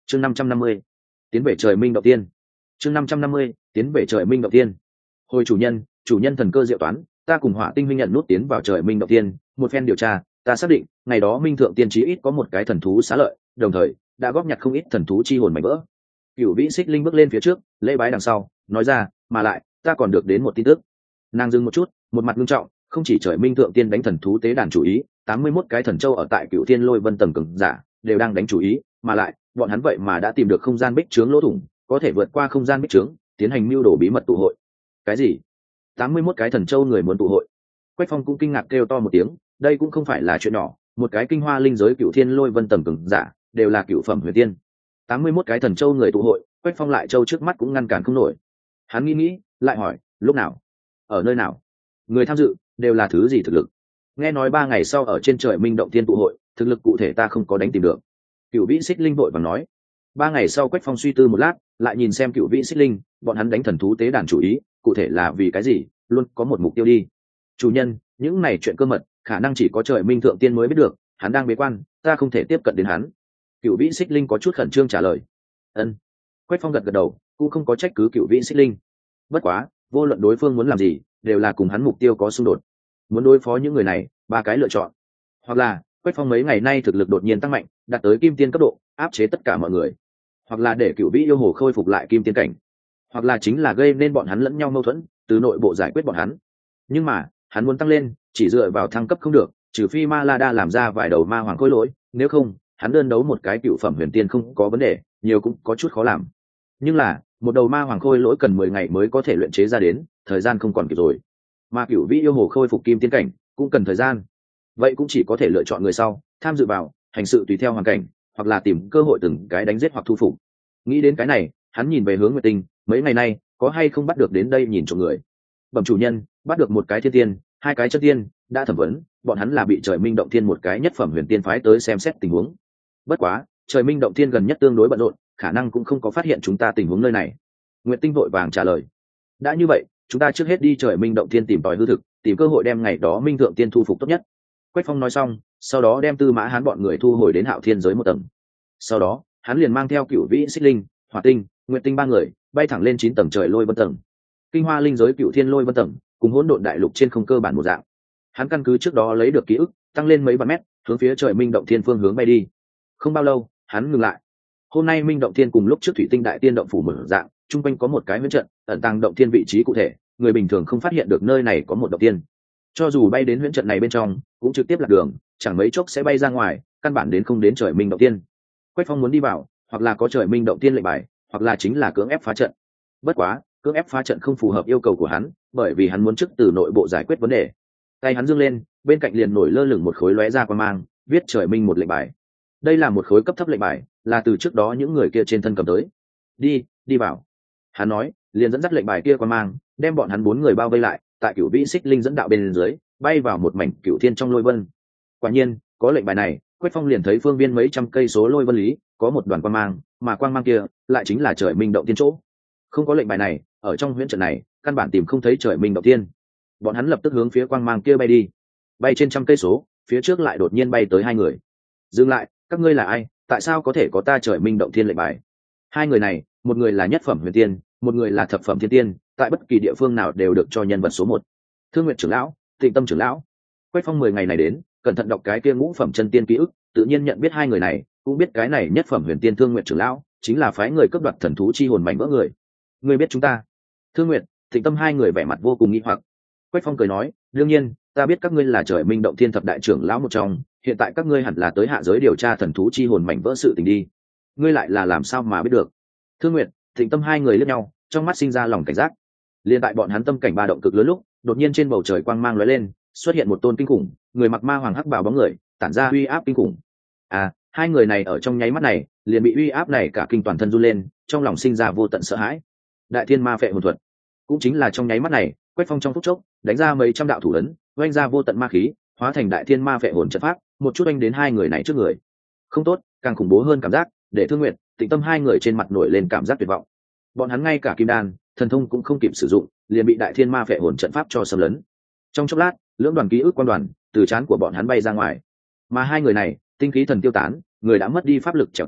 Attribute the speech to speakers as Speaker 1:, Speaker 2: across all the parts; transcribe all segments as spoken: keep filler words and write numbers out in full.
Speaker 1: chương năm trăm năm mươi tiến về trời minh động tiên. chương năm trăm năm mươi tiến về trời minh động tiên. Hồi chủ nhân, chủ nhân thần cơ diệu toán, ta cùng Hỏa Tinh huynh nhận nút tiến vào trời minh động tiên, một phen điều tra, ta xác định ngày đó minh thượng tiên chí ít có một cái thần thú xá lợi, đồng thời đã góp nhặt không ít thần thú chi hồn mảnh vỡ. Cửu Vĩ Xích Linh bước lên phía trước, lễ bái đằng sau, nói ra, mà lại ta còn được đến một tin tức. Nàng dừng một chút, một mặt nghiêm trọng, không chỉ trời minh thượng tiên đánh thần thú tế đàn chủ ý, tám mươi mốt cái thần châu ở tại Cửu Thiên Lôi Vân tầng cường giả đều đang đánh chủ ý, mà lại bọn hắn vậy mà đã tìm được không gian bích trướng lỗ thủng, có thể vượt qua không gian bích trướng, tiến hành mưu đồ bí mật tụ hội. Cái gì? tám mươi mốt cái thần châu người muốn tụ hội? Quách Phong cũng kinh ngạc kêu to một tiếng, đây cũng không phải là chuyện nhỏ, một cái kinh hoa linh giới Cửu Thiên Lôi Vân tầng cường giả đều là cửu phẩm huyền tiên. tám mươi mốt cái thần châu người tụ hội, Quách Phong lại châu trước mắt cũng ngăn cản không nổi. Hắn nghĩ nghĩ, lại hỏi, lúc nào? Ở nơi nào? Người tham dự đều là thứ gì thực lực? Nghe nói ba ngày sau ở trên trời minh động tiên tụ hội, thực lực cụ thể ta không có đánh tìm được. Cửu Vĩ Xích Linh vội vàng nói. Ba ngày sau Quách Phong suy tư một lát, lại nhìn xem Cửu Vĩ Xích Linh, bọn hắn đánh thần thú tế đàn chủ ý, cụ thể là vì cái gì, luôn có một mục tiêu đi. Chủ nhân, những này chuyện cơ mật, khả năng chỉ có trời minh thượng tiên mới biết được, hắn đang bế quan, ta không thể tiếp cận đến hắn. Cửu Vĩ Xích Linh có chút khẩn trương trả lời. Ân. Quách Phong gật gật đầu, cũng không có trách cứ Cửu Vĩ Xích Linh. Bất quá, vô luận đối phương muốn làm gì, đều là cùng hắn mục tiêu có xung đột. Muốn đối phó những người này, ba cái lựa chọn. Hoặc là Quách Phong mấy ngày nay thực lực đột nhiên tăng mạnh, đạt tới kim tiên cấp độ, áp chế tất cả mọi người. Hoặc là để Cửu Vĩ yêu hồ khôi phục lại kim tiên cảnh. Hoặc là chính là gây nên bọn hắn lẫn nhau mâu thuẫn, từ nội bộ giải quyết bọn hắn. Nhưng mà, hắn muốn tăng lên, chỉ dựa vào thăng cấp không được, trừ phi Ma La Đa làm ra vài đầu ma hoàng khôi lỗi, nếu không, hắn đơn đấu một cái cựu phẩm huyền tiên không có vấn đề, nhiều cũng có chút khó làm. Nhưng là, một đầu ma hoàng khôi lỗi cần mười ngày mới có thể luyện chế ra đến, thời gian không còn kịp rồi. Mà Cửu Vĩ yêu hồ khôi phục kim tiên cảnh, cũng cần thời gian. Vậy cũng chỉ có thể lựa chọn người sau, tham dự vào, hành sự tùy theo hoàn cảnh, hoặc là tìm cơ hội từng cái đánh giết hoặc thu phục. Nghĩ đến cái này, hắn nhìn về hướng Nguyệt Tinh, mấy ngày nay, có hay không bắt được đến đây nhìn trộm người. Bẩm chủ nhân, bắt được một cái thiên tiên, hai cái chân tiên, đã thẩm vấn, bọn hắn là bị trời minh động thiên một cái nhất phẩm huyền tiên phái tới xem xét tình huống. Bất quá, trời minh động thiên gần nhất tương đối bận rộn, khả năng cũng không có phát hiện chúng ta tình huống nơi này. Nguyệt Tinh vội vàng trả lời. Đã như vậy, chúng ta trước hết đi trời minh động thiên tìm tòi hư thực, tìm cơ hội đem ngày đó minh thượng tiên thu phục tốt nhất. Quách Phong nói xong, sau đó đem Tư Mã Hán bọn người thu hồi đến Hạo Thiên giới một tầng. Sau đó, hắn liền mang theo Cửu Vĩ Xích Linh, Hỏa Tinh, Nguyệt Tinh ba người, bay thẳng lên chín tầng trời lôi vân tầng. Kinh hoa linh giới Cửu Thiên Lôi Vân tầng, cùng hỗn độn đại lục trên không cơ bản một dạng. Hắn căn cứ trước đó lấy được ký ức, tăng lên mấy vạn mét, hướng phía trời minh động thiên phương hướng bay đi. Không bao lâu, hắn ngừng lại. Hôm nay minh động thiên cùng lúc trước thủy tinh đại tiên động phủ mở dạng, trung quanh có một cái huyễn trận, ẩn tàng động thiên vị trí cụ thể, người bình thường không phát hiện được nơi này có một động thiên. Cho dù bay đến huyễn trận này bên trong, cũng trực tiếp lạc đường, chẳng mấy chốc sẽ bay ra ngoài, căn bản đến không đến trời minh động thiên. Quách Phong muốn đi vào, hoặc là có trời minh động thiên lệnh bài, hoặc là chính là cưỡng ép phá trận. Bất quá, cưỡng ép phá trận không phù hợp yêu cầu của hắn, bởi vì hắn muốn trước từ nội bộ giải quyết vấn đề. Tay hắn dương lên, bên cạnh liền nổi lơ lửng một khối lóe ra quang mang, viết trời minh một lệnh bài. Đây là một khối cấp thấp lệnh bài, là từ trước đó những người kia trên thân cầm tới. Đi, đi vào. Hắn nói, liền dẫn dắt lệnh bài kia quang mang, đem bọn hắn bốn người bao vây lại, tại Cửu Vĩ Xích Linh dẫn đạo bên dưới, bay vào một mảnh cửu thiên trong lôi vân. Quả nhiên, có lệnh bài này, Quách Phong liền thấy phương viên mấy trăm cây số lôi vân lý, có một đoàn quang mang, mà quang mang kia lại chính là trời minh động thiên chỗ. Không có lệnh bài này, ở trong huyễn trận này, căn bản tìm không thấy trời minh động thiên. Bọn hắn lập tức hướng phía quang mang kia bay đi. Bay trên trăm cây số, phía trước lại đột nhiên bay tới hai người. Dừng lại, các ngươi là ai? Tại sao có thể có ta trời minh động thiên lệnh bài? Hai người này, một người là nhất phẩm huyền tiên, một người là thập phẩm thiên tiên, tại bất kỳ địa phương nào đều được cho nhân vật số một. Thương Nguyệt trưởng lão, Tịnh Tâm trưởng lão. Quách Phong mười ngày này đến, cẩn thận đọc cái kia ngũ phẩm chân tiên ký ức, tự nhiên nhận biết hai người này, cũng biết cái này nhất phẩm huyền tiên Thương Nguyệt trưởng lão chính là phái người cướp đoạt thần thú chi hồn mảnh vỡ người. Ngươi biết chúng ta? Thương Nguyệt, Tịnh Tâm hai người vẻ mặt vô cùng nghi hoặc. Quách Phong cười nói, đương nhiên, ta biết các ngươi là trời minh động thiên thập đại trưởng lão một trong, hiện tại các ngươi hẳn là tới hạ giới điều tra thần thú chi hồn mảnh vỡ sự tình đi. Ngươi lại là làm sao mà biết được? Thương Nguyệt, Tịnh Tâm hai người liếc nhau, trong mắt sinh ra lòng cảnh giác. Liên tại bọn hắn tâm cảnh ba động cực lớn lúc, đột nhiên trên bầu trời quang mang lóe lên, xuất hiện một tôn kinh khủng, người mặc ma hoàng hắc bào bóng người, tản ra uy áp kinh khủng. À, hai người này ở trong nháy mắt này, liền bị uy áp này cả kinh toàn thân run lên, trong lòng sinh ra vô tận sợ hãi. Đại thiên ma phệ hồn thuật, cũng chính là trong nháy mắt này, Quách Phong trong phút chốc đánh ra mấy trăm đạo thủ ấn, oanh ra vô tận ma khí, hóa thành đại thiên ma phệ hồn trận pháp, một chút oanh đến hai người này trước người. Không tốt, càng khủng bố hơn cảm giác, để Thương Nguyệt, Tịnh Tâm hai người trên mặt nổi lên cảm giác tuyệt vọng. Bọn hắn ngay cả kim đan, thần thông cũng không kịp sử dụng, liền bị đại thiên ma phệ hồn trận pháp cho xâm lấn. Trong chốc lát, lưỡng đoàn ký ức quan đoàn từ trán của bọn hắn bay ra ngoài, mà hai người này tinh khí thần tiêu tán, người đã mất đi pháp lực trèo trống,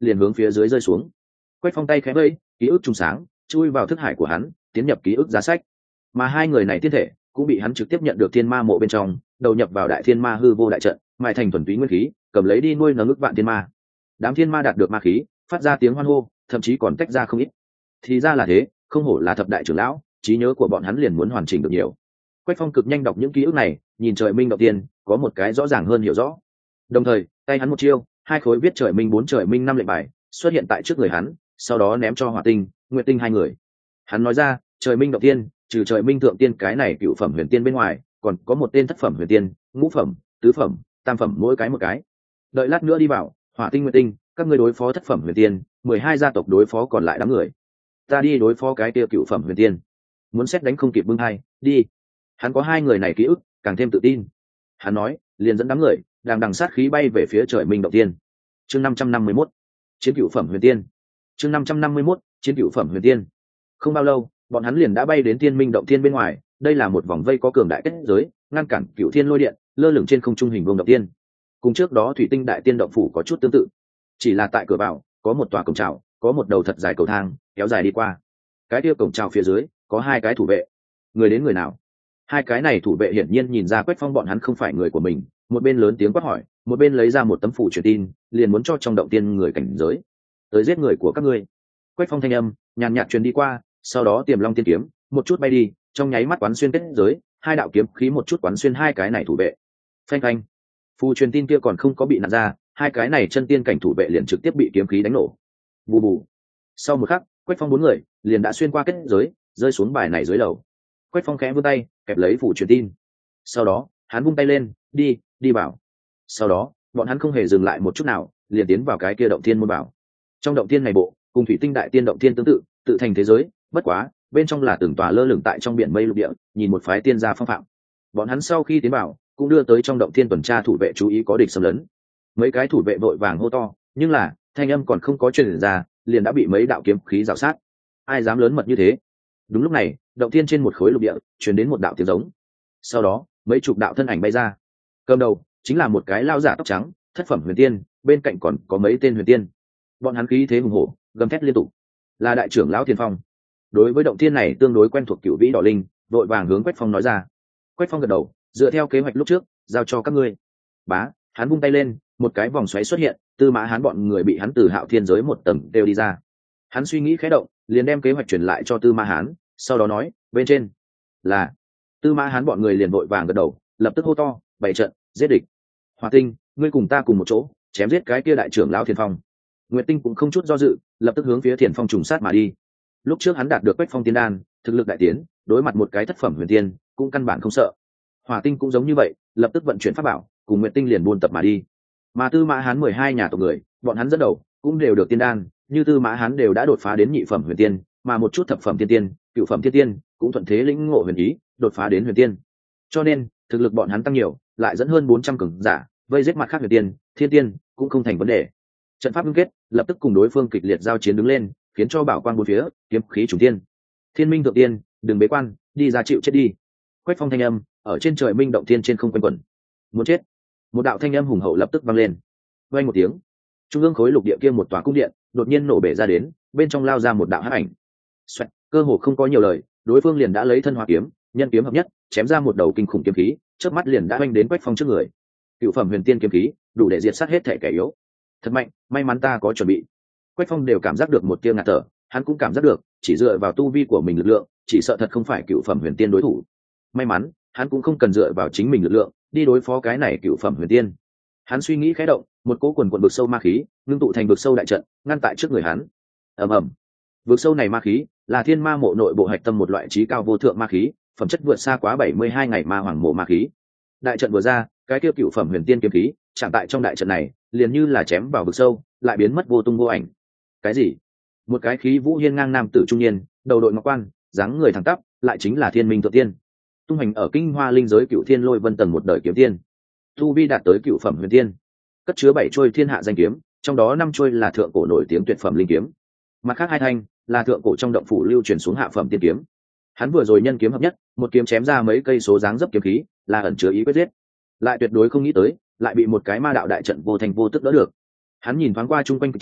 Speaker 1: liền hướng phía dưới rơi xuống. Quách Phong tay khẽ vẫy, ký ức trùng sáng chui vào thức hải của hắn, tiến nhập ký ức giá sách. Mà hai người này tiên thể cũng bị hắn trực tiếp nhận được thiên ma mộ bên trong, đầu nhập vào đại thiên ma hư vô đại trận, mài thành thuần túy nguyên khí, cầm lấy đi nuôi nấng ức vạn thiên ma. Đám thiên ma đạt được ma khí, phát ra tiếng hoan hô, thậm chí còn tách ra không ít. Thì ra là thế, không hổ là thập đại trưởng lão, trí nhớ của bọn hắn liền muốn hoàn chỉnh được nhiều. Quách Phong cực nhanh đọc những ký ức này, nhìn trời minh động tiên, có một cái rõ ràng hơn hiểu rõ. Đồng thời, tay hắn một chiêu, hai khối viết trời minh bốn trời minh năm lệnh bài xuất hiện tại trước người hắn, sau đó ném cho Hỏa Tinh, Nguyệt Tinh hai người. Hắn nói ra, trời minh động tiên, trừ trời minh thượng tiên cái này cựu phẩm huyền tiên bên ngoài, còn có một tên thất phẩm huyền tiên, ngũ phẩm, tứ phẩm, tam phẩm mỗi cái một cái. Đợi lát nữa đi vào, Hỏa Tinh, Nguyệt Tinh, các ngươi đối phó thất phẩm huyền tiên, mười hai gia tộc đối phó còn lại đám người. Ta đi đối phó cái kia cựu phẩm huyền tiên. Muốn xét đánh không kịp bưng hai, đi. Hắn có hai người này ký ức, càng thêm tự tin. Hắn nói, liền dẫn đám người, đang đằng sát khí bay về phía trời minh động tiên. Chương năm trăm năm mươi mốt, chiến cựu phẩm huyền tiên. Chương năm trăm năm mươi mốt, chiến cựu phẩm huyền tiên. Không bao lâu, bọn hắn liền đã bay đến Thiên Minh động tiên bên ngoài. Đây là một vòng vây có cường đại kết giới, ngăn cản cựu thiên lôi điện lơ lửng trên không trung hình vuông động tiên. Cùng trước đó thủy tinh đại tiên động phủ có chút tương tự, chỉ là tại cửa vào có một tòa cổng chào, có một đầu thật dài cầu thang kéo dài đi qua. Cái kia cổng chào phía dưới có hai cái thủ vệ. Người đến người nào? Hai cái này thủ vệ hiển nhiên nhìn ra Quách Phong bọn hắn không phải người của mình, một bên lớn tiếng quát hỏi, một bên lấy ra một tấm phủ truyền tin, liền muốn cho trong động tiên người cảnh giới tới giết người của các ngươi. Quách Phong thanh âm nhàn nhạt truyền đi qua, sau đó Tiềm Long tiên kiếm một chút bay đi, trong nháy mắt quán xuyên kết giới, hai đạo kiếm khí một chút quán xuyên hai cái này thủ vệ. Phanh phanh, phù truyền tin kia còn không có bị nặn ra, hai cái này chân tiên cảnh thủ vệ liền trực tiếp bị kiếm khí đánh nổ. Bù bù. Sau một khắc, Quách Phong bốn người liền đã xuyên qua kết giới, rơi xuống bài này dưới lầu. Quách Phong khẽ vươn tay kẹp lấy phủ truyền tin, sau đó hắn vung tay lên, đi đi vào. Sau đó bọn hắn không hề dừng lại một chút nào, liền tiến vào cái kia động thiên môn bảo. Trong động thiên này bộ cùng thủy tinh đại tiên động thiên tương tự, tự thành thế giới, bất quá bên trong là từng tòa lơ lửng tại trong biển mây lục địa, nhìn một phái tiên gia phong phạm. Bọn hắn sau khi tiến vào cũng đưa tới trong động thiên tuần tra thủ vệ chú ý có địch xâm lấn. Mấy cái thủ vệ vội vàng hô to, nhưng là thanh âm còn không có truyền ra, liền đã bị mấy đạo kiếm khí rào sát. Ai dám lớn mật như thế? Đúng lúc này, động thiên trên một khối lục địa truyền đến một đạo tiếng giống. Sau đó mấy chục đạo thân ảnh bay ra, cầm đầu chính là một cái lao giả tóc trắng, thất phẩm huyền tiên, bên cạnh còn có mấy tên huyền tiên. Bọn hắn khí thế hùng hổ, gầm thét liên tục. Là đại trưởng lão Thiên Phong. Đối với động thiên này tương đối quen thuộc cựu vĩ đỏ linh, vội vàng hướng Quách Phong nói ra. Quách Phong gật đầu, dựa theo kế hoạch lúc trước, giao cho các ngươi. Bá, hắn vung tay lên, một cái vòng xoáy xuất hiện, Tư Mã Hán bọn người bị hắn từ Hạo Thiên giới một tầng đều đi ra. Hắn suy nghĩ khẽ động, liền đem kế hoạch truyền lại cho Tư Mã Hán, sau đó nói, bên trên là. Tư Mã Hán bọn người liền vội vàng gật đầu, lập tức hô to, bảy trận, giết địch. Hỏa Tinh, ngươi cùng ta cùng một chỗ, chém giết cái kia đại trưởng lão Thiên Phong. Nguyệt Tinh cũng không chút do dự, lập tức hướng phía Thiên Phong trùng sát mà đi. Lúc trước hắn đạt được Quách Phong tiên đan, thực lực đại tiến, đối mặt một cái thất phẩm huyền tiên, cũng căn bản không sợ. Hỏa Tinh cũng giống như vậy, lập tức vận chuyển pháp bảo, cùng Nguyệt Tinh liền buôn tập mà đi. Mà Tư Mã Hán mười hai nhà tộc người, bọn hắn dẫn đầu, cũng đều được tiên đan, như Tư Mã Hán đều đã đột phá đến nhị phẩm huyền tiên, mà một chút thập phẩm tiên tiên, cửu phẩm thiên tiên, cũng thuận thế lĩnh ngộ huyền ý, đột phá đến huyền tiên. Cho nên, thực lực bọn hắn tăng nhiều, lại dẫn hơn bốn trăm cường giả, vây giết mặt khác huyền tiên, thiên tiên, cũng không thành vấn đề. Trận pháp ngưng kết, lập tức cùng đối phương kịch liệt giao chiến đứng lên, khiến cho bảo quang bốn phía, kiếm khí trùng tiên. Thiên Minh thượng tiên, đừng bế quan, đi ra chịu chết đi. Quách Phong thanh âm ở trên trời minh động tiên trên không quanh quẩn. Muốn chết. Một đạo thanh âm hùng hậu lập tức vang lên. Vang một tiếng, trung ương khối lục địa kia một tòa cung điện đột nhiên nổ bể ra đến, bên trong lao ra một đạo hắc ảnh. Xoẹt, cơ hồ không có nhiều lời, đối phương liền đã lấy thân hóa kiếm, nhân kiếm hợp nhất, chém ra một đầu kinh khủng kiếm khí, chớp mắt liền đã vanh đến Quách Phong trước người. Cựu phẩm huyền tiên kiếm khí, đủ để diệt sát hết thể kẻ yếu. Thật mạnh, may mắn ta có chuẩn bị. Quách Phong đều cảm giác được một tia ngạt thở, hắn cũng cảm giác được, chỉ dựa vào tu vi của mình lực lượng, chỉ sợ thật không phải cựu phẩm huyền tiên đối thủ. May mắn, hắn cũng không cần dựa vào chính mình lực lượng đi đối phó cái này cựu phẩm huyền tiên. Hắn suy nghĩ khẽ động, một cỗ quần quần vực sâu ma khí ngưng tụ thành vực sâu đại trận, ngăn tại trước người hắn. Ầm ầm, vực sâu này ma khí là thiên ma mộ nội bộ hạch tâm một loại trí cao vô thượng ma khí, phẩm chất vượt xa quá bảy mươi hai ngày ma hoàng mộ ma khí. Đại trận vừa ra, cái tiêu cựu phẩm huyền tiên kiếm khí chạm tại trong đại trận này, liền như là chém vào vực sâu, lại biến mất vô tung vô ảnh. Cái gì? Một cái khí vũ hiên ngang nam tử trung niên, đầu đội ngọc quan, dáng người thẳng tắp, lại chính là Thiên Minh thượng tiên, tung hành ở kinh hoa linh giới cựu thiên lôi vân tầng một đời kiếm tiên, tu vi đạt tới cựu phẩm huyền tiên, cất chứa bảy trôi thiên hạ danh kiếm, trong đó năm trôi là thượng cổ nổi tiếng tuyệt phẩm linh kiếm, mặt khác hai thanh là thượng cổ trong động phủ lưu truyền xuống hạ phẩm tiên kiếm. Hắn vừa rồi nhân kiếm hợp nhất, một kiếm chém ra mấy cây số dáng dấp kiếm khí, là ẩn chứa ý quyết giết, lại tuyệt đối không nghĩ tới lại bị một cái ma đạo đại trận vô thành vô tức đỡ được. Hắn nhìn thoáng qua chung quanh cuộc chiến,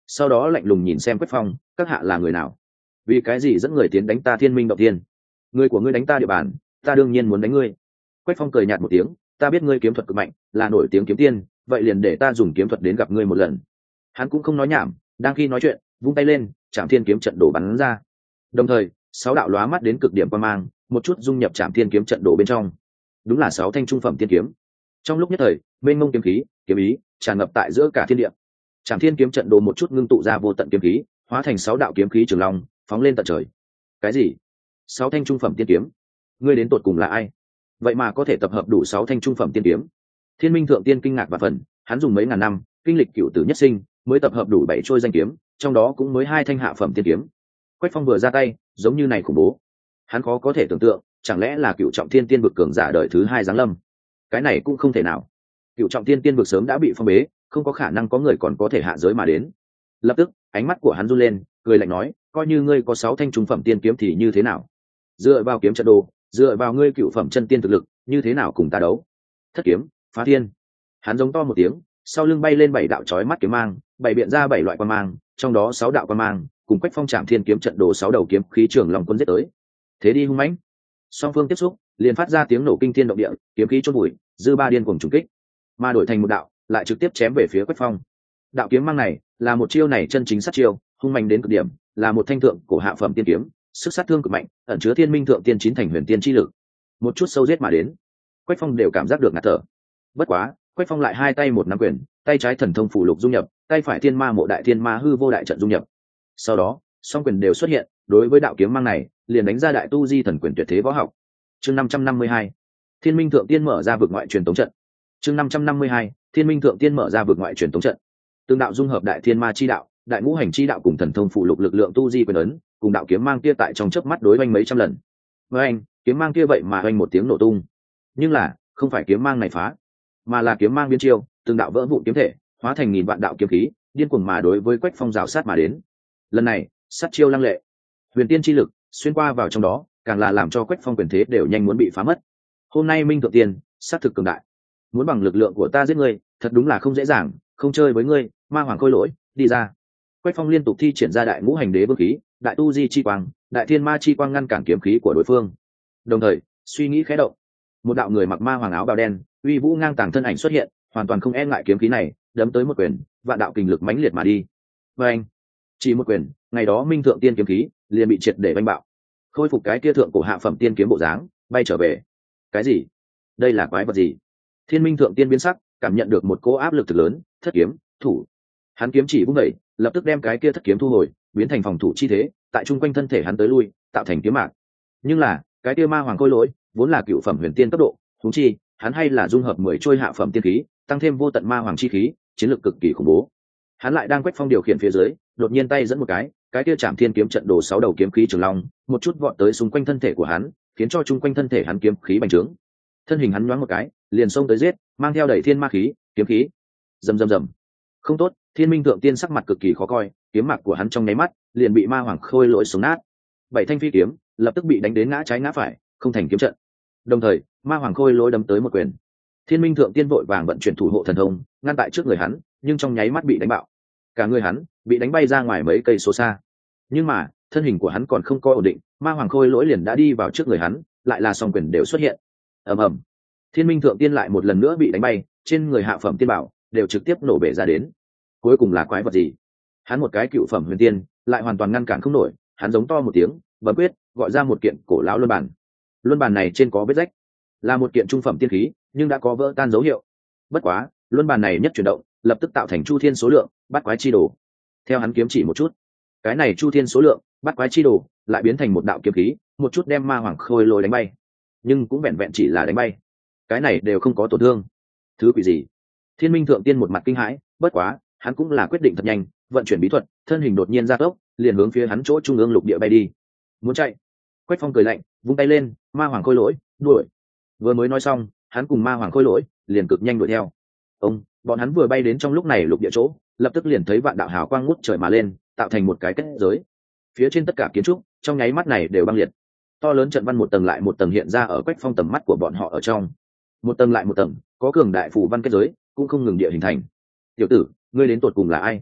Speaker 1: sau đó lạnh lùng nhìn xem Quách Phong, các hạ là người nào, vì cái gì dẫn người tiến đánh ta Thiên Minh động tiên? Người của ngươi đánh ta địa bàn, ta đương nhiên muốn đánh ngươi. Quách Phong cười nhạt một tiếng, ta biết ngươi kiếm thuật cực mạnh, là nổi tiếng kiếm tiên, vậy liền để ta dùng kiếm thuật đến gặp ngươi một lần. Hắn cũng không nói nhảm, đang khi nói chuyện vung tay lên, Trảm Thiên kiếm trận đồ bắn ra, đồng thời sáu đạo lóa mắt đến cực điểm quang mang một chút dung nhập Trảm Thiên kiếm trận đồ bên trong. Đúng là sáu thanh trung phẩm tiên kiếm. Trong lúc nhất thời, mênh mông kiếm khí, kiếm ý tràn ngập tại giữa cả thiên địa. Trảm Thiên kiếm trận đồ một chút ngưng tụ ra vô tận kiếm khí, hóa thành sáu đạo kiếm khí trường long, phóng lên tận trời. Cái gì? Sáu thanh trung phẩm tiên kiếm? Ngươi đến tột cùng là ai? Vậy mà có thể tập hợp đủ sáu thanh trung phẩm tiên kiếm? Thiên Minh thượng tiên kinh ngạc và phần, hắn dùng mấy ngàn năm, kinh lịch cựu tử nhất sinh, mới tập hợp đủ bảy trôi danh kiếm, trong đó cũng mới hai thanh hạ phẩm tiên kiếm. Quách Phong vừa ra tay, giống như này khủng bố. Hắn khó có thể tưởng tượng, chẳng lẽ là cựu trọng thiên tiên vực cường giả đời thứ hai giáng lâm? Cái này cũng không thể nào. Cựu trọng thiên tiên vực sớm đã bị phong bế, không có khả năng có người còn có thể hạ giới mà đến. Lập tức, ánh mắt của hắn run lên, cười lạnh nói, coi như ngươi có sáu thanh trung phẩm tiên kiếm thì như thế nào? Dựa vào kiếm trận đồ, dựa vào ngươi cựu phẩm chân tiên thực lực, như thế nào cùng ta đấu? Thất kiếm phá thiên. Hắn giống to một tiếng, sau lưng bay lên bảy đạo chói mắt kiếm mang, bảy biện ra bảy loại quan mang, trong đó sáu đạo quan mang cùng Quách Phong Trảm Thiên kiếm trận đồ sáu đầu kiếm khí trường lòng quân giết tới. Thế đi hung mãnh, song phương tiếp xúc liền phát ra tiếng nổ kinh thiên động địa, kiếm khí chôn bụi, dư ba điên cuồng trùng kích, mà đổi thành một đạo lại trực tiếp chém về phía Quách Phong. Đạo kiếm mang này là một chiêu này chân chính sát chiêu, hung mạnh đến cực điểm, là một thanh thượng cổ hạ phẩm tiên kiếm, sức sát thương cực mạnh, ẩn chứa thiên minh thượng tiên chín thành huyền tiên chi lực. Một chút sâu giết mà đến, Quách Phong đều cảm giác được ngạt thở. Bất quá, Quách Phong lại hai tay một nắm quyền, tay trái thần thông phủ lục dung nhập, tay phải thiên ma mộ đại thiên ma hư vô đại trận dung nhập. Sau đó, song quyền đều xuất hiện, đối với đạo kiếm mang này, liền đánh ra đại tu di thần quyền tuyệt thế võ học. Chương năm trăm năm mươi hai, Thiên Minh thượng tiên mở ra vực ngoại truyền tống trận. Chương năm trăm năm mươi hai, Thiên Minh thượng tiên mở ra vực ngoại truyền tống trận. Tương đạo dung hợp đại thiên ma chi đạo, đại ngũ hành chi đạo cùng thần thông phụ lục lực lượng tu di quyền ấn, cùng đạo kiếm mang kia tại trong chớp mắt đối oanh mấy trăm lần. Với anh, kiếm mang kia vậy mà oanh một tiếng nổ tung. Nhưng là, không phải kiếm mang này phá, mà là kiếm mang biến chiêu, từng đạo vỡ vụn kiếm thể, hóa thành nghìn vạn đạo kiếm khí, điên cuồng mà đối với Quách Phong rào sát mà đến. Lần này, sát chiêu lăng lệ, huyền tiên chi lực xuyên qua vào trong đó, càng là làm cho Quách Phong quyền thế đều nhanh muốn bị phá mất. Hôm nay Minh thượng tiên, sát thực cường đại. Muốn bằng lực lượng của ta giết ngươi, thật đúng là không dễ dàng, không chơi với ngươi, ma hoàng khôi lỗi, đi ra. Quách Phong liên tục thi triển ra đại ngũ hành đế vương khí, đại tu di chi quang, đại thiên ma chi quang ngăn cản kiếm khí của đối phương. Đồng thời, suy nghĩ khẽ động, một đạo người mặc ma hoàng áo bào đen, uy vũ ngang tàng thân ảnh xuất hiện, hoàn toàn không e ngại kiếm khí này, đấm tới một quyền, vạn đạo kình lực mãnh liệt mà đi. Và anh, chỉ một quyền, ngày đó Minh thượng tiên kiếm khí liền bị triệt để vanh bạo, khôi phục cái kia thượng cổ hạ phẩm tiên kiếm bộ dáng, bay trở về. Cái gì? Đây là quái vật gì? Thiên Minh thượng tiên biến sắc, cảm nhận được một cỗ áp lực thực lớn, thất kiếm, thủ. Hắn kiếm chỉ vung đẩy, lập tức đem cái kia thất kiếm thu hồi, biến thành phòng thủ chi thế, tại trung quanh thân thể hắn tới lui, tạo thành kiếm mạc. Nhưng là, cái kia ma hoàng khôi lỗi, vốn là cựu phẩm huyền tiên cấp độ, huống chi, hắn hay là dung hợp mười trôi hạ phẩm tiên khí, tăng thêm vô tận ma hoàng chi khí, chiến lược cực kỳ khủng bố. Hắn lại đang Quách Phong điều khiển phía dưới, đột nhiên tay dẫn một cái, cái kia Trảm Thiên kiếm trận đồ sáu đầu kiếm khí trường long, một chút vọt tới xung quanh thân thể của hắn, khiến cho chung quanh thân thể hắn kiếm khí bành trướng. Thân hình hắn nhoáng một cái, liền xông tới giết, mang theo đầy thiên ma khí, kiếm khí. Rầm rầm rầm. Không tốt, Thiên Minh thượng tiên sắc mặt cực kỳ khó coi, kiếm mạc của hắn trong nháy mắt liền bị ma hoàng khôi lỗi sống nát. Bảy thanh phi kiếm lập tức bị đánh đến ngã trái ngã phải, không thành kiếm trận. Đồng thời, ma hoàng khôi lỗi đấm tới một quyền. Thiên Minh thượng tiên vội vàng vận chuyển thủ hộ thần thông, ngăn tại trước người hắn, nhưng trong nháy mắt bị đánh bạo. Cả người hắn bị đánh bay ra ngoài mấy cây số xa. Nhưng mà, thân hình của hắn còn không có ổn định, ma hoàng khôi lỗi liền đã đi vào trước người hắn, lại là song quyền đều xuất hiện. Ầm ầm. Thiên Minh thượng tiên lại một lần nữa bị đánh bay, trên người hạ phẩm tiên bảo đều trực tiếp nổ bể ra đến. Cuối cùng là quái vật gì? Hắn một cái cựu phẩm huyền tiên, lại hoàn toàn ngăn cản không nổi, hắn giống to một tiếng, bấm quyết, gọi ra một kiện cổ lão luân bản. Luân bản này trên có vết rách, là một kiện trung phẩm tiên khí, nhưng đã có vỡ tan dấu hiệu. Bất quá, luân bản này nhất chuyển động, lập tức tạo thành chu thiên số lượng, bát quái chi đồ. Theo hắn kiếm chỉ một chút, cái này chu thiên số lượng, bát quái chi đồ, lại biến thành một đạo kiếm khí, một chút đem ma hoàng khôi lôi đánh bay. Nhưng cũng vẹn vẹn chỉ là đánh bay, cái này đều không có tổn thương. Thứ quỷ gì? Thiên Minh thượng tiên một mặt kinh hãi, bất quá, hắn cũng là quyết định thật nhanh, vận chuyển bí thuật, thân hình đột nhiên ra tốc, liền hướng phía hắn chỗ trung ương lục địa bay đi. Muốn chạy? Quách Phong cười lạnh, vung tay lên, ma hoàng khôi lỗi, đuổi. Vừa mới nói xong, hắn cùng ma hoàng khôi lỗi liền cực nhanh đuổi theo. Ông, bọn hắn vừa bay đến trong lúc này lục địa chỗ, lập tức liền thấy vạn đạo hào quang ngút trời mà lên, tạo thành một cái kết giới. Phía trên tất cả kiến trúc, trong nháy mắt này đều băng liệt. To lớn trận văn một tầng lại một tầng hiện ra ở Quách Phong tầm mắt của bọn họ ở trong. Một tầng lại một tầng, có cường đại phù văn kết giới, cũng không ngừng địa hình thành. Tiểu tử, ngươi đến tột cùng là ai?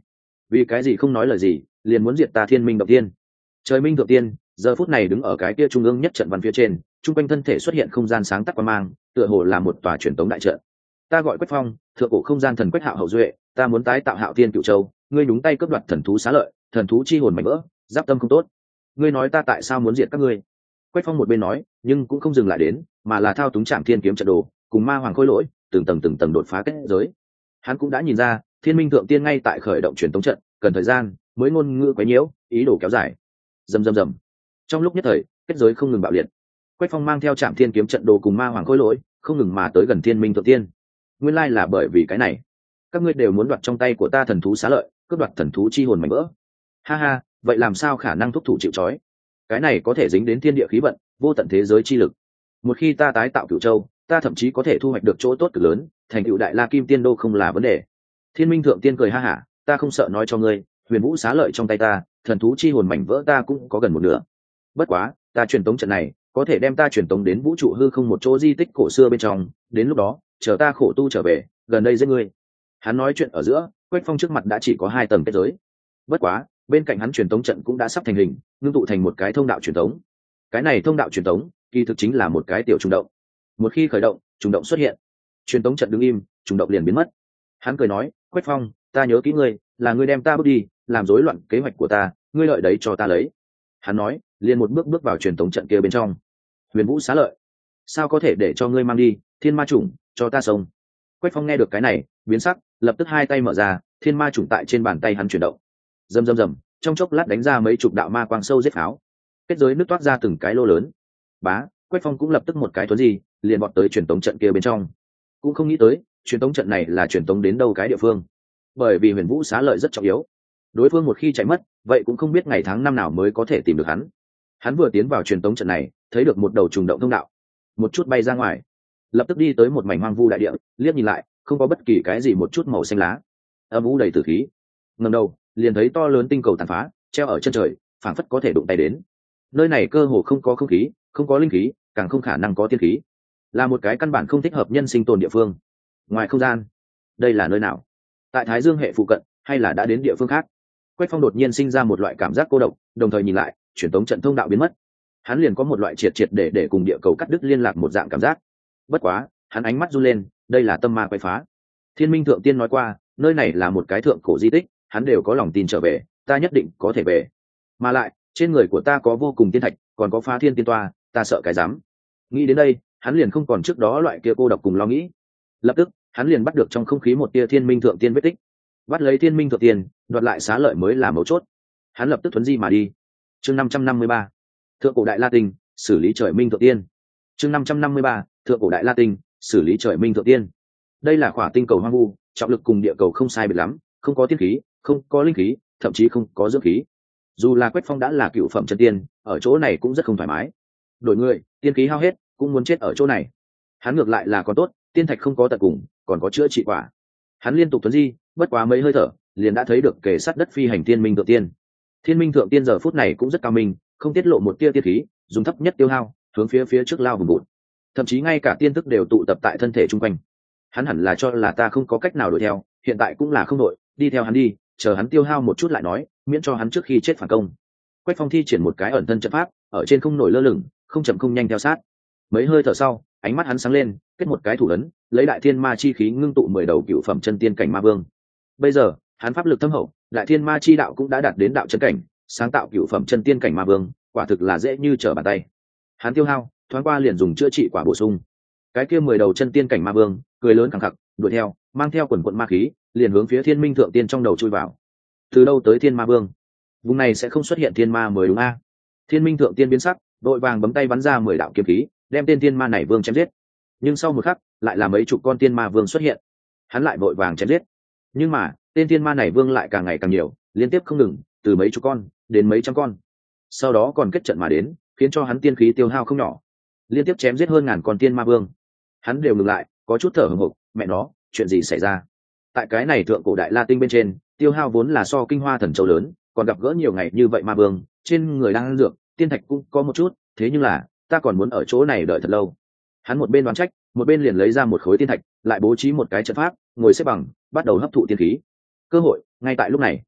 Speaker 1: vì cái gì không nói lời gì liền muốn diệt ta thiên minh động tiên. Trời minh thượng tiên giờ phút này đứng ở cái kia trung ương nhất trận văn phía trên, trung quanh thân thể xuất hiện không gian sáng tắt quang mang, tựa hồ là một tòa truyền tống đại trận. Ta gọi Quách Phong, thượng cổ không gian thần Quách Hạo hậu duệ, ta muốn tái tạo Hạo Thiên Cửu Châu, ngươi đúng tay cướp đoạt thần thú xá lợi, thần thú chi hồn mảnh vỡ, giáp tâm không tốt. Ngươi nói ta tại sao muốn diệt các ngươi? Quách Phong một bên nói, nhưng cũng không dừng lại đến, mà là thao túng Trảm Thiên kiếm trận đồ, cùng Ma Hoàng khôi lỗi, từng tầng từng tầng đột phá kết giới. Hắn cũng đã nhìn ra, Thiên Minh thượng tiên ngay tại khởi động truyền tống trận, cần thời gian, mới ngôn ngữ quấy nhiễu, ý đồ kéo dài. Rầm rầm rầm. Trong lúc nhất thời, kết giới không ngừng bạo liệt. Quách Phong mang theo Trảm Thiên kiếm trận đồ cùng Ma Hoàng khôi lỗi, không ngừng mà tới gần Thiên Minh thượng tiên. Nguyên lai là bởi vì cái này, các ngươi đều muốn đoạt trong tay của ta thần thú xá lợi, cướp đoạt thần thú chi hồn mảnh vỡ. Ha ha, vậy làm sao khả năng thúc thủ chịu trói? Cái này có thể dính đến thiên địa khí vận, vô tận thế giới chi lực. Một khi ta tái tạo Cửu Châu, ta thậm chí có thể thu hoạch được chỗ tốt cực lớn, thành tựu đại la kim tiên đô không là vấn đề. Thiên Minh thượng tiên cười ha hả, ta không sợ nói cho ngươi, huyền vũ xá lợi trong tay ta, thần thú chi hồn mảnh vỡ ta cũng có gần một nửa. Bất quá, ta truyền tống trận này có thể đem ta truyền tống đến vũ trụ hư không một chỗ di tích cổ xưa bên trong, đến lúc đó, chờ ta khổ tu trở về, gần đây giết ngươi. Hắn nói chuyện ở giữa, Quách Phong trước mặt đã chỉ có hai tầng kết giới. Bất quá, bên cạnh hắn truyền tống trận cũng đã sắp thành hình, ngưng tụ thành một cái thông đạo truyền tống. Cái này thông đạo truyền tống, kỳ thực chính là một cái tiểu trùng động. Một khi khởi động, trùng động xuất hiện, truyền tống trận đứng im, trùng động liền biến mất. Hắn cười nói, Quách Phong, ta nhớ kỹ ngươi, là ngươi đem ta bước đi, làm rối loạn kế hoạch của ta, ngươi lợi đấy cho ta lấy. Hắn nói, liền một bước bước vào truyền tống trận kia bên trong. Huyền vũ xá lợi, sao có thể để cho ngươi mang đi? Thiên ma chủng, cho ta sống. Quách Phong nghe được cái này, biến sắc, lập tức hai tay mở ra, thiên ma chủng tại trên bàn tay hắn chuyển động. Rầm rầm rầm, trong chốc lát đánh ra mấy chục đạo ma quang sâu giết pháo. Kết giới nứt toát ra từng cái lô lớn. Bá, Quách Phong cũng lập tức một cái thuấn gì, liền vọt tới truyền tống trận kia bên trong. Cũng không nghĩ tới, truyền tống trận này là truyền tống đến đâu cái địa phương. Bởi vì huyền vũ xá lợi rất trọng yếu, đối phương một khi chạy mất, vậy cũng không biết ngày tháng năm nào mới có thể tìm được hắn. Hắn vừa tiến vào truyền tống trận này, thấy được một đầu trùng động thông đạo, một chút bay ra ngoài, lập tức đi tới một mảnh hoang vu đại địa, liếc nhìn lại, không có bất kỳ cái gì một chút màu xanh lá, âm u đầy tử khí. Ngẩng đầu, liền thấy to lớn tinh cầu tàn phá, treo ở chân trời, phảng phất có thể đụng tay đến. Nơi này cơ hồ không có không khí, không có linh khí, càng không khả năng có tiên khí, là một cái căn bản không thích hợp nhân sinh tồn địa phương. Ngoài không gian, đây là nơi nào? Tại Thái Dương hệ phụ cận, hay là đã đến địa phương khác? Quách Phong đột nhiên sinh ra một loại cảm giác cô độc, đồng thời nhìn lại, truyền tống trận thông đạo biến mất. Hắn liền có một loại triệt triệt để để cùng địa cầu cắt đứt liên lạc một dạng cảm giác. Bất quá, hắn ánh mắt run lên, đây là tâm ma quay phá. Thiên Minh thượng tiên nói qua, nơi này là một cái thượng cổ di tích, hắn đều có lòng tin trở về, ta nhất định có thể về. Mà lại, trên người của ta có vô cùng tiên thạch, còn có phá thiên tiên toa, ta sợ cái dám. Nghĩ đến đây, hắn liền không còn trước đó loại kia cô độc cùng lo nghĩ. Lập tức, hắn liền bắt được trong không khí một tia Thiên Minh thượng tiên vết tích. Bắt lấy Thiên Minh thượng tiên, đoạt lại xá lợi mới là mấu chốt. Hắn lập tức thuấn di mà đi. Chương năm trăm năm mươi ba, thượng cổ đại la tinh, xử lý trời minh thượng tiên. Chương năm trăm năm mươi ba, thượng cổ đại la tinh, xử lý trời minh thượng tiên. Đây là khỏa tinh cầu hoang vu, trọng lực cùng địa cầu không sai biệt lắm, không có tiên khí, không có linh khí, thậm chí không có dưỡng khí. Dù là Quách Phong đã là cựu phẩm chân tiên, ở chỗ này cũng rất không thoải mái. Đổi người, tiên khí hao hết, cũng muốn chết ở chỗ này. Hắn ngược lại là còn tốt, tiên thạch không có tận cùng, còn có chữa trị quả. Hắn liên tục tuấn di, bất quá mấy hơi thở, liền đã thấy được kề sát đất phi hành Thiên Minh thượng tiên. Thiên Minh thượng tiên giờ phút này cũng rất cao minh, không tiết lộ một tia tiên khí, dùng thấp nhất tiêu hao, hướng phía phía trước lao vùng bụt. Thậm chí ngay cả tiên thức đều tụ tập tại thân thể chung quanh. Hắn hẳn là cho là ta không có cách nào đuổi theo, hiện tại cũng là không đội, đi theo hắn đi, chờ hắn tiêu hao một chút lại nói, miễn cho hắn trước khi chết phản công. Quách Phong thi triển một cái ẩn thân trận pháp, ở trên không nổi lơ lửng, không chậm không nhanh theo sát. Mấy hơi thở sau, ánh mắt hắn sáng lên, kết một cái thủ ấn, lấy đại thiên ma chi khí ngưng tụ mười đầu cựu phẩm chân tiên cảnh ma vương. Bây giờ, hắn pháp lực thâm hậu, đại thiên ma chi đạo cũng đã đạt đến đạo chân cảnh, sáng tạo cựu phẩm chân tiên cảnh ma vương, quả thực là dễ như trở bàn tay. Hắn tiêu hao, thoáng qua liền dùng chữa trị quả bổ sung. Cái kia mười đầu chân tiên cảnh ma vương, cười lớn khẳng khặc, đuổi theo, mang theo quần quận ma khí, liền hướng phía Thiên Minh thượng tiên trong đầu chui vào. Từ đâu tới thiên ma vương? Vùng này sẽ không xuất hiện thiên ma mới đúng a? Thiên Minh thượng tiên biến sắc, đội vàng bấm tay bắn ra mười đạo kiếm khí, đem tên thiên ma này vương chém giết. Nhưng sau một khắc, lại là mấy chục con thiên ma vương xuất hiện. Hắn lại vội vàng chém giết. Nhưng mà, tên thiên ma này vương lại càng ngày càng nhiều, liên tiếp không ngừng, từ mấy chục con đến mấy trăm con. Sau đó còn kết trận mà đến, khiến cho hắn tiên khí tiêu hao không nhỏ. Liên tiếp chém giết hơn ngàn con thiên ma vương. Hắn đều ngừng lại, có chút thở hổn hộc, mẹ nó, chuyện gì xảy ra? Tại cái này thượng cổ đại la tinh bên trên, tiêu hao vốn là so kinh hoa thần châu lớn, còn gặp gỡ nhiều ngày như vậy ma vương, trên người đang ăn dược, tiên thạch cũng có một chút, thế nhưng là ta còn muốn ở chỗ này đợi thật lâu. Hắn một bên đoán trách, một bên liền lấy ra một khối tiên thạch, lại bố trí một cái trận pháp, ngồi xếp bằng, bắt đầu hấp thụ tiên khí. Cơ hội ngay tại lúc này.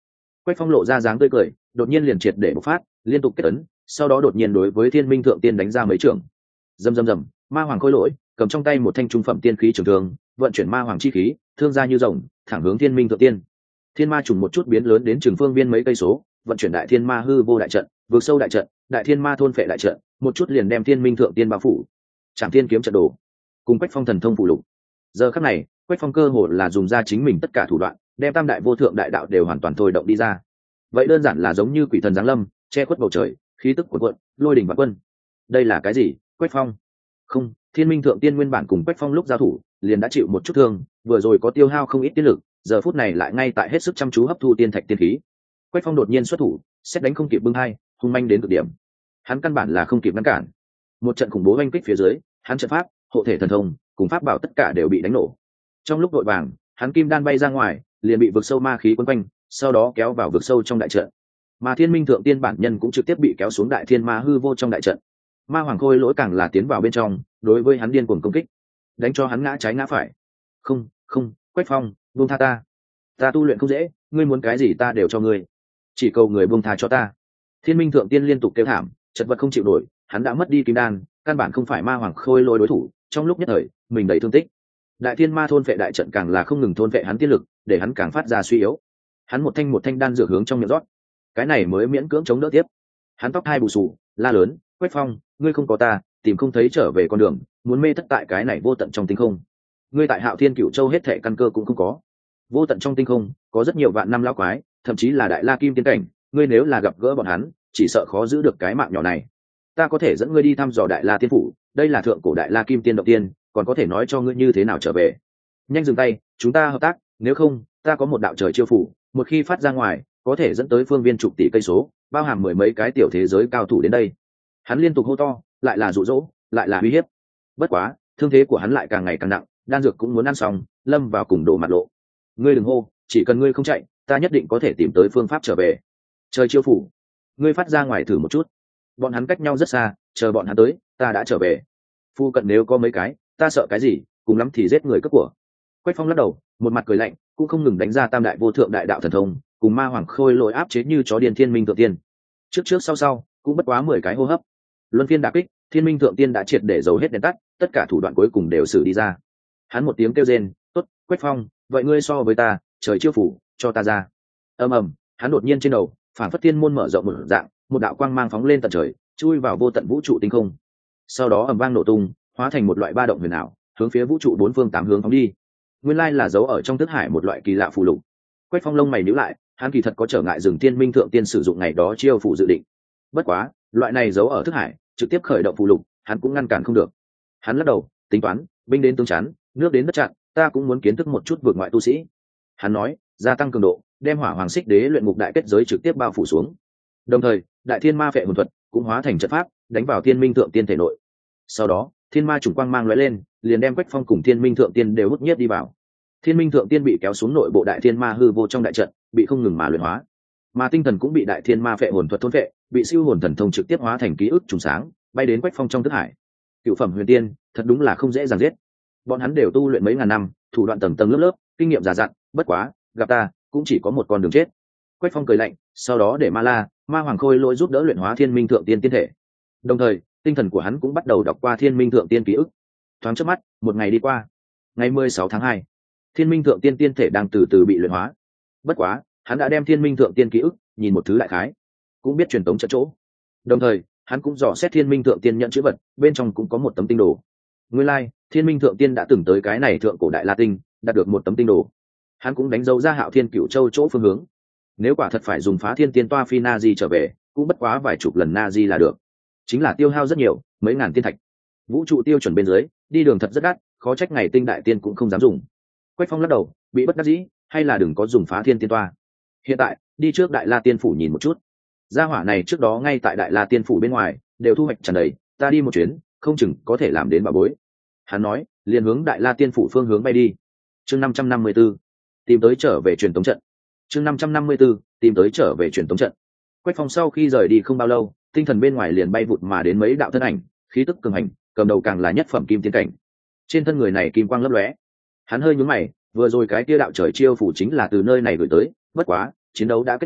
Speaker 1: Quách Phong lộ ra dáng tươi cười, đột nhiên liền triệt để bộc phát, liên tục kết ấn, sau đó đột nhiên đối với Thiên Minh Thượng Tiên đánh ra mấy trường. Rầm rầm rầm, ma hoàng khôi lỗi cầm trong tay một thanh trung phẩm tiên khí trường thương, vận chuyển ma hoàng chi khí, thương ra như rồng, thẳng hướng Thiên Minh Thượng Tiên. Thiên ma trùng một chút biến lớn đến trường phương viên mấy cây số, vận chuyển đại thiên ma hư vô đại trận, vượt sâu đại trận, đại thiên ma thôn phệ đại trận, một chút liền đem Thiên Minh Thượng Tiên bao phủ. Trảm Thiên kiếm trận đồ, cùng Quách Phong thần thông phụ lục. Giờ khắc này, Quách Phong cơ hồ là dùng ra chính mình tất cả thủ đoạn, đem tam đại vô thượng đại đạo đều hoàn toàn thôi động đi ra. Vậy đơn giản là giống như quỷ thần giáng lâm, che khuất bầu trời, khí tức cuồn cuộn, lôi đỉnh vạn quân. Đây là cái gì? Quách Phong? Không, Thiên Minh Thượng Tiên nguyên bản cùng Quách Phong lúc giao thủ, liền đã chịu một chút thương, vừa rồi có tiêu hao không ít tiên lực, giờ phút này lại ngay tại hết sức chăm chú hấp thu tiên thạch tiên khí. Quách Phong đột nhiên xuất thủ, xét đánh không kịp bưng hai, hung manh đến cực điểm. Hắn căn bản là không kịp ngăn cản. Một trận khủng bố oanh kích phía dưới, hắn trận pháp, hộ thể thần thông, cùng pháp bảo tất cả đều bị đánh nổ. Trong lúc vội vàng, hắn kim đan bay ra ngoài, liền bị vực sâu ma khí quấn quanh, sau đó kéo vào vực sâu trong đại trận. Mà Thiên Minh Thượng Tiên bản nhân cũng trực tiếp bị kéo xuống đại thiên ma hư vô trong đại trận. Ma hoàng khôi lỗi càng là tiến vào bên trong, đối với hắn điên cuồng công kích, đánh cho hắn ngã trái ngã phải. Không, không, Quách Phong, buông tha ta. Ta tu luyện không dễ, ngươi muốn cái gì ta đều cho ngươi. Chỉ cầu người buông tha cho ta. Thiên Minh Thượng Tiên liên tục kêu thảm, chật vật không chịu nổi, hắn đã mất đi kim đan, căn bản không phải ma hoàng khôi lỗi đối thủ. Trong lúc nhất thời, mình đầy thương tích. Đại thiên ma thôn phệ đại trận càng là không ngừng thôn phệ hắn tiên lực, để hắn càng phát ra suy yếu. Hắn một thanh một thanh đan dược hướng trong miệng rót, cái này mới miễn cưỡng chống đỡ tiếp. Hắn tóc hai bù xù, la lớn, Quách Phong, ngươi không có ta, tìm không thấy trở về con đường, muốn mê thất tại cái này vô tận trong tinh không. Ngươi tại Hạo Thiên Cửu Châu hết thệ căn cơ cũng không có. Vô tận trong tinh không, có rất nhiều vạn năm lão quái, thậm chí là đại la kim tiên cảnh, ngươi nếu là gặp gỡ bọn hắn, chỉ sợ khó giữ được cái mạng nhỏ này. Ta có thể dẫn ngươi đi thăm dò đại la tiên phủ, đây là thượng cổ đại la kim tiên động tiên, còn có thể nói cho ngươi như thế nào trở về. Nhanh dừng tay, chúng ta hợp tác, nếu không, ta có một đạo trời chiêu phủ, một khi phát ra ngoài, có thể dẫn tới phương viên chục tỷ cây số, bao hàm mười mấy cái tiểu thế giới cao thủ đến đây. Hắn liên tục hô to, lại là dụ dỗ, lại là uy hiếp. Bất quá, thương thế của hắn lại càng ngày càng nặng, đan dược cũng muốn ăn xong, lâm vào cùng đổ mặt lộ. Ngươi đừng hô, chỉ cần ngươi không chạy, ta nhất định có thể tìm tới phương pháp trở về. Trời chiêu phủ, ngươi phát ra ngoài thử một chút. Bọn hắn cách nhau rất xa, chờ bọn hắn tới, ta đã trở về. Phu cận nếu có mấy cái, ta sợ cái gì, cùng lắm thì giết người cướp của. Quách Phong lắc đầu, một mặt cười lạnh, cũng không ngừng đánh ra tam đại vô thượng đại đạo thần thông, cùng ma hoàng khôi lỗi áp chế như chó điên Thiên Minh Thượng Tiên. Trước trước sau sau, cũng bất quá mười cái hô hấp. Luân phiên đả kích, Thiên Minh Thượng Tiên đã triệt để dầu hết đèn tắt, tất cả thủ đoạn cuối cùng đều sử đi ra. Hắn một tiếng kêu rên, "Tốt, Quách Phong, vậy ngươi so với ta, trời chiêu phủ, cho ta ra." Ầm ầm, hắn đột nhiên trên đầu, phản phất thiên môn mở rộng một dạng, một đạo quang mang phóng lên tận trời, chui vào vô tận vũ trụ tinh không. Sau đó ầm vang nổ tung, hóa thành một loại ba động huyền ảo, hướng phía vũ trụ bốn phương tám hướng phóng đi. Nguyên lai là giấu ở trong thức hải một loại kỳ lạ phù lục. Quách Phong lông mày nhíu lại, hắn kỳ thật có trở ngại dừng Thiên Minh Thượng Tiên sử dụng ngày đó chiêu phù dự định. Bất quá, loại này giấu ở thức hải, trực tiếp khởi động phù lục, hắn cũng ngăn cản không được. Hắn lắc đầu, tính toán, binh đến tướng chắn, nước đến đất chặn, ta cũng muốn kiến thức một chút vượt ngoại tu sĩ. Hắn nói, gia tăng cường độ, đem Hỏa Hoàng Xích Đế luyện ngục đại kết giới trực tiếp bao phủ xuống. Đồng thời, Đại Thiên Ma Phệ hồn thuật cũng hóa thành trận pháp, đánh vào Thiên Minh Thượng Tiên thể nội. Sau đó, Thiên Ma chủng quang mang lóe lên, liền đem Quách Phong cùng Thiên Minh Thượng Tiên đều hút nhiếp đi vào. Thiên Minh Thượng Tiên bị kéo xuống nội bộ Đại Thiên Ma hư vô trong đại trận, bị không ngừng mà luyện hóa. Mà tinh thần cũng bị Đại Thiên Ma Phệ hồn thuật thôn phệ, bị siêu hồn thần thông trực tiếp hóa thành ký ức trùng sáng, bay đến Quách Phong trong thức hải. Cựu phẩm huyền tiên, thật đúng là không dễ dàng giết. Bọn hắn đều tu luyện mấy ngàn năm, thủ đoạn tầng tầng lớp lớp, kinh nghiệm già dặn, bất quá, gặp ta, cũng chỉ có một con đường chết. Quách Phong cười lạnh, sau đó để Ma La, Ma Hoàng Khôi Lỗi giúp đỡ luyện hóa Thiên Minh Thượng Tiên tiên thể. Đồng thời, tinh thần của hắn cũng bắt đầu đọc qua Thiên Minh Thượng Tiên ký ức. Thoáng chớp mắt, một ngày đi qua. Ngày mười sáu tháng hai, Thiên Minh Thượng Tiên tiên thể đang từ từ bị luyện hóa. Bất quá, hắn đã đem Thiên Minh Thượng Tiên ký ức nhìn một thứ đại khái, cũng biết truyền tống trận chỗ. Đồng thời, hắn cũng dò xét Thiên Minh Thượng Tiên nhận chữ vật, bên trong cũng có một tấm tinh đồ. Nguyên lai, like, Thiên Minh Thượng Tiên đã từng tới cái này thượng cổ đại La Tinh, đạt được một tấm tinh đồ. Hắn cũng đánh dấu ra Hạo Thiên Cửu Châu chỗ phương hướng. Nếu quả thật phải dùng Phá Thiên Tiên toa phi na di trở về, cũng bất quá vài chục lần na di là được. Chính là tiêu hao rất nhiều, mấy ngàn tiên thạch. Vũ trụ tiêu chuẩn bên dưới, đi đường thật rất đắt, khó trách ngày tinh đại tiên cũng không dám dùng. Quách Phong lắc đầu, bị bất đắc dĩ, hay là đừng có dùng Phá Thiên Tiên toa. Hiện tại, đi trước Đại La Tiên phủ nhìn một chút. Gia hỏa này trước đó ngay tại Đại La Tiên phủ bên ngoài, đều thu hoạch tràn đầy, ta đi một chuyến, không chừng có thể làm đến bà bối. Hắn nói, liền hướng Đại La Tiên phủ phương hướng bay đi. Chương năm trăm năm mươi 554, tìm tới trở về truyền tống trận. Chương năm trăm năm mươi 554, tìm tới trở về truyền tống trận. Quách Phong sau khi rời đi không bao lâu, tinh thần bên ngoài liền bay vụt mà đến mấy đạo thân ảnh, khí tức cường hành, cầm đầu càng là nhất phẩm kim tiên cảnh. Trên thân người này kim quang lấp lóe. Hắn hơi nhướng mày, vừa rồi cái kia đạo trời chiêu phủ chính là từ nơi này gửi tới, bất quá, chiến đấu đã kết thúc,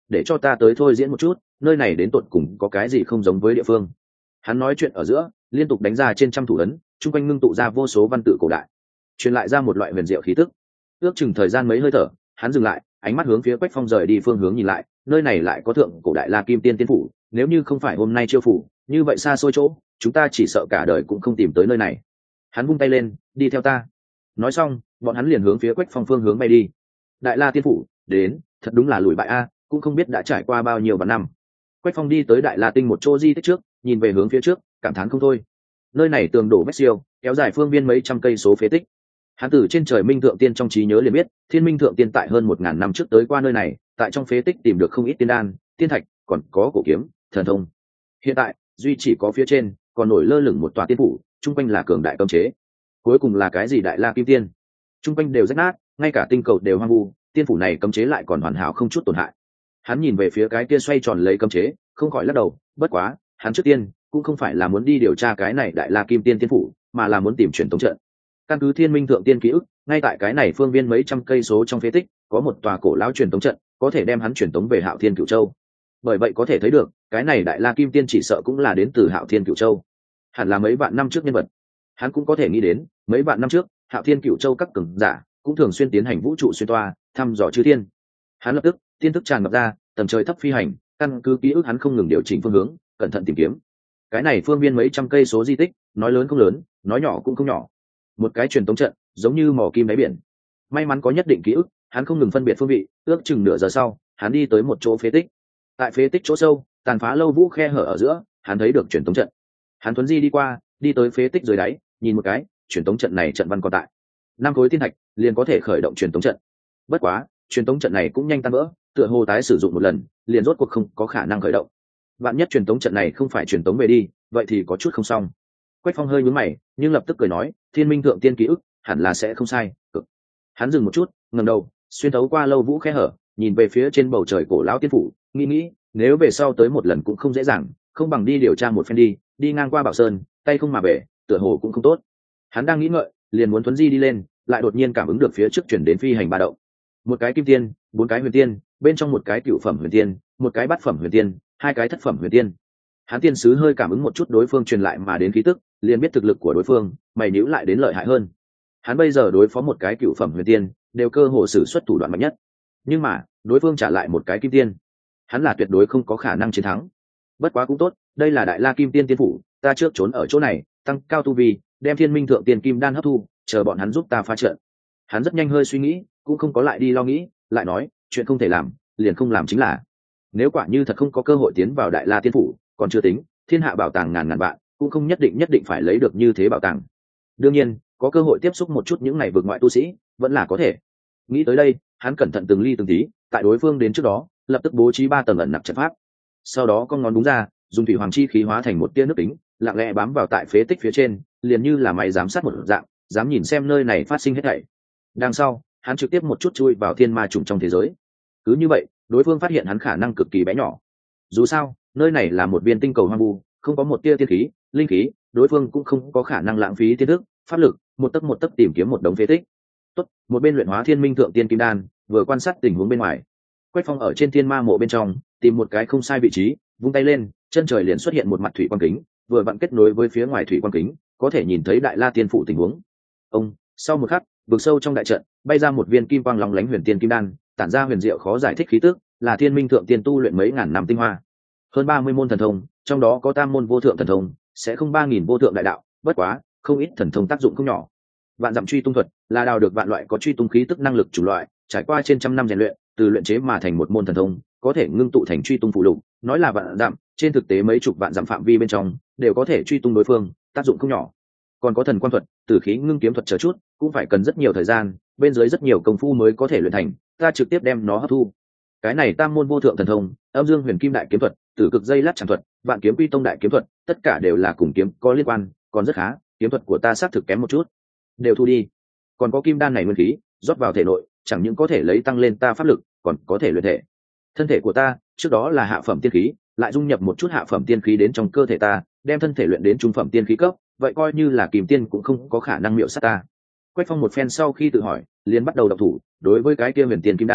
Speaker 1: để cho ta tới thôi diễn một chút nơi này đến tột cùng có cái gì không giống với địa phương. Hắn nói chuyện ở giữa liên tục đánh ra trên trăm thủ ấn, chung quanh ngưng tụ ra vô số văn tự cổ đại, truyền lại ra một loại huyền diệu khí tức. Ước chừng thời gian mấy hơi thở, hắn dừng lại, ánh mắt hướng phía Quách Phong rời đi phương hướng nhìn lại, nơi này lại có thượng cổ đại La Kim Tiên tiên phủ, nếu như không phải hôm nay chiêu phủ, như vậy xa xôi chỗ, chúng ta chỉ sợ cả đời cũng không tìm tới nơi này. Hắn vung tay lên, đi theo ta. Nói xong, bọn hắn liền hướng phía Quách Phong phương hướng bay đi. Đại La tiên phủ, đến, thật đúng là lùi bại a, cũng không biết đã trải qua bao nhiêu vạn năm. Quách Phong đi tới Đại La tinh một chỗ di tích trước, nhìn về hướng phía trước, cảm thán không thôi. Nơi này tường đổ vách siêu, kéo dài phương viên mấy trăm cây số phế tích. Hắn từ trên trời Minh Thượng Tiên trong trí nhớ liền biết, Thiên Minh Thượng Tiên tại hơn một ngàn năm trước tới qua nơi này, tại trong phế tích tìm được không ít tiên đan, tiên thạch, còn có cổ kiếm, thần thông. Hiện tại, duy chỉ có phía trên còn nổi lơ lửng một tòa tiên phủ, trung quanh là cường đại cấm chế. Cuối cùng là cái gì Đại La Kim Tiên? Trung quanh đều rách nát, ngay cả tinh cầu đều hoang vu, tiên phủ này cấm chế lại còn hoàn hảo không chút tổn hại. Hắn nhìn về phía cái kia xoay tròn lấy cấm chế, không khỏi lắc đầu, bất quá, hắn trước tiên cũng không phải là muốn đi điều tra cái này Đại La Kim Tiên tiên phủ, mà là muốn tìm truyền tống trận. Căn cứ Thiên Minh Thượng Tiên ký ức, ngay tại cái này phương viên mấy trăm cây số trong phế tích, có một tòa cổ lão truyền tống trận, có thể đem hắn truyền tống về Hạo Thiên Cửu Châu. Bởi vậy có thể thấy được, cái này Đại La Kim Tiên chỉ sợ cũng là đến từ Hạo Thiên Cửu Châu, hẳn là mấy vạn năm trước nhân vật. Hắn cũng có thể nghĩ đến, mấy vạn năm trước, Hạo Thiên Cửu Châu các cường giả cũng thường xuyên tiến hành vũ trụ xuyên toa, thăm dò chư thiên. Hắn lập tức, tiên thức tràn ngập ra, tầm trời thấp phi hành, căn cứ ký ức hắn không ngừng điều chỉnh phương hướng, cẩn thận tìm kiếm. Cái này phương viên mấy trăm cây số di tích, nói lớn không lớn, nói nhỏ cũng không nhỏ. Một cái truyền tống trận, giống như mỏ kim đáy biển. May mắn có nhất định ký ức, hắn không ngừng phân biệt phương vị, ước chừng nửa giờ sau, hắn đi tới một chỗ phế tích. Tại phế tích chỗ sâu, tàn phá lâu vũ khe hở ở giữa, hắn thấy được truyền tống trận. Hắn thuấn di đi qua, đi tới phế tích dưới đáy, nhìn một cái, truyền tống trận này trận văn còn tại. Năm khối thiên thạch liền có thể khởi động truyền tống trận. Bất quá, truyền tống trận này cũng nhanh tan vỡ, tựa hồ tái sử dụng một lần, liền rốt cuộc không có khả năng khởi động. Vạn nhất truyền tống trận này không phải truyền tống về đi, vậy thì có chút không xong. Quách Phong hơi nhướng mày, nhưng lập tức cười nói, Thiên Minh Thượng Tiên ký ức, hẳn là sẽ không sai. Cực. Hắn dừng một chút, ngẩng đầu, xuyên thấu qua lâu vũ khe hở, nhìn về phía trên bầu trời cổ lão tiên phủ, nghĩ nghĩ, nếu về sau tới một lần cũng không dễ dàng, không bằng đi điều tra một phen đi, đi ngang qua Bảo Sơn, tay không mà về, tựa hồ cũng không tốt. Hắn đang nghĩ ngợi, liền muốn thuấn di đi lên, lại đột nhiên cảm ứng được phía trước chuyển đến phi hành ba động. Một cái kim tiên, bốn cái huyền tiên, bên trong một cái cựu phẩm huyền tiên, một cái bát phẩm huyền tiên, hai cái thất phẩm huyền tiên. Hắn tiên sứ hơi cảm ứng một chút đối phương truyền lại mà đến khí tức, liền biết thực lực của đối phương, mày níu lại đến lợi hại hơn. Hắn bây giờ đối phó một cái cựu phẩm huyền tiên, đều cơ hồ sử xuất thủ đoạn mạnh nhất. Nhưng mà, đối phương trả lại một cái kim tiên, hắn là tuyệt đối không có khả năng chiến thắng. Bất quá cũng tốt, đây là Đại La Kim Tiên tiên phủ, ta trước trốn ở chỗ này, tăng cao tu vi, đem Thiên Minh Thượng Tiên kim đan hấp thu, chờ bọn hắn giúp ta phá trận. Hắn rất nhanh hơi suy nghĩ, cũng không có lại đi lo nghĩ, lại nói, chuyện không thể làm, liền không làm chính là. Nếu quả như thật không có cơ hội tiến vào Đại La tiên phủ, còn chưa tính, thiên hạ bảo tàng ngàn ngàn vạn, cũng không nhất định nhất định phải lấy được như thế bảo tàng. Đương nhiên, có cơ hội tiếp xúc một chút những này vượt ngoại tu sĩ, vẫn là có thể. Nghĩ tới đây, hắn cẩn thận từng ly từng tí, tại đối phương đến trước đó, lập tức bố trí ba tầng ẩn nặc trận pháp. Sau đó con ngón đúng ra, dùng thủy hoàng chi khí hóa thành một tia nước tính, lặng lẽ bám vào tại phế tích phía trên, liền như là máy giám sát một dạng, dám nhìn xem nơi này phát sinh hết thảy. Đằng sau, hắn trực tiếp một chút chui vào thiên ma trùng trong thế giới. Cứ như vậy, đối phương phát hiện hắn khả năng cực kỳ bé nhỏ. Dù sao, nơi này là một viên tinh cầu hoang vu, không có một tia tiên khí, linh khí, đối phương cũng không có khả năng lãng phí tiên thức, pháp lực, một tấc một tấc tìm kiếm một đống phế tích. Tốt, một bên luyện hóa Thiên Minh Thượng Tiên kim đan, vừa quan sát tình huống bên ngoài. Quách Phong ở trên thiên ma mộ bên trong, tìm một cái không sai vị trí, vung tay lên, chân trời liền xuất hiện một mặt thủy quang kính, vừa vặn kết nối với phía ngoài thủy quang kính, có thể nhìn thấy Đại La tiên phủ tình huống. Ông, sau một khắc, vực sâu trong đại trận, bay ra một viên kim quang lóng lánh huyền tiên kim đan, tản ra huyền diệu khó giải thích khí tức, là Thiên Minh Thượng Tiên tu luyện mấy ngàn năm tinh hoa. Hơn ba mươi môn thần thông, trong đó có tam môn vô thượng thần thông, sẽ không ba nghìn vô thượng đại đạo, bất quá, không ít thần thông tác dụng không nhỏ. Vạn dặm truy tung thuật là đào được vạn loại có truy tung khí tức năng lực chủ loại, trải qua trên trăm năm rèn luyện, từ luyện chế mà thành một môn thần thông, có thể ngưng tụ thành truy tung phụ lục, nói là vạn dặm, trên thực tế mấy chục vạn dặm phạm vi bên trong đều có thể truy tung đối phương, tác dụng không nhỏ. Còn có thần quan thuật, tử khí ngưng kiếm thuật chờ chút, cũng phải cần rất nhiều thời gian, bên dưới rất nhiều công phu mới có thể luyện thành, ta trực tiếp đem nó hấp thu. Cái này tam môn vô thượng thần thông, âm dương huyền kim đại kiếm thuật, tử cực dây lát chẳng thuật, vạn kiếm quy tông đại kiếm thuật, tất cả đều là cùng kiếm có liên quan, còn rất khá, kiếm thuật của ta xác thực kém một chút, đều thu đi. Còn có kim đan này nguyên khí rót vào thể nội, chẳng những có thể lấy tăng lên ta pháp lực, còn có thể luyện thể. Thân thể của ta trước đó là hạ phẩm tiên khí, lại dung nhập một chút hạ phẩm tiên khí đến trong cơ thể ta, đem thân thể luyện đến trung phẩm tiên khí cấp, vậy coi như là kìm tiên cũng không có khả năng miệu sát ta. Quách Phong một phen sau khi tự hỏi, liền bắt đầu độc thủ, đối với cái kia huyền tiên kim đan,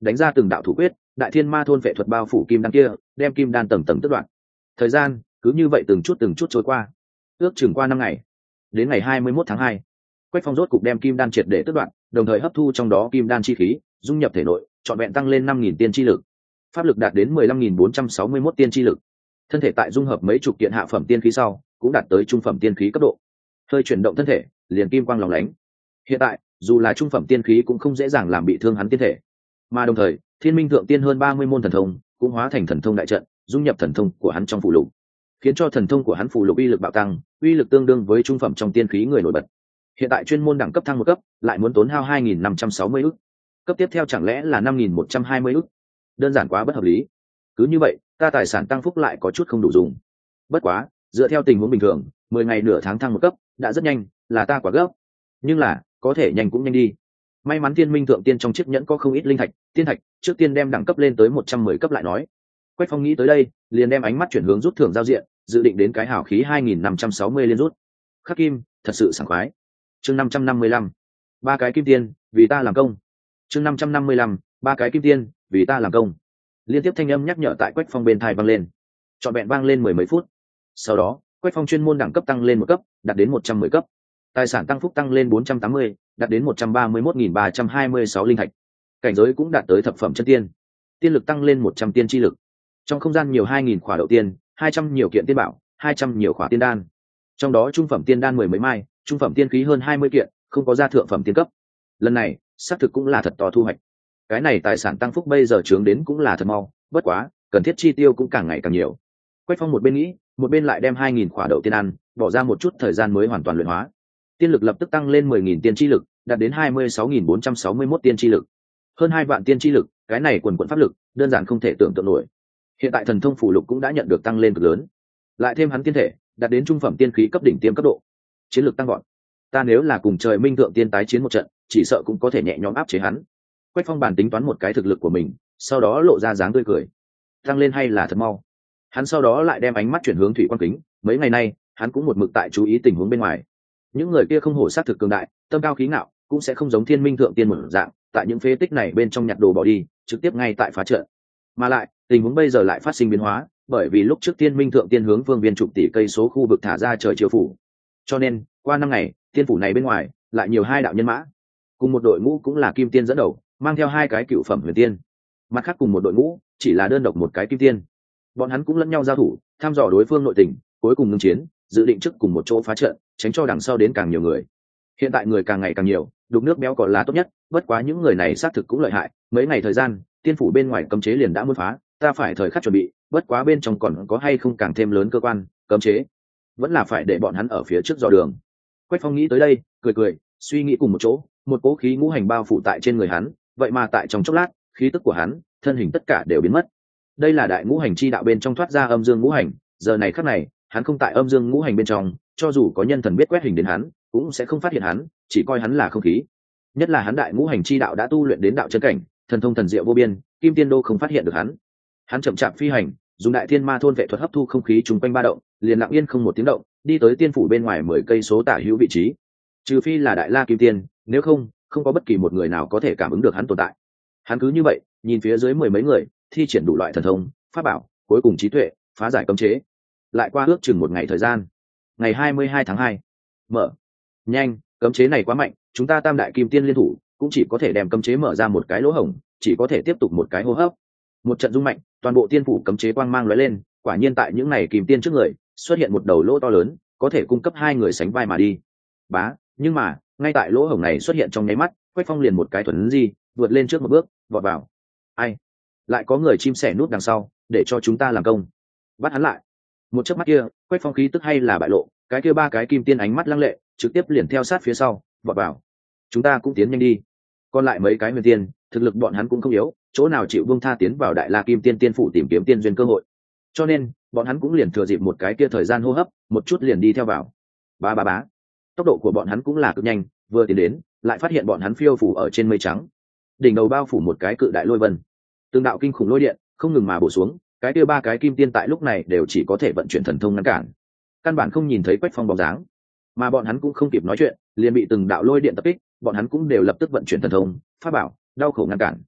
Speaker 1: đánh ra từng đạo thủ quyết, đại thiên ma thôn vệ thuật bao phủ kim đan kia, đem kim đan tầng tầng tước đoạn. Thời gian cứ như vậy từng chút từng chút trôi qua, ước chừng qua năm ngày. Đến ngày hai mươi mốt tháng hai, Quách Phong rốt cục đem kim đan triệt để tước đoạn, đồng thời hấp thu trong đó kim đan chi khí, dung nhập thể nội, trọn vẹn tăng lên năm nghìn tiên chi lực. Pháp lực đạt đến mười lăm nghìn bốn trăm sáu mươi mốt tiên chi lực. Thân thể tại dung hợp mấy chục kiện hạ phẩm tiên khí sau, cũng đạt tới trung phẩm tiên khí cấp độ. Hơi chuyển động thân thể, liền kim quang lóng lánh. Hiện tại, dù là trung phẩm tiên khí cũng không dễ dàng làm bị thương hắn tiên thể. Mà đồng thời, Thiên Minh thượng tiên hơn ba mươi môn thần thông, cũng hóa thành thần thông đại trận, dung nhập thần thông của hắn trong phù lục, khiến cho thần thông của hắn phù lục uy lực bạo tăng, uy lực tương đương với trung phẩm trong tiên khí người nổi bật. Hiện tại chuyên môn đẳng cấp thăng một cấp, lại muốn tốn hao hai nghìn năm trăm sáu mươi ức. Cấp tiếp theo chẳng lẽ là năm nghìn một trăm hai mươi ức? Đơn giản quá bất hợp lý. Cứ như vậy, ta tài sản tăng phúc lại có chút không đủ dùng. Bất quá, dựa theo tình huống bình thường, mười ngày nửa tháng thăng một cấp, đã rất nhanh, là ta quá gấp. Nhưng là, có thể nhanh cũng nhanh đi. May mắn Thiên Minh thượng tiên trong chiếc nhẫn có không ít linh thạch, tiên thạch, trước tiên đem đẳng cấp lên tới một trăm mười cấp lại nói. Quách Phong nghĩ tới đây, liền đem ánh mắt chuyển hướng rút thưởng giao diện, dự định đến cái hào khí hai nghìn năm trăm sáu mươi liên rút. Khắc kim, thật sự sảng khoái. Chương năm trăm năm mươi lăm, ba cái kim tiên, vì ta làm công. Chương năm trăm năm mươi lăm, ba cái kim tiên, vì ta làm công. Liên tiếp thanh âm nhắc nhở tại Quách Phong bên tai vang lên. Trọn vẹn vang lên mười mấy phút. Sau đó, Quách Phong chuyên môn đẳng cấp tăng lên một cấp, đạt đến một trăm mười cấp. Tài sản tăng phúc tăng lên bốn trăm tám mươi, đạt đến một trăm ba mươi mốt nghìn ba trăm hai mươi sáu linh thạch. Cảnh giới cũng đạt tới thập phẩm chân tiên. Tiên lực tăng lên một trăm tiên chi lực. Trong không gian nhiều hai nghìn khỏa đậu tiên, hai trăm nhiều kiện tiên bảo, hai trăm nhiều khỏa tiên đan. Trong đó trung phẩm tiên đan mười mấy mai, trung phẩm tiên khí hơn hai mươi kiện, không có ra thượng phẩm tiên cấp. Lần này, xác thực cũng là thật to thu hoạch. Cái này tài sản tăng phúc bây giờ chướng đến cũng là thật mau, bất quá, cần thiết chi tiêu cũng càng ngày càng nhiều. Quách Phong một bên nghĩ, một bên lại đem hai nghìn khỏa đậu tiên ăn, bỏ ra một chút thời gian mới hoàn toàn luyện hóa. Tiên lực lập tức tăng lên mười nghìn tiên chi lực, đạt đến hai mươi sáu nghìn bốn trăm sáu mươi mốt tiên chi lực. Hơn hai vạn tiên chi lực, cái này quần quần pháp lực, đơn giản không thể tưởng tượng nổi. Hiện tại thần thông phù lục cũng đã nhận được tăng lên cực lớn. Lại thêm hắn tiên thể, đạt đến trung phẩm tiên khí cấp đỉnh tiêm cấp độ. Chiến lược tăng vọt. Ta nếu là cùng trời minh thượng tiên tái chiến một trận, chỉ sợ cũng có thể nhẹ nhõm áp chế hắn. Quách Phong bàn tính toán một cái thực lực của mình, sau đó lộ ra dáng tươi cười. Tăng lên hay là thật mau. Hắn sau đó lại đem ánh mắt chuyển hướng thủy quan kính, mấy ngày nay, hắn cũng một mực tại chú ý tình huống bên ngoài. Những người kia không hổ sát thực cường đại, tâm cao khí ngạo, cũng sẽ không giống Thiên Minh thượng tiên một dạng, tại những phế tích này bên trong nhặt đồ bỏ đi, trực tiếp ngay tại phá trận. Mà lại, tình huống bây giờ lại phát sinh biến hóa, bởi vì lúc trước Thiên Minh thượng tiên hướng phương viên chục tỷ cây số khu vực thả ra trời chiều phủ. Cho nên, qua năm ngày, tiên phủ này bên ngoài lại nhiều hai đạo nhân mã, cùng một đội ngũ cũng là kim tiên dẫn đầu, mang theo hai cái cựu phẩm huyền tiên. Mặt khác cùng một đội ngũ, chỉ là đơn độc một cái kim tiên. Bọn hắn cũng lẫn nhau giao thủ, thăm dò đối phương nội tình, cuối cùng ngưng chiến, dự định trước cùng một chỗ phá trận, tránh cho đằng sau đến càng nhiều người. Hiện tại người càng ngày càng nhiều, đục nước béo cò là tốt nhất, bất quá những người này xác thực cũng lợi hại, mấy ngày thời gian, tiên phủ bên ngoài cấm chế liền đã muốn phá, ta phải thời khắc chuẩn bị, bất quá bên trong còn có hay không càng thêm lớn cơ quan cấm chế, vẫn là phải để bọn hắn ở phía trước dò đường. Quách Phong nghĩ tới đây, cười cười, suy nghĩ cùng một chỗ, một cỗ khí ngũ hành bao phủ tại trên người hắn, vậy mà tại trong chốc lát, khí tức của hắn, thân hình tất cả đều biến mất. Đây là đại ngũ hành chi đạo bên trong thoát ra âm dương ngũ hành, giờ này khắc này, hắn không tại âm dương ngũ hành bên trong, cho dù có nhân thần biết quét hình đến hắn, cũng sẽ không phát hiện hắn, chỉ coi hắn là không khí. Nhất là hắn đại ngũ hành chi đạo đã tu luyện đến đạo chân cảnh, thần thông thần diệu vô biên, kim tiên đô không phát hiện được hắn. Hắn chậm chạp phi hành, dùng đại thiên ma thôn vệ thuật hấp thu không khí chung quanh ba động, liền lặng yên không một tiếng động, đi tới tiên phủ bên ngoài mười cây số tả hữu vị trí. Trừ phi là đại la kim tiên, nếu không, không có bất kỳ một người nào có thể cảm ứng được hắn tồn tại. Hắn cứ như vậy, nhìn phía dưới mười mấy người, thi triển đủ loại thần thông, pháp bảo, cuối cùng trí tuệ, phá giải cấm chế. Lại qua ước chừng một ngày thời gian. Ngày hai mươi hai tháng hai, mở. Nhanh, cấm chế này quá mạnh, chúng ta tam đại kim tiên liên thủ, cũng chỉ có thể đem cấm chế mở ra một cái lỗ hổng, chỉ có thể tiếp tục một cái hô hấp. Một trận rung mạnh, toàn bộ tiên phủ cấm chế quang mang lóe lên, quả nhiên tại những này kim tiên trước người, xuất hiện một đầu lỗ to lớn, có thể cung cấp hai người sánh vai mà đi. Bá, nhưng mà, ngay tại lỗ hổng này xuất hiện trong nháy mắt, Quách Phong liền một cái thuần di, vượt lên trước một bước, vọt vào. Ai? Lại có người chim sẻ nút đằng sau, để cho chúng ta làm công. Bắt hắn lại. Một chớp mắt kia, Quách Phong khí tức hay là bại lộ, cái kia ba cái kim tiên ánh mắt lăng lệ, trực tiếp liền theo sát phía sau, vọt vào. Chúng ta cũng tiến nhanh đi. Còn lại mấy cái huyền tiên, thực lực bọn hắn cũng không yếu, chỗ nào chịu buông tha tiến vào đại la kim tiên tiên phủ tìm kiếm tiên duyên cơ hội. Cho nên, bọn hắn cũng liền thừa dịp một cái kia thời gian hô hấp, một chút liền đi theo vào. Ba ba bá. Tốc độ của bọn hắn cũng là cực nhanh, vừa tiến đến, lại phát hiện bọn hắn phiêu phủ ở trên mây trắng. Đỉnh đầu bao phủ một cái cự đại lôi vân. Tương đạo kinh khủng lôi điện, không ngừng mà bổ xuống, cái kia ba cái kim tiên tại lúc này đều chỉ có thể vận chuyển thần thông ngăn cản. Căn bản không nhìn thấy Quách Phong bóng dáng, mà bọn hắn cũng không kịp nói chuyện, liền bị từng đạo lôi điện tập kích, bọn hắn cũng đều lập tức vận chuyển thần thông, pháp bảo, đau khổ ngăn cản.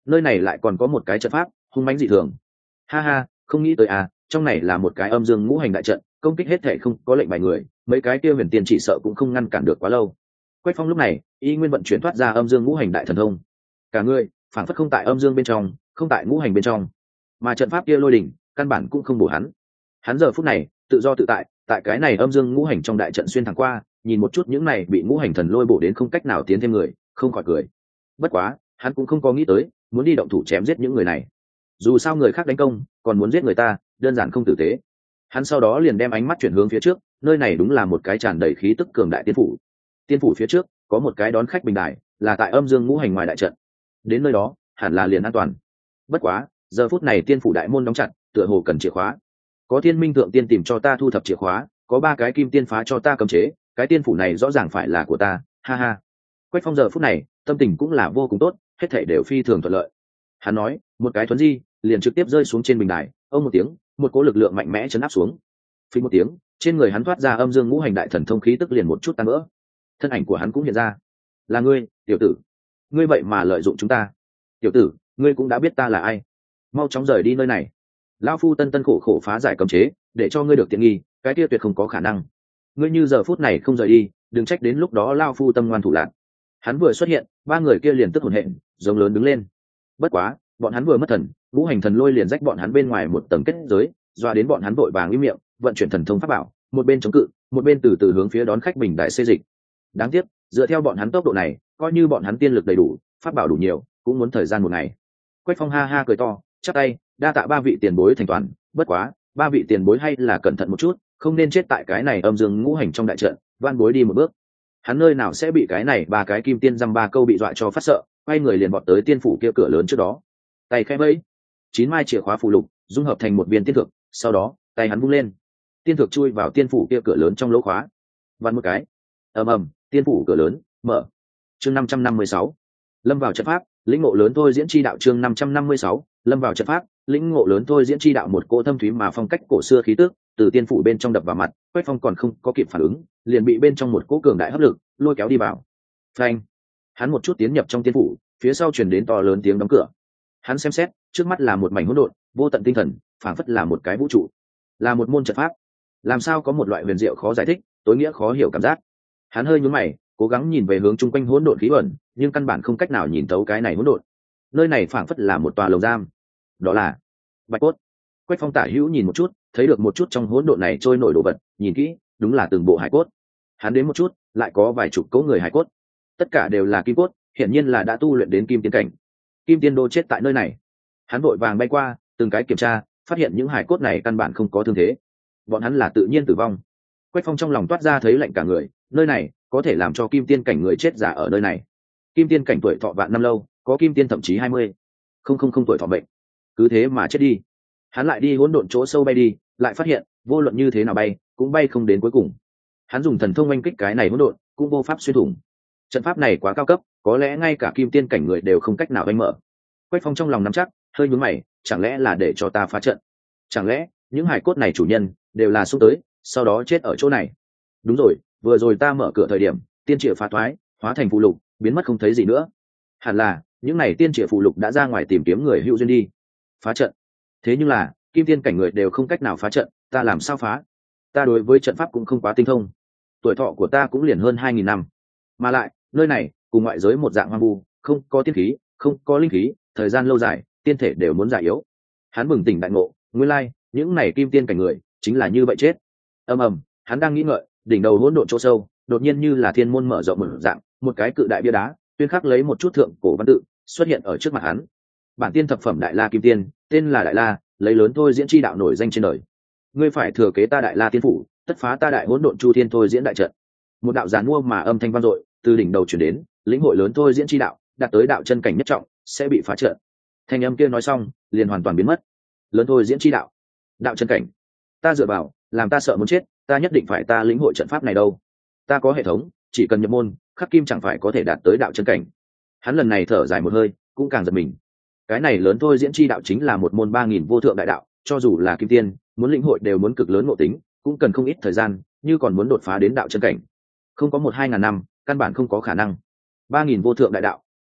Speaker 1: nơi này lại còn có một cái trận pháp hung mãnh dị thường. Ha ha, không nghĩ tới à, trong này là một cái âm dương ngũ hành đại trận, công kích hết thể không có lệnh bài người, mấy cái kia huyền tiên chỉ sợ cũng không ngăn cản được quá lâu. Quách Phong lúc này y nguyên vận chuyển thoát ra âm dương ngũ hành đại thần thông, cả người phản phất không tại âm dương bên trong, không tại ngũ hành bên trong, mà trận pháp kia lôi đỉnh căn bản cũng không bổ hắn. Hắn giờ phút này tự do tự tại, tại cái này âm dương ngũ hành trong đại trận xuyên thẳng qua, nhìn một chút những này bị ngũ hành thần lôi bổ đến không cách nào tiến thêm người, không khỏi cười. Bất quá hắn cũng không có nghĩ tới muốn đi động thủ chém giết những người này, dù sao người khác đánh công còn muốn giết người ta đơn giản không tử tế. Hắn sau đó liền đem ánh mắt chuyển hướng phía trước, nơi này đúng là một cái tràn đầy khí tức cường đại tiên phủ. Tiên phủ phía trước có một cái đón khách bình đài, là tại âm dương ngũ hành ngoài đại trận, đến nơi đó hẳn là liền an toàn. Bất quá giờ phút này tiên phủ đại môn đóng chặt, tựa hồ cần chìa khóa. Có thiên minh thượng tiên tìm cho ta thu thập chìa khóa, có ba cái kim tiên phá cho ta cấm chế, cái tiên phủ này rõ ràng phải là của ta, ha ha. Quách Phong giờ phút này tâm tình cũng là vô cùng tốt, hết thảy đều phi thường thuận lợi. Hắn nói một cái thuấn di liền trực tiếp rơi xuống trên bình đài, ông một tiếng, một cỗ lực lượng mạnh mẽ chấn áp xuống. Phí một tiếng, trên người hắn thoát ra âm dương ngũ hành đại thần thông khí tức liền một chút tan vỡ. Thân ảnh của hắn cũng hiện ra. Là ngươi, tiểu tử. Ngươi vậy mà lợi dụng chúng ta. Tiểu tử, ngươi cũng đã biết ta là ai. Mau chóng rời đi nơi này. Lão phu tân tân khổ khổ phá giải cấm chế, để cho ngươi được tiện nghi, cái kia tuyệt không có khả năng. Ngươi như giờ phút này không rời đi, đừng trách đến lúc đó lão phu tâm ngoan thủ lạn. Hắn vừa xuất hiện, ba người kia liền tức hổn hển, giống lớn đứng lên. Bất quá, bọn hắn vừa mất thần, ngũ hành thần lôi liền rách bọn hắn bên ngoài một tầng kết giới, doa đến bọn hắn vội vàng im miệng, vận chuyển thần thông pháp bảo, một bên chống cự, một bên từ từ hướng phía đón khách bình đại xê dịch. Đáng tiếc, dựa theo bọn hắn tốc độ này, coi như bọn hắn tiên lực đầy đủ, pháp bảo đủ nhiều, cũng muốn thời gian một ngày. Quách Phong ha ha cười to, chắp tay, đa tạ ba vị tiền bối thành toàn, bất quá, ba vị tiền bối hay là cẩn thận một chút, không nên chết tại cái này âm dương ngũ hành trong đại trận, van bối đi một bước. Hắn nơi nào sẽ bị cái này ba cái kim tiên dăm ba câu bị dọa cho phát sợ, quay người liền bọt tới tiên phủ kia cửa lớn trước đó. Tay khẽ vẫy, chín mai chìa khóa phù lục dung hợp thành một viên tiên thực, sau đó tay hắn vung lên, tiên thực chui vào tiên phủ kia cửa lớn trong lỗ khóa. Vặn một cái, ầm ầm, tiên phủ cửa lớn mở. Chương năm trăm năm mươi sáu, lâm vào trận pháp, lĩnh ngộ lớn thôi diễn chi đạo. Chương năm trăm năm mươi sáu, lâm vào trận pháp, lĩnh ngộ lớn thôi diễn chi đạo. Một cỗ thâm thúy mà phong cách cổ xưa khí tức từ tiên phủ bên trong đập vào mặt, Quách Phong còn không có kịp phản ứng, liền bị bên trong một cỗ cường đại hấp lực lôi kéo đi vào. Phanh! Hắn một chút tiến nhập trong tiên phủ, phía sau truyền đến to lớn tiếng đóng cửa. Hắn xem xét, trước mắt là một mảnh hỗn độn, vô tận tinh thần, phảng phất là một cái vũ trụ, là một môn trận pháp. Làm sao có một loại huyền diệu khó giải thích, tối nghĩa khó hiểu cảm giác. Hắn hơi nhướng mày, cố gắng nhìn về hướng chung quanh hỗn độn khí ẩn, nhưng căn bản không cách nào nhìn thấu cái này hỗn độn. Nơi này phảng phất là một tòa lồng giam. Đó là bạch cốt. Quách Phong tả hữu nhìn một chút, thấy được một chút trong hỗn độn này trôi nổi đồ vật, nhìn kỹ, đúng là từng bộ hải cốt. Hắn đến một chút, lại có vài chục cỗ người hải cốt, tất cả đều là kim cốt, hiển nhiên là đã tu luyện đến kim tiên cảnh. Kim tiên đô chết tại nơi này. Hắn vội vàng bay qua, từng cái kiểm tra, phát hiện những hải cốt này căn bản không có thương thế, bọn hắn là tự nhiên tử vong. Quách Phong trong lòng toát ra thấy lạnh cả người, nơi này có thể làm cho kim tiên cảnh người chết giả ở nơi này. Kim tiên cảnh tuổi thọ vạn năm lâu, có kim tiên thậm chí hai mươi không không không tuổi thọ bệnh, cứ thế mà chết đi. Hắn lại đi hỗn độn chỗ sâu bay đi, lại phát hiện vô luận như thế nào bay cũng bay không đến cuối cùng. Hắn dùng thần thông oanh kích cái này hỗn độn, cũng vô pháp xuyên thủng. Trận pháp này quá cao cấp, có lẽ ngay cả kim tiên cảnh người đều không cách nào oanh mở. Quách Phong trong lòng nắm chắc, hơi nhướng mày, chẳng lẽ là để cho ta phá trận? Chẳng lẽ những hải cốt này chủ nhân đều là xung tới, sau đó chết ở chỗ này? Đúng rồi, vừa rồi ta mở cửa thời điểm, tiên triệt phá thoái, hóa thành phù lục, biến mất không thấy gì nữa. Hẳn là những này tiên triệt phù lục đã ra ngoài tìm kiếm người hữu duyên đi phá trận. Thế nhưng là kim tiên cảnh người đều không cách nào phá trận, ta làm sao phá? Ta đối với trận pháp cũng không quá tinh thông, tuổi thọ của ta cũng liền hơn hai nghìn năm, mà lại nơi này cùng ngoại giới một dạng hoang vu, không có tiên khí, không có linh khí, thời gian lâu dài tiên thể đều muốn già yếu. Hắn bừng tỉnh đại ngộ, nguyên lai những này kim tiên cảnh người chính là như vậy chết. Ầm ầm, hắn đang nghĩ ngợi, đỉnh đầu hỗn độn chỗ sâu đột nhiên như là thiên môn mở rộng một dạng, một cái cự đại bia đá tuyên khắc lấy một chút thượng cổ văn tự xuất hiện ở trước mặt hắn. Bản tiên thập phẩm đại la kim tiên, tên là Đại La, lấy lớn thôi diễn chi đạo nổi danh trên đời. Ngươi phải thừa kế ta Đại La tiên phủ, tất phá ta đại hỗn độn chu thiên thôi diễn đại trận. Một đạo giàn mua mà âm thanh vang dội từ đỉnh đầu chuyển đến, lĩnh hội lớn thôi diễn chi đạo, đạt tới đạo chân cảnh nhất trọng sẽ bị phá trận. Thanh âm kia nói xong liền hoàn toàn biến mất. Lớn thôi diễn chi đạo, đạo chân cảnh, ta dựa vào, làm ta sợ muốn chết, ta nhất định phải ta lĩnh hội trận pháp này đâu. Ta có hệ thống, chỉ cần nhập môn, khắc kim chẳng phải có thể đạt tới đạo chân cảnh. Hắn lần này thở dài một hơi, cũng càng giật mình. Cái này lớn thôi diễn chi đạo chính là một môn ba nghìn vô thượng đại đạo, cho dù là kim tiên muốn lĩnh hội đều muốn cực lớn ngộ tính, cũng cần không ít thời gian, như còn muốn đột phá đến đạo chân cảnh, không có một hai ngàn năm căn bản không có khả năng. Ba nghìn vô thượng đại đạo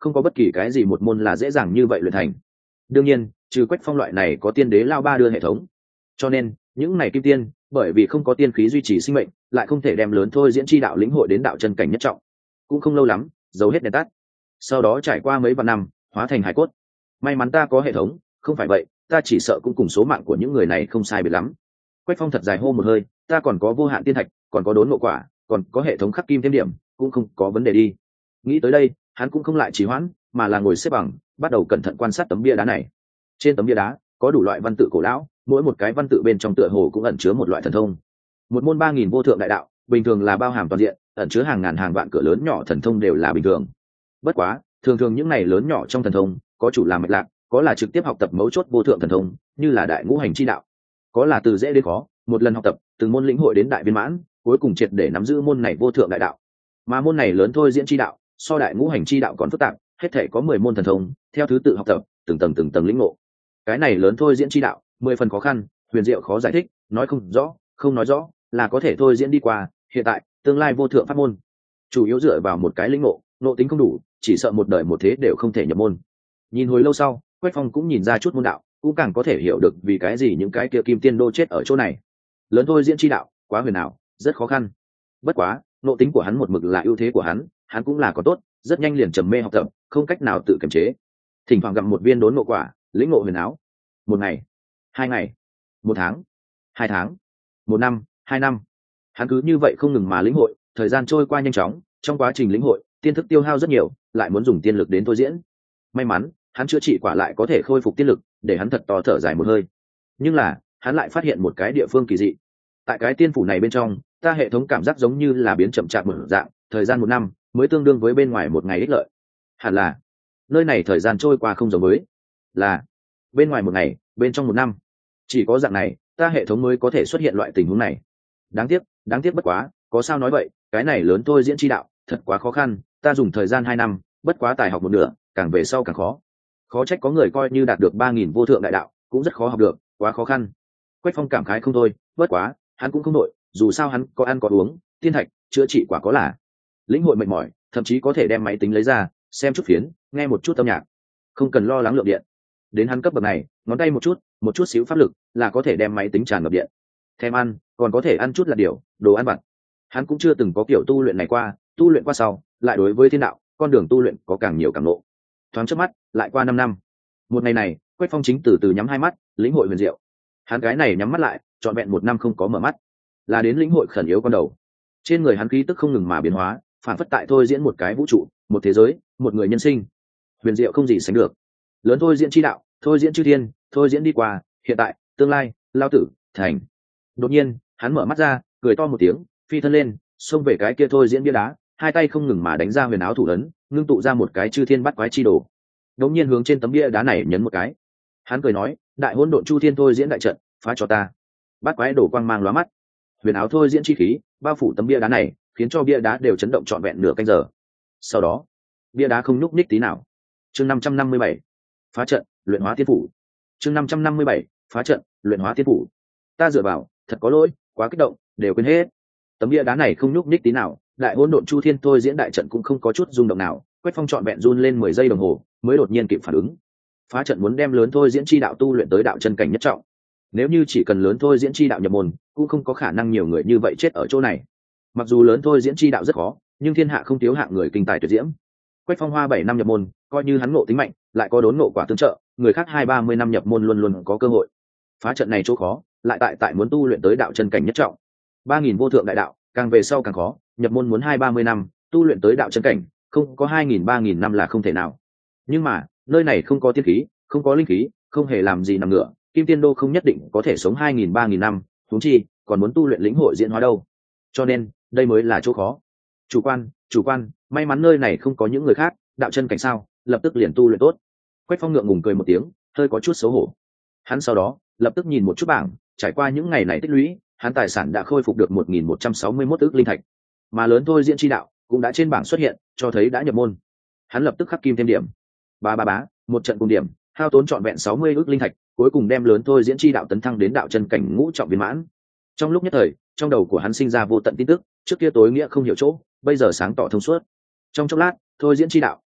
Speaker 1: không có bất kỳ cái gì một môn là dễ dàng như vậy luyện thành. Đương nhiên trừ Quách Phong loại này có tiên đế lao ba đưa hệ thống, cho nên những này kim tiên bởi vì không có tiên khí duy trì sinh mệnh, lại không thể đem lớn thôi diễn chi đạo lĩnh hội đến đạo chân cảnh nhất trọng. Cũng không lâu lắm dầu hết đèn tắt, sau đó trải qua mấy vạn năm hóa thành hải cốt. May mắn ta có hệ thống, không phải vậy ta chỉ sợ cũng cùng số mạng của những người này không sai biệt lắm. Quách Phong thật dài hô một hơi, ta còn có vô hạn tiên thạch, còn có đốn ngộ quả, còn có hệ thống khắc kim thêm điểm, cũng không có vấn đề đi. Nghĩ tới đây hắn cũng không lại trì hoãn, mà là ngồi xếp bằng, bắt đầu cẩn thận quan sát tấm bia đá này. Trên tấm bia đá có đủ loại văn tự cổ lão, mỗi một cái văn tự bên trong tựa hồ cũng ẩn chứa một loại thần thông. Một môn ba nghìn vô thượng đại đạo bình thường là bao hàm toàn diện, ẩn chứa hàng ngàn hàng vạn cửa lớn nhỏ thần thông đều là bình thường. Bất quá thường thường những này lớn nhỏ trong thần thông có chủ làm mạch lạc, có là trực tiếp học tập mấu chốt vô thượng thần thông, như là đại ngũ hành chi đạo, có là từ dễ đến khó, một lần học tập từng môn lĩnh hội đến đại viên mãn, cuối cùng triệt để nắm giữ môn này vô thượng đại đạo. Mà môn này lớn thôi diễn chi đạo so đại ngũ hành chi đạo còn phức tạp, hết thể có mười môn thần thông, theo thứ tự học tập, từng tầng từng tầng lĩnh ngộ. Cái này lớn thôi diễn chi đạo mười phần khó khăn, huyền diệu khó giải thích, nói không rõ, không nói rõ là có thể thôi diễn đi qua hiện tại tương lai vô thượng pháp môn, chủ yếu dựa vào một cái lĩnh ngộ, ngộ tính không đủ chỉ sợ một đời một thế đều không thể nhập môn. Nhìn hồi lâu sau Quách Phong cũng nhìn ra chút môn đạo, cũng càng có thể hiểu được vì cái gì những cái kia kim tiên đô chết ở chỗ này. Lớn thôi diễn chi đạo quá huyền ảo, rất khó khăn. Bất quá ngộ tính của hắn một mực là ưu thế của hắn, hắn cũng là có tốt, rất nhanh liền trầm mê học tập, không cách nào tự kiềm chế, thỉnh thoảng gặm một viên đốn ngộ quả, lĩnh ngộ huyền ảo. Một ngày, hai ngày, một tháng, hai tháng, một năm, hai năm, hắn cứ như vậy không ngừng mà lĩnh hội. Thời gian trôi qua nhanh chóng, trong quá trình lĩnh hội tiên thức tiêu hao rất nhiều, lại muốn dùng tiên lực đến thôi diễn. May mắn hắn chữa trị quả lại có thể khôi phục tiên lực, để hắn thật to thở dài một hơi. Nhưng là hắn lại phát hiện một cái địa phương kỳ dị. Tại cái tiên phủ này bên trong, ta hệ thống cảm giác giống như là biến chậm chạp một dạng, thời gian một năm mới tương đương với bên ngoài một ngày ích lợi. Hẳn là nơi này thời gian trôi qua không giống với là bên ngoài một ngày, bên trong một năm. Chỉ có dạng này ta hệ thống mới có thể xuất hiện loại tình huống này. Đáng tiếc, đáng tiếc bất quá, có sao nói vậy, cái này lớn thôi diễn chi đạo thật quá khó khăn, ta dùng thời gian hai năm, bất quá tài học một nửa, càng về sau càng khó. Khó trách có người coi như đạt được ba nghìn vô thượng đại đạo cũng rất khó học được, quá khó khăn. Quách Phong cảm khái không thôi, bất quá hắn cũng không nội, dù sao hắn có ăn có uống, tiên thạch chữa trị quả có là. Lĩnh hội mệt mỏi, thậm chí có thể đem máy tính lấy ra xem chút phiến, nghe một chút âm nhạc, không cần lo lắng lượng điện. Đến hắn cấp bậc này, ngón tay một chút một chút xíu pháp lực là có thể đem máy tính tràn ngập điện. Thèm ăn còn có thể ăn chút là điều đồ ăn vặt. Hắn cũng chưa từng có kiểu tu luyện này qua, tu luyện qua sau lại đối với thiên đạo con đường tu luyện có càng nhiều càng lộ. Thoáng chớp mắt lại qua năm năm. Một ngày này Quách Phong chính từ từ nhắm hai mắt lĩnh hội huyền diệu. Hắn cái này nhắm mắt lại trọn vẹn một năm không có mở mắt, là đến lĩnh hội khẩn yếu con đầu. Trên người hắn khí tức không ngừng mà biến hóa, phản phất tại thôi diễn một cái vũ trụ, một thế giới, một người nhân sinh, huyền diệu không gì sánh được. Lớn thôi diễn chi đạo, thôi diễn chư thiên, thôi diễn đi qua hiện tại tương lai, lao tử thành. Đột nhiên hắn mở mắt ra, cười to một tiếng, phi thân lên xông về cái kia thôi diễn bia đá, hai tay không ngừng mà đánh ra huyền áo thủ ấn, ngưng tụ ra một cái chư thiên bắt quái chi đồ. Đột nhiên hướng trên tấm bia đá này nhấn một cái. Hắn cười nói, đại hỗn độn chu thiên thôi diễn đại trận, phá cho ta. Bắt quái đổ quang mang lóa mắt, huyền áo thôi diễn chi khí bao phủ tấm bia đá này, khiến cho bia đá đều chấn động trọn vẹn nửa canh giờ. Sau đó bia đá không nhúc nhích tí nào. Chương năm trăm năm mươi bảy, phá trận luyện hóa tiên phủ. Chương năm trăm năm mươi bảy, phá trận luyện hóa tiên phủ. Ta dựa vào, thật có lỗi, quá kích động, đều quên hết. Tấm bia đá này không nhúc nhích tí nào, đại hỗn độn chu thiên thôi diễn đại trận cũng không có chút rung động nào. Quách Phong trọn vẹn run lên mười giây đồng hồ mới đột nhiên kịp phản ứng. Phá trận muốn đem lớn thôi diễn chi đạo tu luyện tới đạo chân cảnh nhất trọng. Nếu như chỉ cần lớn thôi diễn chi đạo nhập môn, cũng không có khả năng nhiều người như vậy chết ở chỗ này. Mặc dù lớn thôi diễn chi đạo rất khó, nhưng thiên hạ không thiếu hạng người kinh tài tuyệt diễm. Quách Phong hoa bảy năm nhập môn, coi như hắn ngộ tính mạnh, lại có đốn ngộ quả tương trợ, người khác hai ba mươi năm nhập môn luôn luôn có cơ hội. Phá trận này chỗ khó, lại tại tại muốn tu luyện tới đạo chân cảnh nhất trọng. Ba nghìn vô thượng đại đạo, càng về sau càng khó, nhập môn muốn hai ba mươi năm, tu luyện tới đạo chân cảnh, không có hai nghìn ba nghìn năm là không thể nào. Nhưng mà nơi này không có tiên khí, không có linh khí, không hề làm gì nằm ngửa, kim tiên đô không nhất định có thể sống hai nghìn ba nghìn năm, huống chi còn muốn tu luyện lĩnh hội diễn hóa đâu. Cho nên đây mới là chỗ khó. Chủ quan, chủ quan, may mắn nơi này không có những người khác, đạo chân cảnh sao, lập tức liền tu luyện tốt. Quách Phong ngượng ngùng cười một tiếng, hơi có chút xấu hổ. Hắn sau đó lập tức nhìn một chút bảng, trải qua những ngày này tích lũy, hắn tài sản đã khôi phục được một nghìn một trăm sáu mươi mốt ức linh thạch, mà lớn thôi diễn chi đạo cũng đã trên bảng xuất hiện, cho thấy đã nhập môn. Hắn lập tức khắc kim thêm điểm, ba ba bá, một trận cùng điểm, hao tốn trọn vẹn sáu mươi ức linh thạch, cuối cùng đem lớn thôi diễn chi đạo tấn thăng đến đạo chân cảnh ngũ trọng viên mãn. Trong lúc nhất thời, trong đầu của hắn sinh ra vô tận tin tức, trước kia tối nghĩa không hiểu chỗ, bây giờ sáng tỏ thông suốt. Trong chốc lát, thôi diễn chi đạo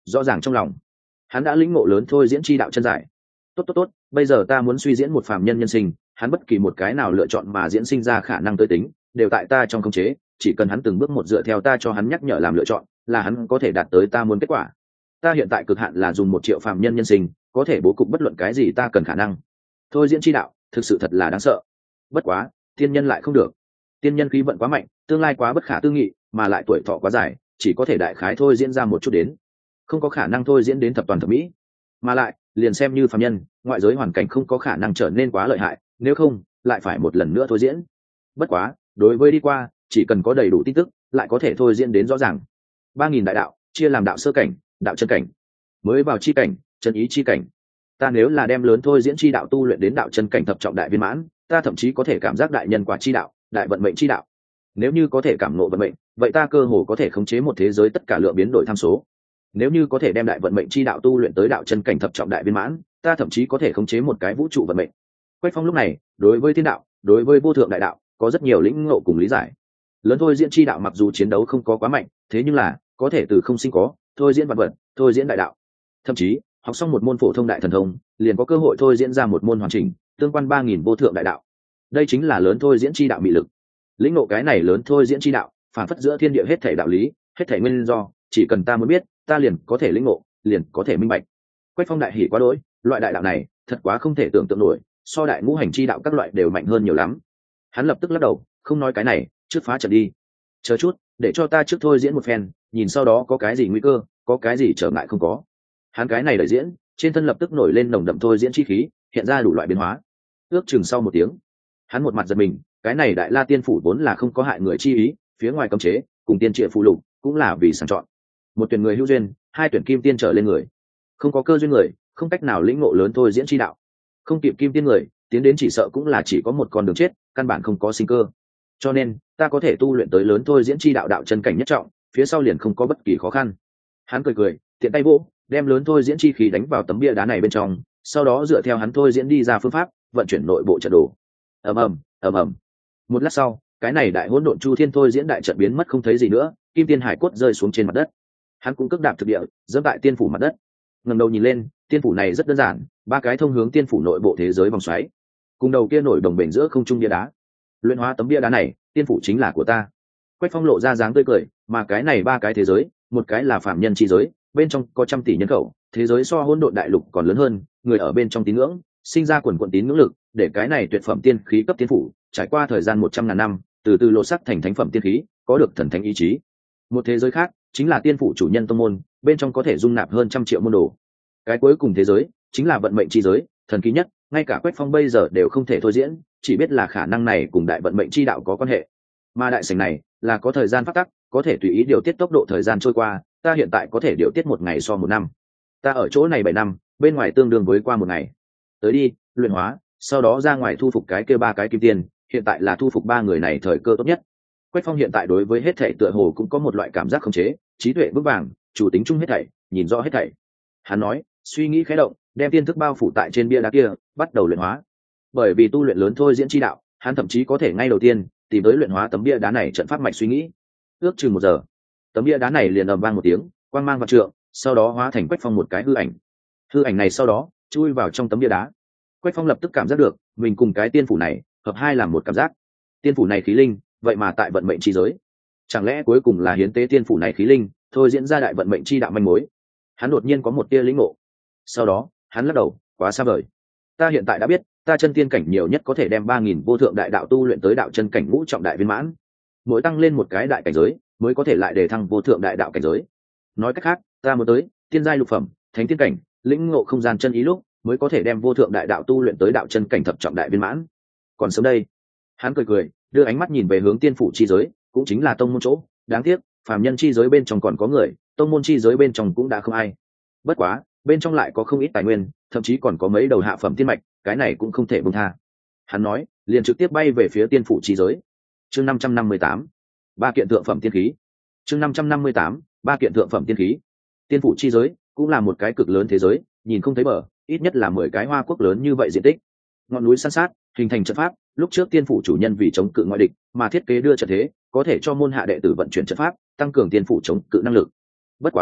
Speaker 1: rõ ràng trong lòng hắn đã lĩnh ngộ lớn thôi diễn chi đạo chân giải. Tốt tốt tốt, bây giờ ta muốn suy diễn một phàm nhân nhân sinh, hắn bất kỳ một cái nào lựa chọn mà diễn sinh ra khả năng tới tính đều tại ta trong khống chế, chỉ cần hắn từng bước một dựa theo ta cho hắn nhắc nhở làm lựa chọn là hắn có thể đạt tới ta muốn kết quả. Ta hiện tại cực hạn là dùng một triệu phàm nhân nhân sinh có thể bố cục bất luận cái gì ta cần khả năng. Thôi diễn chi đạo thực sự thật là đáng sợ. Bất quá tiên nhân lại không được, tiên nhân khí vận quá mạnh, tương lai quá bất khả tư nghị, mà lại tuổi thọ quá dài, chỉ có thể đại khái thôi diễn ra một chút đến, không có khả năng thôi diễn đến thập toàn thập mỹ. Mà lại liền xem như phàm nhân, ngoại giới hoàn cảnh không có khả năng trở nên quá lợi hại, nếu không lại phải một lần nữa thôi diễn. Bất quá đối với đi qua, chỉ cần có đầy đủ tin tức lại có thể thôi diễn đến rõ ràng. Ba nghìn đại đạo chia làm đạo sơ cảnh, đạo chân cảnh, mới vào chi cảnh, chân ý chi cảnh. Ta nếu là đem lớn thôi diễn chi đạo tu luyện đến đạo chân cảnh thập trọng đại viên mãn, ta thậm chí có thể cảm giác đại nhân quả chi đạo, đại vận mệnh chi đạo. Nếu như có thể cảm ngộ vận mệnh, vậy ta cơ hồ có thể khống chế một thế giới tất cả lượng biến đổi tham số. Nếu như có thể đem đại vận mệnh chi đạo tu luyện tới đạo chân cảnh thập trọng đại viên mãn, ta thậm chí có thể khống chế một cái vũ trụ vận mệnh. Quách Phong lúc này đối với thiên đạo, đối với vô thượng đại đạo có rất nhiều lĩnh ngộ cùng lý giải. Lớn thôi diễn chi đạo mặc dù chiến đấu không có quá mạnh, thế nhưng là có thể từ không sinh có, thôi diễn vạn vật, thôi diễn đại đạo. Thậm chí học xong một môn phổ thông đại thần thông, liền có cơ hội thôi diễn ra một môn hoàn chỉnh, tương quan ba nghìn vô thượng đại đạo. Đây chính là lớn thôi diễn chi đạo mị lực. Lĩnh ngộ cái này lớn thôi diễn chi đạo, phản phất giữa thiên địa hết thảy đạo lý, hết thảy nguyên do, chỉ cần ta muốn biết, ta liền có thể lĩnh ngộ, liền có thể minh bạch. Quách Phong đại hỉ quá đỗi, loại đại đạo này thật quá không thể tưởng tượng nổi, so đại ngũ hành chi đạo các loại đều mạnh hơn nhiều lắm. Hắn lập tức lắc đầu, không nói cái này, trước phá trận đi. Chờ chút, để cho ta trước thôi diễn một phen, nhìn sau đó có cái gì nguy cơ, có cái gì trở ngại không có. Hắn cái này đợi diễn, trên thân lập tức nổi lên nồng đậm thôi diễn chi khí, hiện ra đủ loại biến hóa. Ước chừng sau một tiếng, hắn một mặt giật mình, cái này đại la tiên phủ vốn là không có hại người chi ý, phía ngoài cấm chế cùng tiên triệt phụ lục cũng là vì sàng chọn một tuyển người hữu duyên, hai tuyển kim tiên trở lên người. Không có cơ duyên người không cách nào lĩnh ngộ lớn thôi diễn chi đạo, không kịp kim tiên người tiến đến chỉ sợ cũng là chỉ có một con đường chết, căn bản không có sinh cơ. Cho nên ta có thể tu luyện tới lớn thôi diễn chi đạo đạo chân cảnh nhất trọng, phía sau liền không có bất kỳ khó khăn. Hắn cười cười, tiện tay vỗ, đem lớn thôi diễn chi khí đánh vào tấm bia đá này bên trong, sau đó dựa theo hắn thôi diễn đi ra phương pháp vận chuyển nội bộ trận đồ. ầm ầm ầm ầm. Một lát sau, cái này đại hỗn độn chu thiên thôi diễn đại trận biến mất không thấy gì nữa, kim tiên hải cốt rơi xuống trên mặt đất. Hắn cũng cước đạp thực địa, dẫm tại tiên phủ mặt đất. Ngẩng đầu nhìn lên, tiên phủ này rất đơn giản, ba cái thông hướng tiên phủ nội bộ thế giới vòng xoáy, cùng đầu kia nổi đồng bền giữa không trung bia đá. Luyện hóa tấm bia đá này, tiên phủ chính là của ta. Quách Phong lộ ra dáng tươi cười, mà cái này ba cái thế giới, một cái là phạm nhân chi giới, bên trong có trăm tỷ nhân khẩu, thế giới so hỗn độn đại lục còn lớn hơn, người ở bên trong tín ngưỡng, sinh ra quần quần tín ngưỡng lực, để cái này tuyệt phẩm tiên khí cấp tiên phủ, trải qua thời gian một trăm ngàn năm, từ từ lột sắc thành thánh phẩm tiên khí, có được thần thánh ý chí. Một thế giới khác chính là tiên phủ chủ nhân tông môn, bên trong có thể dung nạp hơn trăm triệu môn đồ. Cái cuối cùng thế giới chính là vận mệnh chi giới, thần kỳ nhất, ngay cả Quách Phong bây giờ đều không thể thôi diễn, chỉ biết là khả năng này cùng đại vận mệnh chi đạo có quan hệ. Mà đại sảnh này là có thời gian phát tắc, có thể tùy ý điều tiết tốc độ thời gian trôi qua, ta hiện tại có thể điều tiết một ngày so một năm. Ta ở chỗ này bảy năm, bên ngoài tương đương với qua một ngày. Tới đi, luyện hóa, sau đó ra ngoài thu phục cái kia ba cái kim tiền, hiện tại là thu phục ba người này thời cơ tốt nhất. Quách Phong hiện tại đối với hết thảy tựa hồ cũng có một loại cảm giác khống chế, trí tuệ vững vàng, chủ tính chung hết thảy, nhìn rõ hết thảy. Hắn nói, suy nghĩ khẽ động, đem tiên thức bao phủ tại trên bia đá kia, bắt đầu luyện hóa. Bởi vì tu luyện lớn thôi diễn chi đạo, hắn thậm chí có thể ngay đầu tiên tìm tới luyện hóa tấm bia đá này trận pháp mạch suy nghĩ. Ước chừng một giờ, tấm bia đá này liền ầm vang một tiếng, quang mang vạn trượng, sau đó hóa thành Quách Phong một cái hư ảnh. Hư ảnh này sau đó chui vào trong tấm bia đá. Quách Phong lập tức cảm giác được mình cùng cái tiên phủ này hợp hai làm một cảm giác. Tiên phủ này khí linh, vậy mà tại vận mệnh chi giới, chẳng lẽ cuối cùng là hiến tế tiên phủ này khí linh thôi diễn ra đại vận mệnh chi đạo manh mối. Hắn đột nhiên có một tia lĩnh ngộ, sau đó hắn lắc đầu, quá xa vời. Ta hiện tại đã biết, ta chân tiên cảnh nhiều nhất có thể đem ba nghìn vô thượng đại đạo tu luyện tới đạo chân cảnh ngũ trọng đại viên mãn, mỗi tăng lên một cái đại cảnh giới mới có thể lại đề thăng vô thượng đại đạo cảnh giới. Nói cách khác, ta muốn tới tiên giai lục phẩm thánh tiên cảnh, lĩnh ngộ không gian chân ý lúc mới có thể đem vô thượng đại đạo tu luyện tới đạo chân cảnh thập trọng đại viên mãn. Còn sớm đây. Hắn cười cười, đưa ánh mắt nhìn về hướng tiên phủ chi giới, cũng chính là tông môn chỗ. Đáng tiếc phàm nhân chi giới bên trong còn có người, tông môn chi giới bên trong cũng đã không ai. Bất quá bên trong lại có không ít tài nguyên, thậm chí còn có mấy đầu hạ phẩm tiên mạch, cái này cũng không thể buông tha. Hắn nói, liền trực tiếp bay về phía tiên phủ chi giới. Chương năm trăm năm mươi tám, ba kiện thượng phẩm tiên khí. Chương năm trăm năm mươi tám, ba kiện thượng phẩm tiên khí. Tiên phủ chi giới cũng là một cái cực lớn thế giới, nhìn không thấy bờ, ít nhất là mười cái hoa quốc lớn như vậy diện tích. Ngọn núi san sát, hình thành trận pháp, lúc trước tiên phủ chủ nhân vì chống cự ngoại địch mà thiết kế đưa trận thế, có thể cho môn hạ đệ tử vận chuyển trận pháp, tăng cường tiên phủ chống cự năng lực. Bất quá,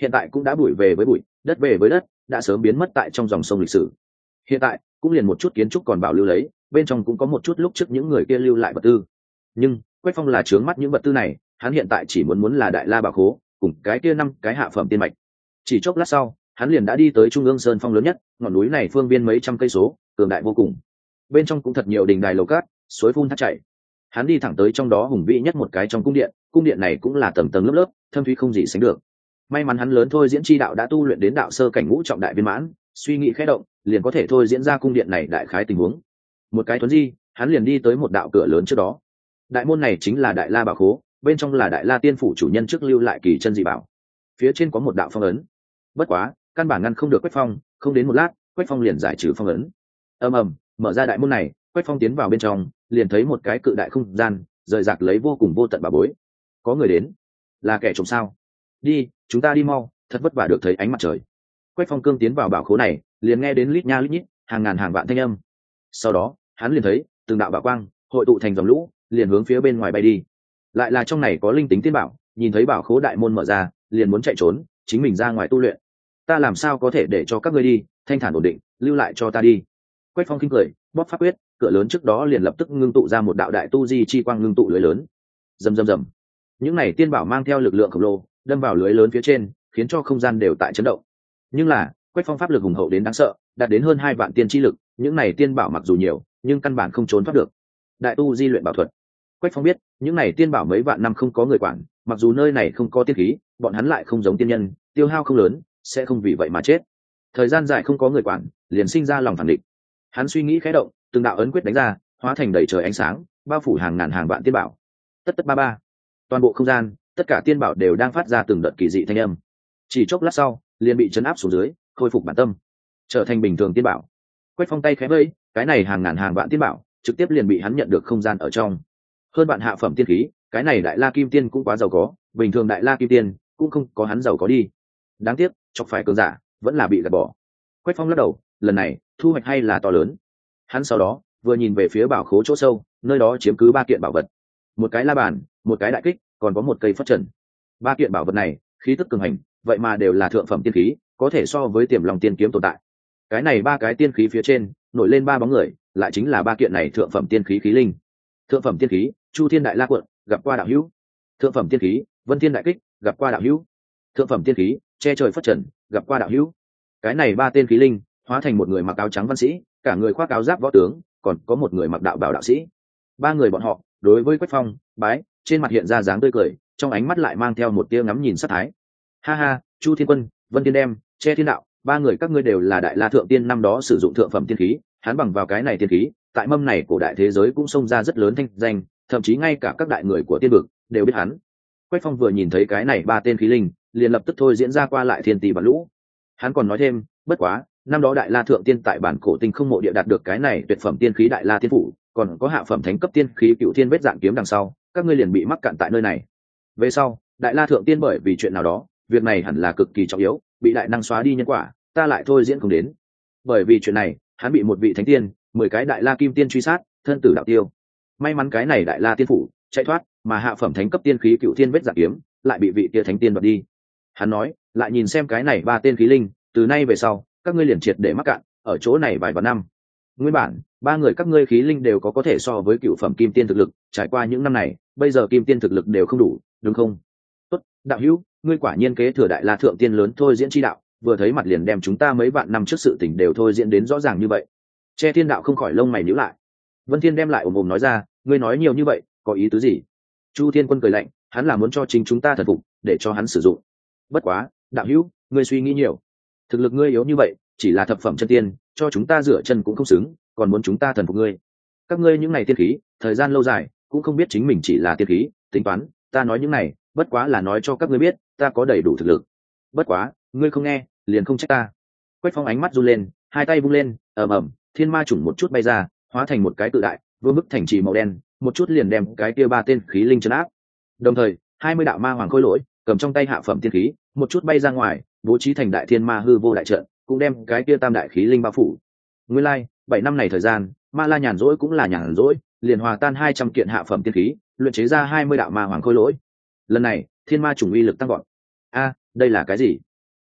Speaker 1: hiện tại cũng đã bụi về với bụi, đất về với đất, đã sớm biến mất tại trong dòng sông lịch sử. Hiện tại cũng liền một chút kiến trúc còn bảo lưu lấy, bên trong cũng có một chút lúc trước những người kia lưu lại vật tư. Nhưng Quách Phong là trướng mắt những vật tư này, hắn hiện tại chỉ muốn muốn là Đại La Bảo Khố cùng cái kia năm cái hạ phẩm tiên mạch. Chỉ chốc lát sau, hắn liền đã đi tới trung ương sơn phong lớn nhất, ngọn núi này phương viên mấy trăm cây số, cường đại vô cùng. Bên trong cũng thật nhiều đình đài lầu cát, suối phun thác chảy. Hắn đi thẳng tới trong đó hùng vĩ nhất một cái trong cung điện, cung điện này cũng là tầng tầng lớp lớp, thâm thúy không gì sánh được. May mắn hắn lớn thôi diễn chi đạo đã tu luyện đến đạo sơ cảnh ngũ trọng đại viên mãn, suy nghĩ khẽ động, liền có thể thôi diễn ra cung điện này đại khái tình huống. Một cái thuấn di, hắn liền đi tới một đạo cửa lớn trước đó. Đại môn này chính là Đại La Bảo Khố, bên trong là Đại La Tiên phủ chủ nhân trước lưu lại kỳ chân dị bảo. Phía trên có một đạo phong ấn. Bất quá, căn bản ngăn không được Quách Phong, không đến một lát, Quách Phong liền giải trừ phong ấn. Ầm ầm, mở ra đại môn này, Quách Phong tiến vào bên trong, liền thấy một cái cự đại không gian, rời rạc lấy vô cùng vô tận bảo bối. Có người đến, là kẻ trộm sao? Đi, chúng ta đi mau, thật vất vả được thấy ánh mặt trời. Quách Phong cương tiến vào bảo khố này, liền nghe đến lít nha lít nhít, hàng ngàn hàng vạn thanh âm. Sau đó, hắn liền thấy từng đạo bảo quang hội tụ thành dòng lũ, liền hướng phía bên ngoài bay đi. Lại là trong này có linh tính tiên bảo, nhìn thấy bảo khố đại môn mở ra, liền muốn chạy trốn, chính mình ra ngoài tu luyện. Ta làm sao có thể để cho các ngươi đi, thanh thản ổn định, lưu lại cho ta đi. Quách Phong khinh cười, bóp pháp quyết, cửa lớn trước đó liền lập tức ngưng tụ ra một đạo đại tu di chi quang ngưng tụ lưới lớn. Rầm rầm rầm. Những này tiên bảo mang theo lực lượng khổng lồ, đâm vào lưới lớn phía trên, khiến cho không gian đều tại chấn động. Nhưng là, Quách Phong pháp lực hùng hậu đến đáng sợ, đạt đến hơn hai vạn tiên chi lực, những này tiên bảo mặc dù nhiều, nhưng căn bản không trốn thoát được. Đại tu di luyện bảo thuật. Quách Phong biết, những này tiên bảo mấy vạn năm không có người quản, mặc dù nơi này không có tiên khí, bọn hắn lại không giống tiên nhân, tiêu hao không lớn, sẽ không vì vậy mà chết. Thời gian dài không có người quản, liền sinh ra lòng phản địch. Hắn suy nghĩ khẽ động, từng đạo ấn quyết đánh ra, hóa thành đầy trời ánh sáng, bao phủ hàng ngàn hàng vạn tiên bảo. Tất tất ba ba. Toàn bộ không gian, tất cả tiên bảo đều đang phát ra từng đợt kỳ dị thanh âm. Chỉ chốc lát sau, liền bị chấn áp xuống dưới, khôi phục bản tâm, trở thành bình thường tiên bảo. Quách Phong tay khẽ vẫy, cái này hàng ngàn hàng vạn tiên bảo, trực tiếp liền bị hắn nhận được không gian ở trong. Hơn vạn hạ phẩm tiên khí, cái này Đại La Kim Tiên cũng quá giàu có, bình thường Đại La Kim Tiên cũng không có hắn giàu có đi. Đáng tiếc, chọc phải cường giả, vẫn là bị gạt bỏ. Quách Phong lắc đầu, lần này, thu hoạch hay là to lớn. Hắn sau đó, vừa nhìn về phía bảo khố chỗ sâu, nơi đó chiếm cứ ba kiện bảo vật. Một cái la bàn, một cái đại kích, còn có một cây phất trần. Ba kiện bảo vật này, khí tức cường hành, vậy mà đều là thượng phẩm tiên khí, có thể so với Tiềm Long tiên kiếm tồn tại. Cái này ba cái tiên khí phía trên, nổi lên ba bóng người, lại chính là ba kiện này thượng phẩm tiên khí khí linh. Thượng phẩm tiên khí, Chu Thiên Đại La Quận, gặp qua đạo hữu. Thượng phẩm tiên khí, Vân Thiên Đại Kích, gặp qua đạo hữu. Thượng phẩm tiên khí, Che Trời Phất Trần, gặp qua đạo hữu. Cái này ba tên khí linh, hóa thành một người mặc áo trắng văn sĩ, cả người khoác áo giáp võ tướng, còn có một người mặc đạo bào đạo sĩ. Ba người bọn họ, đối với Quách Phong, bái, trên mặt hiện ra dáng tươi cười, trong ánh mắt lại mang theo một tia ngắm nhìn sát thái. Ha ha, Chu Thiên Quân, Vân Thiên Đem, Che Thiên Đạo, ba người các ngươi đều là Đại La thượng tiên năm đó sử dụng thượng phẩm tiên khí, hắn bằng vào cái này tiên khí, tại mâm này cổ đại thế giới cũng xông ra rất lớn thanh danh, thậm chí ngay cả các đại người của tiên vực đều biết hắn. Quách Phong vừa nhìn thấy cái này ba tên khí linh, liền lập tức thôi diễn ra qua lại thiên tỷ bản lũ. Hắn còn nói thêm, bất quá, năm đó Đại La thượng tiên tại bản cổ tinh không mộ địa đạt được cái này tuyệt phẩm tiên khí Đại La tiên phủ, còn có hạ phẩm thánh cấp tiên khí Cựu Thiên vết dạng kiếm đằng sau, các ngươi liền bị mắc cạn tại nơi này. Về sau, Đại La thượng tiên bởi vì chuyện nào đó, việc này hẳn là cực kỳ trọng yếu, bị đại năng xóa đi nhân quả, ta lại thôi diễn không đến. Bởi vì chuyện này, hắn bị một vị thánh tiên, mười cái Đại La kim tiên truy sát, thân tử đạo tiêu. May mắn cái này Đại La tiên phủ chạy thoát, mà hạ phẩm thánh cấp tiên khí Cựu Thiên vết dạng kiếm lại bị vị kia thánh tiên đoạt đi. Hắn nói, lại nhìn xem cái này ba tên khí linh, từ nay về sau, các ngươi liền triệt để mắc cạn, ở chỗ này vài vạn năm. Nguyên bản, ba người các ngươi khí linh đều có có thể so với cựu phẩm kim tiên thực lực, trải qua những năm này, bây giờ kim tiên thực lực đều không đủ, đúng không? Tốt, đạo hữu, ngươi quả nhiên kế thừa Đại La thượng tiên lớn thôi diễn chi đạo, vừa thấy mặt liền đem chúng ta mấy vạn năm trước sự tình đều thôi diễn đến rõ ràng như vậy. Che Thiên Đạo không khỏi lông mày nhíu lại. Vân Thiên đem lại ồm ồm nói ra, ngươi nói nhiều như vậy, có ý tứ gì? Chu Thiên Quân cười lạnh, hắn là muốn cho chính chúng ta thần phục, để cho hắn sử dụng. Bất quá, đạo hữu, ngươi suy nghĩ nhiều. Thực lực ngươi yếu như vậy, chỉ là thập phẩm chân tiên, cho chúng ta rửa chân cũng không xứng, còn muốn chúng ta thần phục ngươi. Các ngươi những này tiên khí, thời gian lâu dài, cũng không biết chính mình chỉ là tiên khí, tính toán, ta nói những này, bất quá là nói cho các ngươi biết, ta có đầy đủ thực lực. Bất quá, ngươi không nghe, liền không trách ta. Quách Phong ánh mắt run lên, hai tay vung lên, ầm ầm, thiên ma chủng một chút bay ra, hóa thành một cái tự đại, vương bức thành trì màu đen, một chút liền đem cái kia ba tên khí linh trấn áp. Đồng thời, hai mươi đạo ma hoàng khôi lỗi, cầm trong tay hạ phẩm tiên khí, một chút bay ra ngoài, bố trí thành đại thiên ma hư vô đại trận, cũng đem cái kia tam đại khí linh bao phủ. Nguyên lai, like, bảy năm này thời gian, Ma La nhàn rỗi cũng là nhàn rỗi, liền hòa tan hai trăm kiện hạ phẩm tiên khí, luyện chế ra hai mươi đạo ma hoàng khôi lỗi. Lần này, thiên ma chủng uy lực tăng vọt. A, đây là cái gì?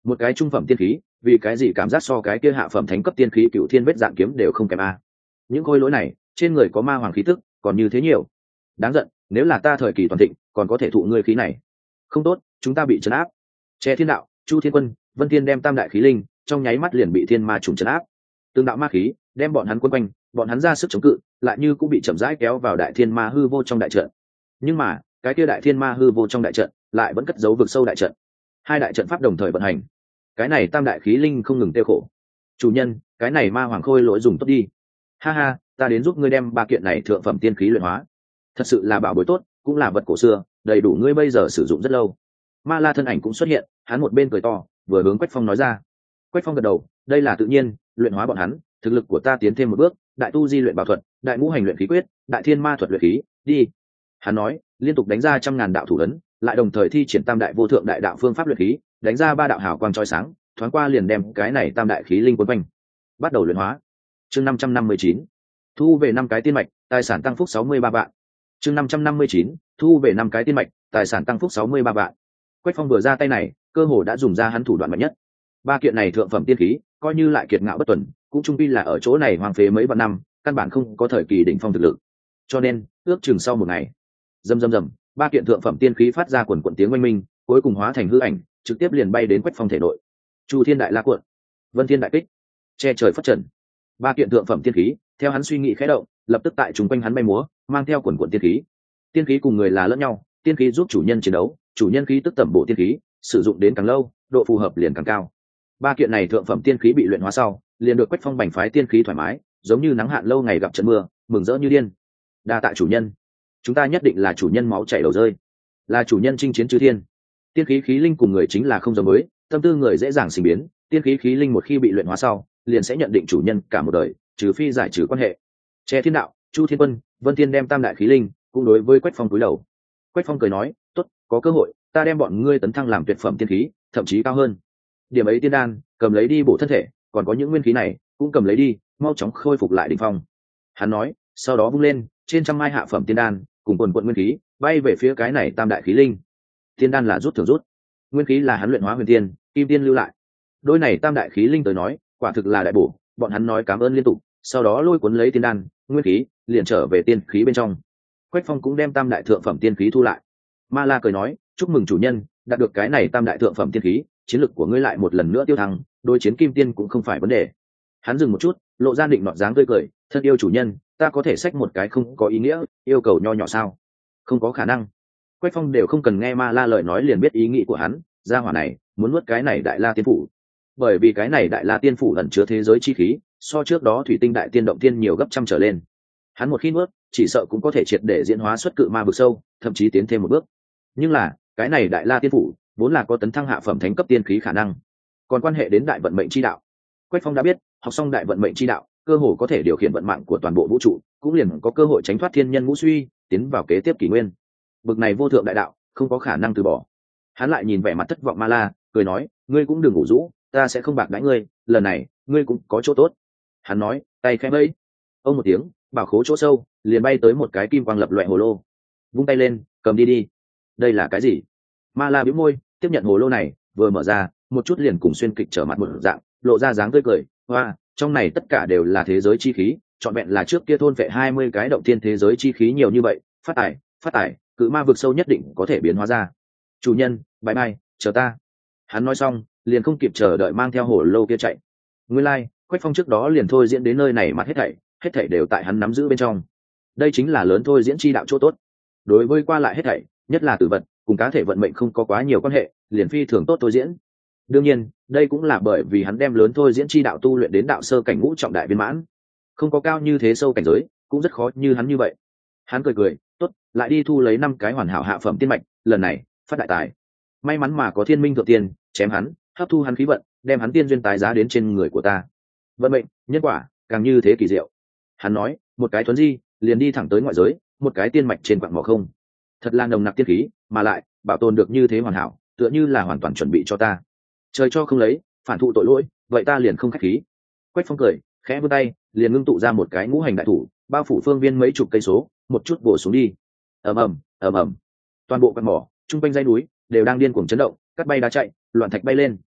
Speaker 1: một cái trung phẩm tiên khí vì cái gì cảm giác so cái kia hạ phẩm thánh cấp tiên khí cựu thiên vết dạng kiếm đều không kém a. Những khối lỗi này trên người có ma hoàng khí tức còn như thế nhiều. Đáng giận, nếu là ta thời kỳ toàn thịnh còn có thể thụ ngươi khí này. Không tốt, chúng ta bị trấn áp. Che Thiên Đạo, Chu Thiên Quân, Vân Thiên đem tam đại khí linh trong nháy mắt liền bị thiên ma trùng trấn áp. Tương đạo ma khí đem bọn hắn quấn quanh, bọn hắn ra sức chống cự, lại như cũng bị chậm rãi kéo vào đại thiên ma hư vô trong đại trận. Nhưng mà cái kia đại thiên ma hư vô trong đại trận lại vẫn cất giấu vực sâu đại trận. Hai đại trận pháp đồng thời vận hành, cái này tam đại khí linh không ngừng tiêu khổ. Chủ nhân, cái này ma hoàng khôi lỗi dùng tốt đi. Ha ha, ta đến giúp ngươi đem ba kiện này thượng phẩm tiên khí luyện hóa. Thật sự là bảo bối tốt, cũng là vật cổ xưa, đầy đủ ngươi bây giờ sử dụng rất lâu. Ma La thân ảnh cũng xuất hiện, hắn một bên cười to vừa hướng Quách Phong nói ra. Quách Phong gật đầu, đây là tự nhiên, luyện hóa bọn hắn, thực lực của ta tiến thêm một bước, đại tu di luyện bảo thuật, đại ngũ hành luyện khí quyết, đại thiên ma thuật luyện khí, đi. Hắn nói, liên tục đánh ra trăm ngàn đạo thủ ấn, lại đồng thời thi triển tam đại vô thượng đại đạo phương pháp luyện khí, đánh ra ba đạo hào quang chói sáng, thoáng qua liền đem cái này tam đại khí linh quấn quanh, bắt đầu luyện hóa. Chương năm trăm năm mươi chín, thu về năm cái tiên mạch, tài sản tăng phúc sáu mươi ba vạn. Chương năm trăm năm mươi chín, thu về năm cái tiên mạch, tài sản tăng phúc sáu mươi ba vạn. Quách Phong vừa ra tay này, cơ hồ đã dùng ra hắn thủ đoạn mạnh nhất. Ba kiện này thượng phẩm tiên khí, coi như lại kiệt ngạo bất tuần, cũng trung quy là ở chỗ này hoang phế mấy vạn năm, căn bản không có thời kỳ đỉnh phong thực lực. Cho nên, ước chừng sau một ngày, rầm rầm rầm, ba kiện thượng phẩm tiên khí phát ra quần quần tiếng oanh minh, cuối cùng hóa thành hư ảnh, trực tiếp liền bay đến Quách Phong thể nội. Chu Thiên Đại La Cuộn, Vân Thiên Đại Kích, che trời phất trần. Ba kiện thượng phẩm tiên khí, theo hắn suy nghĩ khẽ động, lập tức tại trung quanh hắn bay múa, mang theo quần quần tiên khí. Tiên khí cùng người là lẫn nhau, tiên khí giúp chủ nhân chiến đấu, chủ nhân khí tức tẩm bổ tiên khí, sử dụng đến càng lâu, độ phù hợp liền càng cao. Ba kiện này thượng phẩm tiên khí bị luyện hóa sau, liền được Quách Phong bành phái tiên khí thoải mái, giống như nắng hạn lâu ngày gặp trận mưa, mừng rỡ như điên. Đa tạ chủ nhân, chúng ta nhất định là chủ nhân máu chảy đầu rơi, là chủ nhân chinh chiến chư thiên. Tiên khí khí linh cùng người chính là không giống với, tâm tư người dễ dàng sinh biến, tiên khí khí linh một khi bị luyện hóa sau, liền sẽ nhận định chủ nhân cả một đời, trừ phi giải trừ quan hệ. Che Thiên Đạo, Chu Thiên Quân, Vân Thiên đem tam đại khí linh, cũng đối với Quách Phong cúi đầu. Quách Phong cười nói, tốt, có cơ hội, ta đem bọn ngươi tấn thăng làm tuyệt phẩm tiên khí, thậm chí cao hơn. Điểm ấy tiên đan, cầm lấy đi bổ thân thể, còn có những nguyên khí này, cũng cầm lấy đi, mau chóng khôi phục lại đỉnh phong. Hắn nói, sau đó vung lên, trên trăm mai hạ phẩm tiên đan, cùng quần quần nguyên khí, bay về phía cái này tam đại khí linh. Tiên đan là rút thường rút, nguyên khí là hắn luyện hóa huyền tiên, kim tiên lưu lại. Đôi này tam đại khí linh tới nói, quả thực là đại bổ, bọn hắn nói cảm ơn liên tục, sau đó lôi cuốn lấy tiên đan, nguyên khí, liền trở về tiên khí bên trong. Quách Phong cũng đem tam đại thượng phẩm tiên khí thu lại. Ma La cười nói, chúc mừng chủ nhân, đạt được cái này tam đại thượng phẩm tiên khí, chiến lực của ngươi lại một lần nữa tiêu thăng, đối chiến kim tiên cũng không phải vấn đề. Hắn dừng một chút, lộ ra định nọt dáng tươi cười, thân yêu chủ nhân, ta có thể xách một cái không có ý nghĩa yêu cầu nho nhỏ sao? Không có khả năng. Quách Phong đều không cần nghe Ma La lời nói liền biết ý nghĩ của hắn, gia hỏa này muốn nuốt cái này đại la tiên phủ, bởi vì cái này đại la tiên phủ ẩn chứa thế giới chi khí, so trước đó thủy tinh đại tiên động tiên nhiều gấp trăm trở lên. Hắn một khi nuốt, chỉ sợ cũng có thể triệt để diễn hóa xuất cự ma vực sâu, thậm chí tiến thêm một bước. Nhưng là cái này đại la tiên phủ vốn là có tấn thăng hạ phẩm thánh cấp tiên khí khả năng, còn quan hệ đến đại vận mệnh chi đạo. Quách Phong đã biết, học xong đại vận mệnh chi đạo, cơ hồ có thể điều khiển vận mạng của toàn bộ vũ trụ, cũng liền có cơ hội tránh thoát thiên nhân ngũ suy, tiến vào kế tiếp kỷ nguyên. Bực này vô thượng đại đạo, không có khả năng từ bỏ. Hắn lại nhìn vẻ mặt thất vọng Ma La, cười nói, ngươi cũng đừng ngủ rũ, ta sẽ không bạc đãi ngươi, lần này ngươi cũng có chỗ tốt. Hắn nói, tay khẽ vẫy, ông một tiếng, bảo khố chỗ sâu liền bay tới một cái kim quang lập loè hồ lô. Vung tay lên, cầm đi đi. Đây là cái gì? Ma La bĩu môi, tiếp nhận hồ lô này, vừa mở ra, một chút liền cùng xuyên kịch trở mặt một dạng, lộ ra dáng tươi cười, hoa, trong này tất cả đều là thế giới chi khí, trọn vẹn là trước kia thôn vệ hai mươi cái động thiên thế giới chi khí nhiều như vậy, phát tải, phát tải, cự ma vực sâu nhất định có thể biến hóa ra. Chủ nhân, bye bye, chờ ta. Hắn nói xong, liền không kịp chờ đợi mang theo hồ lô kia chạy. Nguyên lai, like, Quách Phong trước đó liền thôi diễn đến nơi này mặt hết thảy, hết thảy đều tại hắn nắm giữ bên trong. Đây chính là lớn thôi diễn chi đạo chỗ tốt. Đối với qua lại hết thảy, nhất là tử vật, cùng cá thể vận mệnh không có quá nhiều quan hệ, liền phi thường tốt thôi diễn. Đương nhiên, đây cũng là bởi vì hắn đem lớn thôi diễn chi đạo tu luyện đến đạo sơ cảnh ngũ trọng đại viên mãn. Không có cao như thế sâu cảnh giới, cũng rất khó như hắn như vậy. Hắn cười cười, tốt, lại đi thu lấy năm cái hoàn hảo hạ phẩm tiên mạch, lần này phát đại tài. May mắn mà có thiên minh thượng tiên chém hắn, hấp thu hắn khí vận, đem hắn tiên duyên tái giá đến trên người của ta. Vận mệnh, nhân quả, càng như thế kỳ diệu. Hắn nói, một cái thuấn di, liền đi thẳng tới ngoại giới, một cái tiên mạch trên quặng mỏ không. Thật là nồng nặc tiên khí, mà lại bảo tồn được như thế hoàn hảo, tựa như là hoàn toàn chuẩn bị cho ta. Trời cho không lấy, phản thụ tội lỗi, vậy ta liền không khách khí. Quách Phong cười, khẽ vươn tay, liền ngưng tụ ra một cái ngũ hành đại thủ, bao phủ phương viên mấy chục cây số, một chút bổ xuống đi. Ầm ầm, ầm ầm. Toàn bộ quặng mỏ, trung quanh dãy núi đều đang điên cuồng chấn động, cắt bay đá chạy, loạn thạch bay lên.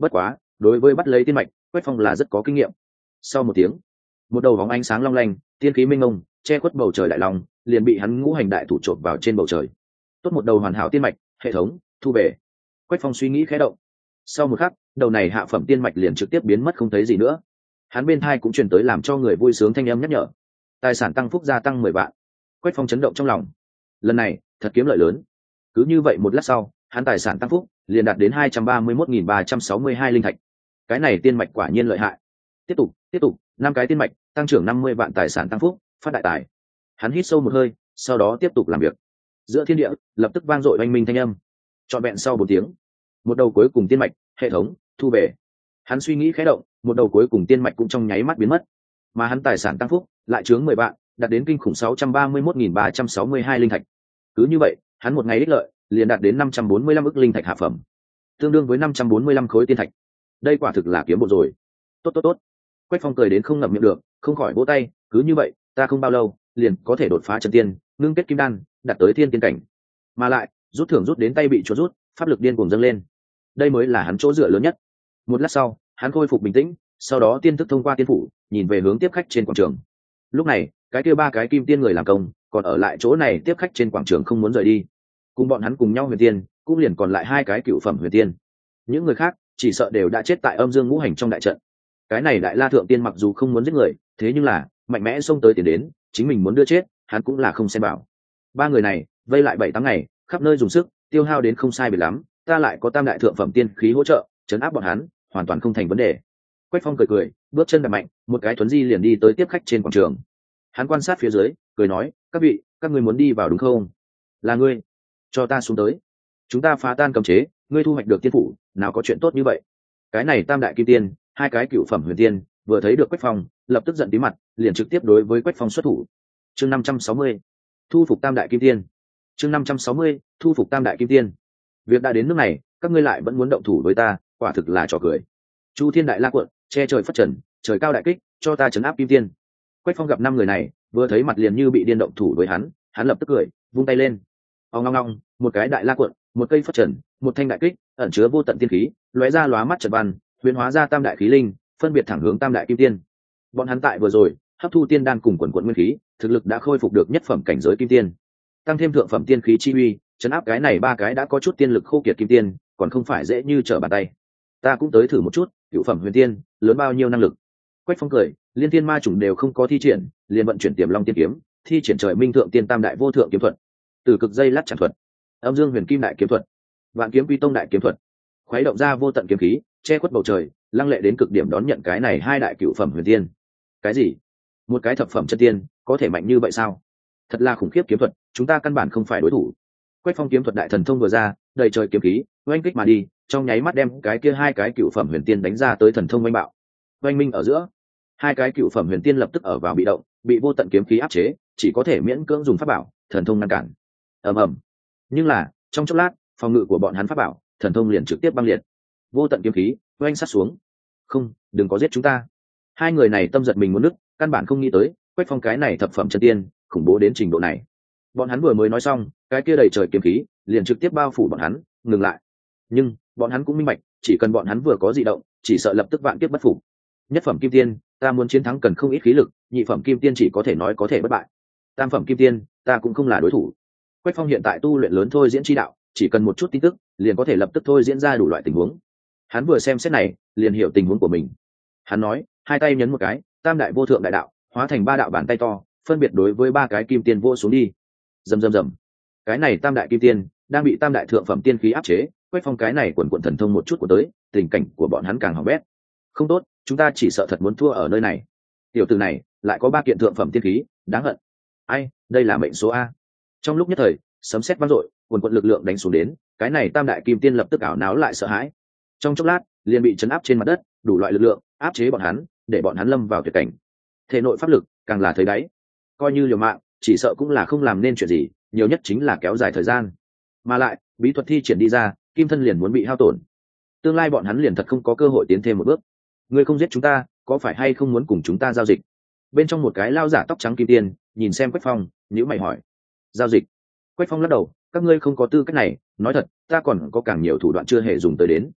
Speaker 1: bất quá đối với bắt lấy tiên mạch, Quách Phong là rất có kinh nghiệm. Sau một tiếng, một đầu bóng ánh sáng long lanh, tiên khí minh mông che khuất bầu trời đại long liền bị hắn ngũ hành đại thủ trộm vào trên bầu trời. Tốt một đầu hoàn hảo tiên mạch, hệ thống thu về. Quách Phong suy nghĩ khẽ động. Sau một khắc, đầu này hạ phẩm tiên mạch liền trực tiếp biến mất không thấy gì nữa. Hắn bên thai cũng truyền tới làm cho người vui sướng thanh âm nhắc nhở. Tài sản tăng phúc gia tăng mười vạn. Quách Phong chấn động trong lòng. Lần này, thật kiếm lợi lớn. Cứ như vậy một lát sau, hắn tài sản tăng phúc liền đạt đến hai trăm ba mươi mốt nghìn ba trăm sáu mươi hai linh thạch. Cái này tiên mạch quả nhiên lợi hại. Tiếp tục, tiếp tục, năm cái tiên mạch, tăng trưởng năm mươi vạn tài sản tăng phúc, phát đại tài. Hắn hít sâu một hơi, sau đó tiếp tục làm việc. Giữa thiên địa, lập tức vang dội oanh minh thanh âm. Trọn vẹn sau bốn tiếng, một đầu cuối cùng tiên mạch, hệ thống thu về. Hắn suy nghĩ khẽ động, một đầu cuối cùng tiên mạch cũng trong nháy mắt biến mất. Mà hắn tài sản tăng phúc lại chướng mười vạn, đạt đến kinh khủng sáu trăm ba mươi mốt nghìn ba trăm sáu mươi hai linh thạch. Cứ như vậy, hắn một ngày ích lợi liền đạt đến năm trăm bốn mươi lăm ức linh thạch hạ phẩm, tương đương với năm trăm bốn mươi lăm khối tiên thạch. Đây quả thực là kiếm bộ rồi. Tốt tốt tốt. Quách Phong cười đến không ngậm miệng được, không khỏi vỗ tay, cứ như vậy, ta không bao lâu liền có thể đột phá chân tiên, ngưng kết kim đan, đạt tới thiên tiên cảnh. Mà lại, rút thưởng rút đến tay bị chuột rút, pháp lực điên cuồng dâng lên. Đây mới là hắn chỗ dựa lớn nhất. Một lát sau, hắn khôi phục bình tĩnh, sau đó tiên thức thông qua tiên phủ, nhìn về hướng tiếp khách trên quảng trường. Lúc này, cái kia ba cái kim tiên người làm công, còn ở lại chỗ này tiếp khách trên quảng trường không muốn rời đi. Cùng bọn hắn cùng nhau huyền tiên, cũng liền còn lại hai cái cựu phẩm huyền tiên. Những người khác, chỉ sợ đều đã chết tại âm dương ngũ hành trong đại trận. Cái này đại la thượng tiên mặc dù không muốn giết người, thế nhưng là mạnh mẽ xông tới tiền đến, chính mình muốn đưa chết, hắn cũng là không xem bảo. Ba người này vây lại bảy tám ngày, khắp nơi dùng sức, tiêu hao đến không sai biệt lắm, ta lại có tam đại thượng phẩm tiên khí hỗ trợ, chấn áp bọn hắn, hoàn toàn không thành vấn đề. Quách Phong cười cười, bước chân đạp mạnh, một cái thuấn di liền đi tới tiếp khách trên quảng trường. Hắn quan sát phía dưới, cười nói, các vị, các ngươi muốn đi vào đúng không? Là ngươi, cho ta xuống tới. Chúng ta phá tan cấm chế, ngươi thu hoạch được tiên phủ, nào có chuyện tốt như vậy? Cái này tam đại kim tiên, hai cái cựu phẩm huyền tiên, vừa thấy được Quách Phong, lập tức giận tí mặt, liền trực tiếp đối với Quách Phong xuất thủ. Chương năm trăm sáu mươi, thu phục tam đại kim tiên. Chương năm trăm sáu mươi, thu phục tam đại kim tiên. Việc đã đến nước này, các ngươi lại vẫn muốn động thủ với ta, quả thực là trò cười. Chu Thiên Đại La Quận, che trời phất trần, trời cao đại kích, cho ta trấn áp kim tiên. Quách Phong gặp năm người này, vừa thấy mặt liền như bị điên động thủ với hắn, hắn lập tức cười, vung tay lên. Ong ong ong, một cái đại la cuộn, một cây phất trần, một thanh đại kích, ẩn chứa vô tận tiên khí, lóe ra lóa mắt trật văn, huyền hóa ra tam đại khí linh, phân biệt thẳng hướng tam đại kim tiên. Bọn hắn tại vừa rồi, hấp thu tiên đan cùng quần quần nguyên khí, thực lực đã khôi phục được nhất phẩm cảnh giới kim tiên. Tăng thêm thượng phẩm tiên khí chi uy, trấn áp cái này ba cái đã có chút tiên lực khô kiệt kim tiên, còn không phải dễ như trở bàn tay. Ta cũng tới thử một chút, cửu phẩm huyền tiên, lớn bao nhiêu năng lực. Quách Phong cười, liên tiên ma chủng đều không có thi triển, liền vận chuyển tiềm long tiên kiếm, thi triển trời minh thượng tiên tam đại vô thượng kiếm thuật, từ cực dây lát chạm thuật, âm dương huyền kim đại kiếm thuật, vạn kiếm quy tông đại kiếm thuật, khuấy động ra vô tận kiếm khí, che khuất bầu trời, lăng lệ đến cực điểm đón nhận cái này hai đại cửu phẩm huyền tiên. Cái gì? Một cái thập phẩm chân tiên có thể mạnh như vậy sao? Thật là khủng khiếp kiếm thuật, chúng ta căn bản không phải đối thủ. Quách Phong kiếm thuật đại thần thông vừa ra, đầy trời kiếm khí oanh kích mà đi, trong nháy mắt đem cái kia hai cái cửu phẩm huyền tiên đánh ra tới thần thông oanh bạo. Oanh minh ở giữa, hai cái cựu phẩm huyền tiên lập tức ở vào bị động, bị vô tận kiếm khí áp chế, chỉ có thể miễn cưỡng dùng pháp bảo thần thông ngăn cản. ầm ầm. Nhưng là trong chốc lát, phòng ngự của bọn hắn pháp bảo thần thông liền trực tiếp băng liệt, vô tận kiếm khí oanh sát xuống. Không, đừng có giết chúng ta. Hai người này tâm giật mình muốn nứt, căn bản không nghĩ tới Quách Phong cái này thập phẩm chân tiên khủng bố đến trình độ này. Bọn hắn vừa mới nói xong, cái kia đầy trời kiếm khí liền trực tiếp bao phủ bọn hắn, ngừng lại. Nhưng bọn hắn cũng minh bạch, chỉ cần bọn hắn vừa có dị động, chỉ sợ lập tức vạn kiếp bất phục. Nhất phẩm kim tiên, ta muốn chiến thắng cần không ít khí lực, nhị phẩm kim tiên chỉ có thể nói có thể bất bại. Tam phẩm kim tiên, ta cũng không là đối thủ. Quách Phong hiện tại tu luyện lớn thôi diễn chi đạo, chỉ cần một chút tin tức, liền có thể lập tức thôi diễn ra đủ loại tình huống. Hắn vừa xem xét này, liền hiểu tình huống của mình. Hắn nói, hai tay nhấn một cái, tam đại vô thượng đại đạo hóa thành ba đạo bàn tay to, phân biệt đối với ba cái kim tiên vô xuống đi. Rầm rầm rầm. Cái này tam đại kim tiên đang bị tam đại thượng phẩm tiên khí áp chế, Quách Phong cái này quần quần thần thông một chút của tới, tình cảnh của bọn hắn càng hỏng bét. Không tốt, chúng ta chỉ sợ thật muốn thua ở nơi này. Tiểu tử này lại có ba kiện thượng phẩm tiên khí, đáng hận. Ai, đây là mệnh số a. Trong lúc nhất thời, sấm sét vang dội, quần quần lực lượng đánh xuống đến, cái này tam đại kim tiên lập tức ảo não lại sợ hãi. Trong chốc lát, liền bị chấn áp trên mặt đất, đủ loại lực lượng áp chế bọn hắn, để bọn hắn lâm vào tuyệt cảnh. Thể nội pháp lực càng là thấy đáy, coi như liều mạng, chỉ sợ cũng là không làm nên chuyện gì, nhiều nhất chính là kéo dài thời gian. Mà lại, bí thuật thi triển đi ra, kim thân liền muốn bị hao tổn. Tương lai bọn hắn liền thật không có cơ hội tiến thêm một bước. Ngươi không giết chúng ta, có phải hay không muốn cùng chúng ta giao dịch? Bên trong một cái lao giả tóc trắng kim tiên nhìn xem Quách Phong, nhíu mày hỏi. Giao dịch? Quách Phong lắc đầu, các ngươi không có tư cách này, nói thật, ta còn có càng nhiều thủ đoạn chưa hề dùng tới đến.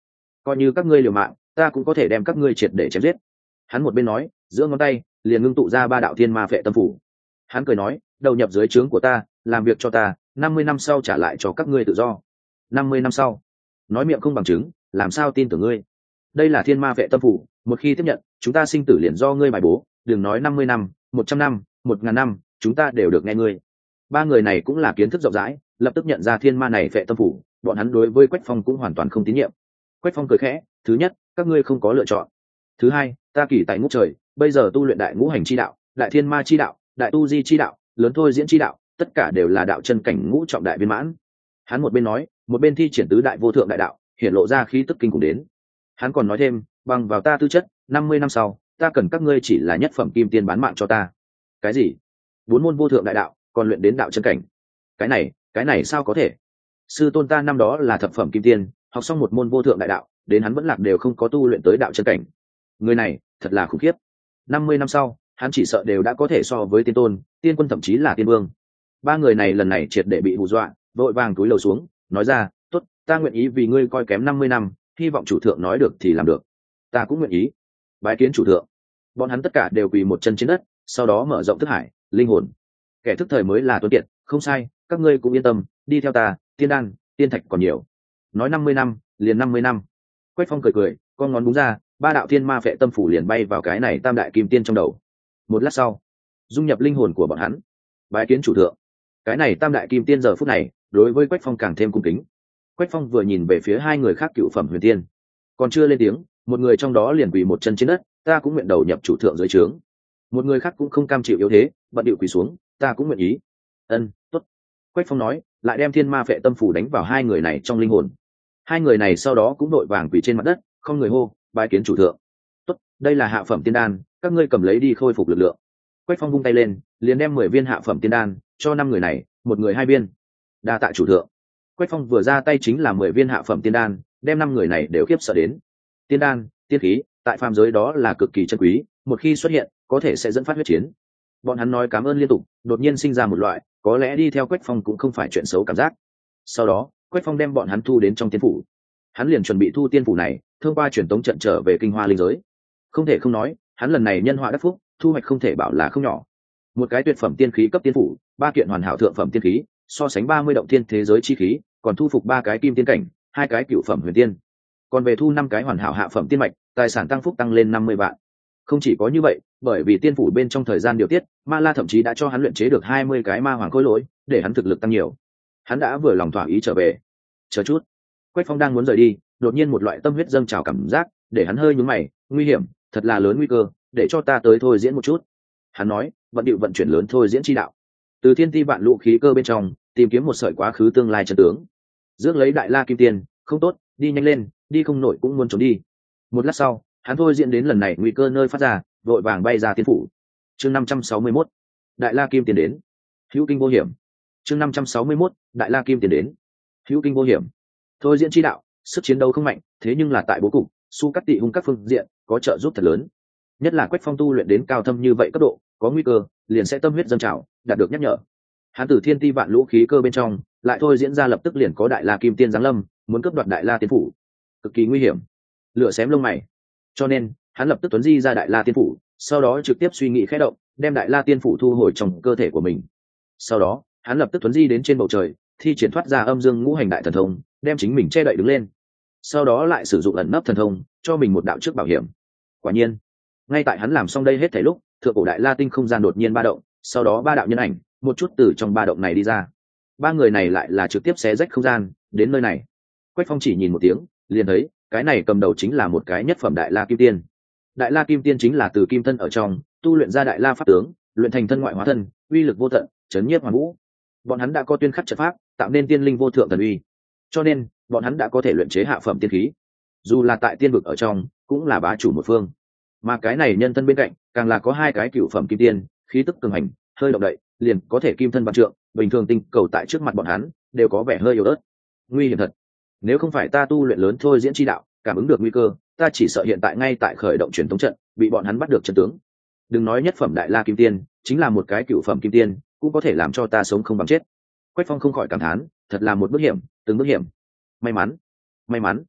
Speaker 1: coi như các ngươi liều mạng ta cũng có thể đem các ngươi triệt để chém giết. Hắn một bên nói giữa ngón tay liền ngưng tụ ra ba đạo thiên ma phệ tâm phủ. Hắn cười nói đầu nhập dưới trướng của ta làm việc cho ta, năm mươi năm sau trả lại cho các ngươi tự do. Năm mươi năm sau? Nói miệng không bằng chứng, làm sao tin tưởng ngươi? Đây là thiên ma vệ tâm phủ, một khi tiếp nhận chúng ta sinh tử liền do ngươi bài bố, đừng nói năm mươi năm, một trăm năm, một ngàn năm, chúng ta đều được nghe ngươi. Ba người này cũng là kiến thức rộng rãi, lập tức nhận ra thiên ma này vệ tâm phủ, bọn hắn đối với Quách Phong cũng hoàn toàn không tín nhiệm. Quách Phong cười khẽ, thứ nhất, các ngươi không có lựa chọn. Thứ hai, ta kỳ tại ngũ trời, bây giờ tu luyện đại ngũ hành chi đạo, đại thiên ma chi đạo, đại tu di chi đạo, lớn thôi diễn chi đạo, tất cả đều là đạo chân cảnh ngũ trọng đại viên mãn. Hắn một bên nói, một bên thi triển tứ đại vô thượng đại đạo, hiện lộ ra khí tức kinh khủng đến. Hắn còn nói thêm, bằng vào ta tư chất, năm mươi năm sau, ta cần các ngươi chỉ là nhất phẩm kim tiên bán mạng cho ta. Cái gì? Bốn môn vô thượng đại đạo, còn luyện đến đạo chân cảnh? Cái này, cái này sao có thể? Sư tôn ta năm đó là thập phẩm kim tiên, học xong một môn vô thượng đại đạo, đến hắn vẫn lạc đều không có tu luyện tới đạo chân cảnh. Người này, thật là khủng khiếp. Năm mươi năm sau, hắn chỉ sợ đều đã có thể so với tiên tôn, tiên quân thậm chí là tiên vương. Ba người này lần này triệt để bị hù dọa, vội vàng túi lầu xuống, nói ra, tốt, ta nguyện ý vì ngươi coi kém năm mươi năm, hy vọng chủ thượng nói được thì làm được. Ta cũng nguyện ý. Bái kiến chủ thượng. Bọn hắn tất cả đều quỳ một chân trên đất, sau đó mở rộng thức hải, linh hồn. Kẻ thức thời mới là tuấn kiệt, không sai, các ngươi cũng yên tâm, đi theo ta, tiên đan, tiên thạch còn nhiều. Nói năm mươi năm, liền năm mươi năm. Quách Phong cười cười, con ngón búng ra, ba đạo thiên ma phệ tâm phủ liền bay vào cái này tam đại kim tiên trong đầu. Một lát sau, dung nhập linh hồn của bọn hắn. Bái kiến chủ thượng. Cái này tam đại kim tiên giờ phút này, đối với Quách Phong càng thêm cung kính. Quách Phong vừa nhìn về phía hai người khác cựu phẩm huyền tiên, còn chưa lên tiếng, một người trong đó liền quỳ một chân trên đất, ta cũng nguyện đầu nhập chủ thượng dưới trướng. Một người khác cũng không cam chịu yếu thế, bận điệu quỳ xuống, ta cũng nguyện ý. Ân, tốt. Quách Phong nói, lại đem thiên ma phệ tâm phủ đánh vào hai người này trong linh hồn. Hai người này sau đó cũng đội vàng quỳ trên mặt đất, không người hô, bái kiến chủ thượng. Tốt, đây là hạ phẩm tiên đan, các ngươi cầm lấy đi khôi phục lực lượng. Quách Phong vung tay lên, liền đem mười viên hạ phẩm tiên đan cho năm người này, một người hai viên. Đa tạ chủ thượng. Quách Phong vừa ra tay chính là mười viên hạ phẩm tiên đan, đem năm người này đều khiếp sợ đến. Tiên đan, tiên khí, tại phàm giới đó là cực kỳ chân quý, một khi xuất hiện, có thể sẽ dẫn phát huyết chiến. Bọn hắn nói cảm ơn liên tục, đột nhiên sinh ra một loại, có lẽ đi theo Quách Phong cũng không phải chuyện xấu cảm giác. Sau đó, Quách Phong đem bọn hắn thu đến trong tiên phủ. Hắn liền chuẩn bị thu tiên phủ này, thông qua truyền tống trận trở về Kinh Hoa linh giới. Không thể không nói, hắn lần này nhân họa đắc phúc, thu hoạch không thể bảo là không nhỏ. Một cái tuyệt phẩm tiên khí cấp tiên phủ, ba kiện hoàn hảo thượng phẩm tiên khí, so sánh ba mươi động tiên thế giới chi khí, còn thu phục ba cái kim tiên cảnh, hai cái cựu phẩm huyền tiên. Còn về thu năm cái hoàn hảo hạ phẩm tiên mạch, tài sản tăng phúc tăng lên năm mươi vạn. Không chỉ có như vậy, bởi vì tiên phủ bên trong thời gian điều tiết, Ma La thậm chí đã cho hắn luyện chế được hai mươi cái ma hoàng khối lỗi, để hắn thực lực tăng nhiều. Hắn đã vừa lòng thỏa ý trở về. Chờ chút, Quách Phong đang muốn rời đi, đột nhiên một loại tâm huyết dâng trào cảm giác, để hắn hơi nhướng mày, nguy hiểm, thật là lớn nguy cơ, để cho ta tới thôi diễn một chút. Hắn nói, vận điệu vận chuyển lớn thôi diễn chi đạo. Từ thiên ti vạn lũ khí cơ bên trong, tìm kiếm một sợi quá khứ tương lai chân tướng. Rước lấy đại la kim tiền, không tốt, đi nhanh lên, đi không nổi cũng muốn trốn đi. Một lát sau, hắn thôi diễn đến lần này nguy cơ nơi phát ra, vội vàng bay ra tiên phủ. Chương năm trăm sáu mươi mốt, đại la kim tiền đến. Hữu kinh vô hiểm. Chương năm trăm sáu mươi mốt, đại la kim tiền đến. Hữu kinh vô hiểm. Thôi diễn chi đạo, sức chiến đấu không mạnh, thế nhưng là tại bố cục, su cắt tị hung các phương diện, có trợ giúp thật lớn. Nhất là Quách Phong tu luyện đến cao thâm như vậy cấp độ, có nguy cơ, liền sẽ tâm huyết dâng trào, đạt được nhắc nhở. Hắn từ thiên ti vạn lũ khí cơ bên trong, lại thôi diễn ra lập tức liền có đại la kim tiên giáng lâm, muốn cướp đoạt đại la tiên phủ, cực kỳ nguy hiểm. Lửa xém lông mày. Cho nên, hắn lập tức tuấn di ra đại la tiên phủ, sau đó trực tiếp suy nghĩ khẽ động, đem đại la tiên phủ thu hồi trong cơ thể của mình. Sau đó, hắn lập tức tuấn di đến trên bầu trời, thi triển thoát ra âm dương ngũ hành đại thần thông, đem chính mình che đậy đứng lên. Sau đó lại sử dụng ẩn nấp thần thông, cho mình một đạo trước bảo hiểm. Quả nhiên, ngay tại hắn làm xong đây hết thảy lúc, thượng cổ đại la tinh không gian đột nhiên ba động, sau đó ba đạo nhân ảnh, một chút từ trong ba động này đi ra. Ba người này lại là trực tiếp xé rách không gian, đến nơi này. Quách Phong chỉ nhìn một tiếng, liền thấy, cái này cầm đầu chính là một cái nhất phẩm đại la kim tiên. Đại la kim tiên chính là từ kim thân ở trong, tu luyện ra đại la pháp tướng, luyện thành thân ngoại hóa thân, uy lực vô tận, chấn nhiếp hoàn vũ. Bọn hắn đã có tuyên khắc trận pháp, tạo nên tiên linh vô thượng thần uy. Cho nên, bọn hắn đã có thể luyện chế hạ phẩm tiên khí. Dù là tại tiên vực ở trong, cũng là bá chủ một phương. Mà cái này nhân thân bên cạnh, càng là có hai cái cựu phẩm kim tiên, khí tức cường hành, hơi động đậy, liền có thể kim thân vạn trượng, bình thường tinh cầu tại trước mặt bọn hắn, đều có vẻ hơi yếu ớt. Nguy hiểm thật. Nếu không phải ta tu luyện lớn thôi diễn chi đạo, cảm ứng được nguy cơ, ta chỉ sợ hiện tại ngay tại khởi động truyền thống trận, bị bọn hắn bắt được chân tướng. Đừng nói nhất phẩm đại la kim tiên, chính là một cái cựu phẩm kim tiên, cũng có thể làm cho ta sống không bằng chết. Quách Phong không khỏi cảm thán, thật là một bước hiểm, từng bước hiểm. May mắn, may mắn.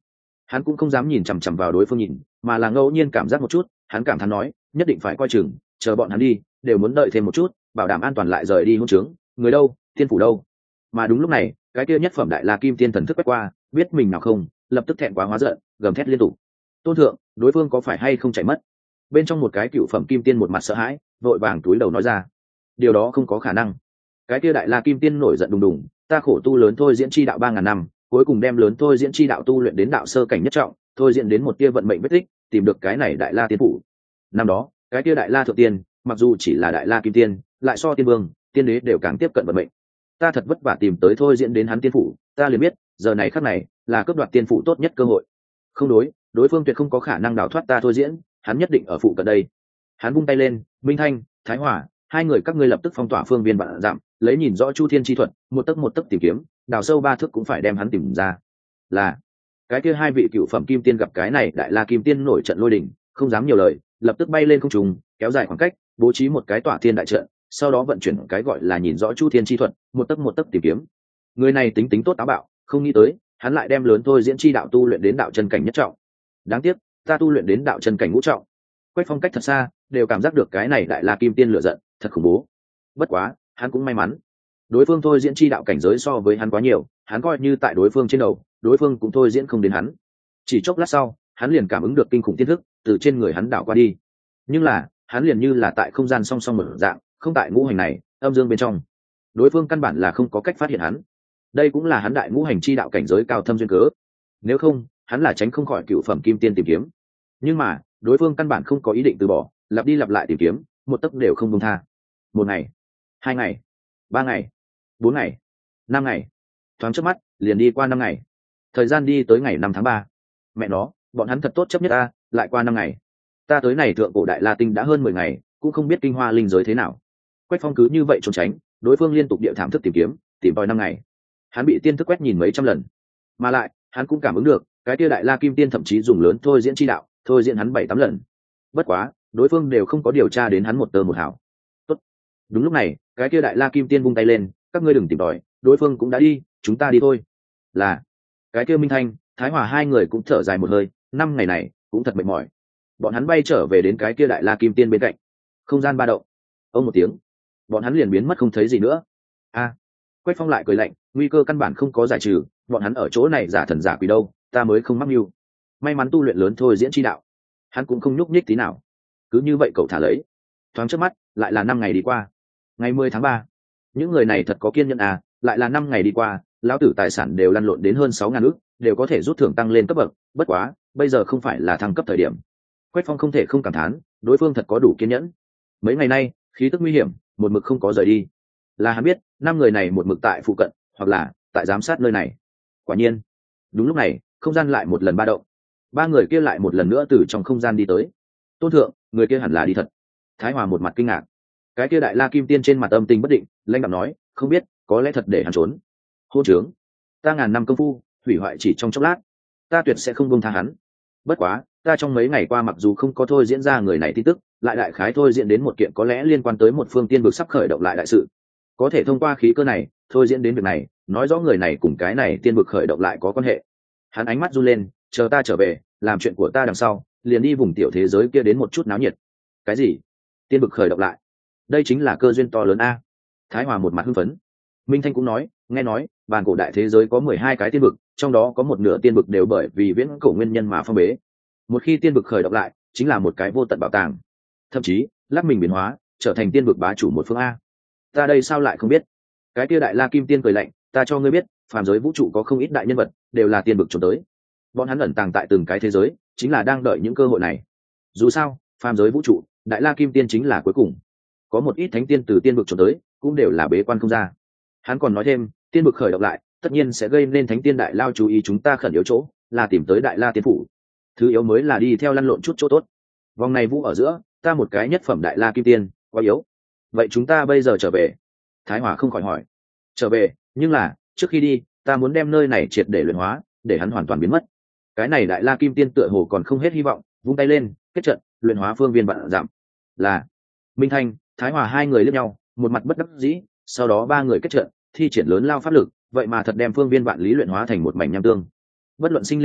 Speaker 1: Hắn cũng không dám nhìn chằm chằm vào đối phương nhìn, mà là ngẫu nhiên cảm giác một chút, hắn cảm thán nói, nhất định phải coi chừng, chờ bọn hắn đi, đều muốn đợi thêm một chút, bảo đảm an toàn lại rời đi hôn trướng. Người đâu, tiên phủ đâu? Mà đúng lúc này, cái kia nhất phẩm đại la kim tiên thần thức quét qua, biết mình nào không, lập tức thẹn quá hóa giận, gầm thét liên tục. Tôn thượng, đối phương có phải hay không chạy mất? Bên trong một cái cựu phẩm kim tiên một mặt sợ hãi, vội vàng túi đầu nói ra, điều đó không có khả năng. Cái kia đại la kim tiên nổi giận đùng đùng, ta khổ tu lớn thôi diễn chi đạo ba ngàn năm, cuối cùng đem lớn thôi diễn chi đạo tu luyện đến đạo sơ cảnh nhất trọng, thôi diễn đến một tia vận mệnh vết tích, tìm được cái này đại la tiên phủ. Năm đó cái kia đại la thượng tiên, mặc dù chỉ là đại la kim tiên, lại so tiên vương tiên đế đều càng tiếp cận vận mệnh. Ta thật vất vả tìm tới thôi diễn đến hắn tiên phủ, ta liền biết giờ này khắc này là cướp đoạt tiên phủ tốt nhất cơ hội. Không đối, đối phương tuyệt không có khả năng đào thoát ta thôi diễn, hắn nhất định ở phụ cận đây. Hắn vung tay lên, Minh Thanh, Thái Hỏa, hai người các ngươi lập tức phong tỏa phương viên vạn dặm, lấy nhìn rõ chu thiên chi thuật, một tấc một tấc tìm kiếm, đào sâu ba thước cũng phải đem hắn tìm ra. Là cái kia hai vị cựu phẩm kim tiên gặp cái này đại la kim tiên nổi trận lôi đình, không dám nhiều lời, lập tức bay lên không trung, kéo dài khoảng cách, bố trí một cái tỏa thiên đại trận, sau đó vận chuyển cái gọi là nhìn rõ chu thiên chi thuật, một tấc một tấc tìm kiếm. Người này tính tính tốt táo bạo, không nghĩ tới hắn lại đem lớn thôi diễn chi đạo tu luyện đến đạo chân cảnh nhất trọng. Đáng tiếc ta tu luyện đến đạo chân cảnh ngũ trọng. Quách Phong cách thật xa, đều cảm giác được cái này đại la kim tiên lửa giận, thật khủng bố. Bất quá hắn cũng may mắn, đối phương thôi diễn chi đạo cảnh giới so với hắn quá nhiều, hắn coi như tại đối phương trên đầu, đối phương cũng thôi diễn không đến hắn. Chỉ chốc lát sau, hắn liền cảm ứng được kinh khủng tiên thức từ trên người hắn đảo qua đi, nhưng là hắn liền như là tại không gian song song mở dạng, không tại ngũ hành này âm dương bên trong, đối phương căn bản là không có cách phát hiện hắn. Đây cũng là hắn đại ngũ hành chi đạo cảnh giới cao thâm duyên cớ, nếu không hắn là tránh không khỏi cựu phẩm kim tiên tìm kiếm. Nhưng mà đối phương căn bản không có ý định từ bỏ, lặp đi lặp lại tìm kiếm, một tấc đều không buông tha. Một ngày, hai ngày, ba ngày, bốn ngày, năm ngày, thoáng chớp mắt liền đi qua năm ngày. Thời gian đi tới ngày năm tháng ba. Mẹ nó, bọn hắn thật tốt chấp nhất ta, lại qua năm ngày. Ta tới này thượng cổ đại la tinh đã hơn mười ngày, cũng không biết kinh hoa linh giới thế nào. Quách Phong cứ như vậy trốn tránh, đối phương liên tục địa thảm thức tìm kiếm, tìm tòi năm ngày. Hắn bị tiên thức quét nhìn mấy trăm lần, mà lại hắn cũng cảm ứng được cái kia đại la kim tiên thậm chí dùng lớn thôi diễn chi đạo thôi diễn hắn bảy tám lần. Bất quá đối phương đều không có điều tra đến hắn một tơ một hào. Tốt. Đúng lúc này cái kia đại la kim tiên vung tay lên, các ngươi đừng tìm tòi, đối phương cũng đã đi, chúng ta đi thôi. Là cái kia Minh Thanh, Thái Hòa hai người cũng thở dài một hơi, năm ngày này cũng thật mệt mỏi. Bọn hắn bay trở về đến cái kia đại la kim tiên bên cạnh, không gian ba động, ông một tiếng, bọn hắn liền biến mất không thấy gì nữa. A, Quách Phong lại cười lạnh, nguy cơ căn bản không có giải trừ, bọn hắn ở chỗ này giả thần giả quỷ đâu, ta mới không mắc mưu. May mắn tu luyện lớn thôi diễn chi đạo, hắn cũng không nhúc nhích tí nào. Cứ như vậy cậu thả lấy, thoáng trước mắt lại là năm ngày đi qua. Ngày mười tháng ba, những người này thật có kiên nhẫn à, lại là năm ngày đi qua, lão tử tài sản đều lăn lộn đến hơn sáu ngàn ức, đều có thể rút thưởng tăng lên cấp bậc, bất quá bây giờ không phải là thăng cấp thời điểm. Quách Phong không thể không cảm thán, đối phương thật có đủ kiên nhẫn. Mấy ngày nay khí tức nguy hiểm một mực không có rời đi, là hắn biết năm người này một mực tại phụ cận hoặc là tại giám sát nơi này. Quả nhiên đúng lúc này không gian lại một lần ba động, ba người kia lại một lần nữa từ trong không gian đi tới. Tôn thượng, người kia hẳn là đi thật. Thái Hòa một mặt kinh ngạc, cái kia đại la kim tiên trên mặt âm tình bất định, lãnh đạm nói, không biết, có lẽ thật để hắn trốn. Hôn trướng, ta ngàn năm công phu hủy hoại chỉ trong chốc lát, ta tuyệt sẽ không buông tha hắn. Bất quá ta trong mấy ngày qua mặc dù không có thôi diễn ra người này tin tức, lại đại khái thôi diễn đến một kiện có lẽ liên quan tới một phương tiên vực sắp khởi động lại đại sự. Có thể thông qua khí cơ này thôi diễn đến việc này, nói rõ người này cùng cái này tiên vực khởi động lại có quan hệ. Hắn ánh mắt run lên, chờ ta trở về làm chuyện của ta đằng sau, liền đi vùng tiểu thế giới kia đến một chút náo nhiệt. Cái gì? Tiên vực khởi động lại? Đây chính là cơ duyên to lớn a. Thái Hòa một mặt hưng phấn. Minh Thanh cũng nói, nghe nói bàn cổ đại thế giới có mười hai cái tiên vực, trong đó có một nửa tiên vực đều bởi vì viễn cổ nguyên nhân mà phong bế. Một khi tiên vực khởi động lại, chính là một cái vô tận bảo tàng, thậm chí lắc mình biến hóa trở thành tiên vực bá chủ một phương a. Ta đây sao lại không biết? Cái kia đại la kim tiên cười lạnh, ta cho ngươi biết, phàm giới vũ trụ có không ít đại nhân vật đều là tiên vực trốn tới, bọn hắn ẩn tàng tại từng cái thế giới, chính là đang đợi những cơ hội này. Dù sao phàm giới vũ trụ, đại la kim tiên chính là cuối cùng. Có một ít thánh tiên từ tiên vực trốn tới, cũng đều là bế quan không ra. Hắn còn nói thêm, tiên vực khởi động lại tất nhiên sẽ gây nên thánh tiên đại lao chú ý, chúng ta khẩn yếu chỗ là tìm tới đại la tiên phủ, thứ yếu mới là đi theo lăn lộn chút chỗ tốt. Vòng này vũ ở giữa, ta một cái nhất phẩm đại la kim tiên quá yếu. Vậy chúng ta bây giờ trở về? Thái Hòa không khỏi hỏi. Trở về, nhưng là trước khi đi ta muốn đem nơi này triệt để luyện hóa, để hắn hoàn toàn biến mất. Cái này đại la kim tiên tựa hồ còn không hết hy vọng, vung tay lên, kết trận luyện hóa phương viên vạn giảm. Là Minh Thanh, Thái Hòa hai người liếc nhau, một mặt bất đắc dĩ. Sau đó ba người kết trận, thi triển lớn lao pháp lực, vậy mà thật đem phương viên vạn lý luyện hóa thành một mảnh nham tương. Bất luận sinh linh gì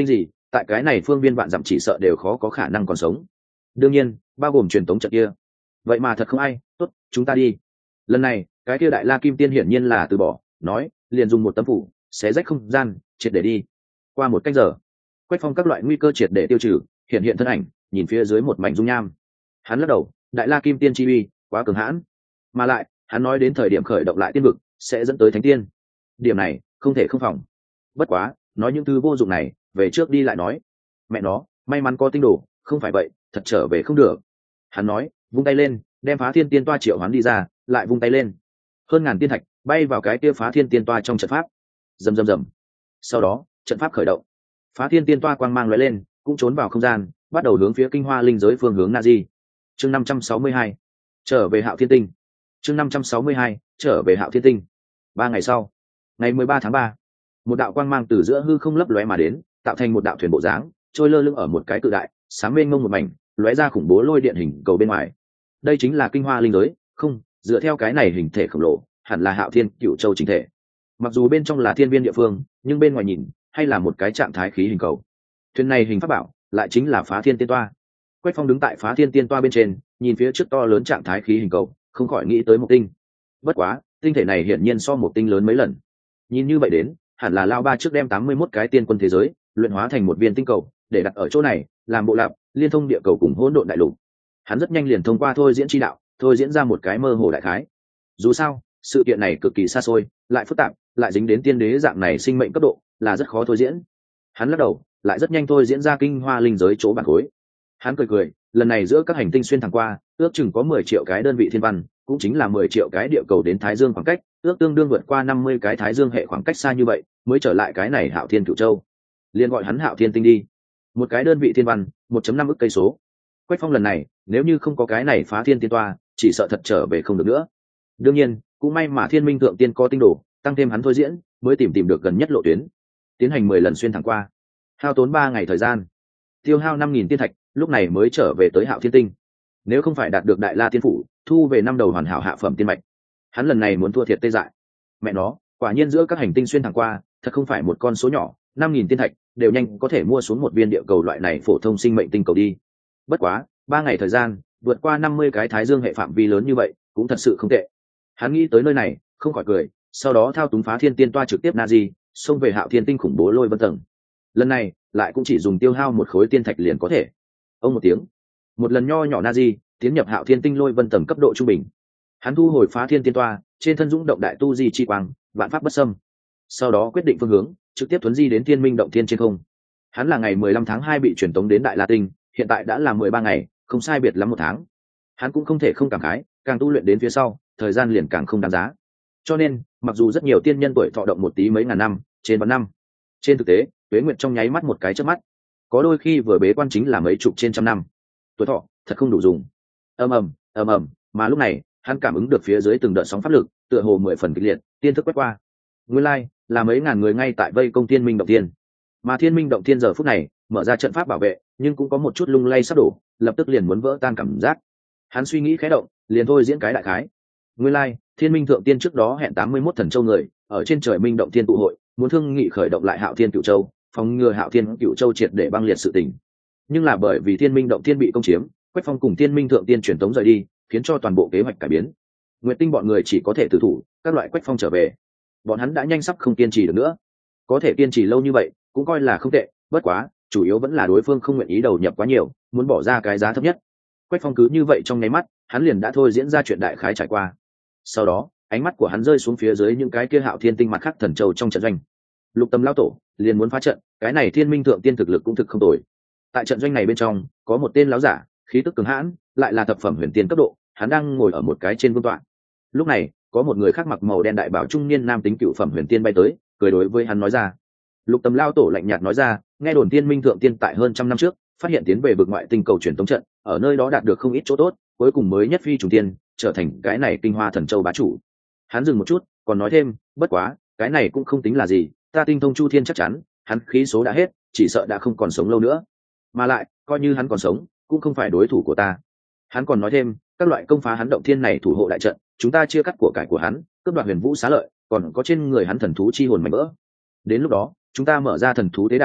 Speaker 1: tại cái này phương viên vạn dặm chỉ sợ đều khó có khả năng còn sống, đương nhiên bao gồm truyền tống trận kia. Vậy mà thật không ai. Tốt, chúng ta đi. Lần này cái kia đại la kim tiên hiển nhiên là từ bỏ, nói liền dùng một tấm phủ xé rách không gian triệt để đi. Qua một cách giờ, Quách Phong các loại nguy cơ triệt để tiêu trừ, hiện hiện thân ảnh nhìn phía dưới một mảnh dung nham. Hắn lắc đầu, đại la kim tiên chi uy quá cường hãn, mà lại hắn nói đến thời điểm khởi động lại tiên vực sẽ dẫn tới thánh tiên, điểm này không thể không phòng. Bất quá nói những thứ vô dụng này, về trước đi lại nói. Mẹ nó, may mắn có tinh đồ, không phải vậy thật trở về không được. Hắn nói, vung tay lên, đem phá thiên tiên toa triệu hoán đi ra, lại vung tay lên, hơn ngàn tiên thạch bay vào cái kia phá thiên tiên toa trong trận pháp. Rầm rầm rầm. Sau đó trận pháp khởi động, phá thiên tiên toa quang mang lóe lên, cũng trốn vào không gian, bắt đầu hướng phía kinh hoa linh giới phương hướng Nazi. Chương năm trăm sáu mươi hai, trở về Hạo Thiên Tinh. Chương năm trăm sáu mươi hai, trở về Hạo Thiên Tinh. Ba ngày sau, ngày mười ba tháng ba, một đạo quang mang từ giữa hư không lấp lóe mà đến, tạo thành một đạo thuyền bộ dáng, trôi lơ lửng ở một cái cự đại, sáng mênh mông một mảnh, lóe ra khủng bố lôi điện hình cầu bên ngoài. Đây chính là kinh hoa linh giới, không, dựa theo cái này hình thể khổng lồ, hẳn là Hạo Thiên Cửu Châu chính thể. Mặc dù bên trong là thiên viên địa phương, nhưng bên ngoài nhìn hay là một cái trạng thái khí hình cầu. Thuyền này hình pháp bảo lại chính là phá thiên tiên toa. Quách Phong đứng tại phá thiên tiên toa bên trên, nhìn phía trước to lớn trạng thái khí hình cầu, không khỏi nghĩ tới một tinh. Bất quá tinh thể này hiển nhiên so một tinh lớn mấy lần. Nhìn như vậy đến, hẳn là lao ba trước đem tám mươi mốt cái tiên quân thế giới luyện hóa thành một viên tinh cầu, để đặt ở chỗ này làm bộ lạp liên thông địa cầu cùng hỗn độn đại lục. Hắn rất nhanh liền thông qua thôi diễn chi đạo, thôi diễn ra một cái mơ hồ đại khái. Dù sao sự kiện này cực kỳ xa xôi, lại phức tạp, lại dính đến tiên đế dạng này sinh mệnh cấp độ, là rất khó thôi diễn. Hắn lắc đầu, lại rất nhanh thôi diễn ra kinh hoa linh giới chỗ bản khối. Hắn cười cười, lần này giữa các hành tinh xuyên thẳng qua, ước chừng có mười triệu cái đơn vị thiên văn, cũng chính là mười triệu cái địa cầu đến Thái Dương khoảng cách, ước tương đương vượt qua năm mươi cái Thái Dương hệ khoảng cách xa như vậy, mới trở lại cái này Hạo Thiên Cửu Châu. Liên gọi hắn Hạo Thiên Tinh đi. Một cái đơn vị thiên văn, một phẩy năm ức cây số. Quách Phong lần này, nếu như không có cái này phá thiên tiên toa, chỉ sợ thật trở về không được nữa. Đương nhiên, cũng may mà Thiên Minh Thượng Tiên có tinh đồ, tăng thêm hắn thôi diễn, mới tìm tìm được gần nhất lộ tuyến. Tiến hành mười lần xuyên thẳng qua, hao tốn ba ngày thời gian, tiêu hao năm nghìn tiên thạch, lúc này mới trở về tới Hạo Thiên Tinh. Nếu không phải đạt được Đại La Tiên phủ, thu về năm đầu hoàn hảo hạ phẩm tiên mạch, hắn lần này muốn thua thiệt tê dại. Mẹ nó, quả nhiên giữa các hành tinh xuyên thẳng qua, thật không phải một con số nhỏ, năm nghìn tiên thạch đều nhanh có thể mua xuống một viên địa cầu loại này phổ thông sinh mệnh tinh cầu đi. Bất quá, ba ngày thời gian, vượt qua năm mươi cái Thái Dương hệ phạm vi lớn như vậy, cũng thật sự không tệ. Hắn nghĩ tới nơi này, không khỏi cười, sau đó thao túng phá thiên tiên toa trực tiếp Nazi, xông về Hạo Thiên Tinh khủng bố lôi vân tầng. Lần này, lại cũng chỉ dùng tiêu hao một khối tiên thạch liền có thể. Ông một tiếng, một lần nho nhỏ Nazi tiến nhập Hạo Thiên Tinh lôi vân tầng cấp độ trung bình. Hắn thu hồi phá thiên tiên toa, trên thân dũng động đại tu di chi quang, vạn pháp bất xâm. Sau đó quyết định phương hướng, trực tiếp tuấn di đến Thiên Minh động thiên trên không. Hắn là ngày mười lăm tháng hai bị truyền tống đến Đại La Tinh, hiện tại đã là mười ba ngày, không sai biệt lắm một tháng. Hắn cũng không thể không cảm khái, càng tu luyện đến phía sau, thời gian liền càng không đáng giá. Cho nên, mặc dù rất nhiều tiên nhân tuổi thọ động một tí mấy ngàn năm, trên vạn năm, trên thực tế, tuế nguyệt trong nháy mắt một cái chớp mắt, có đôi khi vừa bế quan chính là mấy chục trên trăm năm. Tuổi thọ thật không đủ dùng. Ầm ầm, ầm ầm, mà lúc này, hắn cảm ứng được phía dưới từng đợt sóng pháp lực, tựa hồ mười phần kịch liệt, tiên thức quét qua. Nguyên lai, like, là mấy ngàn người ngay tại vây công Thiên Minh động thiên. Mà Thiên Minh động thiên giờ phút này, mở ra trận pháp bảo vệ, nhưng cũng có một chút lung lay sắp đổ, lập tức liền muốn vỡ tan cảm giác. Hắn suy nghĩ khẽ động, liền thôi diễn cái đại khái. Nguyên lai, like, Thiên Minh thượng tiên trước đó hẹn tám mươi mốt thần châu người, ở trên trời Minh động thiên tụ hội, muốn thương nghị khởi động lại Hạo Thiên Cửu Châu, phòng ngừa Hạo Thiên Cửu Châu triệt để băng liệt sự tình. Nhưng là bởi vì Thiên Minh động thiên bị công chiếm, Quách Phong cùng Thiên Minh thượng tiên chuyển tống rời đi, khiến cho toàn bộ kế hoạch cải biến. Nguyệt Tinh bọn người chỉ có thể tử thủ, các loại Quách Phong trở về. Bọn hắn đã nhanh sắp không kiên trì được nữa. Có thể kiên trì lâu như vậy, cũng coi là không tệ, bất quá, chủ yếu vẫn là đối phương không nguyện ý đầu nhập quá nhiều, muốn bỏ ra cái giá thấp nhất. Quách Phong cứ như vậy trong nháy mắt, hắn liền đã thôi diễn ra chuyện đại khái trải qua. Sau đó, ánh mắt của hắn rơi xuống phía dưới những cái kia Hạo Thiên Tinh mặt khác thần châu trong trận doanh. Lục Tâm lão tổ liền muốn phá trận, cái này Thiên Minh thượng tiên thực lực cũng thực không tồi. Tại trận doanh này bên trong, có một tên lão giả, khí tức cường hãn, lại là thập phẩm huyền tiên cấp độ, hắn đang ngồi ở một cái trên vương tọa. Lúc này, có một người khác mặc màu đen đại bảo trung niên nam tính cựu phẩm huyền tiên bay tới, cười đối với hắn nói ra. Lục Tâm lão tổ lạnh nhạt nói ra, nghe đồn Thiên Minh thượng tiên tại hơn trăm năm trước, phát hiện tiến về vực ngoại tinh cầu truyền tống trận, ở nơi đó đạt được không ít chỗ tốt, cuối cùng mới nhất phi trùng tiên, trở thành cái này kinh hoa thần châu bá chủ. Hắn dừng một chút, còn nói thêm, bất quá, cái này cũng không tính là gì, ta tinh thông chu thiên chắc chắn, hắn khí số đã hết, chỉ sợ đã không còn sống lâu nữa. Mà lại, coi như hắn còn sống, cũng không phải đối thủ của ta. Hắn còn nói thêm, các loại công phá hắn động thiên này thủ hộ đại trận, chúng ta chia cắt của cải của hắn, cướp đoạt huyền vũ xá lợi, còn có trên người hắn thần thú chi hồn mảnh vỡ. Đến lúc đó, chúng ta mở ra thần thú tế đàn,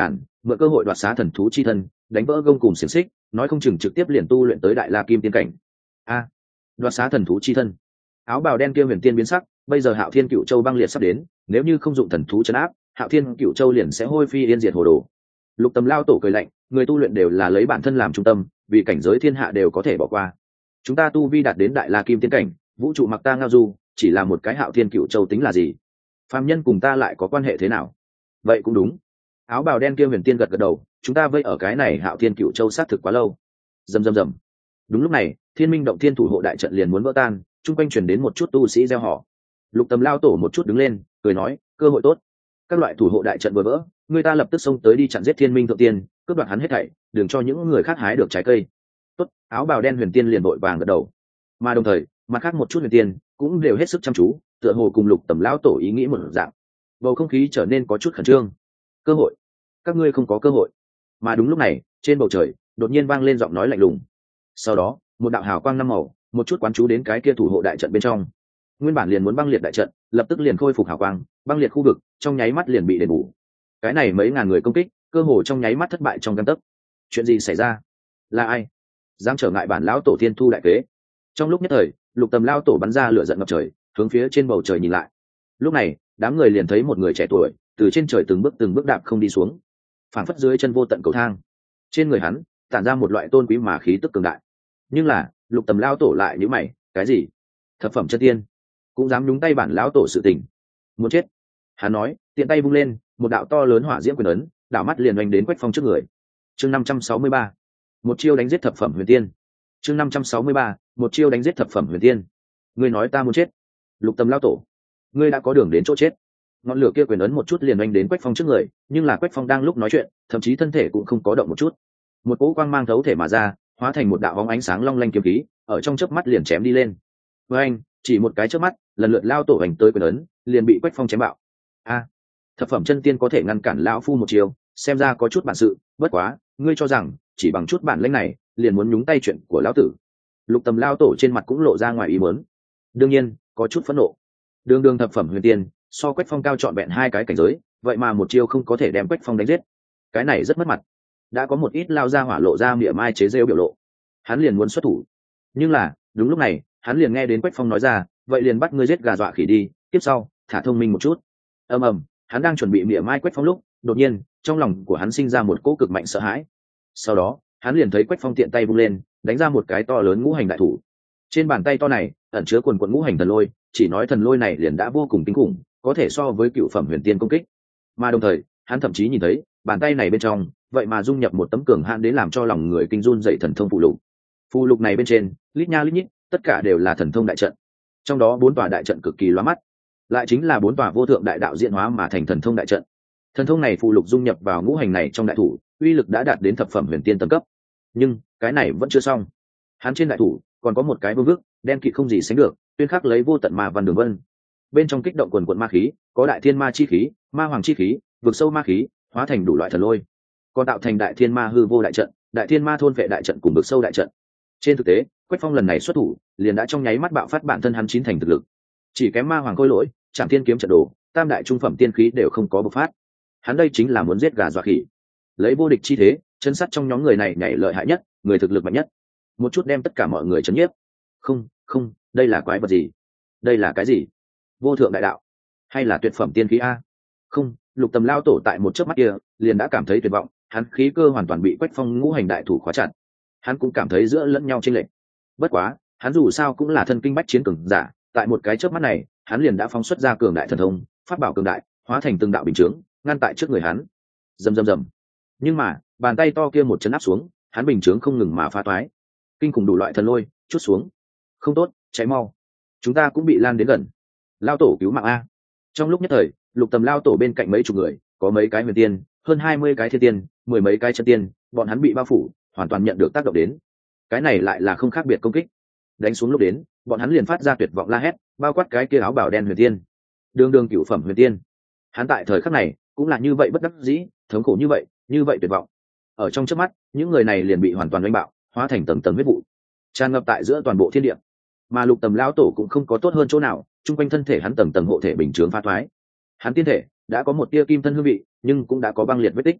Speaker 1: mượn cơ hội đoạt xá thần thú chi thân, đánh vỡ gông cùng xiềng xích, nói không chừng trực tiếp liền tu luyện tới đại la kim tiên cảnh. A, đoạt xá thần thú chi thân. Áo bào đen kia huyền tiên biến sắc, bây giờ Hạo Thiên Cựu Châu băng liệt sắp đến, nếu như không dụng thần thú trấn áp, Hạo Thiên Cựu Châu liền sẽ hôi phi yên diệt hồ đồ. Lục Tầm lao tổ cười lạnh, người tu luyện đều là lấy bản thân làm trung tâm, vì cảnh giới thiên hạ đều có thể bỏ qua. Chúng ta tu vi đạt đến đại la kim tiên cảnh, vũ trụ mặc ta ngao du, chỉ là một cái Hạo Thiên Cựu Châu tính là gì? Phàm nhân cùng ta lại có quan hệ thế nào? Vậy cũng đúng. Áo bào đen kia huyền tiên gật gật đầu, chúng ta vây ở cái này Hạo Thiên Cựu Châu sát thực quá lâu. Rầm rầm rầm. Đúng lúc này, Thiên Minh động thiên thủ hộ đại trận liền muốn vỡ tan, chung quanh truyền đến một chút tu sĩ reo hò. Lục Tầm lao tổ một chút đứng lên, cười nói, cơ hội tốt. Các loại thủ hộ đại trận vừa vỡ, người ta lập tức xông tới đi chặn giết Thiên Minh thượng tiên, cướp đoạt hắn hết thảy, đừng cho những người khác hái được trái cây. Tốt, áo bào đen huyền tiên liền vội vàng gật đầu. Mà đồng thời, mặt khác một chút huyền tiên cũng đều hết sức chăm chú, tựa hồ cùng Lục Tầm lão tổ ý nghĩ một dạng. Bầu không khí trở nên có chút khẩn trương. Cơ hội? Các ngươi không có cơ hội. Mà đúng lúc này, trên bầu trời đột nhiên vang lên giọng nói lạnh lùng. Sau đó, một đạo hào quang năm màu, một chút quán chú đến cái kia thủ hộ đại trận bên trong. Nguyên bản liền muốn băng liệt đại trận, lập tức liền khôi phục hào quang, băng liệt khu vực trong nháy mắt liền bị đền bù. Cái này mấy ngàn người công kích, cơ hồ trong nháy mắt thất bại trong gang tấc. Chuyện gì xảy ra? Là ai dám trở ngại bản lão tổ Thiên Thu đại kế? Trong lúc nhất thời, Lục Tầm lao tổ bắn ra lửa giận ngập trời, hướng phía trên bầu trời nhìn lại. Lúc này, đám người liền thấy một người trẻ tuổi từ trên trời từng bước từng bước đạp không đi xuống, phảng phất dưới chân vô tận cầu thang. Trên người hắn tản ra một loại tôn quý mà khí tức cường đại. Nhưng là, Lục Tầm lao tổ lại nhíu mày, cái gì? Thập phẩm chân tiên cũng dám nhúng tay bản lão tổ sự tình? Muốn chết. Hắn nói, tiện tay vung lên, một đạo to lớn hỏa diễm quyền ấn, đảo mắt liền oanh đến Quách Phong trước người. Chương năm trăm sáu mươi ba, một chiêu đánh giết thập phẩm huyền tiên. Chương năm trăm sáu mươi ba, một chiêu đánh giết thập phẩm huyền tiên. Ngươi nói ta muốn chết? Lục Tầm lao tổ, ngươi đã có đường đến chỗ chết. Ngọn lửa kia quyền ấn một chút liền oanh đến Quách Phong trước người, nhưng là Quách Phong đang lúc nói chuyện, thậm chí thân thể cũng không có động một chút. Một cỗ quang mang thấu thể mà ra, hóa thành một đạo bóng ánh sáng long lanh kiếm khí, ở trong chớp mắt liền chém đi lên. Với anh, chỉ một cái chớp mắt, lần lượt lao tổ hành tới quyền ấn, liền bị Quách Phong chém bạo. A, thập phẩm chân tiên có thể ngăn cản lão phu một chiều, xem ra có chút bản sự, bất quá, ngươi cho rằng chỉ bằng chút bản lĩnh này, liền muốn nhúng tay chuyện của lão tử? Lục Tầm lao tổ trên mặt cũng lộ ra ngoài ý muốn. Đương nhiên, có chút phẫn nộ. Đường đường thập phẩm huyền tiên, so Quách Phong cao trọn vẹn hai cái cảnh giới, vậy mà một chiêu không có thể đem Quách Phong đánh giết. Cái này rất mất mặt. Đã có một ít lao ra hỏa lộ ra miệng mai chế rêu biểu lộ. Hắn liền muốn xuất thủ. Nhưng là, đúng lúc này, hắn liền nghe đến Quách Phong nói ra, vậy liền bắt ngươi giết gà dọa khỉ đi, tiếp sau, thả thông minh một chút. Ầm ầm, hắn đang chuẩn bị miệng mai Quách Phong lúc, đột nhiên, trong lòng của hắn sinh ra một cỗ cực mạnh sợ hãi. Sau đó, hắn liền thấy Quách Phong tiện tay vung lên, đánh ra một cái to lớn ngũ hành đại thủ. Trên bàn tay to này, ẩn chứa quần quần ngũ hành thần lôi, chỉ nói thần lôi này liền đã vô cùng kinh khủng, có thể so với cựu phẩm huyền tiên công kích. Mà đồng thời, hắn thậm chí nhìn thấy, bàn tay này bên trong, vậy mà dung nhập một tấm cường hãn đến làm cho lòng người kinh run dậy thần thông phụ lục. Phụ lục này bên trên, lít nha lít nhít, tất cả đều là thần thông đại trận. Trong đó bốn tòa đại trận cực kỳ lóa mắt, lại chính là bốn tòa vô thượng đại đạo diễn hóa mà thành thần thông đại trận. Thần thông này phụ lục dung nhập vào ngũ hành này trong đại thủ, uy lực đã đạt đến thập phẩm huyền tiên tầng cấp. Nhưng, cái này vẫn chưa xong. Hắn trên đại thủ còn có một cái vương vức, đen kịt không gì sánh được, tuyên khắc lấy vô tận ma văn đường vân. Bên trong kích động quần quần ma khí, có đại thiên ma chi khí, ma hoàng chi khí, vực sâu ma khí, hóa thành đủ loại thần lôi, còn tạo thành đại thiên ma hư vô đại trận, đại thiên ma thôn vệ đại trận cùng vực sâu đại trận. Trên thực tế, Quách Phong lần này xuất thủ, liền đã trong nháy mắt bạo phát bản thân hắn chín thành thực lực. Chỉ kém ma hoàng khôi lỗi, Trảm Thiên kiếm trận đồ, tam đại trung phẩm tiên khí đều không có bộc phát. Hắn đây chính là muốn giết gà dọa khỉ, lấy vô địch chi thế, chân sắt trong nhóm người này nhảy lợi hại nhất, người thực lực mạnh nhất, một chút đem tất cả mọi người chấn nhiếp. Không, không, đây là quái vật gì? Đây là cái gì? Vô thượng đại đạo, hay là tuyệt phẩm tiên khí a? Không, Lục Tầm lao tổ tại một chớp mắt kia, liền đã cảm thấy tuyệt vọng, hắn khí cơ hoàn toàn bị Quách Phong ngũ hành đại thủ khóa chặt. Hắn cũng cảm thấy giữa lẫn nhau chênh lệch. Bất quá, hắn dù sao cũng là thân kinh bách chiến cường giả, tại một cái chớp mắt này, hắn liền đã phóng xuất ra cường đại thần thông, pháp bảo cường đại, hóa thành từng đạo bình chướng, ngăn tại trước người hắn. Rầm rầm rầm. Nhưng mà, bàn tay to kia một chấn áp xuống, hắn bình chướng không ngừng mà phá toái. Kinh khủng đủ loại thần lôi, chút xuống. Không tốt, cháy mau. Chúng ta cũng bị lan đến gần. Lao tổ cứu mạng a. Trong lúc nhất thời, Lục Tầm lao tổ bên cạnh mấy chục người, có mấy cái huyền tiên, hơn hai mươi cái thiên tiên, mười mấy cái chân tiên, bọn hắn bị bao phủ, hoàn toàn nhận được tác động đến. Cái này lại là không khác biệt công kích. Đánh xuống lúc đến, bọn hắn liền phát ra tuyệt vọng la hét, bao quát cái kia áo bào đen huyền tiên. Đường đường cửu phẩm huyền tiên. Hắn tại thời khắc này, cũng là như vậy bất đắc dĩ, thống khổ như vậy, như vậy tuyệt vọng. Ở trong chớp mắt, những người này liền bị hoàn toàn đánh bạo, hóa thành tầng tầng huyết vụ, tràn ngập tại giữa toàn bộ thiên địa. Mà Lục Tầm lão tổ cũng không có tốt hơn chỗ nào, trung quanh thân thể hắn tầng tầng hộ thể bình chướng phá thoái. Hắn tiên thể đã có một tia kim thân hương vị, nhưng cũng đã có băng liệt vết tích.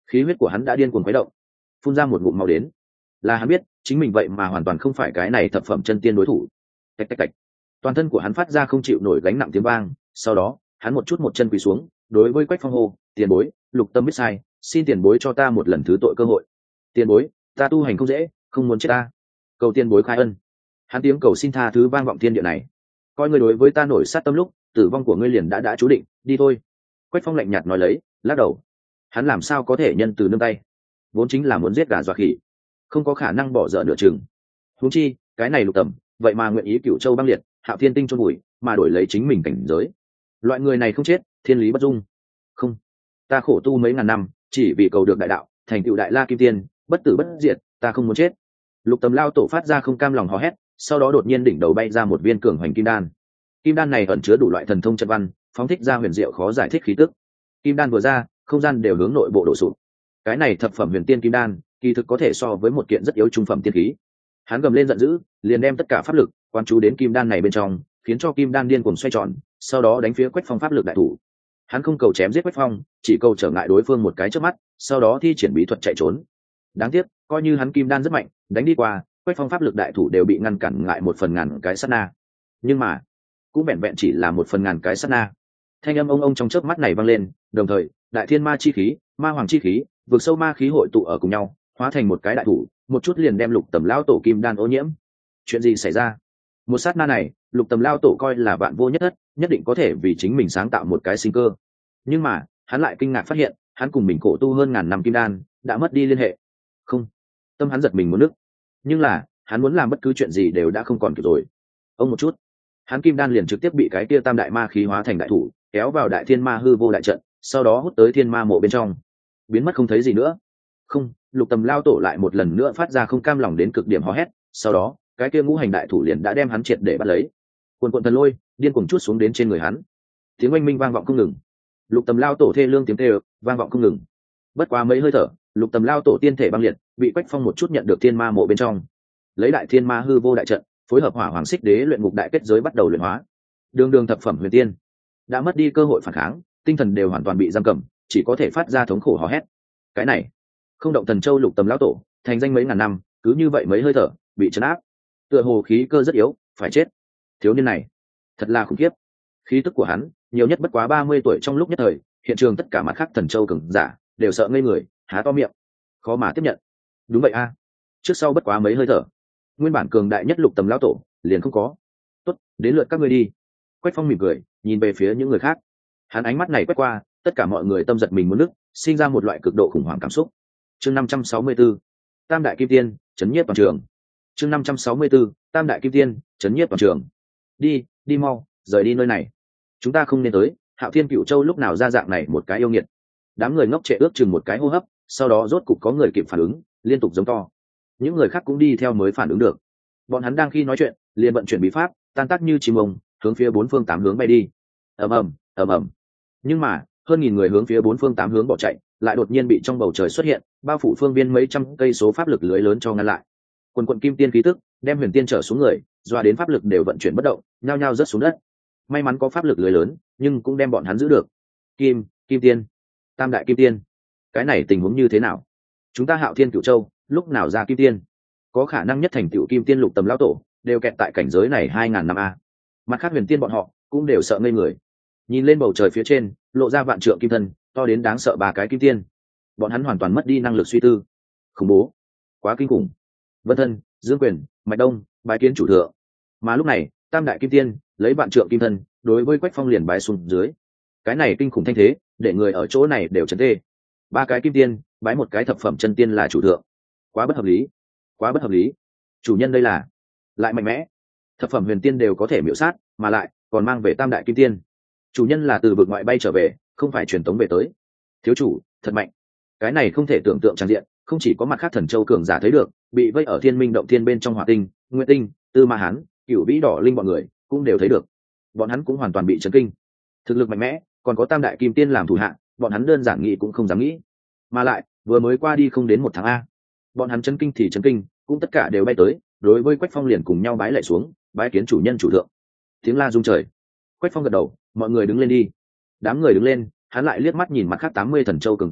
Speaker 1: khí huyết của hắn đã điên cuồng khuấy động, phun ra một ngụm máu đến. Là hắn biết chính mình vậy mà hoàn toàn không phải cái này thập phẩm chân tiên đối thủ. Tạch tạch tạch, toàn thân của hắn phát ra không chịu nổi gánh nặng tiếng vang. Sau đó hắn một chút một chân quỳ xuống, đối với Quách Phong hô: tiền bối, Lục Tâm biết sai, xin tiền bối cho ta một lần thứ tội cơ hội. Tiền bối, ta tu hành không dễ, không muốn chết ta, cầu tiền bối khai ân. Hắn tiếng cầu xin tha thứ vang vọng thiên địa này. Coi ngươi đối với ta nổi sát tâm lúc, tử vong của ngươi liền đã đã chú định, đi thôi. Quách Phong lạnh nhạt nói lấy, lắc đầu. Hắn làm sao có thể nhân từ nương tay, vốn chính là muốn giết gà dọa khỉ, không có khả năng bỏ dở nửa chừng. Huống chi cái này Lục Tầm vậy mà nguyện ý Cửu Châu băng liệt, Hạo Thiên tinh chôn bụi, mà đổi lấy chính mình cảnh giới. Loại người này không chết, thiên lý bất dung. Không, ta khổ tu mấy ngàn năm, chỉ vì cầu được đại đạo, thành tựu đại la kim tiên, bất tử bất diệt, ta không muốn chết. Lục Tầm lao tổ phát ra không cam lòng hò hét, sau đó đột nhiên đỉnh đầu bay ra một viên cường hoành kim đan. Kim đan này ẩn chứa đủ loại thần thông trận văn, phóng thích ra huyền diệu khó giải thích khí tức. Kim đan vừa ra, không gian đều hướng nội bộ đổ sụp. Cái này thập phẩm huyền tiên kim đan, kỳ thực có thể so với một kiện rất yếu trung phẩm tiên khí. Hắn gầm lên giận dữ, liền đem tất cả pháp lực quan chú đến kim đan này bên trong, khiến cho kim đan điên cuồng xoay tròn, sau đó đánh phía Quách Phong pháp lực đại thủ. Hắn không cầu chém giết Quách Phong, chỉ cầu trở ngại đối phương một cái chớp mắt, sau đó thi triển bí thuật chạy trốn. Đáng tiếc, coi như hắn kim đan rất mạnh, đánh đi qua, Quách Phong pháp lực đại thủ đều bị ngăn cản ngại một phần ngàn cái sát na. Nhưng mà, cũng vẹn vẹn chỉ là một phần ngàn cái sát na. Thanh âm ông ông trong chớp mắt này vang lên, đồng thời, đại thiên ma chi khí, ma hoàng chi khí, vực sâu ma khí hội tụ ở cùng nhau, hóa thành một cái đại thủ, một chút liền đem Lục Tầm lao tổ kim đan ô nhiễm. Chuyện gì xảy ra? Một sát na này, Lục Tầm lao tổ coi là vạn vô nhất thất, nhất định có thể vì chính mình sáng tạo một cái sinh cơ. Nhưng mà, hắn lại kinh ngạc phát hiện, hắn cùng mình khổ tu hơn ngàn năm kim đan, đã mất đi liên hệ. Không, tâm hắn giật mình muốn nức. Nhưng là, hắn muốn làm bất cứ chuyện gì đều đã không còn kịp rồi. Ông một chút, hắn kim đan liền trực tiếp bị cái kia tam đại ma khí hóa thành đại thủ, kéo vào đại thiên ma hư vô đại trận, sau đó hút tới thiên ma mộ bên trong, biến mất không thấy gì nữa. Không, Lục Tầm lao tổ lại một lần nữa phát ra không cam lòng đến cực điểm hò hét, sau đó cái kia ngũ hành đại thủ liền đã đem hắn triệt để bắt lấy. Cuồn cuộn thần lôi điên cuồng chút xuống đến trên người hắn, tiếng oanh minh vang vọng không ngừng. Lục Tầm lao tổ thê lương tiếng kêu vang vọng không ngừng. Bất quá mấy hơi thở, Lục Tầm lao tổ tiên thể băng liệt, bị Quách Phong một chút nhận được thiên ma mộ bên trong, lấy đại thiên ma hư vô đại trận, phối hợp hỏa hoàng xích đế luyện ngục đại kết giới bắt đầu luyện hóa. Đường đường thập phẩm huyền tiên đã mất đi cơ hội phản kháng, tinh thần đều hoàn toàn bị giam cầm, chỉ có thể phát ra thống khổ hò hét. Cái này không động thần châu Lục Tầm lão tổ thành danh mấy ngàn năm, cứ như vậy mấy hơi thở bị trấn áp, tựa hồ khí cơ rất yếu, phải chết. Thiếu niên này thật là khủng khiếp, khí tức của hắn nhiều nhất bất quá ba mươi tuổi. Trong lúc nhất thời, hiện trường tất cả mặt khác thần châu cường giả đều sợ ngây người, há to miệng, khó mà tiếp nhận. Đúng vậy a, trước sau bất quá mấy hơi thở, nguyên bản cường đại nhất Lục Tầm lão tổ liền không có. Tốt, đến lượt các ngươi đi. Quách Phong mỉm cười, nhìn về phía những người khác. Hắn ánh mắt này quét qua, tất cả mọi người tâm giật mình muốn nức, sinh ra một loại cực độ khủng hoảng cảm xúc. Chương năm trăm sáu mươi 564, Tam đại kim tiên, chấn nhiếp toàn trường. Chương năm trăm sáu mươi 564, Tam đại kim tiên, chấn nhiếp toàn trường. Đi, đi mau, rời đi nơi này. Chúng ta không nên tới. Hạo Thiên Cửu Châu lúc nào ra dạng này một cái yêu nghiệt. Đám người ngốc trệ ước chừng một cái hô hấp, sau đó rốt cục có người kịp phản ứng, liên tục giống to. Những người khác cũng đi theo mới phản ứng được. Bọn hắn đang khi nói chuyện, liền vận chuyển bí pháp, tan tác như chim ông, hướng phía bốn phương tám hướng bay đi. Ầm ầm, ầm ầm. Nhưng mà, hơn nghìn người hướng phía bốn phương tám hướng bỏ chạy, lại đột nhiên bị trong bầu trời xuất hiện, bao phủ phương viên mấy trăm cây số pháp lực lưới lớn cho ngăn lại. Quần quần kim tiên khí tức, đem huyền tiên trở xuống người, doa đến pháp lực đều vận chuyển bất động, nhao nhao rớt xuống đất. May mắn có pháp lực lưới lớn, nhưng cũng đem bọn hắn giữ được. Kim, kim tiên, tam đại kim tiên, cái này tình huống như thế nào? Chúng ta Hạo Thiên Cửu Châu, lúc nào ra kim tiên? Có khả năng nhất thành tựu kim tiên Lục Tầm lão tổ, đều kẹt tại cảnh giới này hai ngàn năm a. Mặt khác huyền tiên bọn họ cũng đều sợ ngây người. Nhìn lên bầu trời phía trên, lộ ra vạn trượng kim thân, to đến đáng sợ ba cái kim tiên. Bọn hắn hoàn toàn mất đi năng lực suy tư. Khủng bố, quá kinh khủng. Vân Thân, Dương Quyền, Mạch Đông, bái kiến chủ thượng. Mà lúc này, tam đại kim tiên lấy vạn trượng kim thân, đối với Quách Phong liền bái xuống dưới. Cái này kinh khủng thanh thế, để người ở chỗ này đều chấn tê. Ba cái kim tiên bái một cái thập phẩm chân tiên là chủ thượng, quá bất hợp lý, quá bất hợp lý. Chủ nhân đây là lại mạnh mẽ, thập phẩm huyền tiên đều có thể miễu sát, mà lại còn mang về tam đại kim tiên. Chủ nhân là từ vực ngoại bay trở về, không phải truyền tống về tới. Thiếu chủ thật mạnh, cái này không thể tưởng tượng tràn diện, không chỉ có mặt khác thần châu cường giả thấy được, bị vây ở thiên minh động thiên bên trong hỏa tinh, nguyệt tinh, tư ma hán, cửu vĩ đỏ linh bọn người cũng đều thấy được. Bọn hắn cũng hoàn toàn bị chấn kinh. Thực lực mạnh mẽ, còn có tam đại kim tiên làm thủ hạ, bọn hắn đơn giản nghĩ cũng không dám nghĩ. Mà lại vừa mới qua đi không đến một tháng a, bọn hắn chấn kinh thì chấn kinh, cũng tất cả đều bay tới, đối với Quách Phong liền cùng nhau bái lại xuống, bái kiến chủ nhân chủ thượng. Tiếng la rung trời. Quách Phong gật đầu, mọi người đứng lên đi. Đám người đứng lên, hắn lại liếc mắt nhìn mặt khác tám mươi thần châu cường giả,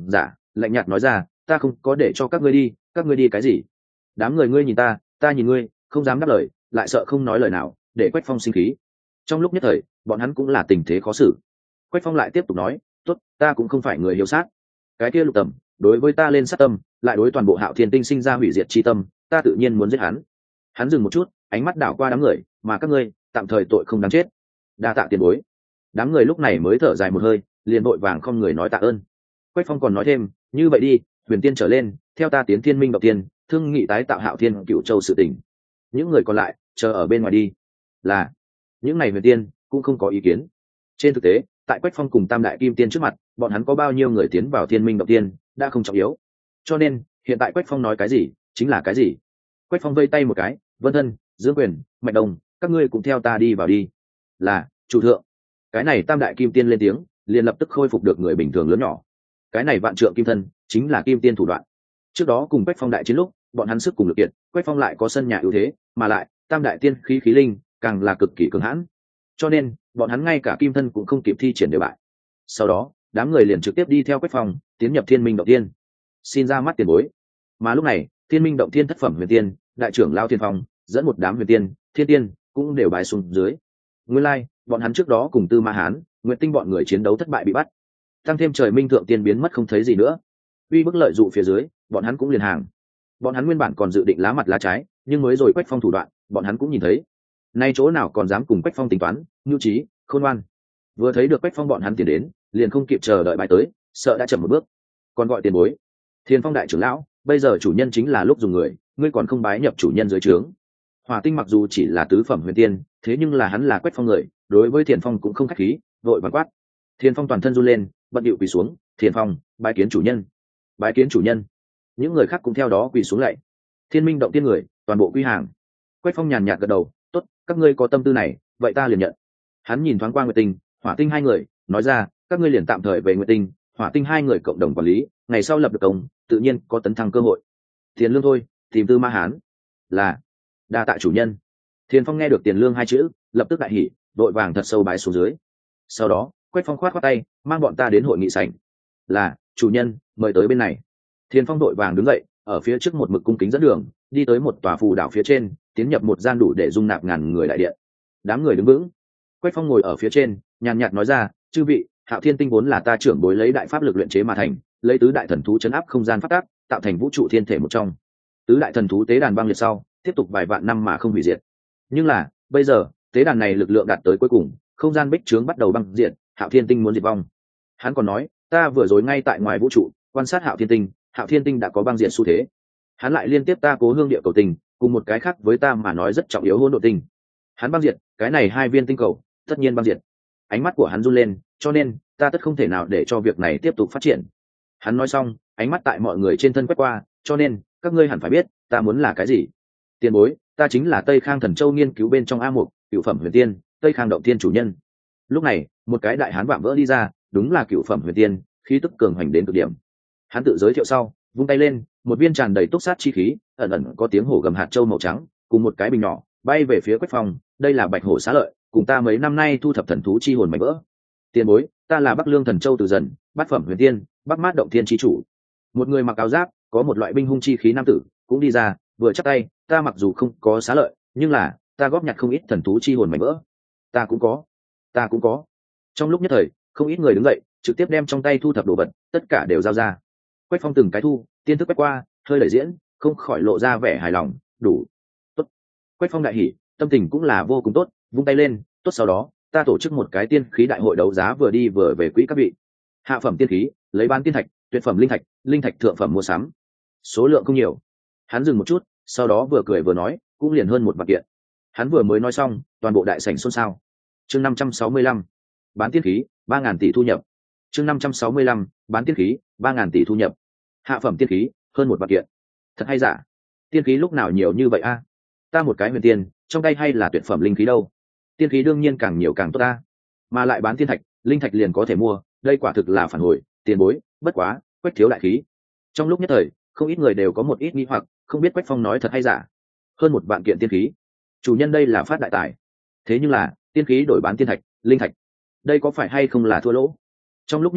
Speaker 1: lạnh nhạt nói ra, ta không có để cho các ngươi đi, các ngươi đi cái gì? Đám người ngươi nhìn ta, ta nhìn ngươi, không dám đáp lời, lại sợ không nói lời nào, để Quách Phong sinh khí. Trong lúc nhất thời, bọn hắn cũng là tình thế khó xử. Quách Phong lại tiếp tục nói, tốt, ta cũng không phải người hiếu sát. Cái kia Lục Tầm, đối với ta lên sát tâm, lại đối toàn bộ Hạo Thiên Tinh sinh ra hủy diệt chi tâm, ta tự nhiên muốn giết hắn. Hắn dừng một chút, ánh mắt đảo qua đám người, mà các ngươi, tạm thời tội không đáng chết. Đa tạ tiền bối. Đám người lúc này mới thở dài một hơi, liền vội vàng không người nói tạ ơn. Quách Phong còn nói thêm, như vậy đi, Huyền Tiên trở lên, theo ta tiến Thiên Minh Động Tiên, thương nghị tái tạo Hạo Thiên Cửu Châu sự tình. Những người còn lại, chờ ở bên ngoài đi. Là, những này Huyền Tiên cũng không có ý kiến. Trên thực tế, tại Quách Phong cùng Tam Đại Kim Tiên trước mặt, bọn hắn có bao nhiêu người tiến vào Thiên Minh Động Tiên đã không trọng yếu. Cho nên, hiện tại Quách Phong nói cái gì, chính là cái gì. Quách Phong vây tay một cái, Vân Thân, Dương Quyền, Mạnh Đồng, các ngươi cũng theo ta đi vào đi. Là, chủ thượng. Cái này Tam Đại Kim Tiên lên tiếng, liền lập tức khôi phục được người bình thường lớn nhỏ. Cái này vạn trượng kim thân chính là kim tiên thủ đoạn. Trước đó cùng Quách Phong đại chiến lúc, bọn hắn sức cùng lực kiện, Quách Phong lại có sân nhà ưu thế, mà lại Tam Đại Tiên khí khí linh càng là cực kỳ cường hãn, cho nên bọn hắn ngay cả kim thân cũng không kịp thi triển đều bại. Sau đó, đám người liền trực tiếp đi theo Quách Phong tiến nhập Thiên Minh Động Tiên, xin ra mắt tiền bối. Mà lúc này, Thiên Minh Động Tiên thất phẩm huyền tiên, đại trưởng Lao Thiên Phong dẫn một đám huyền tiên, thiên tiên cũng đều bài xuống dưới. Nguyên lai, like, bọn hắn trước đó cùng Tư Ma Hán, Nguyệt Tinh bọn người chiến đấu thất bại bị bắt, tăng thêm trời minh thượng tiên biến mất không thấy gì nữa, uy bức lợi dụ phía dưới, bọn hắn cũng liền hàng. Bọn hắn nguyên bản còn dự định lá mặt lá trái, nhưng mới rồi Quách Phong thủ đoạn, bọn hắn cũng nhìn thấy. Nay chỗ nào còn dám cùng Quách Phong tính toán, nhu trí, khôn ngoan. Vừa thấy được Quách Phong bọn hắn tiến đến, liền không kịp chờ đợi bài tới, sợ đã chậm một bước. Còn gọi tiền bối. Thiên Phong đại trưởng lão, bây giờ chủ nhân chính là lúc dùng người, ngươi còn không bái nhập chủ nhân dưới trướng. Hỏa Tinh mặc dù chỉ là tứ phẩm huyền tiên, thế nhưng là hắn là Quách Phong người, đối với Thiên Phong cũng không khách khí, vội vàng quát. Thiên Phong toàn thân run lên, bận điệu quỳ xuống, Thiên Phong, bái kiến chủ nhân. Bái kiến chủ nhân. Những người khác cũng theo đó quỳ xuống lạy. Thiên Minh Động Tiên người, toàn bộ quy hàng. Quách Phong nhàn nhạt gật đầu, tốt, các ngươi có tâm tư này, vậy ta liền nhận. Hắn nhìn thoáng qua Nguyệt Tinh, Hỏa Tinh hai người, nói ra, các ngươi liền tạm thời về Nguyệt Tinh, Hỏa Tinh hai người cộng đồng quản lý, ngày sau lập được công, tự nhiên có tấn thăng cơ hội. Tiền lương thôi, tìm Tư Ma Hán. Là, đa tạ chủ nhân. Thiên Phong nghe được tiền lương hai chữ, lập tức đại hỉ, đội vàng thật sâu bái xuống dưới. Sau đó, Quách Phong khoát khoát tay, mang bọn ta đến hội nghị sảnh. Là, chủ nhân, mời tới bên này. Thiên Phong đội vàng đứng dậy, ở phía trước một mực cung kính dẫn đường, đi tới một tòa phù đảo phía trên, tiến nhập một gian đủ để dung nạp ngàn người đại điện. Đám người đứng vững. Quách Phong ngồi ở phía trên, nhàn nhạt nói ra, chư vị, Hạo Thiên Tinh vốn là ta trưởng bối lấy đại pháp lực luyện chế mà thành, lấy tứ đại thần thú chấn áp không gian phát tác, tạo thành vũ trụ thiên thể một trong. Tứ đại thần thú tế đàn băng liệt sau, tiếp tục vài vạn năm mà không hủy diệt. Nhưng là, bây giờ, tế đàn này lực lượng đạt tới cuối cùng, không gian bích trướng bắt đầu băng diệt, Hạo Thiên Tinh muốn diệt vong. Hắn còn nói, ta vừa rồi ngay tại ngoài vũ trụ, quan sát Hạo Thiên Tinh, Hạo Thiên Tinh đã có băng diệt xu thế. Hắn lại liên tiếp ta cố hương địa cầu tinh, cùng một cái khác với ta mà nói rất trọng yếu hỗn độn tinh. Hắn băng diệt, cái này hai viên tinh cầu, tất nhiên băng diệt. Ánh mắt của hắn run lên, cho nên ta tất không thể nào để cho việc này tiếp tục phát triển. Hắn nói xong, ánh mắt tại mọi người trên thân quét qua, cho nên các ngươi hẳn phải biết, ta muốn là cái gì. Tiền bối, ta chính là Tây Khang Thần Châu nghiên cứu bên trong A Mục, cựu phẩm huyền tiên, Tây Khang Động Tiên chủ nhân. Lúc này, một cái đại hán vạm vỡ đi ra, đúng là cựu phẩm huyền tiên, khí tức cường hành đến cực điểm. Hắn tự giới thiệu sau, vung tay lên, một viên tràn đầy túc sát chi khí, ẩn ẩn có tiếng hổ gầm hạt châu màu trắng, cùng một cái bình nhỏ, bay về phía Quách Phong. Đây là bạch hổ xá lợi, cùng ta mấy năm nay thu thập thần thú chi hồn mảnh vỡ. Tiền bối, ta là Bắc Lương Thần Châu Từ Dần, bát phẩm huyền tiên, Bắc Mát Động Thiên chi chủ. Một người mặc áo giáp, có một loại binh hung chi khí nam tử, cũng đi ra, vừa chắp tay, ta mặc dù không có xá lợi, nhưng là ta góp nhặt không ít thần thú chi hồn mảnh vỡ. Ta cũng có, ta cũng có. Trong lúc nhất thời, không ít người đứng dậy, trực tiếp đem trong tay thu thập đồ vật, tất cả đều giao ra. Quách Phong từng cái thu, tiên thức quét qua, hơi đẩy diễn, không khỏi lộ ra vẻ hài lòng, đủ. Tốt. Quách Phong đại hỉ, tâm tình cũng là vô cùng tốt, vung tay lên, tốt, sau đó ta tổ chức một cái tiên khí đại hội đấu giá vừa đi vừa về quỹ các vị. Hạ phẩm tiên khí, lấy bán tiên thạch, tuyệt phẩm linh thạch, linh thạch thượng phẩm mua sắm. Số lượng không nhiều. Hắn dừng một chút, sau đó vừa cười vừa nói, cũng liền hơn một vạn kiện. Hắn vừa mới nói xong, toàn bộ đại sảnh xôn xao. Chương năm trăm sáu mươi lăm, bán tiên khí, ba ngàn tỷ thu nhập. Chương năm trăm sáu mươi lăm, bán tiên khí, ba ngàn tỷ thu nhập. Hạ phẩm tiên khí, hơn một vạn kiện. Thật hay giả? Tiên khí lúc nào nhiều như vậy a? Ta một cái huyền tiên, trong tay hay là tuyệt phẩm linh khí đâu? Tiên khí đương nhiên càng nhiều càng tốt ta. Mà lại bán tiên thạch, linh thạch liền có thể mua, đây quả thực là phản hồi, tiền bối, bất quá, Quách thiếu đại khí. Trong lúc nhất thời, không ít người đều có một ít nghi hoặc, không biết Quách Phong nói thật hay giả. Hơn một vạn kiện tiên khí, chủ nhân đây là phát đại tài. Thế nhưng là, tiên khí đổi bán tiên thạch, linh thạch, đây có phải hay không là thua lỗ? Trong lúc nhất thời,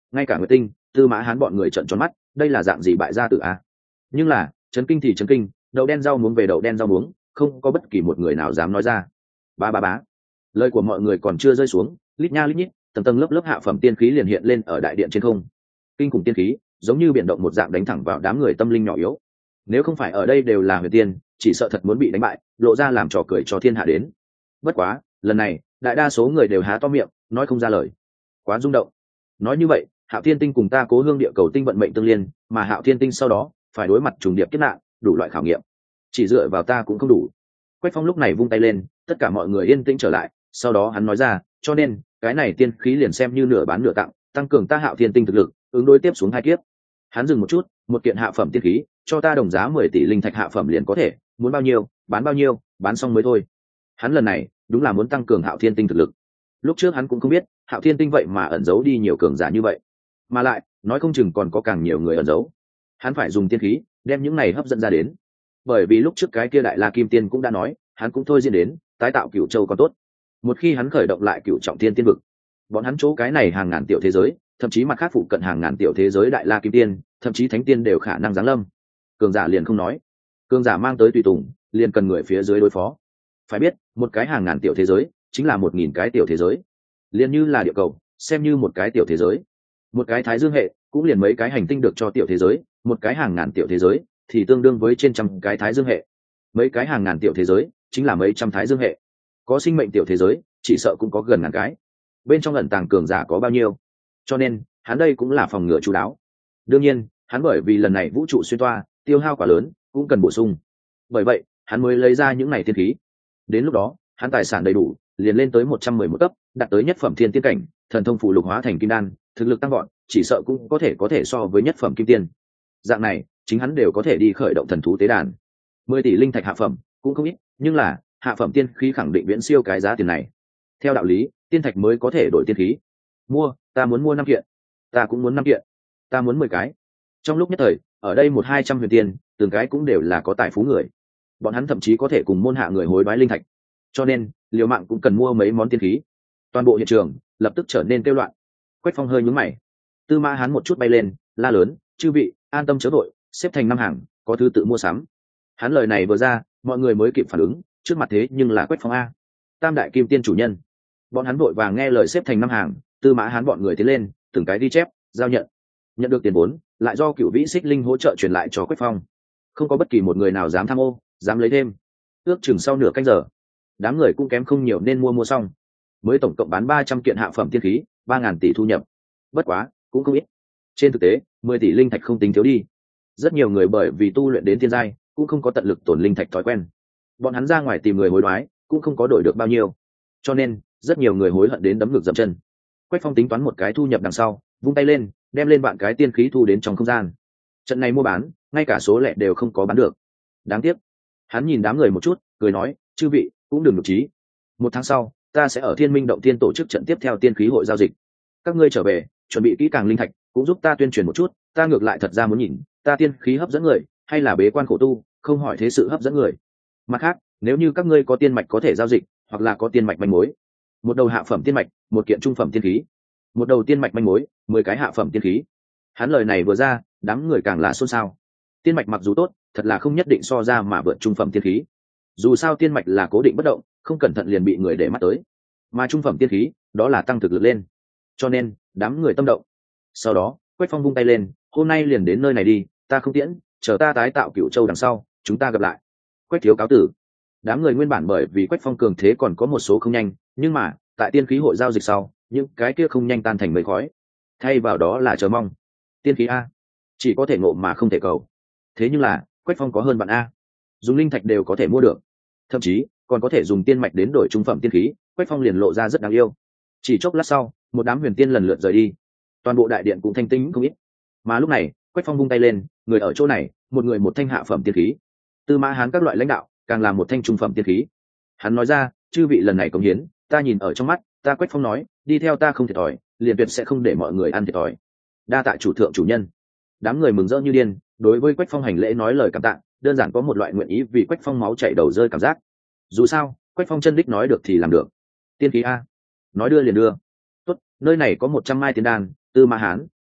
Speaker 1: ngay cả Nguyệt Tinh, Tư Mã Hán bọn người trợn tròn mắt, đây là dạng gì bại gia tử a? Nhưng là chấn kinh thì chấn kinh, đậu đen rau muống về đậu đen rau muống, không có bất kỳ một người nào dám nói ra. Ba ba bá, lời của mọi người còn chưa rơi xuống, lít nha lít nhít, tầng tầng lớp lớp hạ phẩm tiên khí liền hiện lên ở đại điện trên không. Kinh khủng tiên khí giống như biển động một dạng đánh thẳng vào đám người tâm linh nhỏ yếu. Nếu không phải ở đây đều là huyền tiên, chỉ sợ thật muốn bị đánh bại, lộ ra làm trò cười cho thiên hạ đến. Bất quá lần này đại đa số người đều há to miệng nói không ra lời, quá rung động. Nói như vậy Hạo Thiên Tinh cùng ta Cố Hương địa cầu tinh vận mệnh tương liên, mà Hạo Thiên Tinh sau đó phải đối mặt trùng điệp kiếp nạn, đủ loại khảo nghiệm, chỉ dựa vào ta cũng không đủ. Quách Phong lúc này vung tay lên, tất cả mọi người yên tĩnh trở lại, sau đó hắn nói ra, cho nên cái này tiên khí liền xem như nửa bán nửa tặng, tăng cường ta Hạo Thiên Tinh thực lực, ứng đối tiếp xuống hai kiếp. Hắn dừng một chút, một kiện hạ phẩm tiên khí cho ta đồng giá mười tỷ linh thạch hạ phẩm liền có thể, muốn bao nhiêu bán bao nhiêu, bán xong mới thôi. Hắn lần này đúng là muốn tăng cường Hạo Thiên Tinh thực lực. Lúc trước hắn cũng không biết Hạo Thiên Tinh vậy mà ẩn giấu đi nhiều cường giả như vậy, mà lại nói không chừng còn có càng nhiều người ẩn giấu. Hắn phải dùng tiên khí đem những này hấp dẫn ra đến, bởi vì lúc trước cái kia Đại La Kim Tiên cũng đã nói hắn cũng thôi diễn đến tái tạo Cửu Châu còn tốt. Một khi hắn khởi động lại Cửu Trọng Thiên Tiên vực, bọn hắn chỗ cái này hàng ngàn tiểu thế giới, thậm chí mặt khác phụ cận hàng ngàn tiểu thế giới Đại La Kim Tiên, thậm chí Thánh Tiên đều khả năng giáng lâm. Cường giả liền không nói, cường giả mang tới tùy tùng liền cần người phía dưới đối phó. Phải biết một cái hàng ngàn tiểu thế giới chính là một nghìn cái tiểu thế giới, liền như là địa cầu xem như một cái tiểu thế giới, một cái thái dương hệ cũng liền mấy cái hành tinh được cho tiểu thế giới, một cái hàng ngàn tiểu thế giới thì tương đương với trên trăm cái thái dương hệ, mấy cái hàng ngàn tiểu thế giới chính là mấy trăm thái dương hệ, có sinh mệnh tiểu thế giới chỉ sợ cũng có gần ngàn cái, bên trong ẩn tàng cường giả có bao nhiêu. Cho nên hắn đây cũng là phòng ngừa chú đáo. Đương nhiên hắn bởi vì lần này vũ trụ xuyên toa tiêu hao quá lớn cũng cần bổ sung, bởi vậy hắn mới lấy ra những này tiên khí. Đến lúc đó hắn tài sản đầy đủ liền lên tới một trăm mười một cấp, đạt tới nhất phẩm thiên tiên cảnh, thần thông phụ lục hóa thành kim đan, thực lực tăng gọn chỉ sợ cũng có thể có thể so với nhất phẩm kim tiên. Dạng này chính hắn đều có thể đi khởi động thần thú tế đàn. Mười tỷ linh thạch hạ phẩm cũng không ít, nhưng là hạ phẩm tiên khí khẳng định viễn siêu cái giá tiền này. Theo đạo lý tiên thạch mới có thể đổi tiên khí. Mua, ta muốn mua năm kiện, ta cũng muốn năm kiện, ta muốn mười cái. Trong lúc nhất thời ở đây một hai trăm huyền tiên, từng cái cũng đều là có tài phú người, bọn hắn thậm chí có thể cùng môn hạ người hối đoái linh thạch, cho nên liều mạng cũng cần mua mấy món tiên khí. Toàn bộ hiện trường lập tức trở nên kêu loạn. Quách Phong hơi nhướng mày, Tư Mã Hán một chút bay lên la lớn, chư vị an tâm chớ vội, xếp thành năm hàng có thứ tự mua sắm. Hắn lời này vừa ra mọi người mới kịp phản ứng, trước mặt thế nhưng là Quách Phong a, tam đại kim tiên chủ nhân. Bọn hắn vội vàng nghe lời xếp thành năm hàng. Tư Mã Hán bọn người tiến lên từng cái ghi chép giao nhận, nhận được tiền vốn lại do Cửu Vĩ Xích Linh hỗ trợ truyền lại cho Quách Phong. Không có bất kỳ một người nào dám tham ô dám lấy thêm. Ước chừng sau nửa canh giờ đám người cũng kém không nhiều nên mua mua xong, mới tổng cộng bán ba trăm kiện hạ phẩm tiên khí, ba ngàn tỷ thu nhập. Bất quá cũng không ít, trên thực tế mười tỷ linh thạch không tính thiếu đi. Rất nhiều người bởi vì tu luyện đến thiên giai cũng không có tận lực tổn linh thạch thói quen, bọn hắn ra ngoài tìm người hối đoái cũng không có đổi được bao nhiêu, cho nên rất nhiều người hối hận đến đấm ngược dậm chân. Quách Phong tính toán một cái thu nhập đằng sau, vung tay lên đem lên bạn cái tiên khí thu đến trong không gian. Trận này mua bán ngay cả số lẻ đều không có bán được, đáng tiếc. Hắn nhìn đám người một chút cười nói, chư vị cũng đừng nhục trí, một tháng sau ta sẽ ở Thiên Minh Động Tiên tổ chức trận tiếp theo tiên khí hội giao dịch, các ngươi trở về chuẩn bị kỹ càng linh thạch cũng giúp ta tuyên truyền một chút, ta ngược lại thật ra muốn nhìn ta tiên khí hấp dẫn người hay là bế quan khổ tu không hỏi thế sự hấp dẫn người. Mặt khác nếu như các ngươi có tiên mạch có thể giao dịch, hoặc là có tiên mạch manh mối, một đầu hạ phẩm tiên mạch một kiện trung phẩm tiên khí, một đầu tiên mạch manh mối mười cái hạ phẩm tiên khí. Hắn lời này vừa ra đám người càng là xôn xao. Tiên mạch mặc dù tốt, thật là không nhất định so ra mà vượt trung phẩm tiên khí. Dù sao tiên mạch là cố định bất động, không cẩn thận liền bị người để mắt tới, mà trung phẩm tiên khí đó là tăng thực lực lên, cho nên đám người tâm động. Sau đó Quách Phong vung tay lên, hôm nay liền đến nơi này đi, ta không tiễn, chờ ta tái tạo Cửu Châu đằng sau chúng ta gặp lại. Quách thiếu cáo tử. Đám người nguyên bản bởi vì Quách Phong cường thế còn có một số không nhanh, nhưng mà tại tiên khí hội giao dịch sau, những cái kia không nhanh tan thành mây khói, thay vào đó là chờ mong. Tiên khí a, chỉ có thể ngộ mà không thể cầu. Thế nhưng là Quách Phong có hơn bạn a, dùng linh thạch đều có thể mua được, thậm chí còn có thể dùng tiên mạch đến đổi trung phẩm tiên khí. Quách Phong liền lộ ra rất đáng yêu. Chỉ chốc lát sau một đám huyền tiên lần lượt rời đi, toàn bộ đại điện cũng thanh tĩnh không ít. Mà lúc này Quách Phong vung tay lên, người ở chỗ này một người một thanh hạ phẩm tiên khí, Tư Mã Hán các loại lãnh đạo càng làm một thanh trung phẩm tiên khí. Hắn nói ra, chư vị lần này công hiến ta nhìn ở trong mắt, ta Quách Phong nói đi theo ta không thiệt thòi, liền tuyệt sẽ không để mọi người ăn thiệt thòi. Đa tạ chủ thượng chủ nhân. Đám người mừng rỡ như điên, đối với Quách Phong hành lễ nói lời cảm tạ, đơn giản có một loại nguyện ý vì Quách Phong máu chảy đầu rơi cảm giác. Dù sao Quách Phong chân đích nói được thì làm được. Tiên khí a, nói đưa liền đưa. Tốt, nơi này có một trăm mai tiên đan, Tư Mã Hán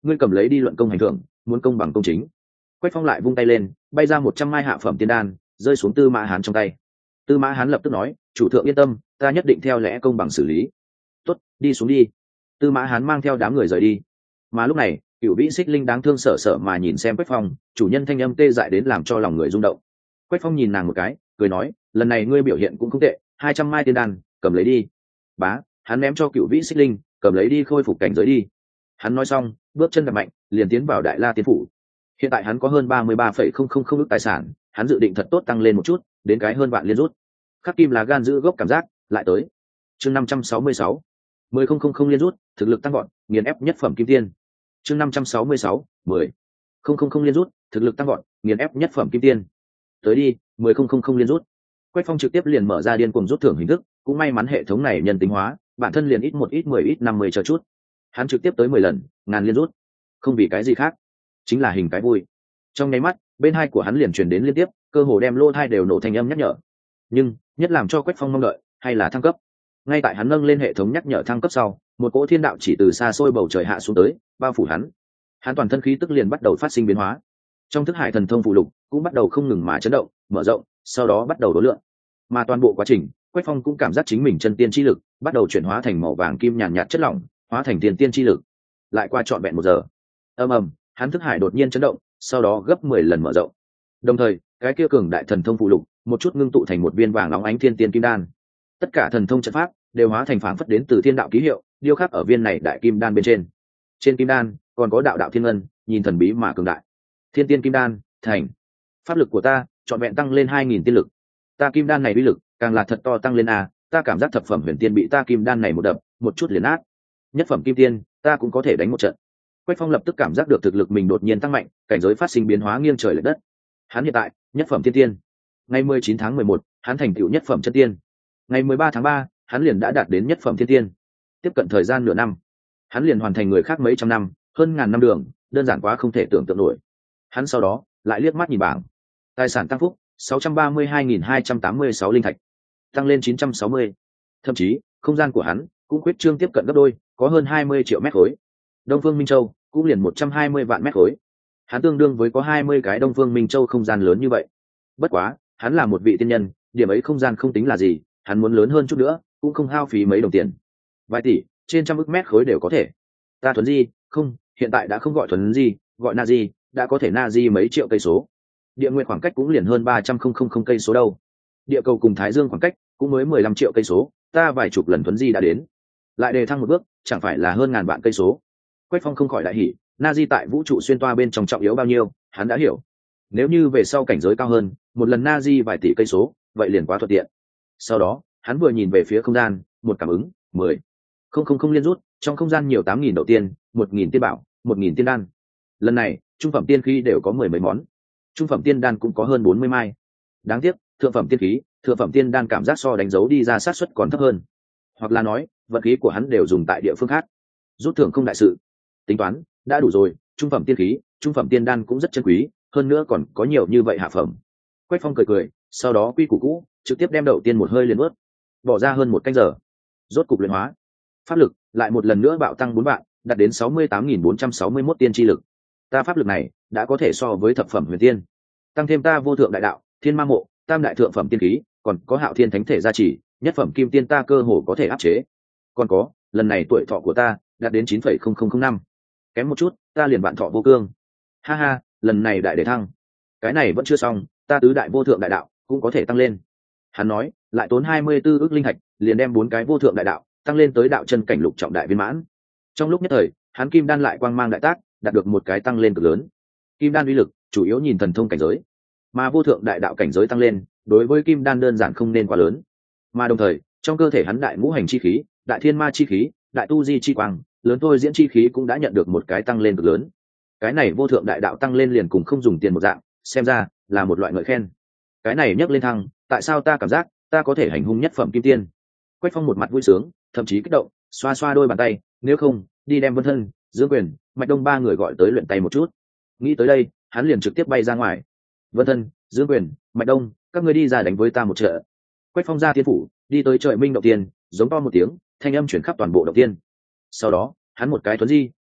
Speaker 1: ngươi cầm lấy đi luận công hành thưởng, muốn công bằng công chính. Quách Phong lại vung tay lên, bay ra một trăm mai hạ phẩm tiên đan, rơi xuống Tư Mã Hán trong tay. Tư Mã Hán lập tức nói, chủ thượng yên tâm, ta nhất định theo lẽ công bằng xử lý. Tốt, đi xuống đi. Tư Mã Hán mang theo đám người rời đi. Mà lúc này, Cửu Vĩ Xích Linh đáng thương sợ sợ mà nhìn xem Quách Phong, chủ nhân thanh âm tê dại đến làm cho lòng người rung động. Quách Phong nhìn nàng một cái, cười nói, lần này ngươi biểu hiện cũng không tệ, hai trăm mai tiên đan, cầm lấy đi. Bá, hắn ném cho Cửu Vĩ Xích Linh, cầm lấy đi khôi phục cảnh giới đi. Hắn nói xong, bước chân đập mạnh, liền tiến vào Đại La Tiên phủ. Hiện tại hắn có hơn ba mươi ba phẩy không không không ức tài sản, hắn dự định thật tốt tăng lên một chút, đến cái hơn vạn liên rút. Khắc Kim là gan giữ gốc cảm giác, lại tới. Chương năm trăm sáu mươi sáu, mười không không không liên rút, thực lực tăng vọt, nghiền ép nhất phẩm kim tiên. Chương năm trăm sáu mươi sáu, mười không không không liên rút, thực lực tăng vọt, nghiền ép nhất phẩm kim tiên. Tới đi, mười không không không liên rút. Quách Phong trực tiếp liền mở ra điên cuồng rút thưởng hình thức, cũng may mắn hệ thống này nhân tính hóa, bản thân liền ít một ít mười ít năm mươi chờ chút. Hắn trực tiếp tới mười lần, ngàn liên rút. Không vì cái gì khác, chính là hình cái vui. Trong nháy mắt, bên hai của hắn liền truyền đến liên tiếp, cơ hồ đem lô thai đều nổ thành âm nhắc nhở. Nhưng, nhất làm cho Quách Phong mong đợi, hay là thăng cấp. Ngay tại hắn nâng lên hệ thống nhắc nhở thăng cấp sau, một cỗ thiên đạo chỉ từ xa xôi bầu trời hạ xuống tới, bao phủ hắn. Hắn toàn thân khí tức liền bắt đầu phát sinh biến hóa. Trong thức hải thần thông phụ lục cũng bắt đầu không ngừng mà chấn động, mở rộng, sau đó bắt đầu đối lượng. Mà toàn bộ quá trình, Quách Phong cũng cảm giác chính mình chân tiên chi lực bắt đầu chuyển hóa thành màu vàng kim nhàn nhạt chất lỏng, hóa thành tiền tiên chi lực. Lại qua trọn vẹn một giờ, ầm ầm, hắn thức hải đột nhiên chấn động, sau đó gấp mười lần mở rộng. Đồng thời, cái kia cường đại thần thông phụ lục một chút ngưng tụ thành một viên vàng óng ánh thiên tiên kim đan. Tất cả thần thông trận pháp đều hóa thành phảng phất đến từ thiên đạo ký hiệu, điêu khắc ở viên này đại kim đan bên trên. Trên kim đan còn có đạo đạo thiên ngân, nhìn thần bí mà cường đại. Thiên tiên kim đan thành. Pháp lực của ta trọn vẹn tăng lên hai nghìn tiên lực. Ta kim đan này uy lực càng là thật to tăng lên a, ta cảm giác thập phẩm huyền tiên bị ta kim đan này một đập, một chút liền nát. Nhất phẩm kim tiên, ta cũng có thể đánh một trận. Quách Phong lập tức cảm giác được thực lực mình đột nhiên tăng mạnh, cảnh giới phát sinh biến hóa nghiêng trời lệch đất. Hắn hiện tại, nhất phẩm thiên tiên. Ngày mười chín tháng mười một, hắn thành tựu nhất phẩm chân tiên. Ngày mười ba tháng ba, hắn liền đã đạt đến nhất phẩm thiên tiên. Tiếp cận thời gian nửa năm, hắn liền hoàn thành người khác mấy trăm năm, hơn ngàn năm đường, đơn giản quá không thể tưởng tượng nổi. Hắn sau đó lại liếc mắt nhìn bảng, tài sản tăng phúc sáu trăm ba mươi hai nghìn hai trăm tám mươi sáu linh thạch, tăng lên chín trăm sáu mươi. Thậm chí, không gian của hắn cũng khuyết trương tiếp cận gấp đôi, có hơn hai mươi triệu mét khối. Đông Phương Minh Châu cũng liền một trăm hai mươi vạn mét khối. Hắn tương đương với có hai mươi cái Đông Phương Minh Châu không gian lớn như vậy. Bất quá, hắn là một vị tiên nhân, điểm ấy không gian không tính là gì, hắn muốn lớn hơn chút nữa, cũng không hao phí mấy đồng tiền. Vài tỷ, trên trăm ức mét khối đều có thể. Ta thuần di, không, hiện tại đã không gọi thuần di, gọi na di, đã có thể na di mấy triệu cây số. Địa nguyện khoảng cách cũng liền hơn ba trăm không không không cây số đâu. Địa cầu cùng Thái Dương khoảng cách cũng mới mười lăm triệu cây số, ta vài chục lần thuần di đã đến. Lại đề thăng một bước, chẳng phải là hơn ngàn vạn cây số. Quách Phong không khỏi đại hỉ, na di tại vũ trụ xuyên toa bên trong trọng yếu bao nhiêu, hắn đã hiểu. Nếu như về sau cảnh giới cao hơn, một lần na di vài tỷ cây số, vậy liền quá thuận tiện. Sau đó, hắn vừa nhìn về phía không gian, một cảm ứng, mười không không không liên rút, trong không gian nhiều tám nghìn đầu tiên, một nghìn tiên bảo, một nghìn tiên đan. Lần này, trung phẩm tiên khí đều có mười mấy món, trung phẩm tiên đan cũng có hơn bốn mươi mai. Đáng tiếc, thượng phẩm tiên khí, thượng phẩm tiên đan cảm giác so đánh dấu đi ra sát suất còn thấp hơn. Hoặc là nói, vật khí của hắn đều dùng tại địa phương khác. Rút thưởng không đại sự. Tính toán, đã đủ rồi, trung phẩm tiên khí, trung phẩm tiên đan cũng rất chân quý, hơn nữa còn có nhiều như vậy hạ phẩm. Quách Phong cười cười, sau đó quy củ cũ, trực tiếp đem đầu tiên một hơi liền ướt, bỏ ra hơn một canh giờ, rốt cục luyện hóa. Pháp lực lại một lần nữa bạo tăng bốn vạn, đạt đến sáu mươi tám nghìn bốn trăm sáu mươi mốt tiên chi lực. Ta pháp lực này đã có thể so với thập phẩm huyền tiên, tăng thêm ta vô thượng đại đạo, thiên ma mộ, tam đại thượng phẩm tiên khí, còn có hạo thiên thánh thể gia trì, nhất phẩm kim tiên ta cơ hồ có thể áp chế. Còn có, lần này tuổi thọ của ta đạt đến chín phẩy không không không năm, kém một chút ta liền vạn thọ vô cương. Ha ha, lần này đại đề thăng. Cái này vẫn chưa xong, ta tứ đại vô thượng đại đạo cũng có thể tăng lên. Hắn nói, lại tốn hai mươi tư ức linh thạch, liền đem bốn cái vô thượng đại đạo tăng lên tới đạo chân cảnh lục trọng đại viên mãn. Trong lúc nhất thời, hắn kim đan lại quang mang đại tác, đạt được một cái tăng lên cực lớn. Kim đan uy lực chủ yếu nhìn thần thông cảnh giới, mà vô thượng đại đạo cảnh giới tăng lên, đối với kim đan đơn giản không nên quá lớn. Mà đồng thời, trong cơ thể hắn đại ngũ hành chi khí, đại thiên ma chi khí, đại tu di chi quang, lớn thôi diễn chi khí cũng đã nhận được một cái tăng lên cực lớn. Cái này vô thượng đại đạo tăng lên liền cùng không dùng tiền một dạng, xem ra là một loại ngợi khen. Cái này nhắc lên thăng, tại sao ta cảm giác ta có thể hành hung nhất phẩm kim tiên? Quách Phong một mặt vui sướng, thậm chí kích động, xoa xoa đôi bàn tay, nếu không, đi đem Vân Thân, Dương Quyền, Mạch Đông ba người gọi tới luyện tay một chút. Nghĩ tới đây, hắn liền trực tiếp bay ra ngoài. Vân Thân, Dương Quyền, Mạch Đông, các ngươi đi ra đánh với ta một trận. Quách Phong ra tiên phủ, đi tới Trời Minh động tiên, giống to một tiếng, thanh âm chuyển khắp toàn bộ động tiên. Sau đó, hắn một cái thuấn di,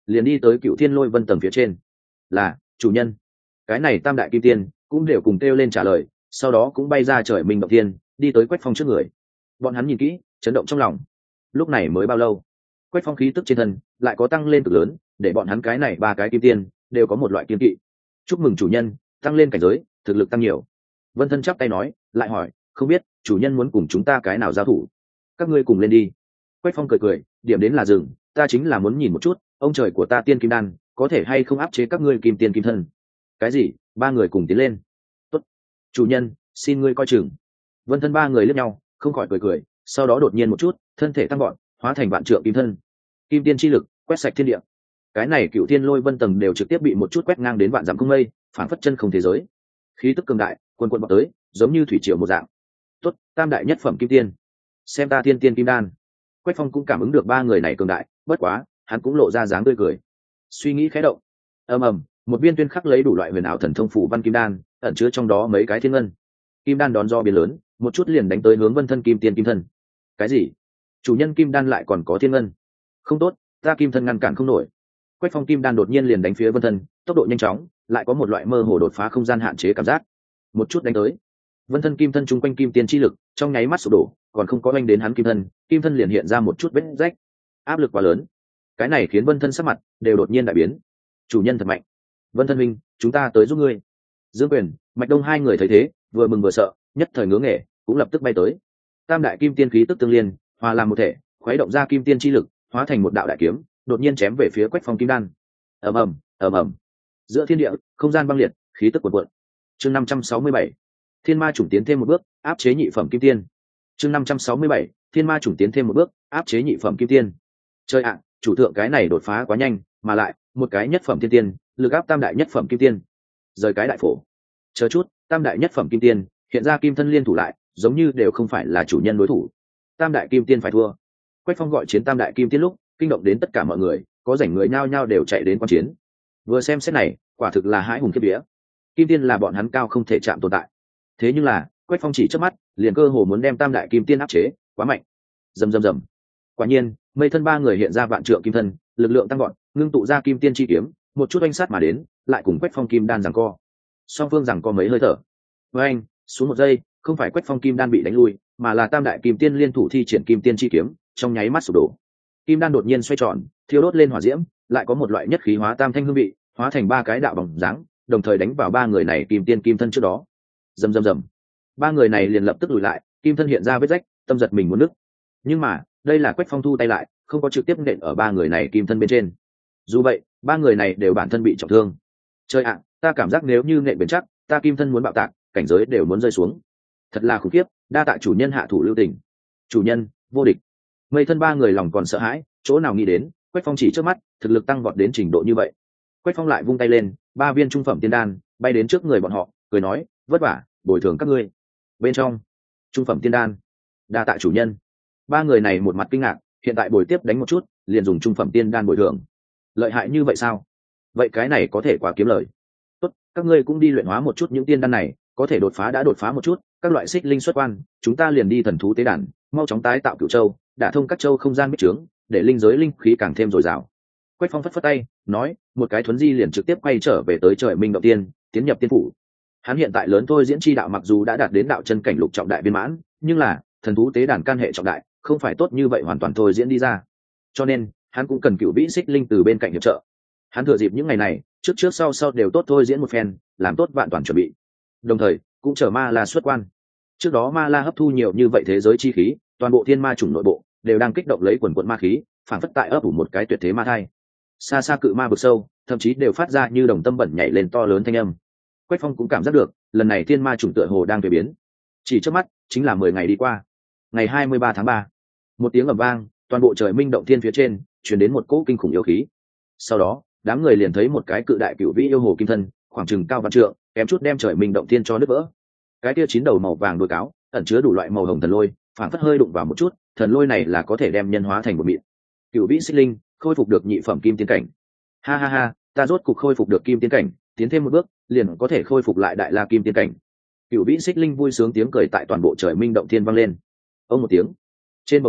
Speaker 1: liền đi tới cựu thiên lôi vân tầng phía trên. Là chủ nhân. Cái này tam đại kim tiên cũng đều cùng kêu lên trả lời, sau đó cũng bay ra trời minh động thiên, đi tới Quách Phong trước người. Bọn hắn nhìn kỹ, chấn động trong lòng. Lúc này mới bao lâu, Quách Phong khí tức trên thân lại có tăng lên cực lớn, để bọn hắn cái này ba cái kim tiên đều có một loại kiên kỵ. Chúc mừng chủ nhân, tăng lên cảnh giới, thực lực tăng nhiều. Vân Thân chắp tay nói, lại hỏi, không biết chủ nhân muốn cùng chúng ta cái nào giao thủ? Các ngươi cùng lên đi. Quách Phong cười cười, điểm đến là dừng, ta chính là muốn nhìn một chút, ông trời của ta tiên kim đan có thể hay không áp chế các ngươi kim tiên kim thân. Cái gì? Ba người cùng tiến lên. Tốt, chủ nhân, xin ngươi coi chừng. Vân Thân ba người liếc nhau, không khỏi cười cười, sau đó đột nhiên một chút, thân thể tăng gọn, hóa thành vạn trượng kim thân. Kim tiên chi lực quét sạch thiên địa. Cái này cựu thiên lôi vân tầng đều trực tiếp bị một chút quét ngang đến vạn dặm không mây, phản phất chân không thế giới. Khí tức cường đại, quần quần bọc tới, giống như thủy triều một dạng. Tốt, tam đại nhất phẩm kim tiên. Xem ta tiên tiên kim đan. Quách Phong cũng cảm ứng được ba người này cường đại, bất quá, hắn cũng lộ ra dáng tươi cười. Suy nghĩ khẽ động. Ầm ầm, một viên tuyên khắc lấy đủ loại huyền ảo thần thông phủ văn kim đan, ẩn chứa trong đó mấy cái thiên ngân. Kim đan đón do biến lớn, một chút liền đánh tới hướng Vân Thân kim tiên kim thân. Cái gì? Chủ nhân kim đan lại còn có thiên ngân? Không tốt, ta kim thân ngăn cản không nổi. Quách Phong kim đan đột nhiên liền đánh phía Vân Thân, tốc độ nhanh chóng, lại có một loại mơ hồ đột phá không gian hạn chế cảm giác. Một chút đánh tới. Vân Thân kim thân trung quanh kim tiên chi lực, trong nháy mắt sụp đổ, còn không có oanh đến hắn kim thân, kim thân liền hiện ra một chút vết rách. Áp lực quá lớn. Cái này khiến Vân Thân sắc mặt đều đột nhiên đại biến. Chủ nhân thật mạnh. Vân Thân minh, chúng ta tới giúp ngươi. Dương Quyền, Mạch Đông hai người thấy thế, vừa mừng vừa sợ, nhất thời ngưỡng nghề, cũng lập tức bay tới. Tam đại kim tiên khí tức tương liên, hòa làm một thể, khuấy động ra kim tiên chi lực, hóa thành một đạo đại kiếm, đột nhiên chém về phía Quách Phong kim đan. Ầm ầm, ầm ầm. Giữa thiên địa, không gian băng liệt, khí tức cuồn cuộn. Chương năm trăm sáu mươi bảy, Thiên Ma chủng tiến thêm một bước, áp chế nhị phẩm kim tiên. Chương năm trăm sáu mươi bảy, Thiên Ma chủng tiến thêm một bước, áp chế nhị phẩm kim tiên. Chơi ạ, chủ thượng cái này đột phá quá nhanh, mà lại, một cái nhất phẩm thiên tiên, lực áp tam đại nhất phẩm kim tiên. Rời cái đại phổ. Chờ chút, tam đại nhất phẩm kim tiên, hiện ra kim thân liên thủ lại, giống như đều không phải là chủ nhân đối thủ. Tam đại kim tiên phải thua. Quách Phong gọi chiến tam đại kim tiên lúc, kinh động đến tất cả mọi người, có rảnh người nhao nhao đều chạy đến quan chiến. Vừa xem xét này, quả thực là hãi hùng kiếp vía. Kim tiên là bọn hắn cao không thể chạm tồn tại. Thế nhưng là, Quách Phong chỉ chớp mắt, liền cơ hồ muốn đem tam đại kim tiên áp chế, quá mạnh. Rầm rầm rầm. Quả nhiên, Mây Thân ba người hiện ra vạn trượng kim thân, lực lượng tăng gọn, ngưng tụ ra kim tiên chi kiếm, một chút oanh sát mà đến, lại cùng Quách Phong kim đan giằng co. Song phương giằng co mấy hơi thở. Với anh, xuống một giây, không phải Quách Phong kim đan bị đánh lui, mà là tam đại kim tiên liên thủ thi triển kim tiên chi kiếm, trong nháy mắt sụp đổ. Kim đan đột nhiên xoay tròn, thiêu đốt lên hỏa diễm, lại có một loại nhất khí hóa tam thanh hương vị, hóa thành ba cái đạo bóng dáng, đồng thời đánh vào ba người này kim tiên kim thân trước đó. Rầm rầm rầm. Ba người này liền lập tức lùi lại, kim thân hiện ra vết rách, tâm giật mình muốn nứt. Nhưng mà, đây là Quách Phong thu tay lại, không có trực tiếp nện ở ba người này kim thân bên trên. Dù vậy, ba người này đều bản thân bị trọng thương. Trời ạ, ta cảm giác nếu như nện bền chắc, ta kim thân muốn bạo tạc, cảnh giới đều muốn rơi xuống. Thật là khủng khiếp, đa tạ chủ nhân hạ thủ lưu tình. Chủ nhân, vô địch. Mây Thân ba người lòng còn sợ hãi, chỗ nào nghĩ đến, Quách Phong chỉ trước mắt, thực lực tăng vọt đến trình độ như vậy. Quách Phong lại vung tay lên, ba viên trung phẩm tiên đan bay đến trước người bọn họ, cười nói, vất vả, bồi thường các ngươi. Bên trong, trung phẩm tiên đan, đa tạ chủ nhân. Ba người này một mặt kinh ngạc, hiện tại bồi tiếp đánh một chút, liền dùng trung phẩm tiên đan bồi thường. Lợi hại như vậy sao? Vậy cái này có thể quá kiếm lời. Tốt, các ngươi cũng đi luyện hóa một chút những tiên đan này, có thể đột phá đã đột phá một chút, các loại xích linh xuất quan, chúng ta liền đi thần thú tế đàn, mau chóng tái tạo cửu châu, đả thông các châu không gian bích trướng, để linh giới linh khí càng thêm dồi dào. Quách Phong phất phất tay, nói, một cái thuấn di liền trực tiếp quay trở về tới trời minh động tiên, tiến nhập tiên phủ. Hắn hiện tại lớn thôi diễn chi đạo mặc dù đã đạt đến đạo chân cảnh lục trọng đại viên mãn, nhưng là thần thú tế đàn can hệ trọng đại, không phải tốt như vậy hoàn toàn thôi diễn đi ra. Cho nên, hắn cũng cần cựu vĩ xích linh từ bên cạnh hiệp trợ. Hắn thừa dịp những ngày này, trước trước sau sau đều tốt thôi diễn một phen, làm tốt vạn toàn chuẩn bị. Đồng thời, cũng chờ ma la xuất quan. Trước đó ma la hấp thu nhiều như vậy thế giới chi khí, toàn bộ thiên ma chủng nội bộ đều đang kích động lấy quần quận ma khí, phản phất tại ấp ủ một cái tuyệt thế ma thai. Xa xa cự ma vực sâu, thậm chí đều phát ra như đồng tâm bẩn nhảy lên to lớn thanh âm. Quách Phong cũng cảm giác được, lần này thiên ma chủng tựa hồ đang thay biến. Chỉ trước mắt, chính là mười ngày đi qua. Ngày hai mươi ba tháng ba, một tiếng ầm vang, toàn bộ trời minh động thiên phía trên truyền đến một cỗ kinh khủng yêu khí. Sau đó, đám người liền thấy một cái cự đại cựu vĩ yêu hồ kim thân, khoảng chừng cao vạn trượng, kém chút đem trời minh động thiên cho nứt vỡ. Cái kia chín đầu màu vàng đuôi cáo, ẩn chứa đủ loại màu hồng thần lôi, phản phất hơi đụng vào một chút, thần lôi này là có thể đem nhân hóa thành một mịn. Cựu vĩ xích linh, khôi phục được nhị phẩm kim tiên cảnh. Ha ha ha, ta rốt cục khôi phục được kim tiên cảnh, tiến thêm một bước, liền có thể khôi phục lại đại la kim tiên cảnh. Cựu vĩ xích linh vui sướng tiếng cười tại toàn bộ trời minh động thiên vang lên. Ông một tiếng, trên bầu trời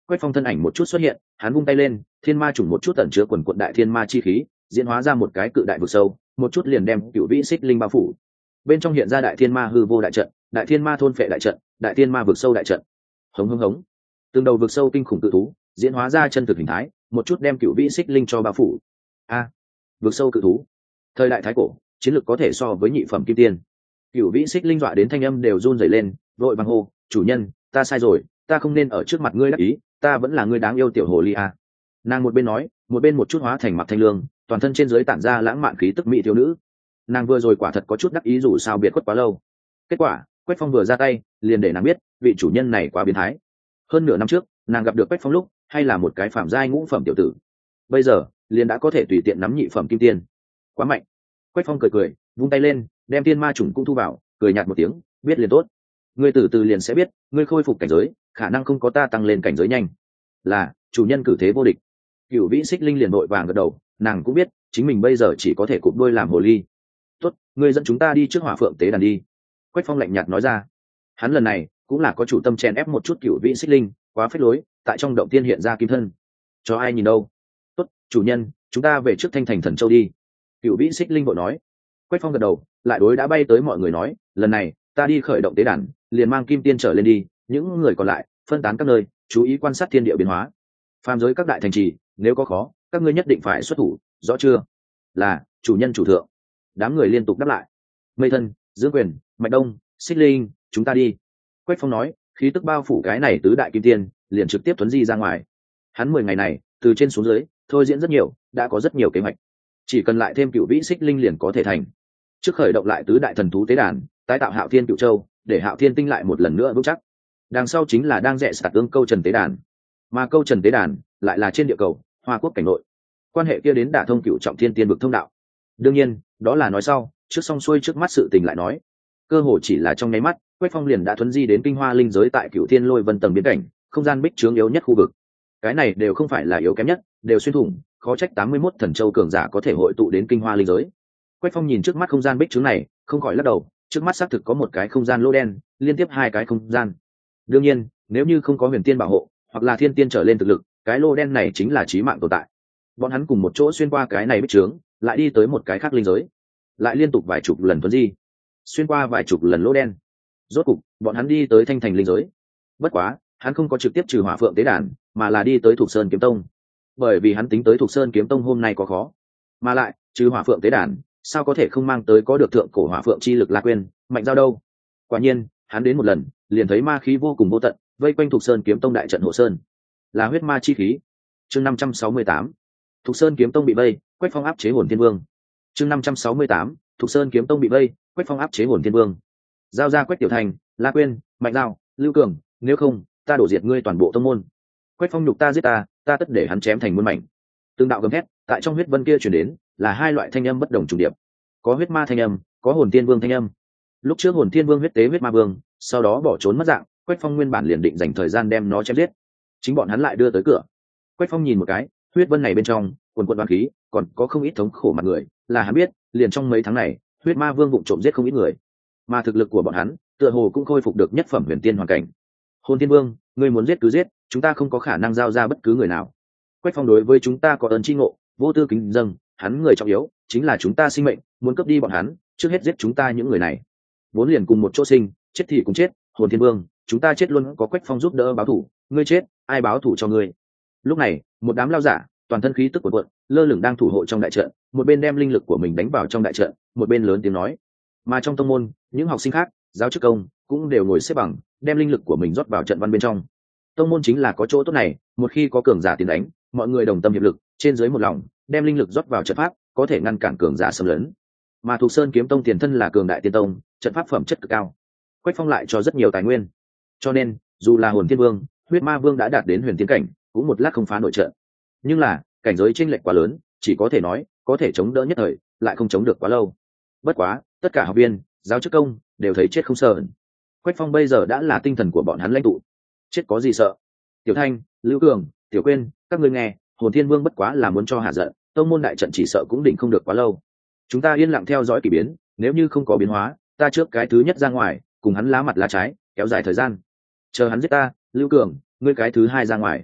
Speaker 1: Quách Phong thân ảnh một chút xuất hiện, hắn vung tay lên, thiên ma trùng một chút tẩn chứa quần quận đại thiên ma chi khí, diễn hóa ra một cái cự đại vực sâu, một chút liền đem cựu vĩ xích linh bao phủ. Bên trong hiện ra đại thiên ma hư vô đại trận, đại thiên ma thôn phệ đại trận, đại thiên ma vực sâu đại trận. Hống hống hống. Từng đầu vực sâu kinh khủng tự thú, diễn hóa ra chân thực hình thái, một chút đem cựu vĩ xích linh cho bao phủ. A, vực sâu cự thú. Thời đại thái cổ, chiến lược có thể so với nhị phẩm kim tiên. Cựu vĩ xích linh dọa đến thanh âm đều run rẩy lên, vội vàng hô, chủ nhân, ta sai rồi, ta không nên ở trước mặt ngươi đắc ý, ta vẫn là ngươi đáng yêu tiểu hồ ly a. Nàng một bên nói, một bên một chút hóa thành mặt thanh lương, toàn thân trên dưới tản ra lãng mạn khí tức mỹ thiếu nữ. Nàng vừa rồi quả thật có chút đắc ý dù sao biệt khuất quá lâu. Kết quả, Quách Phong vừa ra tay, liền để nàng biết, vị chủ nhân này quá biến thái. Hơn nửa năm trước, nàng gặp được Quách Phong lúc, hay là một cái phạm giai ngũ phẩm tiểu tử. Bây giờ, liền đã có thể tùy tiện nắm nhị phẩm kim tiên. Quá mạnh. Quách Phong cười cười, vung tay lên, đem tiên ma trùng cũng thu vào, cười nhạt một tiếng, biết liền tốt. Ngươi từ từ liền sẽ biết, ngươi khôi phục cảnh giới, khả năng không có ta tăng lên cảnh giới nhanh. Là, chủ nhân cử thế vô địch. Cửu vĩ xích linh liền vội vàng gật đầu, nàng cũng biết, chính mình bây giờ chỉ có thể cụp đôi làm hồ ly. Tốt, ngươi dẫn chúng ta đi trước hỏa phượng tế đàn đi. Quách Phong lạnh nhạt nói ra. Hắn lần này cũng là có chủ tâm chèn ép một chút cửu vĩ xích linh, quá phết lối, tại trong động tiên hiện ra kim thân. Cho ai nhìn đâu? Tốt, chủ nhân, chúng ta về trước Thanh Thành Thần Châu đi. Cửu vĩ xích linh vội nói. Quách Phong gật đầu, lại đối đã bay tới mọi người nói, lần này ta đi khởi động tế đàn, liền mang kim tiên trở lên đi, những người còn lại phân tán các nơi, chú ý quan sát thiên địa biến hóa. Phàm giới các đại thành trì, nếu có khó, các ngươi nhất định phải xuất thủ, rõ chưa? Là, chủ nhân chủ thượng. Đám người liên tục đáp lại. Mây Thân, Dương Quyền, Mạch Đông, Xích Linh, chúng ta đi. Quách Phong nói, khí tức bao phủ cái này tứ đại kim tiên, liền trực tiếp tuấn di ra ngoài. Hắn mười ngày này, từ trên xuống dưới, thôi diễn rất nhiều, đã có rất nhiều kế hoạch. Chỉ cần lại thêm cựu vĩ xích linh liền có thể thành. Trước khởi động lại tứ đại thần thú tế đàn, tái tạo Hạo Thiên Cựu Châu, để Hạo Thiên tinh lại một lần nữa vững chắc. Đằng sau chính là đang rẽ sạt tương câu trần tế đàn, mà câu trần tế đàn lại là trên địa cầu Hoa Quốc cảnh nội. Quan hệ kia đến đả thông cựu trọng thiên tiên vực thông đạo. Đương nhiên, đó là nói sau, trước xong xuôi trước mắt sự tình lại nói. Cơ hồ chỉ là trong nháy mắt, Quách Phong liền đã thuấn di đến kinh hoa linh giới tại Cựu Thiên Lôi Vân tầng biến cảnh, không gian bích trướng yếu nhất khu vực. Cái này đều không phải là yếu kém nhất, đều xuyên thủng, khó trách tám mươi mốt thần châu cường giả có thể hội tụ đến kinh hoa linh giới. Quách Phong nhìn trước mắt không gian bích trướng này, không khỏi lắc đầu, trước mắt xác thực có một cái không gian lô đen, liên tiếp hai cái không gian. Đương nhiên, nếu như không có huyền tiên bảo hộ, hoặc là thiên tiên trở lên thực lực, cái lô đen này chính là chí mạng tồn tại. Bọn hắn cùng một chỗ xuyên qua cái này bích trướng, lại đi tới một cái khác linh giới, lại liên tục vài chục lần tuấn di, xuyên qua vài chục lần lô đen. Rốt cục, bọn hắn đi tới Thanh Thành linh giới. Bất quá, hắn không có trực tiếp trừ Hỏa Phượng tế đàn, mà là đi tới Thục Sơn Kiếm Tông. Bởi vì hắn tính tới Thục Sơn Kiếm Tông hôm nay có khó, mà lại, trừ Hỏa Phượng tế đàn, sao có thể không mang tới có được thượng cổ Hỏa Phượng chi lực La Quyên, Mạnh Giao đâu? Quả nhiên, hắn đến một lần, liền thấy ma khí vô cùng vô tận, vây quanh Thục Sơn Kiếm Tông đại trận hộ sơn, là huyết ma chi khí. Chương năm trăm sáu mươi tám, Thục Sơn Kiếm Tông bị vây, Quách Phong áp chế Hồn Thiên Vương. Chương năm trăm sáu mươi tám, Thục Sơn Kiếm Tông bị vây, Quách Phong áp chế Hồn Thiên Vương. Giao ra Quách Tiểu Thành, La Quyên, Mạnh Giao, Lưu Cường, nếu không, ta đổ diệt ngươi toàn bộ tông môn. Quách Phong nhục ta giết ta, ta tất để hắn chém thành muôn mảnh. Từng đạo gầm thét, tại trong huyết vân kia truyền đến, là hai loại thanh âm bất đồng trùng điệp. Có huyết ma thanh âm, có Hồn Thiên Vương thanh âm. Lúc trước Hồn Thiên Vương huyết tế huyết ma vương, sau đó bỏ trốn mất dạng, Quách Phong nguyên bản liền định dành thời gian đem nó chém giết. Chính bọn hắn lại đưa tới cửa. Quách Phong nhìn một cái, huyết vân này bên trong, quần quần đoán khí, còn có không ít thống khổ mặt người, là hắn biết, liền trong mấy tháng này, huyết ma vương vụng trộm giết không ít người, mà thực lực của bọn hắn, tựa hồ cũng khôi phục được nhất phẩm huyền tiên hoàn cảnh. Hồn Thiên Vương, ngươi muốn giết cứ giết, chúng ta không có khả năng giao ra bất cứ người nào. Quách Phong đối với chúng ta có ơn chi ngộ, vô tư kính dâng, hắn người trọng yếu, chính là chúng ta sinh mệnh, muốn cướp đi bọn hắn, trước hết giết chúng ta những người này. Vốn liền cùng một chỗ sinh, chết thì cũng chết, Hồn Thiên Vương, chúng ta chết luôn có Quách Phong giúp đỡ báo thù, ngươi chết, ai báo thù cho ngươi? Lúc này, một đám lao giả, toàn thân khí tức cuộn cuộn, lơ lửng đang thủ hộ trong đại trận, một bên đem linh lực của mình đánh vào trong đại trận, một bên lớn tiếng nói. Mà trong tông môn, những học sinh khác, giáo chức công, cũng đều ngồi xếp bằng, đem linh lực của mình rót vào trận văn bên trong. Tông môn chính là có chỗ tốt này, một khi có cường giả tiến đánh, mọi người đồng tâm hiệp lực, trên dưới một lòng, đem linh lực rót vào trận pháp, có thể ngăn cản cường giả xâm lấn. Mà Thục Sơn Kiếm Tông tiền thân là cường đại tiên tông, trận pháp phẩm chất cực cao. Quách Phong lại cho rất nhiều tài nguyên, cho nên dù là Hồn Thiên Vương, huyết ma vương đã đạt đến huyền tiên cảnh, cũng một lát không phá nổi trận. Nhưng là cảnh giới chênh lệch quá lớn, chỉ có thể nói có thể chống đỡ nhất thời, lại không chống được quá lâu. Bất quá, tất cả học viên, giáo chức công đều thấy chết không sợ. Quách Phong bây giờ đã là tinh thần của bọn hắn lãnh tụ, chết có gì sợ? Tiểu Thanh, Lưu Cường, Tiểu Quyên, các ngươi nghe, Hồn Thiên Vương bất quá là muốn cho hạ giận, tông môn đại trận chỉ sợ cũng định không được quá lâu. Chúng ta yên lặng theo dõi kỳ biến, nếu như không có biến hóa, ta trước cái thứ nhất ra ngoài, cùng hắn lá mặt lá trái, kéo dài thời gian. Chờ hắn giết ta, Lưu Cường, ngươi cái thứ hai ra ngoài,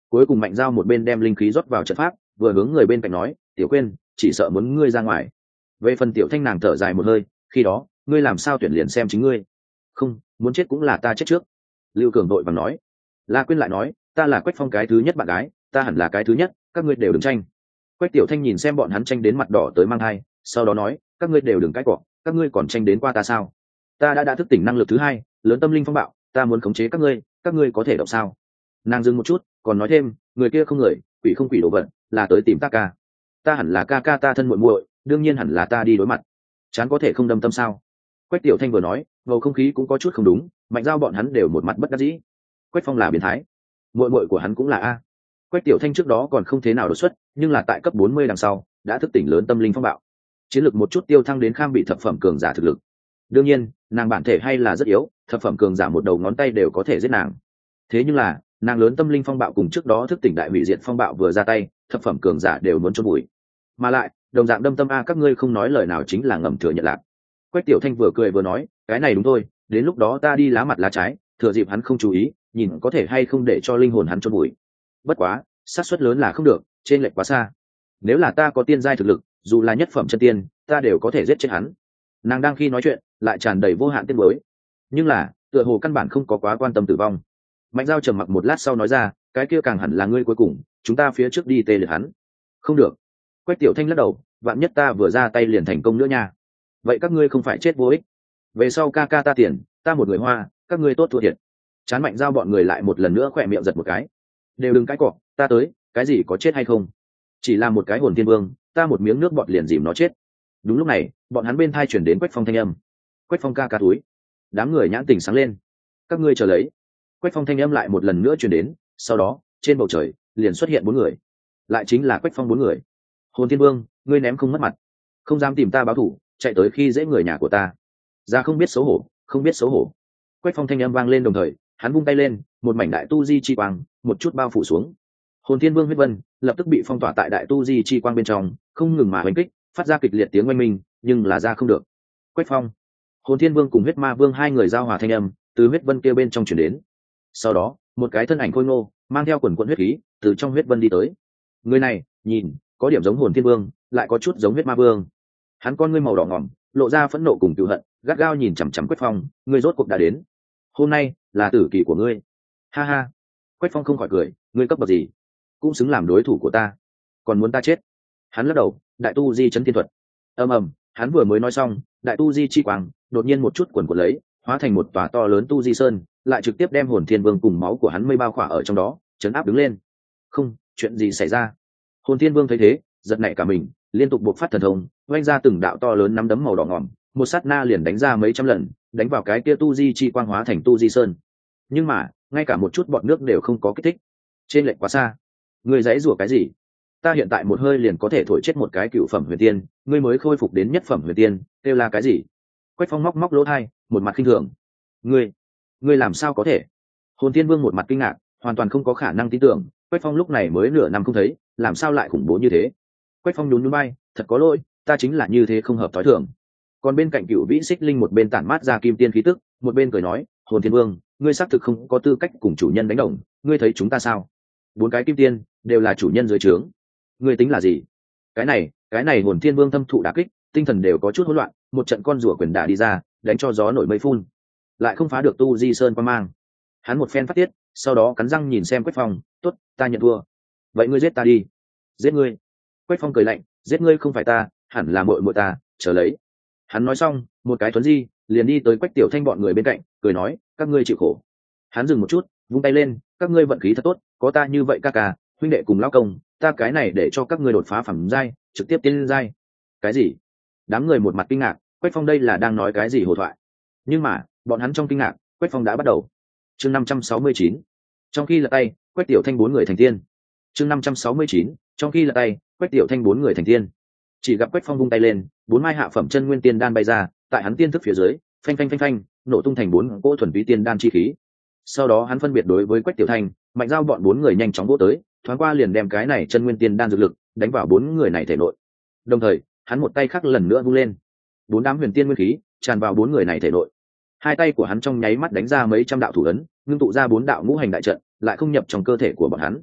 Speaker 1: Cuối cùng Mạnh Giao một bên đem linh khí rót vào trận pháp, vừa hướng người bên cạnh nói, tiểu quên, chỉ sợ muốn ngươi ra ngoài. Về phần tiểu thanh, nàng thở dài một hơi, khi đó ngươi làm sao tuyển liền xem chính ngươi. Không, muốn chết cũng là ta chết trước. Lưu Cường đội vàng nói. La Quyên lại nói, ta là Quách Phong cái thứ nhất bạn gái, ta hẳn là cái thứ nhất, các ngươi đều đừng tranh. Quách tiểu thanh nhìn xem bọn hắn tranh đến mặt đỏ tới mang hai, sau đó nói, các ngươi đều đừng cãi cọ, các ngươi còn tranh đến qua ta sao? Ta đã đã thức tỉnh năng lực thứ hai, lớn tâm linh phong bạo, ta muốn khống chế các ngươi, các ngươi có thể động sao? Nàng dừng một chút, còn nói thêm, người kia không người, quỷ không quỷ đồ vật, là tới tìm ta ca. Ta hẳn là ca ca ta thân muội muội, đương nhiên hẳn là ta đi đối mặt. Chán có thể không đâm tâm sao? Quách tiểu thanh vừa nói, bầu không khí cũng có chút không đúng, Mạnh Giao bọn hắn đều một mặt bất đắc dĩ. Quách Phong là biến thái, muội muội của hắn cũng là a. Quách tiểu thanh trước đó còn không thế nào đột xuất, nhưng là tại cấp bốn mươi đằng sau đã thức tỉnh lớn tâm linh phong bạo, chiến lược một chút tiêu thăng đến kham bị thập phẩm cường giả thực lực. Đương nhiên nàng bản thể hay là rất yếu, thập phẩm cường giả một đầu ngón tay đều có thể giết nàng. Thế nhưng là nàng lớn tâm linh phong bạo cùng trước đó thức tỉnh đại hủy diệt phong bạo vừa ra tay, thập phẩm cường giả đều muốn chôn bụi. Mà lại đồng dạng đâm tâm a, các ngươi không nói lời nào chính là ngầm thừa nhận lạc. Quách tiểu thanh vừa cười vừa nói, cái này đúng thôi, đến lúc đó ta đi lá mặt lá trái, thừa dịp hắn không chú ý, nhìn có thể hay không để cho linh hồn hắn chôn bụi. Bất quá xác suất lớn là không được, trên lệch quá xa. Nếu là ta có tiên giai thực lực, dù là nhất phẩm chân tiên, ta đều có thể giết chết hắn. Nàng đang khi nói chuyện lại tràn đầy vô hạn tiếc nuối, nhưng là tựa hồ căn bản không có quá quan tâm tử vong. Mạnh Giao trầm mặc một lát sau nói ra, cái kia càng hẳn là ngươi cuối cùng, chúng ta phía trước đi tê liệt hắn. Không được. Quách tiểu thanh lắc đầu, vạn nhất ta vừa ra tay liền thành công nữa nha. Vậy các ngươi không phải chết vô ích. Về sau ca ca ta tiền, ta một người hoa, các ngươi tốt thua thiệt. Chán Mạnh Giao bọn người lại một lần nữa khỏe miệng giật một cái. Đều đừng cãi cọ, ta tới, cái gì có chết hay không? Chỉ là một cái hồn thiên vương, ta một miếng nước bọt liền dìm nó chết. Đúng lúc này, bọn hắn bên thai chuyển đến Quách Phong thanh âm. Quách Phong ca ca túi. Đám người nhãn tình sáng lên. Các ngươi chờ lấy. Quách Phong thanh âm lại một lần nữa chuyển đến, sau đó trên bầu trời liền xuất hiện bốn người, lại chính là Quách Phong bốn người. Hồn thiên vương, ngươi ném không mất mặt, không dám tìm ta báo thù, chạy tới khi dễ người nhà của ta, ra không biết xấu hổ, không biết xấu hổ. Quách Phong thanh âm vang lên đồng thời, hắn vung tay lên, một mảnh đại tu di chi quang một chút bao phủ xuống. Hồn thiên vương huyết vân lập tức bị phong tỏa tại đại tu di chi quang bên trong, không ngừng mà oanh kích, phát ra kịch liệt tiếng oanh minh, nhưng là ra không được. Quách Phong, Hồn thiên vương cùng huyết ma vương hai người giao hòa thanh âm từ huyết vân kia bên trong chuyển đến. Sau đó một cái thân ảnh khôi ngô mang theo quần quận huyết khí từ trong huyết vân đi tới. Người này nhìn có điểm giống Hồn thiên vương, lại có chút giống huyết ma vương. Hắn con ngươi màu đỏ ngỏm, lộ ra phẫn nộ cùng cựu hận, gắt gao nhìn chằm chằm Quách Phong. Ngươi rốt cuộc đã đến, hôm nay là tử kỳ của ngươi. Ha ha. Quách Phong không khỏi cười, ngươi cấp bậc gì cũng xứng làm đối thủ của ta, còn muốn ta chết? Hắn lắc đầu, đại tu di chấn thiên thuật. Ầm ầm, hắn vừa mới nói xong, đại tu di chi quang đột nhiên một chút quần quần lấy, hóa thành một tòa to lớn tu di sơn, lại trực tiếp đem Hồn thiên vương cùng máu của hắn mây bao khỏa ở trong đó, chấn áp đứng lên. Không, chuyện gì xảy ra? Hồn thiên vương thấy thế giật nảy cả mình, liên tục buộc phát thần thông, oanh ra từng đạo to lớn nắm đấm màu đỏ ngỏm, một sát na liền đánh ra mấy trăm lần, đánh vào cái kia tu di chi quang hóa thành tu di sơn. Nhưng mà ngay cả một chút bọt nước đều không có kích thích, trên lệch quá xa. Ngươi giãy rủa cái gì? Ta hiện tại một hơi liền có thể thổi chết một cái cựu phẩm huyền tiên, ngươi mới khôi phục đến nhất phẩm huyền tiên, kêu là cái gì? Quách Phong móc móc lỗ tai, một mặt khinh thường. Ngươi, ngươi làm sao có thể? Hồn thiên vương một mặt kinh ngạc, hoàn toàn không có khả năng tin tưởng, Quách Phong lúc này mới nửa năm không thấy, làm sao lại khủng bố như thế? Quách Phong nhún nhún vai, thật có lỗi, ta chính là như thế không hợp thói thường. Còn bên cạnh cựu vĩ xích linh một bên tản mát ra kim tiên khí tức, một bên cười nói, Hồn thiên vương, ngươi xác thực không có tư cách cùng chủ nhân đánh đồng, ngươi thấy chúng ta sao? Bốn cái kim tiên đều là chủ nhân dưới trướng, ngươi tính là gì? Cái này cái này Hồn thiên vương thâm thụ đả kích, tinh thần đều có chút hỗn loạn, một trận con rùa quyền đả đi ra, đánh cho gió nổi mây phun, lại không phá được tu di sơn qua mang. Hắn một phen phát tiết, sau đó cắn răng nhìn xem Quách Phong, tốt, ta nhận thua. Vậy ngươi giết ta đi. Giết ngươi? Quách Phong cười lạnh, giết ngươi không phải ta, hẳn là muội muội ta, chờ lấy. Hắn nói xong, một cái tuấn di liền đi tới Quách tiểu thanh bọn người bên cạnh, cười nói, các ngươi chịu khổ. Hắn dừng một chút, vung tay lên, các ngươi vận khí thật tốt, có ta như vậy ca ca, huynh đệ cùng lao công, ta cái này để cho các ngươi đột phá phẩm giai, trực tiếp tiến lên giai. Cái gì? Đám người một mặt kinh ngạc, Quách Phong đây là đang nói cái gì hồ thoại? Nhưng mà bọn hắn trong kinh ngạc, Quách Phong đã bắt đầu. Chương năm trăm sáu mươi chín, trong khi lật tay, Quách tiểu thanh bốn người thành tiên. Chương năm trăm sáu mươi chín, trong khi lật tay, Quách tiểu thanh bốn người thành tiên. Chỉ gặp Quách Phong vung tay lên, bốn mai hạ phẩm chân nguyên tiên đan bay ra, tại hắn tiên thức phía dưới, phanh phanh phanh phanh, nổ tung thành bốn cỗ thuần túy tiên đan chi khí. Sau đó hắn phân biệt đối với Quách tiểu thanh, Mạnh Giao bọn bốn người nhanh chóng vỗ tới, thoáng qua liền đem cái này chân nguyên tiên đan dược lực đánh vào bốn người này thể nội. Đồng thời, hắn một tay khác lần nữa vung lên, bốn đám huyền tiên nguyên khí tràn vào bốn người này thể nội. Hai tay của hắn trong nháy mắt đánh ra mấy trăm đạo thủ ấn, ngưng tụ ra bốn đạo ngũ hành đại trận, lại không nhập trong cơ thể của bọn hắn.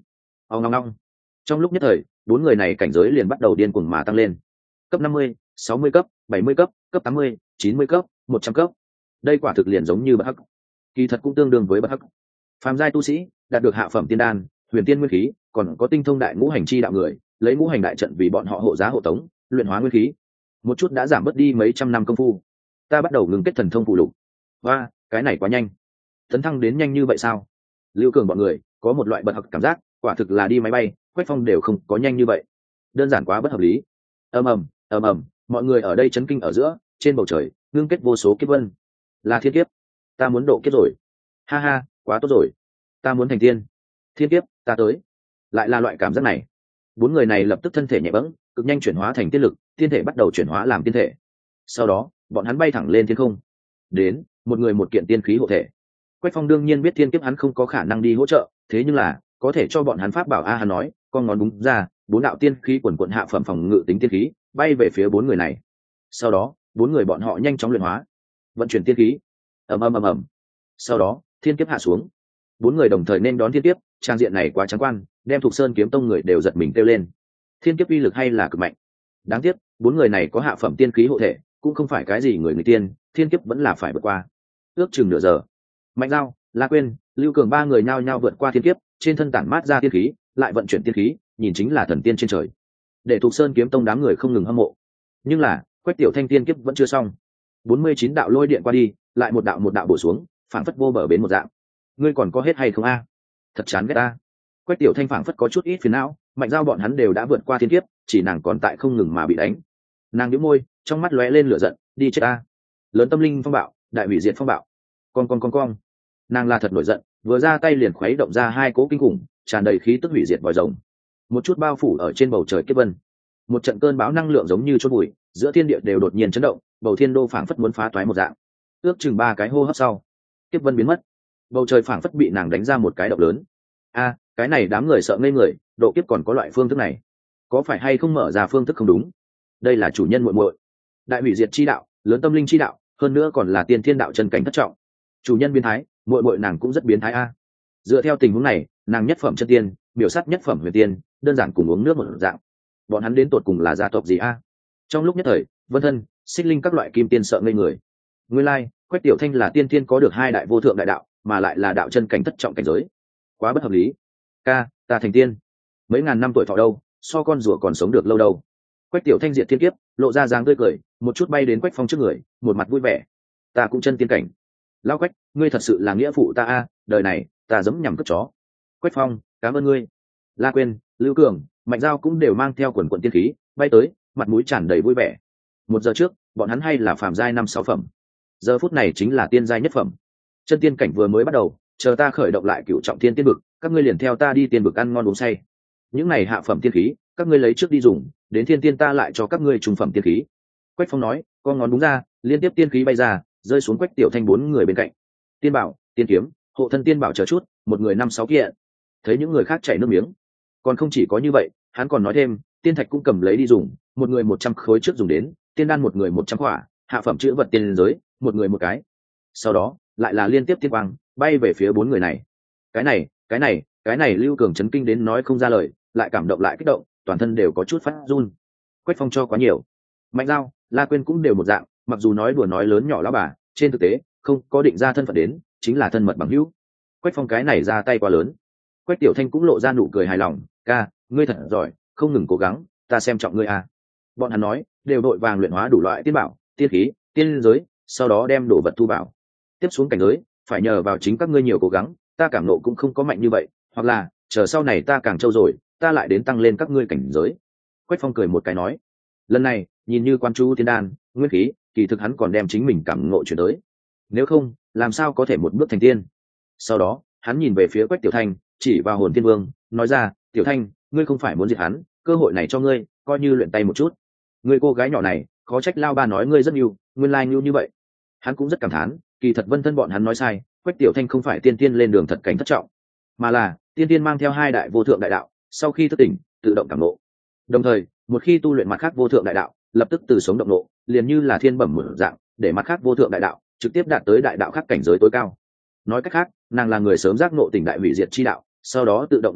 Speaker 1: Ông ngong ngong. Trong lúc nhất thời, bốn người này cảnh giới liền bắt đầu điên cuồng mà tăng lên. Cấp năm mươi, sáu mươi cấp, bảy mươi cấp, cấp tám mươi, chín mươi cấp, một trăm cấp. Đây quả thực liền giống như bậc hắc. Kỳ thật cũng tương đương với bậc hắc. Phàm giai tu sĩ, đạt được hạ phẩm tiên đan, huyền tiên nguyên khí, còn có tinh thông đại ngũ hành chi đạo người, lấy ngũ hành đại trận vì bọn họ hộ giá hộ tống, luyện hóa nguyên khí. Một chút đã giảm bớt đi mấy trăm năm công phu. Ta bắt đầu ngừng kết thần thông phụ lục. Và, cái này quá nhanh. Tấn thăng đến nhanh như vậy sao? Lưu Cường bọn người có một loại bật học cảm giác, quả thực là đi máy bay, Quách Phong đều không có nhanh như vậy. Đơn giản quá bất hợp lý. Ầm ầm, ầm ầm, mọi người ở đây chấn kinh ở giữa, trên bầu trời ngưng kết vô số kiếp vân. Là thiên kiếp. Ta muốn độ kiếp rồi. Ha ha, quá tốt rồi. Ta muốn thành tiên. Thiên kiếp, ta tới. Lại là loại cảm giác này. Bốn người này lập tức thân thể nhẹ bẫng, cực nhanh chuyển hóa thành tiên lực, tiên thể bắt đầu chuyển hóa làm tiên thể. Sau đó, bọn hắn bay thẳng lên thiên không. Đến, một người một kiện tiên khí hộ thể. Quách Phong đương nhiên biết thiên kiếp hắn không có khả năng đi hỗ trợ, thế nhưng là có thể cho bọn hắn pháp bảo a hắn nói, con ngón búng ra, bốn đạo tiên khí quần quần hạ phẩm phòng ngự tính tiên khí, bay về phía bốn người này. Sau đó, bốn người bọn họ nhanh chóng luyện hóa, vận chuyển tiên khí. Ầm ầm ầm ầm. Sau đó, thiên kiếp hạ xuống. Bốn người đồng thời nên đón thiên kiếp, trang diện này quá trắng quan, đem Thục Sơn kiếm tông người đều giật mình kêu lên. Thiên kiếp uy lực hay là cực mạnh. Đáng tiếc, bốn người này có hạ phẩm tiên khí hộ thể, cũng không phải cái gì người người tiên, thiên kiếp vẫn là phải vượt qua. Ước chừng nửa giờ, Mạnh Giao, La Quyên, Lưu Cường ba người nhao nhao vượt qua thiên kiếp, trên thân tản mát ra tiên khí, lại vận chuyển tiên khí, nhìn chính là thần tiên trên trời. Để Thục Sơn kiếm tông đám người không ngừng hâm mộ. Nhưng là, Quách Tiểu Thanh tiên kiếp vẫn chưa xong. bốn mươi chín đạo lôi điện qua đi, lại một đạo một đạo bổ xuống, phảng phất vô bờ bến một dạng. Ngươi còn có hết hay không a? Thật chán ghét ta. Quách Tiểu Thanh phảng phất có chút ít phiền não, Mạnh Giao bọn hắn đều đã vượt qua thiên kiếp, chỉ nàng còn tại không ngừng mà bị đánh. Nàng nhíu môi, trong mắt lóe lên lửa giận, đi chết ta. Lớn tâm linh phong bạo, đại hủy diệt phong bạo. Con con con con. Nàng là thật nổi giận, vừa ra tay liền khuấy động ra hai cỗ kinh khủng, tràn đầy khí tức hủy diệt vòi rồng. Một chút bao phủ ở trên bầu trời kiếp vân. Một trận cơn bão năng lượng giống như chôn bụi, giữa thiên địa đều đột nhiên chấn động, bầu thiên đô phảng phất muốn phá toái một dạng. Ước chừng ba cái hô hấp sau, kiếp vân biến mất. Bầu trời phảng phất bị nàng đánh ra một cái động lớn. A, cái này đám người sợ ngây người, độ kiếp còn có loại phương thức này, có phải hay không mở ra phương thức không đúng? Đây là chủ nhân muội muội, đại hủy diệt chi đạo, lớn tâm linh chi đạo, hơn nữa còn là tiên thiên đạo chân cảnh thất trọng. Chủ nhân biến thái, muội muội nàng cũng rất biến thái a. Dựa theo tình huống này, nàng nhất phẩm chân tiên, biểu sát nhất phẩm huyền tiên, đơn giản cùng uống nước một dạng. Bọn hắn đến tột cùng là gia tộc gì a? Trong lúc nhất thời, Vân Thân, Xích Linh các loại kim tiên sợ ngây người. Nguyên lai, like, Quách Tiểu Thanh là tiên tiên có được hai đại vô thượng đại đạo, mà lại là đạo chân cảnh thất trọng cảnh giới. Quá bất hợp lý. Ca, ta thành tiên. Mấy ngàn năm tuổi thọ đâu, so con rùa còn sống được lâu đâu. Quách Tiểu Thanh diệt thiên kiếp, lộ ra dáng tươi cười, một chút bay đến Quách Phong trước người, một mặt vui vẻ. Ta cũng chân tiên cảnh. Lão Quách, ngươi thật sự là nghĩa phụ ta a, đời này ta giẫm nhằm cướp chó. Quách Phong, cảm ơn ngươi. La Quyên, Lưu Cường, Mạnh Giao cũng đều mang theo quần quần tiên khí, bay tới, mặt mũi tràn đầy vui vẻ. Một giờ trước, bọn hắn hay là phàm giai năm sáu phẩm, giờ phút này chính là tiên giai nhất phẩm. Chân tiên cảnh vừa mới bắt đầu, chờ ta khởi động lại cửu trọng tiên tiên bực, các ngươi liền theo ta đi tiên bực ăn ngon uống say. Những này hạ phẩm tiên khí, các ngươi lấy trước đi dùng, đến thiên tiên ta lại cho các ngươi trung phẩm tiên khí. Quách Phong nói, con ngón đúng ra, liên tiếp tiên khí bay ra, rơi xuống Quách Tiểu Thanh bốn người bên cạnh. Tiên bảo, tiên kiếm, hộ thân tiên bảo chờ chút, một người năm sáu kiện. Thấy những người khác chảy nước miếng, còn không chỉ có như vậy, hắn còn nói thêm, tiên thạch cũng cầm lấy đi dùng, một người một trăm khối trước dùng đến, tiên đan một người một trăm khỏa, hạ phẩm chữ vật tiên giới, một người một cái. Sau đó, lại là liên tiếp tiên quang bay về phía bốn người này. Cái này, cái này, cái này Lưu Cường chấn kinh đến nói không ra lời, lại cảm động lại kích động, toàn thân đều có chút phát run. Quách Phong cho quá nhiều. Mạnh Giao, La Quyên cũng đều một dạng, mặc dù nói đùa nói lớn nhỏ lão bà, trên thực tế không có định ra thân phận đến, chính là thân mật bằng hữu. Quách Phong cái này ra tay quá lớn. Quách Tiểu Thanh cũng lộ ra nụ cười hài lòng, ca, ngươi thật giỏi, không ngừng cố gắng, ta xem trọng ngươi à. Bọn hắn nói, đều đội vàng luyện hóa đủ loại tiên bảo, tiên khí, tiên giới, sau đó đem đồ vật thu bảo. Tiếp xuống cảnh giới, phải nhờ vào chính các ngươi nhiều cố gắng, ta cảm nộ cũng không có mạnh như vậy, hoặc là chờ sau này ta càng trâu rồi, ta lại đến tăng lên các ngươi cảnh giới. Quách Phong cười một cái nói, lần này nhìn như quan chú tiên đan, nguyên khí, kỳ thực hắn còn đem chính mình cảm ngộ chuyển tới. Nếu không, làm sao có thể một bước thành tiên? Sau đó, hắn nhìn về phía Quách Tiểu Thanh, chỉ vào Hồn Thiên Vương, nói ra, Tiểu Thanh, ngươi không phải muốn diệt hắn, cơ hội này cho ngươi, coi như luyện tay một chút. Ngươi cô gái nhỏ này, khó trách lao ba nói ngươi rất yêu, nguyên lai like như vậy. Hắn cũng rất cảm thán, kỳ thật Vân Thân bọn hắn nói sai, Quách Tiểu Thanh không phải tiên tiên lên đường thật cảnh thất trọng, mà là tiên tiên mang theo hai đại vô thượng đại đạo, sau khi thức tỉnh, tự động cảm ngộ. Đồng thời, một khi tu luyện mặt khác vô thượng đại đạo, lập tức từ sống động nộ, liền như là thiên bẩm một dạng, để mặt khác vô thượng đại đạo trực tiếp đạt tới đại đạo khác cảnh giới tối cao. Nói cách khác, nàng là người sớm giác ngộ tỉnh đại hủy diệt chi đạo, sau đó tự động lĩnh ngộ,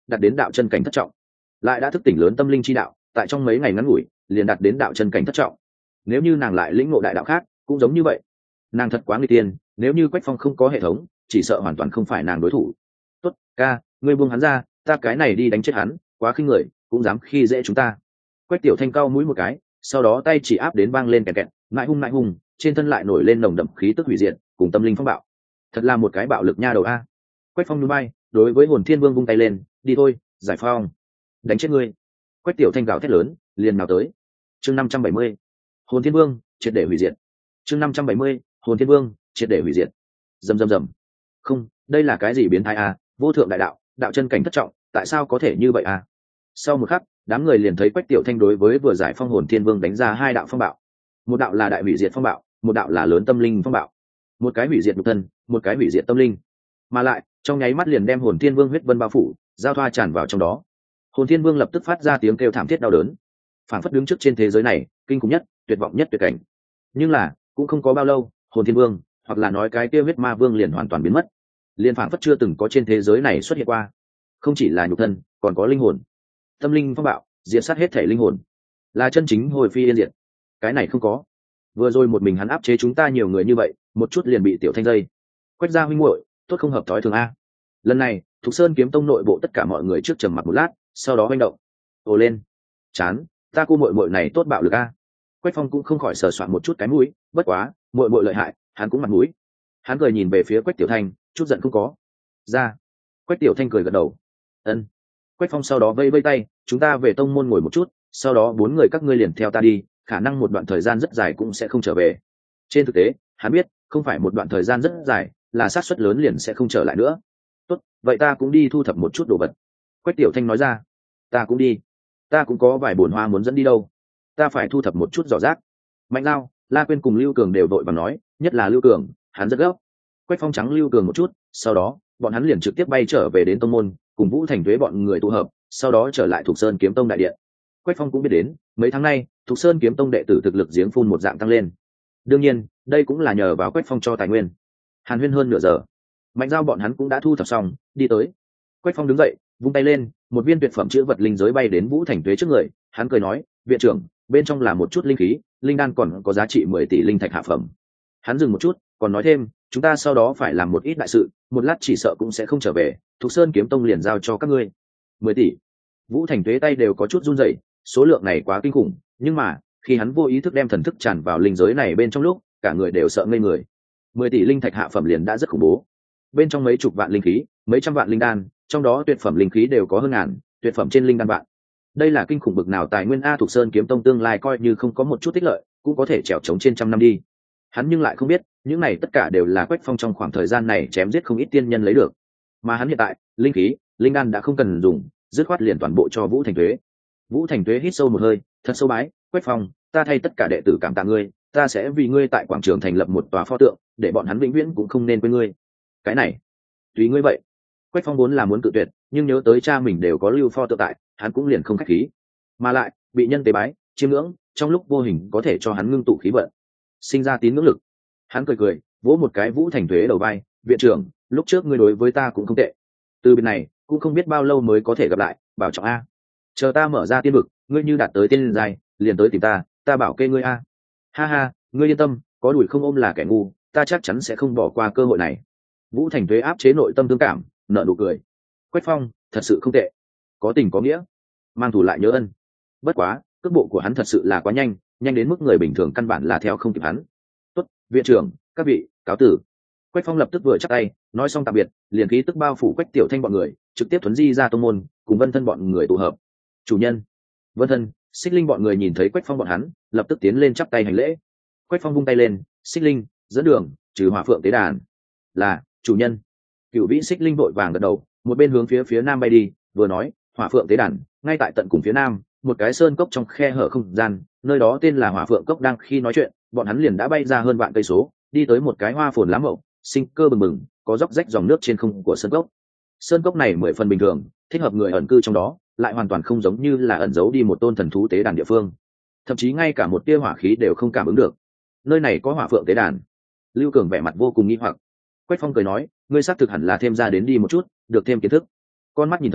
Speaker 1: đạt đến đạo chân cảnh thất trọng, lại đã thức tỉnh lớn tâm linh chi đạo, tại trong mấy ngày ngắn ngủi liền đạt đến đạo chân cảnh thất trọng. Nếu như nàng lại lĩnh ngộ đại đạo khác cũng giống như vậy. Nàng thật quá nguy tiên, nếu như Quách Phong không có hệ thống chỉ sợ hoàn toàn không phải nàng đối thủ. Tốt ca, ngươi buông hắn ra, ta cái này đi đánh chết hắn, quá khinh người cũng dám khi dễ chúng ta. Quách Tiểu Thanh cau mũi một cái, sau đó tay chỉ áp đến vang lên kẹt kẹt, ngại hung ngại hung, trên thân lại nổi lên nồng đậm khí tức hủy diệt cùng tâm linh phong bạo. Thật là một cái bạo lực nha đầu a. Quách Phong núi bay, đối với Hồn Thiên Vương vung tay lên, đi thôi, giải phong, đánh chết ngươi. Quách Tiểu Thanh gào thét lớn, liền nào tới. Chương năm trăm bảy mươi, Hồn Thiên Vương triệt để hủy diệt. Chương năm trăm bảy mươi, Hồn Thiên Vương triệt để hủy diệt. Rầm rầm rầm. Không, đây là cái gì biến thái a, vô thượng đại đạo, đạo chân cảnh thất trọng, tại sao có thể như vậy a? Sau một khắc, đám người liền thấy Quách Tiểu Thanh đối với vừa giải phong Hồn Thiên Vương đánh ra hai đạo phong bạo. Một đạo là đại hủy diệt phong bạo, một đạo là lớn tâm linh phong bạo. Một cái hủy diệt nhục thân, một cái hủy diệt tâm linh, mà lại trong nháy mắt liền đem Hồn Thiên Vương huyết vân bao phủ, giao thoa tràn vào trong đó. Hồn Thiên Vương lập tức phát ra tiếng kêu thảm thiết đau đớn, phảng phất đứng trước trên thế giới này kinh khủng nhất, tuyệt vọng nhất tuyệt cảnh. Nhưng là cũng không có bao lâu, Hồn Thiên Vương, hoặc là nói cái kia huyết ma vương liền hoàn toàn biến mất, liền phảng phất chưa từng có trên thế giới này xuất hiện qua. Không chỉ là nhục thân, còn có linh hồn, tâm linh phong bạo, diệt sát hết thể linh hồn, là chân chính hồi phi yên diệt. Cái này không có. Vừa rồi một mình hắn áp chế chúng ta nhiều người như vậy, một chút liền bị Tiểu Thanh dây. Quách gia huynh muội, tốt không hợp thói thường a. Lần này, Thục Sơn Kiếm Tông nội bộ tất cả mọi người trước trầm mặc một lát, sau đó hành động. Ồ lên, chán, ta cô muội muội này tốt bạo lực a. Quách Phong cũng không khỏi sờ soạn một chút cái mũi, bất quá, muội muội lợi hại, hắn cũng mặt mũi. Hắn cười nhìn về phía Quách Tiểu Thanh, chút giận không có. Ra. Quách Tiểu Thanh cười gật đầu. Ân. Quách Phong sau đó vây vây tay, chúng ta về tông môn ngồi một chút, sau đó bốn người các ngươi liền theo ta đi, khả năng một đoạn thời gian rất dài cũng sẽ không trở về. Trên thực tế, hắn biết, không phải một đoạn thời gian rất dài, là xác suất lớn liền sẽ không trở lại nữa. Tốt, vậy ta cũng đi thu thập một chút đồ vật. Quách Tiểu Thanh nói ra. Ta cũng đi. Ta cũng có vài bồn hoa muốn dẫn đi đâu. Ta phải thu thập một chút giỏ rác. Mạnh Giao, La Quyên cùng Lưu Cường đều đội và nói, nhất là Lưu Cường, hắn rất gấp. Quách Phong trắng Lưu Cường một chút, sau đó, bọn hắn liền trực tiếp bay trở về đến tông môn, cùng Vũ Thành Tuế bọn người tụ hợp, sau đó trở lại Thục Sơn Kiếm Tông đại điện. Quách Phong cũng biết đến, mấy tháng nay, Thục Sơn Kiếm Tông đệ tử thực lực giếng phun một dạng tăng lên. Đương nhiên, đây cũng là nhờ vào Quách Phong cho tài nguyên. Hàn huyên hơn nửa giờ, Mạnh Giao bọn hắn cũng đã thu thập xong, đi tới. Quách Phong đứng dậy, vung tay lên, một viên tuyệt phẩm chữ vật linh giới bay đến Vũ Thành Tuế trước người, hắn cười nói, viện trưởng, bên trong là một chút linh khí, linh đan còn có giá trị mười tỷ linh thạch hạ phẩm. Hắn dừng một chút, còn nói thêm, chúng ta sau đó phải làm một ít đại sự, một lát chỉ sợ cũng sẽ không trở về, Thục Sơn Kiếm Tông liền giao cho các ngươi. Mười tỷ. Vũ Thành Tuế tay đều có chút run rẩy, số lượng này quá kinh khủng, nhưng mà, khi hắn vô ý thức đem thần thức tràn vào linh giới này bên trong lúc, cả người đều sợ ngây người. Mười tỷ linh thạch hạ phẩm liền đã rất khủng bố. Bên trong mấy chục vạn linh khí, mấy trăm vạn linh đan, trong đó tuyệt phẩm linh khí đều có hơn ngàn, tuyệt phẩm trên linh đan vạn. Đây là kinh khủng bực nào tài nguyên a. Thục Sơn Kiếm Tông tương lai coi như không có một chút tích lợi, cũng có thể trèo trống trên trăm năm đi. Hắn nhưng lại không biết, những này tất cả đều là Quách Phong trong khoảng thời gian này chém giết không ít tiên nhân lấy được. Mà hắn hiện tại, linh khí, linh đan đã không cần dùng, dứt khoát liền toàn bộ cho Vũ Thành Tuế. Vũ Thành Tuế hít sâu một hơi, thật sâu bái, Quách Phong, ta thay tất cả đệ tử cảm tạ ngươi, ta sẽ vì ngươi tại quảng trường thành lập một tòa pho tượng, để bọn hắn vĩnh viễn cũng không nên quên ngươi. Cái này, tùy ngươi vậy. Quách Phong vốn là muốn cự tuyệt, nhưng nhớ tới cha mình đều có lưu pho tượng tại, hắn cũng liền không khách khí. Mà lại, bị nhân tế bái, chiêm ngưỡng, trong lúc vô hình có thể cho hắn ngưng tụ khí vận, sinh ra tín ngưỡng lực. Hắn cười cười, vỗ một cái Vũ Thành Tuế đầu vai, viện trưởng, lúc trước ngươi đối với ta cũng không tệ. Từ bên này, cũng không biết bao lâu mới có thể gặp lại, bảo trọng a. Chờ ta mở ra tiên vực, ngươi như đạt tới tiên giai, liền tới tìm ta, ta bảo kê ngươi a. Ha ha, ngươi yên tâm, có đuổi không ôm là kẻ ngu, ta chắc chắn sẽ không bỏ qua cơ hội này. Vũ Thành Tuế áp chế nội tâm thương cảm, nở nụ cười. Quách Phong, thật sự không tệ, có tình có nghĩa, mang thù lại nhớ ân. Bất quá, cước bộ của hắn thật sự là quá nhanh, nhanh đến mức người bình thường căn bản là theo không kịp hắn. Tốt, viện trưởng, các vị, cáo tử. Quách Phong lập tức vừa chắp tay, nói xong tạm biệt, liền khí tức bao phủ Quách Tiểu Thanh bọn người, trực tiếp thuấn di ra tông môn, cùng Vân Thân bọn người tụ hợp. Chủ nhân, Vân Thân, Xích Linh bọn người nhìn thấy Quách Phong bọn hắn, lập tức tiến lên chắp tay hành lễ. Quách Phong vung tay lên, Xích Linh, dẫn đường, trừ Hỏa Phượng tế đàn. Là, chủ nhân. Cửu Vĩ Xích Linh vội vàng gật đầu, một bên hướng phía phía nam bay đi, vừa nói, Hỏa Phượng tế đàn, ngay tại tận cùng phía nam, một cái sơn cốc trong khe hở không gian, nơi đó tên là Hỏa Phượng cốc. Đang khi nói chuyện, bọn hắn liền đã bay ra hơn vạn cây số, đi tới một cái hoa phồn lá mậu, sinh cơ bừng bừng, có róc rách dòng nước trên không của sơn cốc. Sơn cốc này mười phần bình thường, thích hợp người ẩn cư trong đó, lại hoàn toàn không giống như là ẩn giấu đi một tôn thần thú tế đàn địa phương, thậm chí ngay cả một tia hỏa khí đều không cảm ứng được. Nơi này có Hỏa Phượng tế đàn. Lưu Cường vẻ mặt vô cùng nghi hoặc. Quách Phong cười nói, ngươi xác thực hẳn là thêm ra đến đi một chút, được thêm kiến thức. Con mắt nhìn thấy,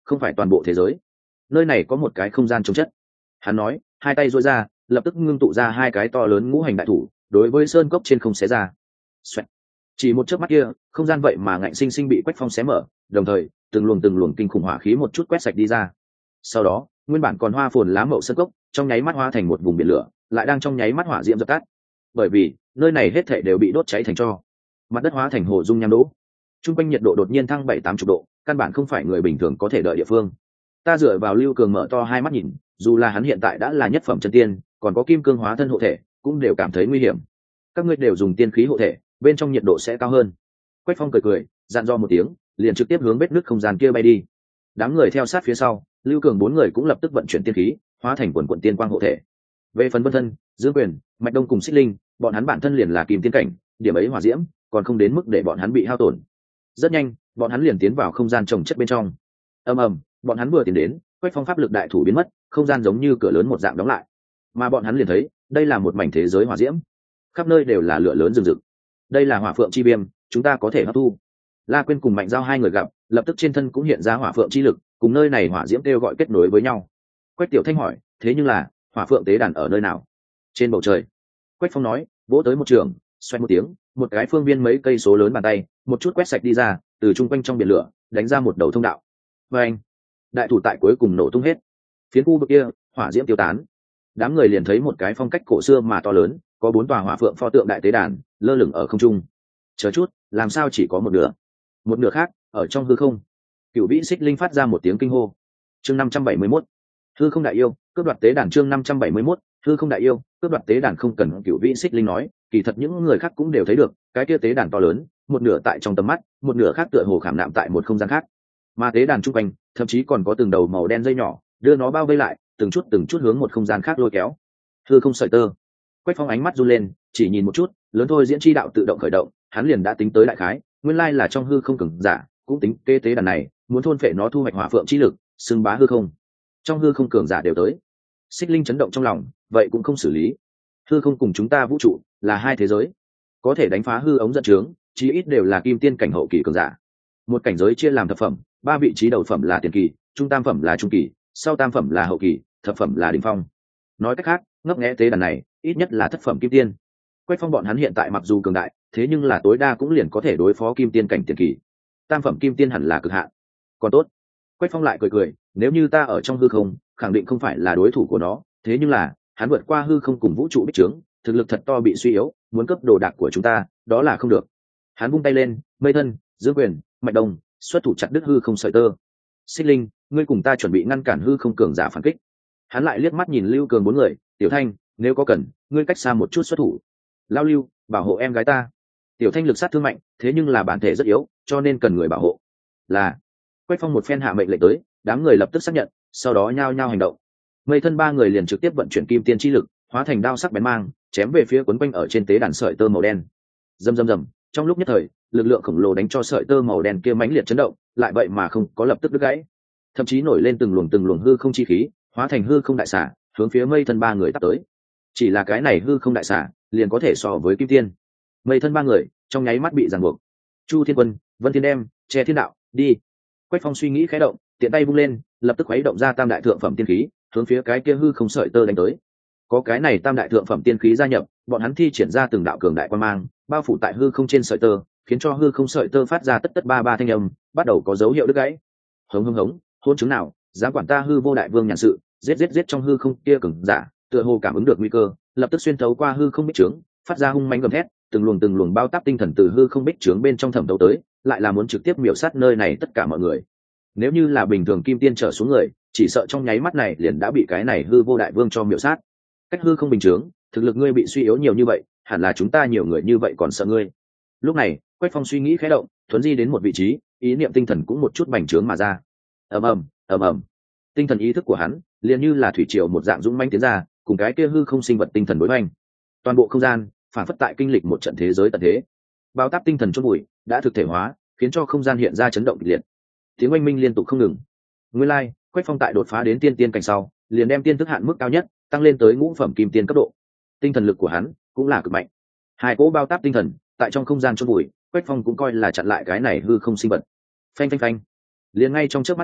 Speaker 1: không phải toàn bộ thế giới. Nơi này có một cái không gian trồng chất. Hắn nói, hai tay duỗi ra, lập tức ngưng tụ ra hai cái to lớn ngũ hành đại thủ, đối với sơn cốc trên không xé ra. Xoẹt. Chỉ một chớp mắt kia, không gian vậy mà ngạnh sinh sinh bị Quách Phong xé mở, đồng thời, từng luồng từng luồng kinh khủng hỏa khí một chút quét sạch đi ra. Sau đó, nguyên bản còn hoa phồn lá mậu sơn cốc, trong nháy mắt hóa thành một vùng biển lửa, lại đang trong nháy mắt hỏa diễm dập tắt. Bởi vì, nơi này hết thảy đều bị đốt cháy thành tro. Mặt đất hóa thành hồ dung nham đỗ. Trung quanh nhiệt độ đột nhiên thăng bảy tám chục độ, căn bản không phải người bình thường có thể đợi địa phương. Ta dựa vào Lưu Cường mở to hai mắt nhìn, dù là hắn hiện tại đã là nhất phẩm chân tiên, còn có kim cương hóa thân hộ thể, cũng đều cảm thấy nguy hiểm. Các ngươi đều dùng tiên khí hộ thể, bên trong nhiệt độ sẽ cao hơn. Quách Phong cười cười, dặn dò một tiếng, liền trực tiếp hướng vết nứt không gian kia bay đi. Đám người theo sát phía sau, Lưu Cường bốn người cũng lập tức vận chuyển tiên khí, hóa thành quần quần tiên quang hộ thể. Về phần Vân Thân, Dương Quyền, Mạch Đông cùng Xích Linh, bọn hắn bản thân liền là kim tiên cảnh, điểm ấy hỏa diễm, còn không đến mức để bọn hắn bị hao tổn. Rất nhanh, bọn hắn liền tiến vào không gian trồng chất bên trong. Ầm ầm, bọn hắn vừa tiến đến, Quách Phong pháp lực đại thủ biến mất, không gian giống như cửa lớn một dạng đóng lại. Mà bọn hắn liền thấy, đây là một mảnh thế giới hỏa diễm, khắp nơi đều là lửa lớn rừng rực. Đây là hỏa phượng chi viêm, chúng ta có thể hấp thu. La Quyên cùng Mạnh Giao hai người gặp, lập tức trên thân cũng hiện ra hỏa phượng chi lực, cùng nơi này hỏa diễm kêu gọi kết nối với nhau. Quách Tiểu Thanh hỏi, thế nhưng là hỏa phượng tế đàn ở nơi nào? Trên bầu trời. Quách Phong nói, vỗ tới một trường, xoay một tiếng, một cái phương viên mấy cây số lớn bàn tay, một chút quét sạch đi ra, từ trung quanh trong biển lửa, đánh ra một đầu thông đạo. Và anh, đại thủ tại cuối cùng nổ tung hết. Phiến khu vực kia, hỏa diễm tiêu tán. Đám người liền thấy một cái phong cách cổ xưa mà to lớn, có bốn tòa hỏa phượng pho tượng đại tế đàn, lơ lửng ở không trung. Chờ chút, làm sao chỉ có một nửa? Một nửa khác, ở trong hư không. Cửu Vĩ Xích Linh phát ra một tiếng kinh hô. Chương năm trăm bảy mươi mốt, hư không đại yêu, cướp đoạt tế đàn. Chương năm trăm bảy mươi mốt, hư không đại yêu, cướp đoạt tế đàn. Không cần Cửu Vĩ Xích Linh nói, kỳ thật những người khác cũng đều thấy được, cái kia tế đàn to lớn, một nửa tại trong tầm mắt, một nửa khác tựa hồ khảm nạm tại một không gian khác. Mà tế đàn trung quanh, thậm chí còn có từng đầu màu đen dây nhỏ, đưa nó bao vây lại, từng chút từng chút hướng một không gian khác lôi kéo. Hư không sợi tơ. Quách Phong ánh mắt run lên, chỉ nhìn một chút, lớn thôi diễn chi đạo tự động khởi động, hắn liền đã tính tới đại khái, nguyên lai là trong hư không cường giả, cũng tính kế tế đàn này, muốn thôn phệ nó thu hoạch hỏa phượng chi lực, xưng bá hư không. Trong hư không cường giả đều tới. Xích Linh chấn động trong lòng, vậy cũng không xử lý. Hư không cùng chúng ta vũ trụ là hai thế giới, có thể đánh phá hư ống dẫn trướng, chí ít đều là kim tiên cảnh hậu kỳ cường giả. Một cảnh giới chia làm thập phẩm, ba vị trí đầu phẩm là tiền kỳ, trung tam phẩm là trung kỳ, sau tam phẩm là hậu kỳ, thập phẩm là đỉnh phong. Nói cách khác, ngấp nghé tế đàn này, ít nhất là thất phẩm kim tiên. Quách Phong bọn hắn hiện tại mặc dù cường đại, thế nhưng là tối đa cũng liền có thể đối phó kim tiên cảnh tiền kỳ. Tam phẩm kim tiên hẳn là cực hạn. Còn tốt. Quách Phong lại cười cười, nếu như ta ở trong hư không, khẳng định không phải là đối thủ của nó, thế nhưng là, hắn vượt qua hư không cùng vũ trụ bích trướng, thực lực thật to bị suy yếu, muốn cướp đồ đạc của chúng ta, đó là không được. Hắn vung tay lên, Mây Thân, Dương Quyền, Mạch Đông, xuất thủ chặt đứt hư không sợi tơ. Xích Linh, ngươi cùng ta chuẩn bị ngăn cản hư không cường giả phản kích. Hắn lại liếc mắt nhìn Lưu Cường bốn người, Tiểu Thanh, nếu có cần, ngươi cách xa một chút xuất thủ. Lao Lưu, bảo hộ em gái ta. Tiểu Thanh lực sát thương mạnh, thế nhưng là bản thể rất yếu, cho nên cần người bảo hộ. Là. Quách Phong một phen hạ mệnh lệnh tới, đám người lập tức xác nhận, sau đó nhao nhao hành động. Mây Thân ba người liền trực tiếp vận chuyển kim tiên chi lực, hóa thành đao sắc bén mang, chém về phía quấn quanh ở trên tế đàn sợi tơ màu đen. Rầm rầm rầm, trong lúc nhất thời, lực lượng khổng lồ đánh cho sợi tơ màu đen kia mãnh liệt chấn động, lại vậy mà không có lập tức đứt gãy, thậm chí nổi lên từng luồng từng luồng hư không chi khí, hóa thành hư không đại xả, hướng phía Mây Thân ba người tắt tới. Chỉ là cái này hư không đại xả, liền có thể so với kim tiên. Mây Thân ba người trong nháy mắt bị giằng buộc. Chu Thiên Quân, Vân Thiên Đem, Che Thiên Đạo, đi. Quách Phong suy nghĩ khẽ động, tiện tay vung lên, lập tức khuấy động ra tam đại thượng phẩm tiên khí, hướng phía cái kia hư không sợi tơ đánh tới. Có cái này tam đại thượng phẩm tiên khí gia nhập, bọn hắn thi triển ra từng đạo cường đại quan mang, bao phủ tại hư không trên sợi tơ, khiến cho hư không sợi tơ phát ra tất tất ba ba thanh âm, bắt đầu có dấu hiệu đứt gãy. Hống hống hống, hôn chứng nào, dám quản ta hư vô đại vương nhàn sự, giết giết giết trong hư không kia cường giả, tựa hồ cảm ứng được nguy cơ, lập tức xuyên thấu qua hư không bích trướng, phát ra hung mãnh gầm thét, từng luồng từng luồng bao táp tinh thần từ hư không bích trướng bên trong thẩm thấu tới, lại là muốn trực tiếp miểu sát nơi này tất cả mọi người. Nếu như là bình thường kim tiên trở xuống người, chỉ sợ trong nháy mắt này liền đã bị cái này hư vô đại vương cho miểu sát. Cách hư không bình trướng, thực lực ngươi bị suy yếu nhiều như vậy, hẳn là chúng ta nhiều người như vậy còn sợ ngươi. Lúc này, Quách Phong suy nghĩ khẽ động, thuấn di đến một vị trí, ý niệm tinh thần cũng một chút bành trướng mà ra. Ầm ầm, ầm ầm. Tinh thần ý thức của hắn, liền như là thủy triều một dạng dũng mãnh tiến ra, cùng cái kia hư không sinh vật tinh thần đối hoành. Toàn bộ không gian, phản phất tại kinh lịch một trận thế giới tận thế. Bao táp tinh thần chôn bụi, đã thực thể hóa, khiến cho không gian hiện ra chấn động kịch liệt. Tiếng oanh minh liên tục không ngừng. Nguyên lai, like, Quách Phong tại đột phá đến tiên tiên cảnh sau, liền đem tiên thức hạn mức cao nhất tăng lên tới ngũ phẩm kim tiên cấp độ. Tinh thần lực của hắn cũng là cực mạnh. Hai cỗ bao táp tinh thần tại trong không gian chôn bụi, Quách Phong cũng coi là chặn lại cái này hư không sinh vật. Phanh phanh phanh. Liền ngay trong chớp mắt này,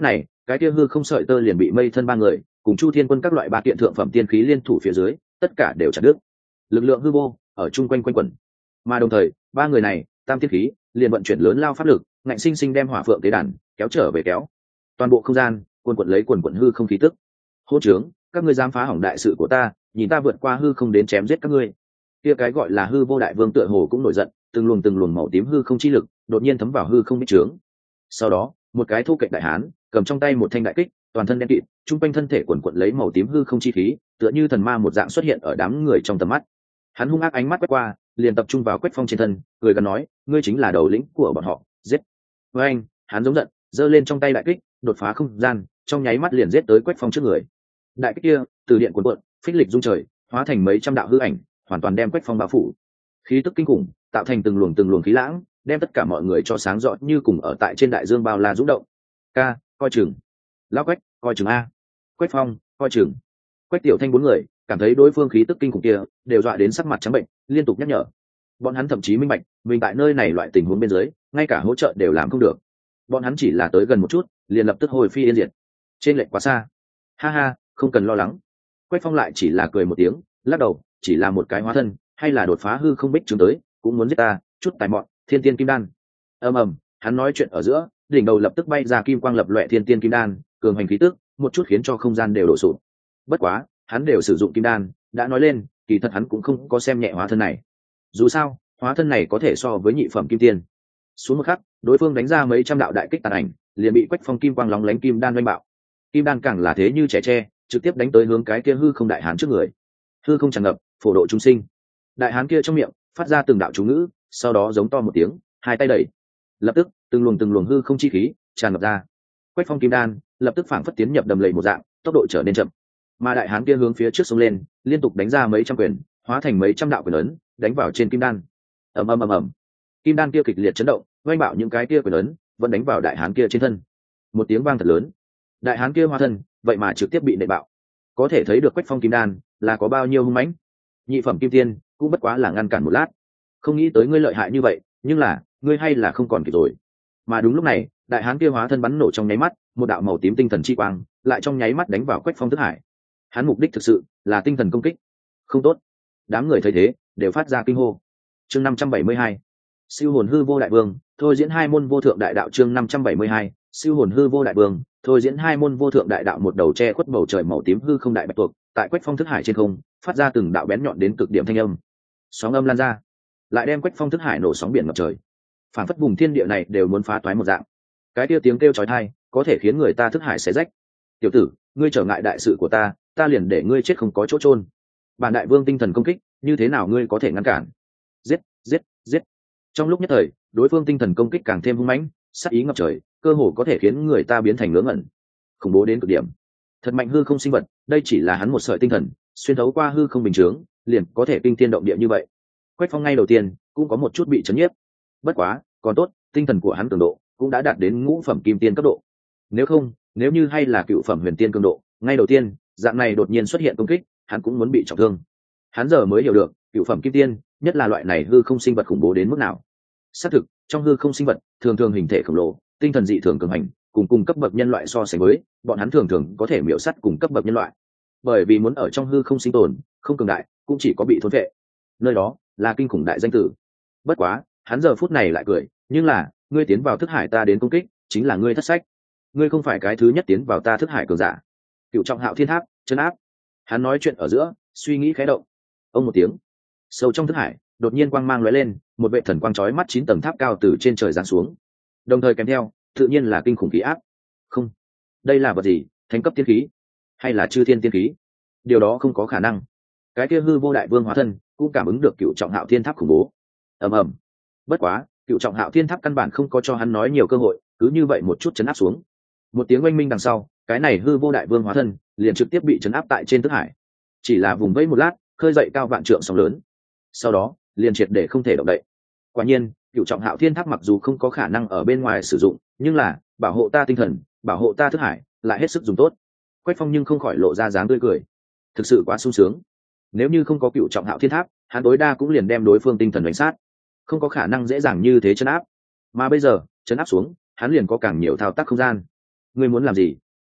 Speaker 1: cái kia hư không sợi tơ liền bị mây thân ba người cùng chu thiên quân các loại ba kiện thượng phẩm tiên khí liên thủ phía dưới tất cả đều chặt đứt. Lực lượng hư vô ở chung quanh quanh quẩn, mà đồng thời ba người này tam tiên khí liền vận chuyển lớn lao pháp lực, ngạnh sinh sinh đem hỏa phượng tế đàn kéo trở về, kéo toàn bộ không gian quần quận lấy quần quận hư không khí tức. Hô trướng, các ngươi dám phá hỏng đại sự của ta, nhìn ta vượt qua hư không đến chém giết các ngươi. Kia cái gọi là hư vô đại vương tựa hồ cũng nổi giận, từng luồng từng luồng màu tím hư không chi lực đột nhiên thấm vào hư không bích trướng. Sau đó một cái thô kệch đại hán cầm trong tay một thanh đại kích, toàn thân đen kịt, trung quanh thân thể quần quận lấy màu tím hư không chi khí, tựa như thần ma một dạng xuất hiện ở đám người trong tầm mắt. Hắn hung ác ánh mắt quét qua, liền tập trung vào Quách Phong trên thân, cười gần nói, ngươi chính là đầu lĩnh của bọn họ, giết. Với anh, hắn giống giận, giơ lên trong tay đại kích, đột phá không gian, trong nháy mắt liền giết tới Quách Phong trước người. Đại kích kia từ điện cuộn cuộn, phích lịch dung trời, hóa thành mấy trăm đạo hư ảnh, hoàn toàn đem Quách Phong bao phủ. Khí tức kinh khủng, tạo thành từng luồng từng luồng khí lãng, đem tất cả mọi người cho sáng rõ như cùng ở tại trên đại dương bao la rung động. Ca, coi chừng. Lão Quách, coi chừng a. Quách Phong, coi chừng. Quách Tiểu Thanh bốn người cảm thấy đối phương khí tức kinh khủng kia, đều dọa đến sắc mặt trắng bệnh, liên tục nhắc nhở. Bọn hắn thậm chí minh bạch, mình tại nơi này loại tình huống bên dưới, ngay cả hỗ trợ đều làm không được. Bọn hắn chỉ là tới gần một chút, liền lập tức hồi phi yên diệt. Trên lệch quá xa. Ha ha, không cần lo lắng. Quách Phong lại chỉ là cười một tiếng, lắc đầu, chỉ là một cái hóa thân, hay là đột phá hư không bích trướng tới, cũng muốn giết ta, chút tài mọn, thiên tiên kim đan. Ầm ầm, hắn nói chuyện ở giữa, đỉnh đầu lập tức bay ra kim quang lập loè thiên tiên kim đan, cường hành khí tức, một chút khiến cho không gian đều đổ sụp. Bất quá, hắn đều sử dụng kim đan, đã nói lên, kỳ thật hắn cũng không có xem nhẹ hóa thân này. Dù sao, hóa thân này có thể so với nhị phẩm kim tiên. Xuống một khắc, đối phương đánh ra mấy trăm đạo đại kích tàn ảnh, liền bị Quách Phong kim quang lóng lánh kim đan oanh bạo. Kim đan càng là thế như trẻ tre, trực tiếp đánh tới hướng cái kia hư không đại hán trước người. Hư không tràn ngập, phổ độ chúng sinh. Đại hán kia trong miệng phát ra từng đạo chú ngữ, sau đó giống to một tiếng, hai tay đẩy, lập tức từng luồng từng luồng hư không chi khí tràn ngập ra. Quách Phong kim đan lập tức phảng phất tiến nhập đầm lầy một dạng, tốc độ trở nên chậm. Mà đại hán kia hướng phía trước xông lên, liên tục đánh ra mấy trăm quyền, hóa thành mấy trăm đạo quyền ấn, đánh vào trên kim đan. Ầm ầm ầm ầm. Kim đan kia kịch liệt chấn động, oanh bạo những cái kia quyền ấn, vẫn đánh vào đại hán kia trên thân. Một tiếng vang thật lớn. Đại hán kia hóa thân, vậy mà trực tiếp bị nện bạo. Có thể thấy được Quách Phong kim đan là có bao nhiêu hung mãnh. Nhị phẩm kim tiên cũng bất quá là ngăn cản một lát. Không nghĩ tới ngươi lợi hại như vậy, nhưng là, ngươi hay là không còn kịp rồi. Mà đúng lúc này, đại hán kia hóa thân bắn nổ trong nháy mắt, một đạo màu tím tinh thần chi quang, lại trong nháy mắt đánh vào Quách Phong thức hải. Hắn mục đích thực sự là tinh thần công kích. Không tốt. Đám người thấy thế, đều phát ra kinh hô. Chương năm trăm bảy mươi hai, Siêu hồn hư vô đại vương, thôi diễn hai môn vô thượng đại đạo. Chương năm trăm bảy mươi hai, Siêu hồn hư vô đại vương, thôi diễn hai môn vô thượng đại đạo. Một đầu che khuất bầu trời màu tím hư không đại bạch tuộc, tại Quách Phong thức hải trên không, phát ra từng đạo bén nhọn đến cực điểm thanh âm. Sóng âm lan ra, lại đem Quách Phong thức hải nổ sóng biển ngập trời. Phản phất vùng thiên địa này đều muốn phá toái một dạng. Cái kia tiếng kêu chói tai, có thể khiến người ta thức hải xé rách. Tiểu tử, ngươi trở ngại đại sự của ta, ta liền để ngươi chết không có chỗ chôn. Bản đại vương tinh thần công kích, như thế nào ngươi có thể ngăn cản? Giết, giết, giết. Trong lúc nhất thời, đối phương tinh thần công kích càng thêm hung mãnh, sát ý ngập trời, cơ hồ có thể khiến người ta biến thành ngớ ngẩn. Khủng bố đến cực điểm. Thật mạnh hư không sinh vật, đây chỉ là hắn một sợi tinh thần, xuyên thấu qua hư không bình thường, liền có thể kinh thiên động địa như vậy. Quách Phong ngay đầu tiên cũng có một chút bị chấn nhiếp. Bất quá, còn tốt, tinh thần của hắn cường độ cũng đã đạt đến ngũ phẩm kim tiên cấp độ. Nếu không, nếu như hay là cựu phẩm huyền tiên cường độ, ngay đầu tiên, dạng này đột nhiên xuất hiện công kích, hắn cũng muốn bị trọng thương. Hắn giờ mới hiểu được, cựu phẩm kim tiên, nhất là loại này hư không sinh vật khủng bố đến mức nào. Xác thực, trong hư không sinh vật, thường thường hình thể khổng lồ, tinh thần dị thường cường hành, cùng cùng cấp bậc nhân loại so sánh với, bọn hắn thường thường có thể miểu sát cùng cấp bậc nhân loại. Bởi vì muốn ở trong hư không sinh tồn, không cường đại, cũng chỉ có bị thôn vệ. Nơi đó là kinh khủng đại danh tử. Bất quá, hắn giờ phút này lại cười, nhưng là, ngươi tiến vào thức hải ta đến công kích, chính là ngươi thất sách. Ngươi không phải cái thứ nhất tiến vào ta thức hải cường giả. Cựu trọng hạo thiên tháp, chân áp. Hắn nói chuyện ở giữa, suy nghĩ khẽ động. Ông một tiếng, sâu trong thức hải, đột nhiên quang mang lóe lên, một vệ thần quang chói mắt chín tầng tháp cao từ trên trời giáng xuống. Đồng thời kèm theo, tự nhiên là kinh khủng khí áp. Không, đây là vật gì? Thánh cấp tiên khí, hay là chư thiên tiên khí? Điều đó không có khả năng. Cái kia hư vô đại vương hóa thân cũng cảm ứng được cựu trọng hạo thiên tháp khủng bố. Ầm ầm. Bất quá, cựu trọng hạo thiên tháp căn bản không có cho hắn nói nhiều cơ hội, cứ như vậy một chút chấn áp xuống. Một tiếng oanh minh đằng sau, cái này hư vô đại vương hóa thân liền trực tiếp bị chấn áp tại trên thức hải. Chỉ là vùng vẫy một lát, khơi dậy cao vạn trượng sóng lớn. Sau đó, liền triệt để không thể động đậy. Quả nhiên, cựu trọng hạo thiên tháp mặc dù không có khả năng ở bên ngoài sử dụng, nhưng là bảo hộ ta tinh thần, bảo hộ ta thức hải, lại hết sức dùng tốt. Quách Phong nhưng không khỏi lộ ra dáng tươi cười. Thực sự quá sung sướng. Nếu như không có cựu trọng hạo thiên tháp, hắn tối đa cũng liền đem đối phương tinh thần đánh sát, không có khả năng dễ dàng như thế chấn áp. Mà bây giờ, chấn áp xuống, hắn liền có càng nhiều thao tác không gian. Ngươi muốn làm gì?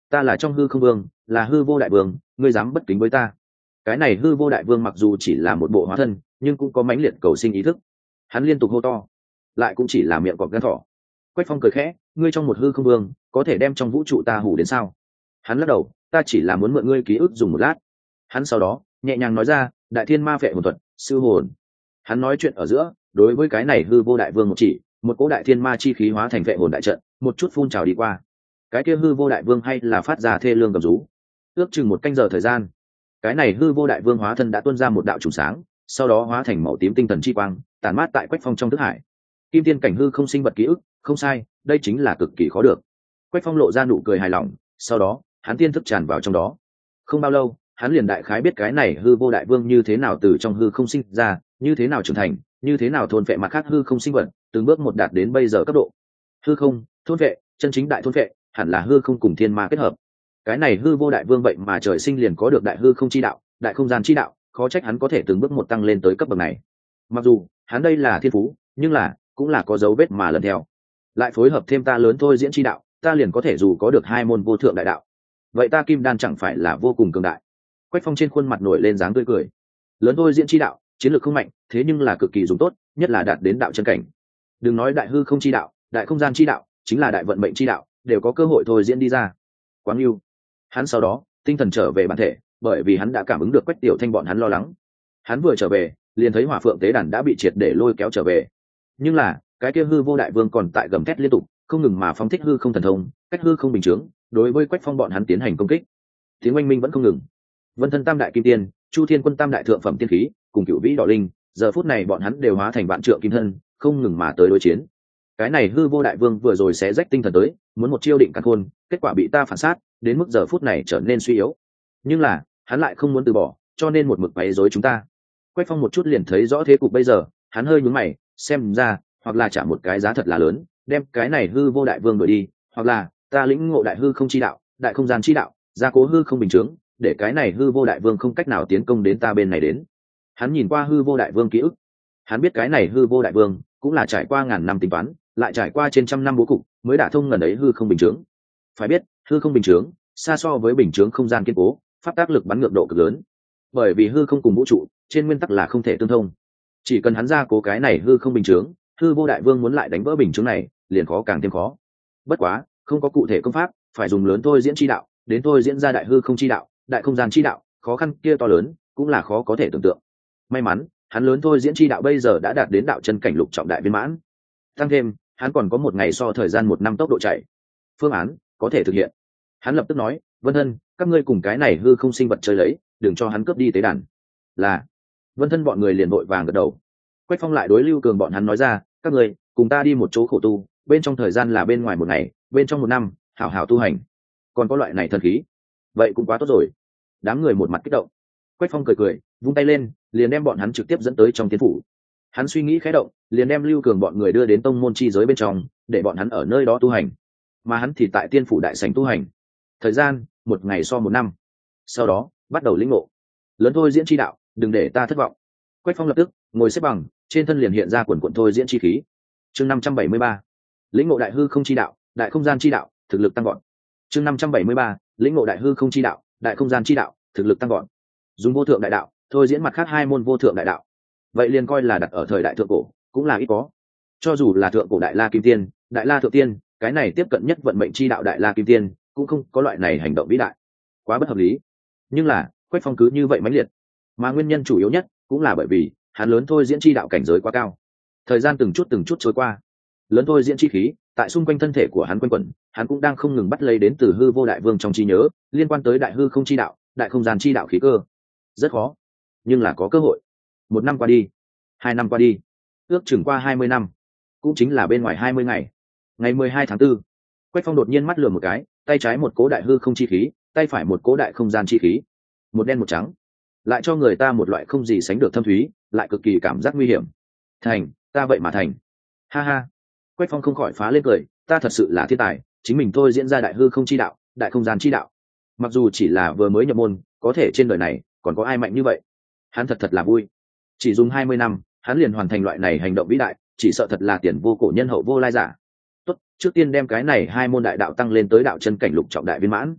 Speaker 1: ta là trong hư không vương, là hư vô đại vương, ngươi dám bất kính với ta? Cái này hư vô đại vương mặc dù chỉ là một bộ hóa thân, nhưng cũng có mãnh liệt cầu sinh ý thức. Hắn liên tục hô to, lại cũng chỉ là miệng cọp gan thỏ. Quách Phong cười khẽ, ngươi trong một hư không vương, có thể đem trong vũ trụ ta hủ đến sao? Hắn lắc đầu, ta chỉ là muốn mượn ngươi ký ức dùng một lát. Hắn sau đó nhẹ nhàng nói ra, đại thiên ma phệ hồn thuật, siêu hồn. Hắn nói chuyện ở giữa, đối với cái này hư vô đại vương một chỉ, một cỗ đại thiên ma chi khí hóa thành phệ hồn đại trận, một chút phun trào đi qua. Cái kia hư vô đại vương hay là phát ra thê lương gầm rú. Ước chừng một canh giờ thời gian, cái này hư vô đại vương hóa thân đã tuôn ra một đạo trùng sáng, sau đó hóa thành màu tím tinh thần chi quang, tản mát tại Quách Phong trong thức hải. Kim tiên cảnh hư không sinh vật ký ức, không sai, đây chính là cực kỳ khó được. Quách Phong lộ ra nụ cười hài lòng, sau đó hắn tiên thức tràn vào trong đó. Không bao lâu, hắn liền đại khái biết cái này hư vô đại vương như thế nào từ trong hư không sinh ra, như thế nào trưởng thành, như thế nào thôn phệ mặt khác hư không sinh vật, từng bước một đạt đến bây giờ cấp độ. Hư không thôn phệ, chân chính đại thôn phệ, hẳn là hư không cùng thiên ma kết hợp. Cái này hư vô đại vương vậy mà trời sinh liền có được đại hư không chi đạo, đại không gian chi đạo, khó trách hắn có thể từng bước một tăng lên tới cấp bậc này. Mặc dù hắn đây là thiên phú, nhưng là cũng là có dấu vết mà lần theo. Lại phối hợp thêm ta lớn thôi diễn chi đạo, ta liền có thể dù có được hai môn vô thượng đại đạo. Vậy ta kim đan chẳng phải là vô cùng cường đại? Quách Phong trên khuôn mặt nổi lên dáng tươi cười. Lớn thôi diễn chi đạo, chiến lược không mạnh, thế nhưng là cực kỳ dùng tốt, nhất là đạt đến đạo chân cảnh. Đừng nói đại hư không chi đạo, đại không gian chi đạo, chính là đại vận mệnh chi đạo, đều có cơ hội thôi diễn đi ra. Quáng yêu. Hắn sau đó tinh thần trở về bản thể, bởi vì hắn đã cảm ứng được Quách Tiểu Thanh bọn hắn lo lắng. Hắn vừa trở về, liền thấy Hỏa Phượng tế đàn đã bị triệt để lôi kéo trở về. Nhưng là cái kia hư vô đại vương còn tại gầm thét liên tục, không ngừng mà phóng thích hư không thần thông, cách hư không bình chướng, đối với Quách Phong bọn hắn tiến hành công kích. Tiếng oanh minh vẫn không ngừng. Vân Thân Tam đại kim tiên, Chu Thiên Quân Tam đại thượng phẩm tiên khí, cùng Cửu Vĩ Đỏ Linh, giờ phút này bọn hắn đều hóa thành vạn trượng kim thân, không ngừng mà tới đối chiến. Cái này hư vô đại vương vừa rồi sẽ rách tinh thần tới, muốn một chiêu định càn khôn, kết quả bị ta phản sát, đến mức giờ phút này trở nên suy yếu. Nhưng là hắn lại không muốn từ bỏ, cho nên một mực quấy rối chúng ta. Quách Phong một chút liền thấy rõ thế cục bây giờ, hắn hơi nhướng mày, xem ra hoặc là trả một cái giá thật là lớn, đem cái này hư vô đại vương đuổi đi, hoặc là ta lĩnh ngộ đại hư không chi đạo, đại không gian chi đạo, gia cố hư không bình chướng, để cái này hư vô đại vương không cách nào tiến công đến ta bên này đến. Hắn nhìn qua hư vô đại vương ký ức, hắn biết cái này hư vô đại vương cũng là trải qua ngàn năm tính toán, lại trải qua trên trăm năm bố cục mới đả thông ngần ấy hư không bình chướng. Phải biết hư không bình chướng xa so với bình chướng không gian kiên cố, pháp tác lực bắn ngược độ cực lớn, bởi vì hư không cùng vũ trụ trên nguyên tắc là không thể tương thông. Chỉ cần hắn gia cố cái này hư không bình chướng, hư vô đại vương muốn lại đánh vỡ bình chướng này liền khó càng thêm khó. Bất quá không có cụ thể công pháp, phải dùng lớn thôi diễn chi đạo đến thôi diễn ra đại hư không chi đạo, đại không gian chi đạo, khó khăn kia to lớn cũng là khó có thể tưởng tượng. May mắn hắn lớn thôi diễn chi đạo bây giờ đã đạt đến đạo chân cảnh lục trọng đại viên mãn, tăng thêm hắn còn có một ngày so thời gian một năm tốc độ chạy, phương án có thể thực hiện. Hắn lập tức nói, Vân Thân, các ngươi cùng cái này hư không sinh vật chơi lấy, đừng cho hắn cướp đi tế đàn. Là. Vân Thân bọn người liền vội vàng gật đầu. Quách Phong lại đối Lưu Cường bọn hắn nói ra, các ngươi cùng ta đi một chỗ khổ tu, bên trong thời gian là bên ngoài một ngày, bên trong một năm hảo hảo tu hành. Còn có loại này thần khí, vậy cũng quá tốt rồi. Đám người một mặt kích động. Quách Phong cười cười, vung tay lên, liền đem bọn hắn trực tiếp dẫn tới trong tiên phủ. Hắn suy nghĩ khẽ động, liền đem Lưu Cường bọn người đưa đến tông môn chi giới bên trong, để bọn hắn ở nơi đó tu hành, mà hắn thì tại tiên phủ đại sảnh tu hành. Thời gian một ngày so một năm, sau đó bắt đầu lĩnh ngộ lớn thôi diễn chi đạo, đừng để ta thất vọng. Quách Phong lập tức ngồi xếp bằng, trên thân liền hiện ra quần quần thôi diễn chi khí. Chương năm trăm bảy mươi ba, lĩnh ngộ đại hư không chi đạo, đại không gian chi đạo, thực lực tăng gọn. Chương năm trăm bảy mươi ba, lĩnh ngộ đại hư không chi đạo, đại không gian chi đạo, thực lực tăng gọn. Dùng vô thượng đại đạo thôi diễn mặt khác hai môn vô thượng đại đạo, vậy liền coi là đặt ở thời đại thượng cổ cũng là ít có. Cho dù là thượng cổ đại la kim tiên, đại la thượng tiên, cái này tiếp cận nhất vận mệnh chi đạo đại la kim tiên cũng không có loại này hành động vĩ đại, quá bất hợp lý. Nhưng là Quách Phong cứ như vậy mãnh liệt, mà nguyên nhân chủ yếu nhất cũng là bởi vì hắn lớn thôi diễn chi đạo cảnh giới quá cao. Thời gian từng chút từng chút trôi qua, lớn thôi diễn chi khí tại xung quanh thân thể của hắn quanh quẩn, hắn cũng đang không ngừng bắt lấy đến từ hư vô đại vương trong trí nhớ liên quan tới đại hư không chi đạo, đại không gian chi đạo khí cơ. Rất khó, nhưng là có cơ hội. Một năm qua đi, hai năm qua đi, ước chừng qua hai mươi năm, cũng chính là bên ngoài hai mươi ngày. Ngày mười hai tháng tư, Quách Phong đột nhiên mắt lườm một cái, tay trái một cố đại hư không chi khí, tay phải một cố đại không gian chi khí, một đen một trắng, lại cho người ta một loại không gì sánh được thâm thúy, lại cực kỳ cảm giác nguy hiểm. Thành, ta vậy mà thành. Ha ha. Quách Phong không khỏi phá lên cười, ta thật sự là thiên tài, chính mình thôi diễn ra đại hư không chi đạo, đại không gian chi đạo. Mặc dù chỉ là vừa mới nhập môn, có thể trên đời này còn có ai mạnh như vậy. Hắn thật thật là vui. Chỉ dùng hai mươi năm, hắn liền hoàn thành loại này hành động vĩ đại, chỉ sợ thật là tiền vô cổ nhân hậu vô lai giả. Tốt, trước tiên đem cái này hai môn đại đạo tăng lên tới đạo chân cảnh lục trọng đại viên mãn.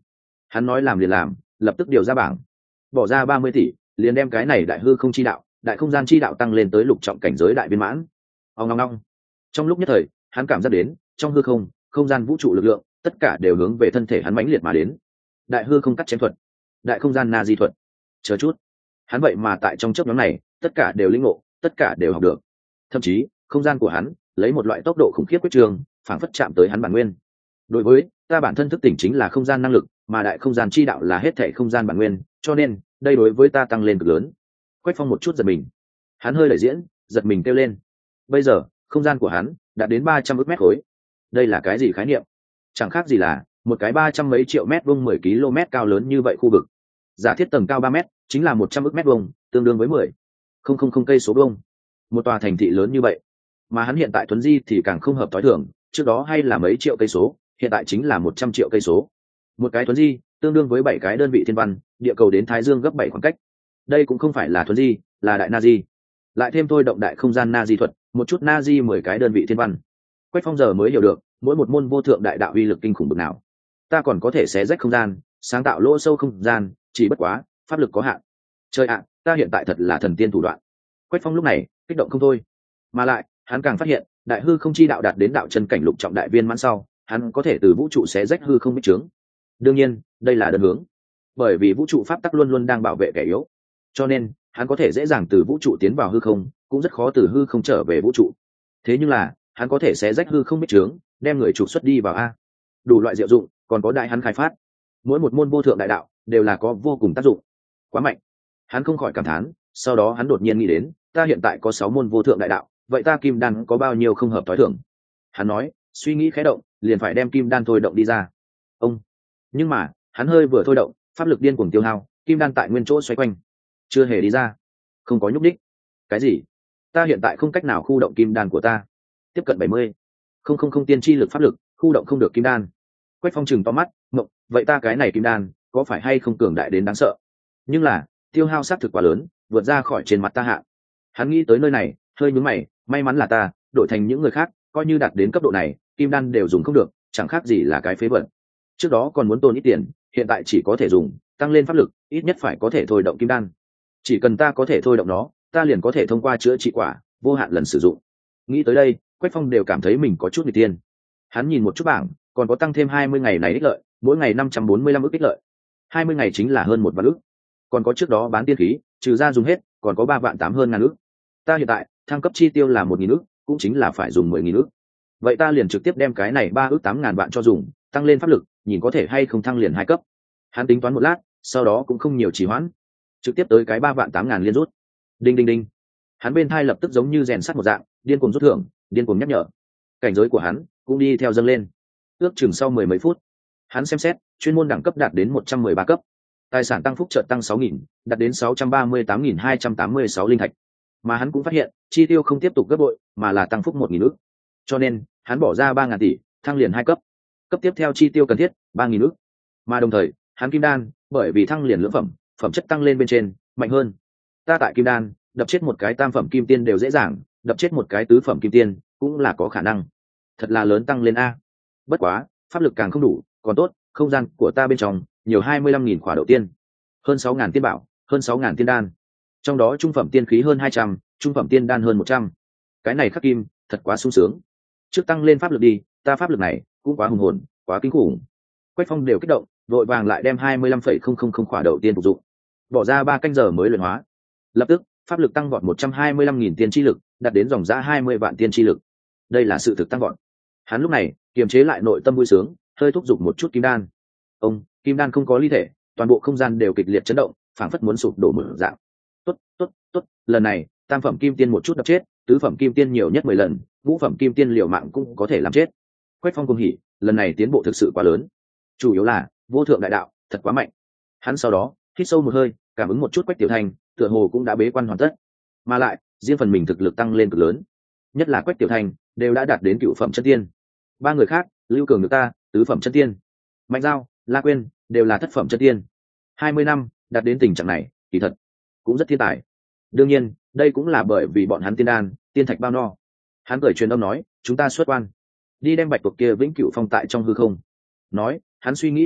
Speaker 1: Hắn nói làm liền làm, lập tức điều ra bảng, bỏ ra ba mươi tỷ, liền đem cái này đại hư không chi đạo, đại không gian chi đạo tăng lên tới lục trọng cảnh giới đại viên mãn. Ông ngong ngong. Trong lúc nhất thời, hắn cảm giác đến, trong hư không, không gian vũ trụ lực lượng, tất cả đều hướng về thân thể hắn mãnh liệt mà đến. Đại hư không cắt chém thuật, đại không gian na di thuật. Chờ chút, hắn vậy mà tại trong chớp nhoáng này, tất cả đều linh ngộ, tất cả đều học được. Thậm chí, không gian của hắn lấy một loại tốc độ khủng khiếp quyết trường, phảng phất chạm tới hắn bản nguyên. Đối với ta bản thân thức tỉnh chính là không gian năng lực, mà đại không gian chi đạo là hết thảy không gian bản nguyên, cho nên đây đối với ta tăng lên cực lớn. Quách Phong một chút giật mình, hắn hơi đẩy diễn, giật mình kêu lên. Bây giờ không gian của hắn đạt đến ba trăm ức mét khối. Đây là cái gì khái niệm? Chẳng khác gì là một cái ba trăm mấy triệu mét vuông mười km cao lớn như vậy khu vực. Giả thiết tầng cao ba mét chính là một trăm ức mét vuông, tương đương với mười không không không cây số vuông. Một tòa thành thị lớn như vậy, mà hắn hiện tại thuấn di thì càng không hợp tối thường, trước đó hay là mấy triệu cây số, hiện tại chính là một trăm triệu cây số. Một cái thuấn di tương đương với bảy cái đơn vị thiên văn, địa cầu đến Thái Dương gấp bảy khoảng cách. Đây cũng không phải là thuấn di, là đại na di. Lại thêm thôi động đại không gian na di thuật, một chút na di mười cái đơn vị thiên văn. Quách Phong giờ mới hiểu được, mỗi một môn vô thượng đại đạo uy lực kinh khủng bực nào. Ta còn có thể xé rách không gian, sáng tạo lỗ sâu không gian, chỉ bất quá pháp lực có hạn. Trời ạ, ta hiện tại thật là thần tiên thủ đoạn. Quách Phong lúc này kích động không thôi, mà lại hắn càng phát hiện, đại hư không chi đạo đạt đến đạo chân cảnh lục trọng đại viên mãn sau, hắn có thể từ vũ trụ xé rách hư không bích trướng. Đương nhiên, đây là đơn hướng, bởi vì vũ trụ pháp tắc luôn luôn đang bảo vệ kẻ yếu, cho nên hắn có thể dễ dàng từ vũ trụ tiến vào hư không, cũng rất khó từ hư không trở về vũ trụ. Thế nhưng là hắn có thể xé rách hư không bích trướng, đem người trục xuất đi vào a. Đủ loại diệu dụng, còn có đại hắn khai phát, mỗi một môn vô thượng đại đạo đều là có vô cùng tác dụng, quá mạnh. Hắn không khỏi cảm thán, sau đó hắn đột nhiên nghĩ đến, ta hiện tại có sáu môn vô thượng đại đạo, vậy ta kim đan có bao nhiêu không hợp tối thường? Hắn nói, suy nghĩ khẽ động, liền phải đem kim đan thôi động đi ra. Ông, nhưng mà hắn hơi vừa thôi động, pháp lực điên cuồng tiêu hao, kim đan tại nguyên chỗ xoay quanh, chưa hề đi ra, không có nhúc đích. Cái gì? Ta hiện tại không cách nào khu động kim đan của ta. Tiếp cận bảy mươi, không không không tiên chi lực pháp lực, khu động không được kim đan. Quách Phong chừng to mắt, ngộng, vậy ta cái này kim đan có phải hay không cường đại đến đáng sợ? Nhưng là tiêu hao sát thực quá lớn, vượt ra khỏi trên mặt ta hạ. Hắn nghĩ tới nơi này, hơi nhướng mày, may mắn là ta đổi thành những người khác, coi như đạt đến cấp độ này, kim đan đều dùng không được, chẳng khác gì là cái phế vật. Trước đó còn muốn tốn ít tiền, hiện tại chỉ có thể dùng tăng lên pháp lực, ít nhất phải có thể thôi động kim đan. Chỉ cần ta có thể thôi động nó, ta liền có thể thông qua chữa trị quả vô hạn lần sử dụng. Nghĩ tới đây, Quách Phong đều cảm thấy mình có chút nghịch tiên. Hắn nhìn một chút bảng, còn có tăng thêm hai mươi ngày này ích lợi, mỗi ngày năm trăm bốn mươi lăm ức ích lợi. hai mươi ngày chính là hơn một vạn ức. Còn có trước đó bán tiên khí, trừ ra dùng hết, còn có ba vạn tám hơn ngàn ức. Ta hiện tại thăng cấp chi tiêu là một nghìn ức, cũng chính là phải dùng mười nghìn ức. Vậy ta liền trực tiếp đem cái này ba ức tám ngàn vạn cho dùng, tăng lên pháp lực, nhìn có thể hay không thăng liền hai cấp. Hắn tính toán một lát, sau đó cũng không nhiều trì hoãn, trực tiếp tới cái ba vạn tám ngàn liên rút. Đinh đinh đinh. Hắn bên thai lập tức giống như rèn sắt một dạng, điên cuồng rút thưởng, điên cuồng nhắc nhở. Cảnh giới của hắn cũng đi theo dâng lên. Ước chừng sau mười mấy phút, hắn xem xét, chuyên môn đẳng cấp đạt đến một trăm mười ba cấp. Tài sản tăng phúc chợt tăng sáu nghìn, đạt đến sáu trăm ba mươi tám nghìn hai trăm tám mươi sáu linh thạch. Mà hắn cũng phát hiện, chi tiêu không tiếp tục gấp bội, mà là tăng phúc một nghìn ức. Cho nên, hắn bỏ ra ba ngàn tỷ, thăng liền hai cấp. Cấp tiếp theo chi tiêu cần thiết, ba nghìn ức. Mà đồng thời, hắn kim đan, bởi vì thăng liền lưỡng phẩm, phẩm chất tăng lên bên trên, mạnh hơn. Ta tại kim đan, đập chết một cái tam phẩm kim tiên đều dễ dàng, đập chết một cái tứ phẩm kim tiên cũng là có khả năng. Thật là lớn tăng lên a. Bất quá, pháp lực càng không đủ, còn tốt, không gian của ta bên trong nhiều hai mươi lăm nghìn khỏa đầu tiên, hơn sáu ngàn tiên bảo, hơn sáu ngàn tiên đan. Trong đó trung phẩm tiên khí hơn hai trăm, trung phẩm tiên đan hơn một trăm. Cái này khắc kim, thật quá sung sướng. Trước tăng lên pháp lực đi, ta pháp lực này cũng quá hùng hồn, quá kinh khủng. Quách Phong đều kích động, vội vàng lại đem hai mươi lăm phẩy không không không khỏa đầu tiên phục dụng. Bỏ ra ba canh giờ mới luyện hóa. Lập tức, pháp lực tăng vọt một trăm hai mươi lăm nghìn tiên chi lực, đạt đến dòng giá hai mươi vạn tiên chi lực. Đây là sự thực tăng vọt. Hắn lúc này kiềm chế lại nội tâm vui sướng, hơi thúc giục một chút kim đan. Ông, kim đan không có ly thể, toàn bộ không gian đều kịch liệt chấn động, phảng phất muốn sụp đổ mở dạng. Tốt, tốt, tốt, lần này, tam phẩm kim tiên một chút đập chết, tứ phẩm kim tiên nhiều nhất mười lần, ngũ phẩm kim tiên liều mạng cũng có thể làm chết. Quách Phong cùng hỉ, lần này tiến bộ thực sự quá lớn. Chủ yếu là, vô thượng đại đạo, thật quá mạnh. Hắn sau đó, hít sâu một hơi, cảm ứng một chút Quách Tiểu Thành, tựa hồ cũng đã bế quan hoàn tất. Mà lại, riêng phần mình thực lực tăng lên cực lớn. Nhất là Quách Tiểu Thành, đều đã đạt đến cựu phẩm chân tiên. Ba người khác, Lưu Cường được ta, tứ phẩm chân tiên. Mạnh Giao, La Quyên, đều là thất phẩm chân tiên. hai mươi năm, đạt đến tình trạng này, kỳ thật cũng rất thiên tài. Đương nhiên, đây cũng là bởi vì bọn hắn tiên đan, tiên thạch bao no. Hắn cười truyền âm nói, chúng ta xuất quan, đi đem bạch tuộc kia vĩnh cửu phong tại trong hư không. Nói, hắn suy nghĩ khẽ động,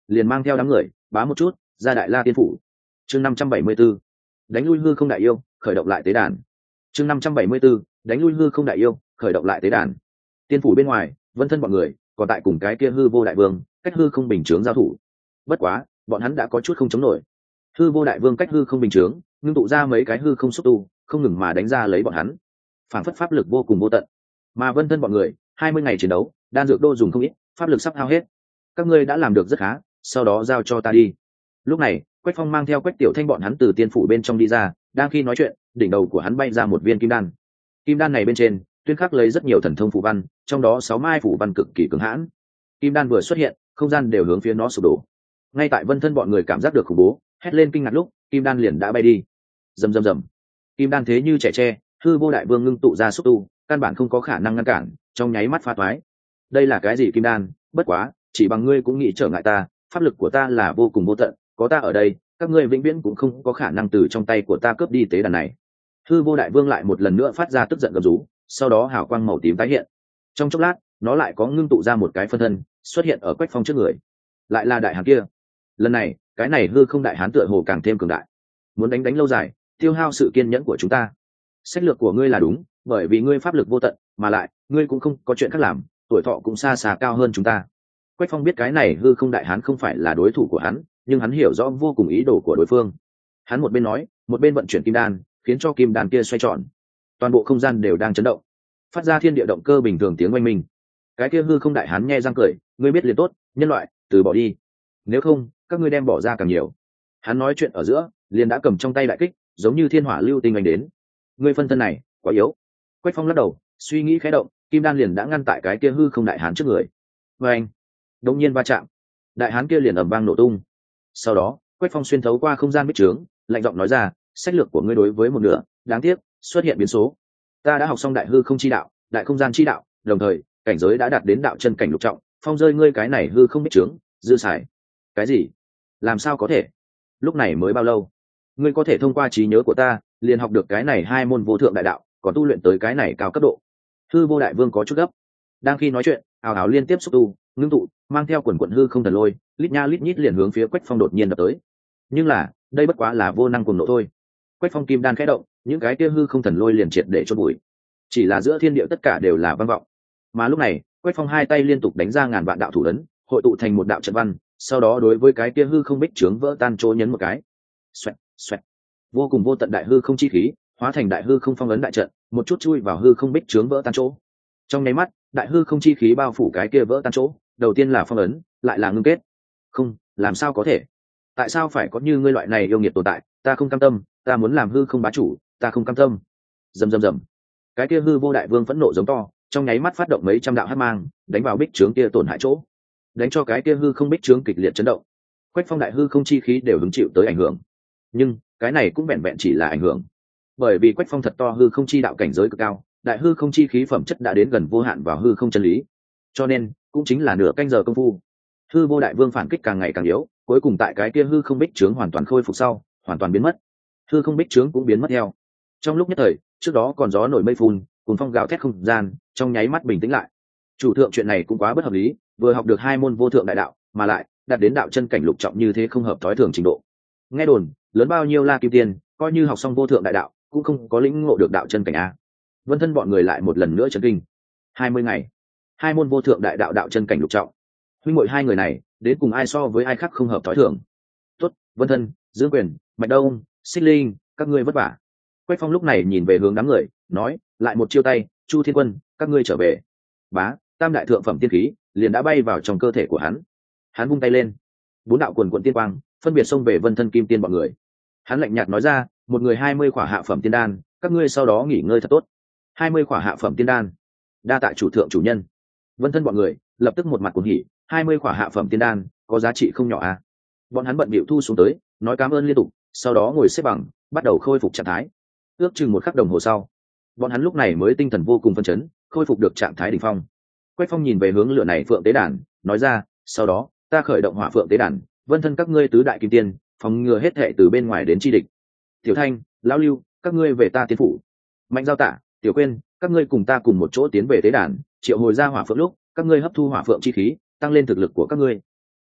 Speaker 1: liền mang theo đám người bá một chút ra đại la tiên phủ. Chương năm trăm bảy mươi 574, đánh lui hư không đại yêu, khởi động lại tế đàn. Chương năm trăm bảy mươi 574, đánh lui hư không đại yêu, khởi động lại tế đàn. Tiên phủ bên ngoài, Vân Thân bọn người còn tại cùng cái kia hư vô đại vương cách hư không bình chướng giao thủ. Bất quá, bọn hắn đã có chút không chống nổi. Hư vô đại vương cách hư không bình chướng, ngưng tụ ra mấy cái hư không xúc tu, không ngừng mà đánh ra lấy bọn hắn. Phản phất pháp lực vô cùng vô tận. Mà Vân Thân bọn người, hai mươi ngày chiến đấu, đan dược đô dùng không ít, pháp lực sắp hao hết. Các ngươi đã làm được rất khá, sau đó giao cho ta đi. Lúc này, Quách Phong mang theo Quách Tiểu Thanh bọn hắn từ tiên phủ bên trong đi ra, đang khi nói chuyện, đỉnh đầu của hắn bay ra một viên kim đan. Kim đan này bên trên tuyên khắc lấy rất nhiều thần thông phù văn, trong đó sáu mai phù văn cực kỳ cứng hãn. Kim đan vừa xuất hiện, không gian đều hướng phía nó sụp đổ. Ngay tại Vân Thân bọn người cảm giác được khủng bố, hét lên kinh ngạc lúc, kim đan liền đã bay đi. Rầm rầm rầm. Kim đan thế như trẻ tre, hư vô đại vương ngưng tụ ra xúc tu, căn bản không có khả năng ngăn cản, trong nháy mắt phá toái. Đây là cái gì kim đan? Bất quá, chỉ bằng ngươi cũng nghĩ trở ngại ta, pháp lực của ta là vô cùng vô tận, có ta ở đây, các ngươi vĩnh viễn cũng không có khả năng từ trong tay của ta cướp đi tế đàn này. Hư vô đại vương lại một lần nữa phát ra tức giận gầm rú, sau đó hào quang màu tím tái hiện. Trong chốc lát, nó lại có ngưng tụ ra một cái phân thân, xuất hiện ở Quách Phong trước người. Lại là đại hán kia. Lần này, cái này hư không đại hán tựa hồ càng thêm cường đại. Muốn đánh đánh lâu dài, tiêu hao sự kiên nhẫn của chúng ta. Sách lược của ngươi là đúng, bởi vì ngươi pháp lực vô tận, mà lại, ngươi cũng không có chuyện khác làm, tuổi thọ cũng xa xa cao hơn chúng ta. Quách Phong biết cái này hư không đại hán không phải là đối thủ của hắn, nhưng hắn hiểu rõ vô cùng ý đồ của đối phương. Hắn một bên nói, một bên vận chuyển kim đan, khiến cho kim đan kia xoay tròn. Toàn bộ không gian đều đang chấn động, phát ra thiên địa động cơ bình thường tiếng oanh minh. Cái kia hư không đại hán nhe răng cười, ngươi biết liền tốt, nhân loại, từ bỏ đi. Nếu không, các ngươi đem bỏ ra càng nhiều. Hắn nói chuyện ở giữa, liền đã cầm trong tay đại kích, giống như thiên hỏa lưu tinh oanh đến. Ngươi phân thân này, quá yếu. Quách Phong lắc đầu, suy nghĩ khẽ động, kim đan liền đã ngăn tại cái kia hư không đại hán trước người. Và anh, đột nhiên va chạm, đại hán kia liền ầm vang nổ tung. Sau đó, Quách Phong xuyên thấu qua không gian bích trướng, lạnh giọng nói ra, sách lược của ngươi đối với một nửa, đáng tiếc, xuất hiện biến số. Ta đã học xong đại hư không chi đạo, đại không gian chi đạo, đồng thời, cảnh giới đã đạt đến đạo chân cảnh lục trọng, phong rơi ngươi cái này hư không bích trướng, dư xài. Cái gì? Làm sao có thể? Lúc này mới bao lâu? Ngươi có thể thông qua trí nhớ của ta, liền học được cái này hai môn vô thượng đại đạo, còn tu luyện tới cái này cao cấp độ. Hư vô đại vương có chút gấp. Đang khi nói chuyện, ảo ảo liên tiếp xúc tu, ngưng tụ, mang theo quần quần hư không thần lôi, lít nha lít nhít liền hướng phía Quách Phong đột nhiên đập tới. Nhưng là, đây bất quá là vô năng cuồng nộ thôi. Quách Phong kim đan khẽ động, những cái kia hư không thần lôi liền triệt để chôn bụi. Chỉ là giữa thiên địa tất cả đều là vang vọng. Mà lúc này, Quách Phong hai tay liên tục đánh ra ngàn vạn đạo thủ ấn, hội tụ thành một đạo trận văn, sau đó đối với cái kia hư không bích trướng vỡ tan chỗ nhấn một cái. Xoẹt, xoẹt. Vô cùng vô tận đại hư không chi khí, hóa thành đại hư không phong ấn đại trận, một chút chui vào hư không bích trướng vỡ tan chỗ. Trong nháy mắt, đại hư không chi khí bao phủ cái kia vỡ tan chỗ, đầu tiên là phong ấn, lại là ngưng kết. Không, làm sao có thể? Tại sao phải có như ngươi loại này yêu nghiệt tồn tại? Ta không cam tâm, ta muốn làm hư không bá chủ, ta không cam tâm. Rầm rầm rầm. Cái kia hư vô đại vương phẫn nộ giống to, trong nháy mắt phát động mấy trăm đạo hắc mang, đánh vào bích trướng kia tổn hại chỗ, đánh cho cái kia hư không bích trướng kịch liệt chấn động. Quách Phong đại hư không chi khí đều hứng chịu tới ảnh hưởng, nhưng cái này cũng vẹn vẹn chỉ là ảnh hưởng, bởi vì Quách Phong thật to hư không chi đạo cảnh giới cực cao, đại hư không chi khí phẩm chất đã đến gần vô hạn vào hư không chân lý, cho nên cũng chính là nửa canh giờ công phu, hư vô đại vương phản kích càng ngày càng yếu, cuối cùng tại cái kia hư không bích trướng hoàn toàn khôi phục sau, hoàn toàn biến mất, hư không bích trướng cũng biến mất theo. Trong lúc nhất thời, trước đó còn gió nổi mây phun, cùng phong gào thét không gian, trong nháy mắt bình tĩnh lại. Chủ thượng chuyện này cũng quá bất hợp lý, vừa học được hai môn vô thượng đại đạo, mà lại đạt đến đạo chân cảnh lục trọng như thế không hợp thói thường trình độ. Nghe đồn, lớn bao nhiêu La Kim Tiên, coi như học xong vô thượng đại đạo, cũng không có lĩnh ngộ được đạo chân cảnh a. Vân Thân bọn người lại một lần nữa chấn kinh. hai mươi ngày, hai môn vô thượng đại đạo đạo chân cảnh lục trọng. Huynh muội hai người này, đến cùng ai so với ai khác không hợp thói thường. Tốt, Vân Thân, Dương Quyền, Mạch Đông, Xích Linh, các ngươi vất vả. Quách Phong lúc này nhìn về hướng đám người, nói, lại một chiêu tay, Chu Thiên Quân, các ngươi trở về. Bá, tam đại thượng phẩm tiên khí liền đã bay vào trong cơ thể của hắn. Hắn vung tay lên, bốn đạo quần quần tiên quang phân biệt xông về Vân Thân Kim Tiên bọn người. Hắn lạnh nhạt nói ra, một người hai mươi khỏa hạ phẩm tiên đan, các ngươi sau đó nghỉ ngơi thật tốt. hai mươi khỏa hạ phẩm tiên đan, đa tạ chủ thượng chủ nhân. Vân Thân bọn người lập tức một mặt cuồng hỉ, hai mươi khỏa hạ phẩm tiên đan có giá trị không nhỏ à. Bọn hắn bận bịu thu xuống tới, nói cảm ơn liên tục, sau đó ngồi xếp bằng, bắt đầu khôi phục trạng thái. Ước chừng một khắc đồng hồ sau, bọn hắn lúc này mới tinh thần vô cùng phấn chấn, khôi phục được trạng thái đỉnh phong. Quách Phong nhìn về hướng lửa này phượng tế đàn, nói ra, sau đó ta khởi động hỏa phượng tế đàn, Vân Thân các ngươi tứ đại kim tiên, phòng ngừa hết thệ từ bên ngoài đến chi địch. Tiểu Thanh, Lão Lưu, các ngươi về ta tiến phủ. Mạnh Giao Tả, Tiểu Quyên, các ngươi cùng ta cùng một chỗ tiến về tế đàn, triệu hồi ra hỏa phượng lúc, các ngươi hấp thu hỏa phượng chi khí, tăng lên thực lực của các ngươi.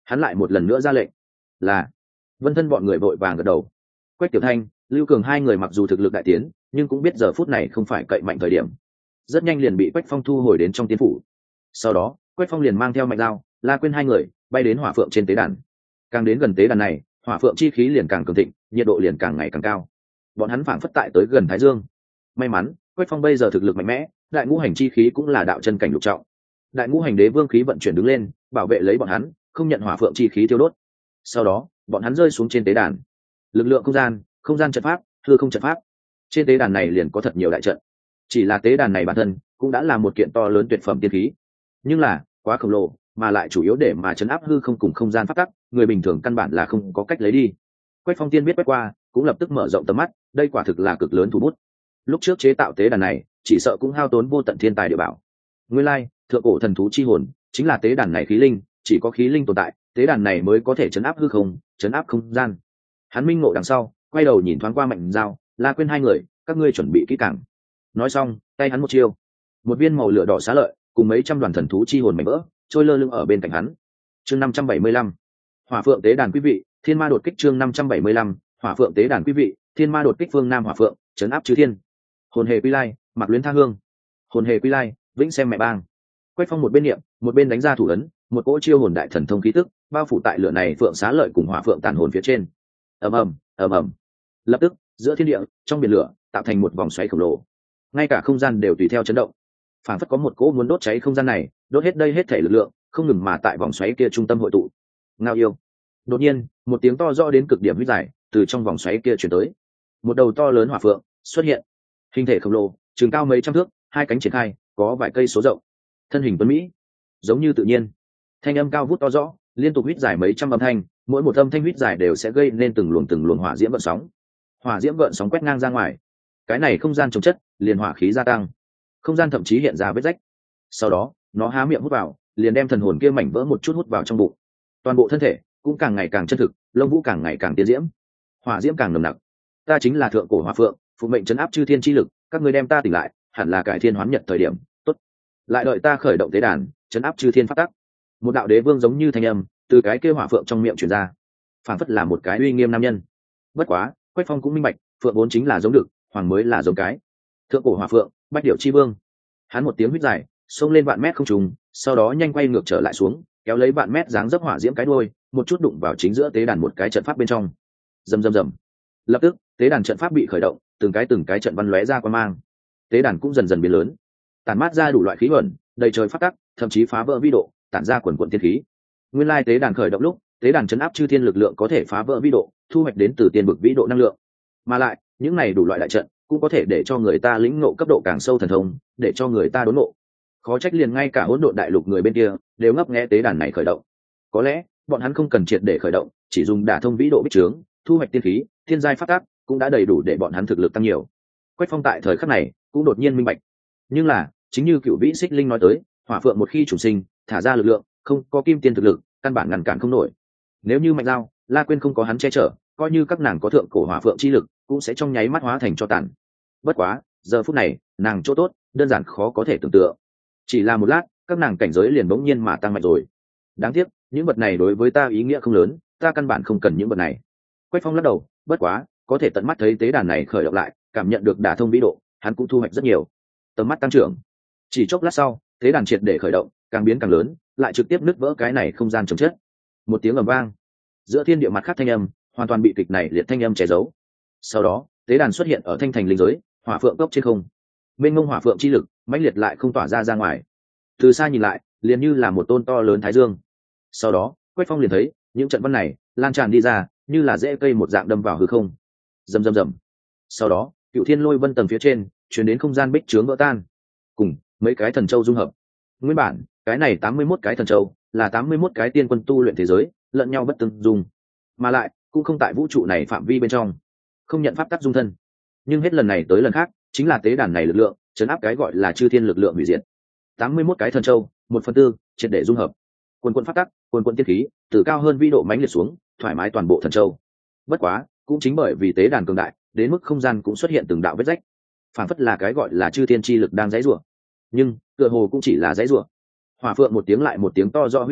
Speaker 1: hắn lại một lần nữa ra lệnh. Là. Vân Thân bọn người vội vàng gật đầu. Quách Tiểu Thanh, Lưu Cường hai người mặc dù thực lực đại tiến, nhưng cũng biết giờ phút này không phải cậy mạnh thời điểm. Rất nhanh liền bị Quách Phong thu hồi đến trong tiên phủ. Sau đó, Quách Phong liền mang theo Mạnh Dao, La Quyên hai người bay đến hỏa phượng trên tế đàn. Càng đến gần tế đàn này, hỏa phượng chi khí liền càng cường thịnh, nhiệt độ liền càng ngày càng cao. Bọn hắn phảng phất tại tới gần Thái Dương. May mắn, Quách Phong bây giờ thực lực mạnh mẽ, đại ngũ hành chi khí cũng là đạo chân cảnh lục trọng. Đại ngũ hành đế vương khí vận chuyển đứng lên, bảo vệ lấy bọn hắn, không nhận hỏa phượng chi khí tiêu đốt. Sau đó, bọn hắn rơi xuống trên tế đàn. Lực lượng không gian, không gian trận pháp, hư không trận pháp. Trên tế đàn này liền có thật nhiều đại trận. Chỉ là tế đàn này bản thân cũng đã là một kiện to lớn tuyệt phẩm tiên khí. Nhưng là, quá khổng lồ, mà lại chủ yếu để mà chấn áp hư không cùng không gian pháp tắc, người bình thường căn bản là không có cách lấy đi. Quách Phong tiên biết quét qua, cũng lập tức mở rộng tầm mắt, đây quả thực là cực lớn thủ bút. Lúc trước chế tạo tế đàn này, chỉ sợ cũng hao tốn vô tận thiên tài địa bảo. Nguyên lai, thượng cổ thần thú chi hồn, chính là tế đàn này khí linh, chỉ có khí linh tồn tại, tế đàn này mới có thể chấn áp hư không, chấn áp không gian. Hắn minh ngộ đằng sau, quay đầu nhìn thoáng qua Mạnh Dao, La Quyên hai người, các ngươi chuẩn bị kỹ càng. Nói xong, tay hắn một chiêu, một viên màu lửa đỏ xá lợi, cùng mấy trăm đoàn thần thú chi hồn mảnh vỡ, trôi lơ lửng ở bên cạnh hắn. Chương năm trăm bảy mươi lăm, Hỏa Phượng tế đàn quý vị, Thiên Ma đột kích. Chương năm trăm bảy mươi lăm, Hỏa Phượng tế đàn quý vị, Thiên Ma đột kích. Phương Nam Hỏa Phượng, trấn áp chư thiên. Hồn hề quy lai, mặc luyến tha hương. Hồn hề quy lai, vĩnh xem mẹ bang. Quách Phong một bên niệm, một bên đánh ra thủ ấn, một cỗ chiêu hồn đại thần thông khí tức bao phủ tại lửa này phượng xá lợi cùng hỏa phượng tàn hồn phía trên. Ầm ầm, ầm ầm. Lập tức, giữa thiên địa, trong biển lửa, tạo thành một vòng xoáy khổng lồ. Ngay cả không gian đều tùy theo chấn động. Phản phất có một cỗ muốn đốt cháy không gian này, đốt hết đây hết thể lực lượng, không ngừng mà tại vòng xoáy kia trung tâm hội tụ. Ngao yêu. Đột nhiên, một tiếng to rõ đến cực điểm huyết dài từ trong vòng xoáy kia truyền tới. Một đầu to lớn hỏa phượng xuất hiện, hình thể khổng lồ, trường cao mấy trăm thước, hai cánh triển khai, có vài cây số rộng, thân hình tuấn mỹ, giống như tự nhiên. Thanh âm cao vút to rõ, liên tục huýt dài mấy trăm âm thanh, mỗi một âm thanh huýt dài đều sẽ gây nên từng luồng từng luồng hỏa diễm gợn sóng. Hỏa diễm gợn sóng quét ngang ra ngoài. Cái này không gian chống chất, liền hỏa khí gia tăng. Không gian thậm chí hiện ra vết rách. Sau đó, nó há miệng hút vào, liền đem thần hồn kia mảnh vỡ một chút hút vào trong bụng. Toàn bộ thân thể cũng càng ngày càng chân thực, lông vũ càng ngày càng tiến diễm, hỏa diễm càng nồng nặc. Ta chính là thượng cổ hỏa phượng, phụ mệnh trấn áp chư thiên chi lực, các ngươi đem ta tỉnh lại, hẳn là cải thiên hoán nhật thời điểm. Tốt, lại đợi ta khởi động tế đàn, trấn áp chư thiên pháp tắc. Một đạo đế vương giống như thanh âm từ cái kia hỏa phượng trong miệng truyền ra, phảng phất là một cái uy nghiêm nam nhân. Bất quá, Quách Phong cũng minh bạch, phượng vốn chính là giống được, hoàng mới là giống cái. Thượng cổ hỏa phượng, bách điểu chi vương. Hắn một tiếng huýt dài, xông lên vạn mét không trùng, sau đó nhanh quay ngược trở lại xuống, kéo lấy vạn mét dáng dấp hỏa diễm cái đuôi, một chút đụng vào chính giữa tế đàn một cái trận pháp bên trong. Rầm rầm rầm. Lập tức, tế đàn trận pháp bị khởi động, từng cái từng cái trận văn lóe ra quan mang. Tế đàn cũng dần dần biến lớn, tản mát ra đủ loại khí ẩn, đầy trời phát tắc, thậm chí phá vỡ vi độ, tản ra quần quần thiên khí. Nguyên lai tế đàn khởi động lúc, tế đàn chấn áp chư thiên lực lượng có thể phá vỡ vi độ, thu hoạch đến từ tiền bực vĩ độ năng lượng. Mà lại, những này đủ loại đại trận cũng có thể để cho người ta lĩnh ngộ cấp độ càng sâu thần thông, để cho người ta đốn ngộ. Khó trách liền ngay cả hỗn độn đại lục người bên kia đều ngấp nghé tế đàn này khởi động. Có lẽ, bọn hắn không cần triệt để khởi động, chỉ dùng đả thông vĩ độ bích trướng, thu hoạch tiên khí, thiên giai pháp tắc, cũng đã đầy đủ để bọn hắn thực lực tăng nhiều. Quách Phong tại thời khắc này cũng đột nhiên minh bạch. Nhưng là, chính như Cửu Vĩ Xích Linh nói tới, hỏa phượng một khi chủ sinh, thả ra lực lượng, không có kim tiên thực lực, căn bản ngăn cản không nổi. Nếu như Mạnh Dao, La Quyên không có hắn che chở, coi như các nàng có thượng cổ hỏa phượng chi lực, cũng sẽ trong nháy mắt hóa thành cho tàn. Bất quá, giờ phút này, nàng chỗ tốt, đơn giản khó có thể tưởng tượng. Chỉ là một lát, các nàng cảnh giới liền bỗng nhiên mà tăng mạnh rồi. Đáng tiếc, những vật này đối với ta ý nghĩa không lớn, ta căn bản không cần những vật này. Quách Phong lắc đầu, bất quá, có thể tận mắt thấy tế đàn này khởi động lại, cảm nhận được đả thông vĩ độ, hắn cũng thu hoạch rất nhiều. Tầm mắt tăng trưởng. Chỉ chốc lát sau, tế đàn triệt để khởi động, càng biến càng lớn, lại trực tiếp nứt vỡ cái này không gian trống chất. Một tiếng ầm vang, giữa thiên địa mặt khác thanh âm, hoàn toàn bị kịch này liệt thanh âm che giấu. Sau đó, tế đàn xuất hiện ở thanh thành linh giới, hỏa phượng cốc trên không. Mênh mông hỏa phượng chi lực, mãnh liệt lại không tỏa ra ra ngoài. Từ xa nhìn lại, liền như là một tôn to lớn thái dương. Sau đó, Quách Phong liền thấy, những trận văn này lan tràn đi ra, như là rễ cây một dạng đâm vào hư không. Rầm rầm rầm. Sau đó, Cựu Thiên Lôi Vân tầng phía trên, truyền đến không gian bích trướng vỡ tan. Cùng mấy cái thần châu dung hợp. Nguyên bản, cái này tám mươi mốt cái thần châu, là tám mươi mốt cái tiên quân tu luyện thế giới, lẫn nhau bất tương dung. Mà lại, cũng không tại vũ trụ này phạm vi bên trong, không nhận pháp tắc dung thân. Nhưng hết lần này tới lần khác, chính là tế đàn này lực lượng, trấn áp cái gọi là chư thiên lực lượng hủy diệt. tám mươi mốt cái thần châu, một phần tư, triệt để dung hợp. Quần quần pháp tắc, quần quần tiên khí, từ cao hơn vi độ mãnh liệt xuống, thoải mái toàn bộ thần châu. Bất quá, cũng chính bởi vì tế đàn cường đại, đến mức không gian cũng xuất hiện từng đạo vết rách. Phản phất là cái gọi là chư thiên chi lực đang giãy giụa. Nhưng, tựa hồ cũng chỉ là giãy giụa. Hỏa phượng một tiếng lại một tiếng to rõ huýt dài,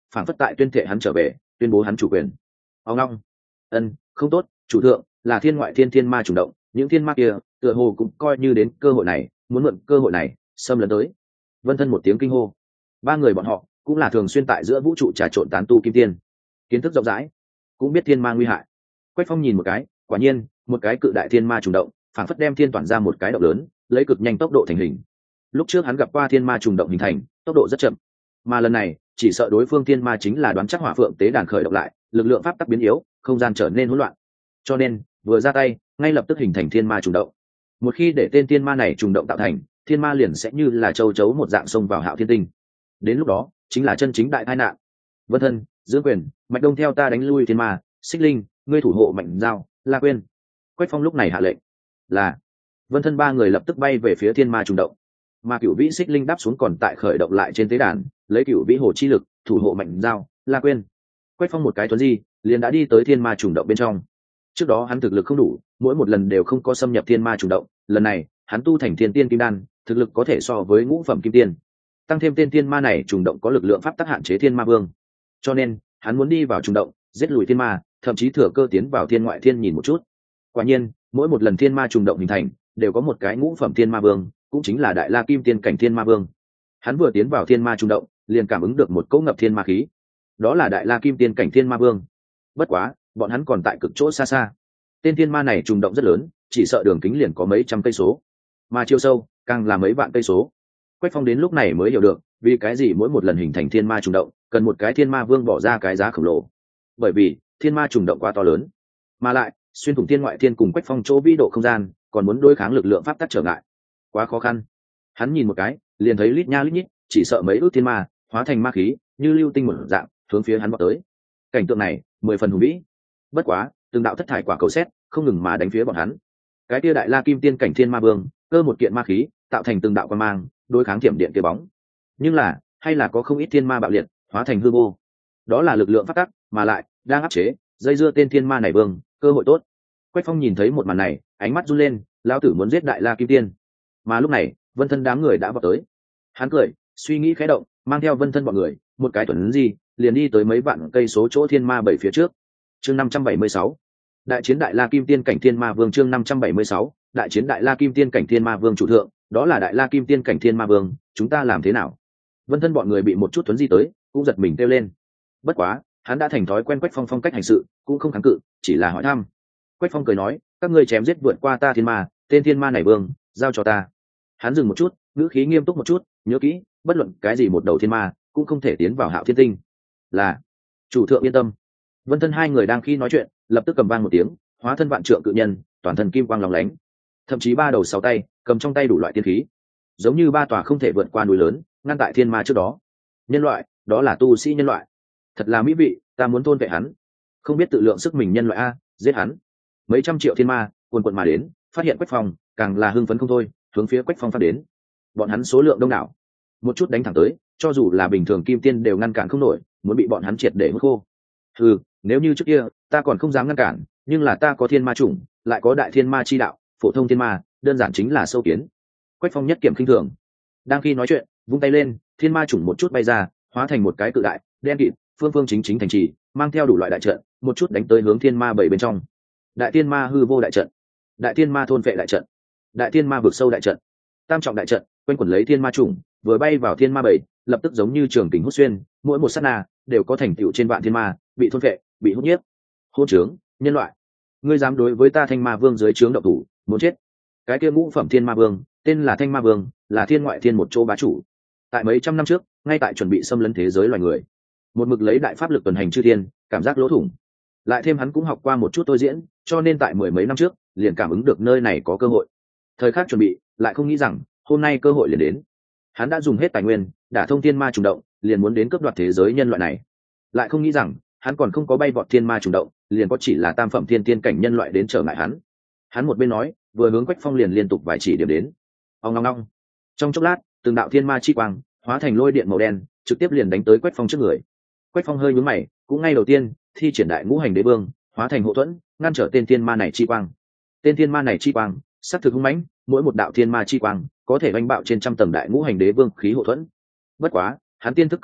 Speaker 1: phản phất tại tuyên thệ hắn trở về, tuyên bố hắn chủ quyền. Ông long, ân, không tốt, chủ thượng, là thiên ngoại thiên thiên ma trùng động, những thiên ma kia tựa hồ cũng coi như đến cơ hội này, muốn mượn cơ hội này xâm lấn tới. Vân Thân một tiếng kinh hô. Ba người bọn họ cũng là thường xuyên tại giữa vũ trụ trà trộn tán tu kim tiên, kiến thức rộng rãi, cũng biết thiên ma nguy hại. Quách Phong nhìn một cái, quả nhiên một cái cự đại thiên ma trùng động, phản phất đem thiên toàn ra một cái động lớn, lấy cực nhanh tốc độ thành hình. Lúc trước hắn gặp qua thiên ma trùng động hình thành, tốc độ rất chậm, mà lần này chỉ sợ đối phương thiên ma chính là đoán chắc hỏa phượng tế đàn khởi động lại, lực lượng pháp tắc biến yếu, không gian trở nên hỗn loạn, cho nên vừa ra tay ngay lập tức hình thành thiên ma trùng động. Một khi để tên thiên ma này trùng động tạo thành, thiên ma liền sẽ như là châu chấu một dạng xông vào Hạo Thiên Tinh, đến lúc đó chính là chân chính đại tai nạn. Vân Thân, Dương Quyền, Mạch Đông theo ta đánh lui thiên ma, Xích Linh, ngươi thủ hộ Mạnh Giao, La Quyên. Quách Phong lúc này hạ lệnh. Là. Vân Thân ba người lập tức bay về phía thiên ma trùng động, mà Cửu Vĩ Xích Linh đáp xuống còn tại khởi động lại trên tế đàn, lấy Cửu Vĩ Hồ chi lực thủ hộ Mạnh Giao, La Quyên. Quách Phong một cái tuấn di liền đã đi tới thiên ma trùng động bên trong. Trước đó hắn thực lực không đủ, mỗi một lần đều không có xâm nhập thiên ma trùng động, lần này hắn tu thành thiên tiên kim đan, thực lực có thể so với ngũ phẩm kim tiên, tăng thêm tên thiên ma này trùng động có lực lượng pháp tắc hạn chế thiên ma vương, cho nên hắn muốn đi vào trùng động giết lùi thiên ma, thậm chí thừa cơ tiến vào thiên ngoại thiên nhìn một chút. Quả nhiên mỗi một lần thiên ma trùng động hình thành đều có một cái ngũ phẩm thiên ma vương, cũng chính là đại la kim tiên cảnh thiên ma vương. Hắn vừa tiến vào thiên ma trùng động liền cảm ứng được một cỗ ngập thiên ma khí, đó là đại la kim tiên cảnh thiên ma vương. Bất quá bọn hắn còn tại cực chỗ xa xa, tên thiên ma này trùng động rất lớn, chỉ sợ đường kính liền có mấy trăm cây số, mà chiều sâu càng là mấy vạn cây số. Quách Phong đến lúc này mới hiểu được vì cái gì mỗi một lần hình thành thiên ma trùng động cần một cái thiên ma vương bỏ ra cái giá khổng lồ, bởi vì thiên ma trùng động quá to lớn, mà lại xuyên thủng thiên ngoại thiên cùng Quách Phong chỗ vĩ độ không gian, còn muốn đối kháng lực lượng pháp tắc trở ngại, quá khó khăn. Hắn nhìn một cái liền thấy lít nha lít nhít, chỉ sợ mấy ước thiên ma hóa thành ma khí như lưu tinh một dạng hướng phía hắn vọt tới. Cảnh tượng này mười phần hùng vĩ, bất quá từng đạo thất thải quả cầu xét không ngừng mà đánh phía bọn hắn. Cái kia đại la kim tiên cảnh thiên ma vương cơ một kiện ma khí tạo thành từng đạo quan mang đối kháng thiểm điện kia bóng, nhưng là hay là có không ít thiên ma bạo liệt hóa thành hư vô, đó là lực lượng phát tắc mà lại đang áp chế dây dưa tên thiên ma này vương, cơ hội tốt. Quách Phong nhìn thấy một màn này ánh mắt run lên, lão tử muốn giết đại la kim tiên. Mà lúc này Vân Thân đám người đã vào tới, hắn cười suy nghĩ khẽ động, mang theo Vân Thân bọn người một cái tuần gì liền đi tới mấy vạn cây số chỗ thiên ma bảy phía trước. Chương năm trăm bảy mươi sáu đại chiến đại la kim tiên cảnh thiên ma vương. Chương năm trăm bảy mươi sáu đại chiến đại la kim tiên cảnh thiên ma vương. Chủ thượng, đó là đại la kim tiên cảnh thiên ma vương, chúng ta làm thế nào? Vân Thân bọn người bị một chút thuấn di tới cũng giật mình kêu lên. Bất quá hắn đã thành thói quen Quách Phong phong cách hành sự, cũng không kháng cự, chỉ là hỏi thăm. Quách Phong cười nói, các ngươi chém giết vượt qua ta thiên ma, tên thiên ma này vương giao cho ta. Hắn dừng một chút, ngữ khí nghiêm túc một chút, nhớ kỹ, bất luận cái gì một đầu thiên ma cũng không thể tiến vào Hạo Thiên Tinh. Là, chủ thượng yên tâm. Vân Thân hai người đang khi nói chuyện lập tức cầm vang một tiếng, hóa thân vạn trượng cự nhân, toàn thân kim quang lóng lánh, thậm chí ba đầu sáu tay cầm trong tay đủ loại tiên khí, giống như ba tòa không thể vượt qua núi lớn ngăn tại thiên ma trước đó. Nhân loại, đó là tu sĩ nhân loại, thật là mỹ vị, ta muốn thôn vệ hắn. Không biết tự lượng sức mình nhân loại a, giết hắn. Mấy trăm triệu thiên ma quần quần mà đến, phát hiện Quách Phong càng là hưng phấn không thôi, hướng phía Quách Phong phát đến. Bọn hắn số lượng đông đảo, một chút đánh thẳng tới, cho dù là bình thường kim tiên đều ngăn cản không nổi, muốn bị bọn hắn triệt để hút khô. Ừ, nếu như trước kia ta còn không dám ngăn cản, nhưng là ta có thiên ma chủng, lại có đại thiên ma chi đạo, phổ thông thiên ma đơn giản chính là sâu kiến. Quách Phong nhất kiểm khinh thường, đang khi nói chuyện vung tay lên, thiên ma chủng một chút bay ra, hóa thành một cái cự đại đen kịt phương phương chính chính thành trì, mang theo đủ loại đại trận, một chút đánh tới hướng thiên ma bảy bên trong. Đại thiên ma hư vô đại trận, đại thiên ma thôn vệ đại trận, đại thiên ma vực sâu đại trận, tam trọng đại trận quanh quẩn lấy thiên ma chủng, vừa bay vào thiên ma bảy lập tức giống như trường kình hút xuyên, mỗi một sát na đều có thành tựu trên vạn thiên ma bị thôn vệ, bị hút nhiếp. Hôn trướng nhân loại, ngươi dám đối với ta thanh ma vương dưới trướng động thủ, muốn chết. Cái kia ngũ phẩm thiên ma vương tên là thanh ma vương, là thiên ngoại thiên một chỗ bá chủ. Tại mấy trăm năm trước, ngay tại chuẩn bị xâm lấn thế giới loài người, một mực lấy đại pháp lực tuần hành chư thiên, cảm giác lỗ thủng, lại thêm hắn cũng học qua một chút tôi diễn, cho nên tại mười mấy năm trước liền cảm ứng được nơi này có cơ hội. Thời khắc chuẩn bị, lại không nghĩ rằng hôm nay cơ hội liền đến. Hắn đã dùng hết tài nguyên đả thông thiên ma trùng động, liền muốn đến cướp đoạt thế giới nhân loại này. Lại không nghĩ rằng hắn còn không có bay vọt thiên ma trùng động, liền có chỉ là tam phẩm thiên tiên cảnh nhân loại đến trở ngại hắn. Hắn một bên nói, vừa hướng Quách Phong liền liên tục vài chỉ điểm đến. Ông ngong ngong. Trong chốc lát, từng đạo thiên ma chi quang hóa thành lôi điện màu đen, trực tiếp liền đánh tới Quách Phong trước người. Quách Phong hơi nhướng mày, cũng ngay đầu tiên thi triển đại ngũ hành đế vương, hóa thành hộ thuẫn, ngăn trở tên thiên ma này chi quang. Tên thiên ma này chi quang sắc thực hung mãnh, mỗi một đạo thiên ma chi quang có thể đánh bạo trên trăm tầng đại ngũ hành đế vương khí hộ thuẫn. Bất quá, hắn tiên thức cực mạnh,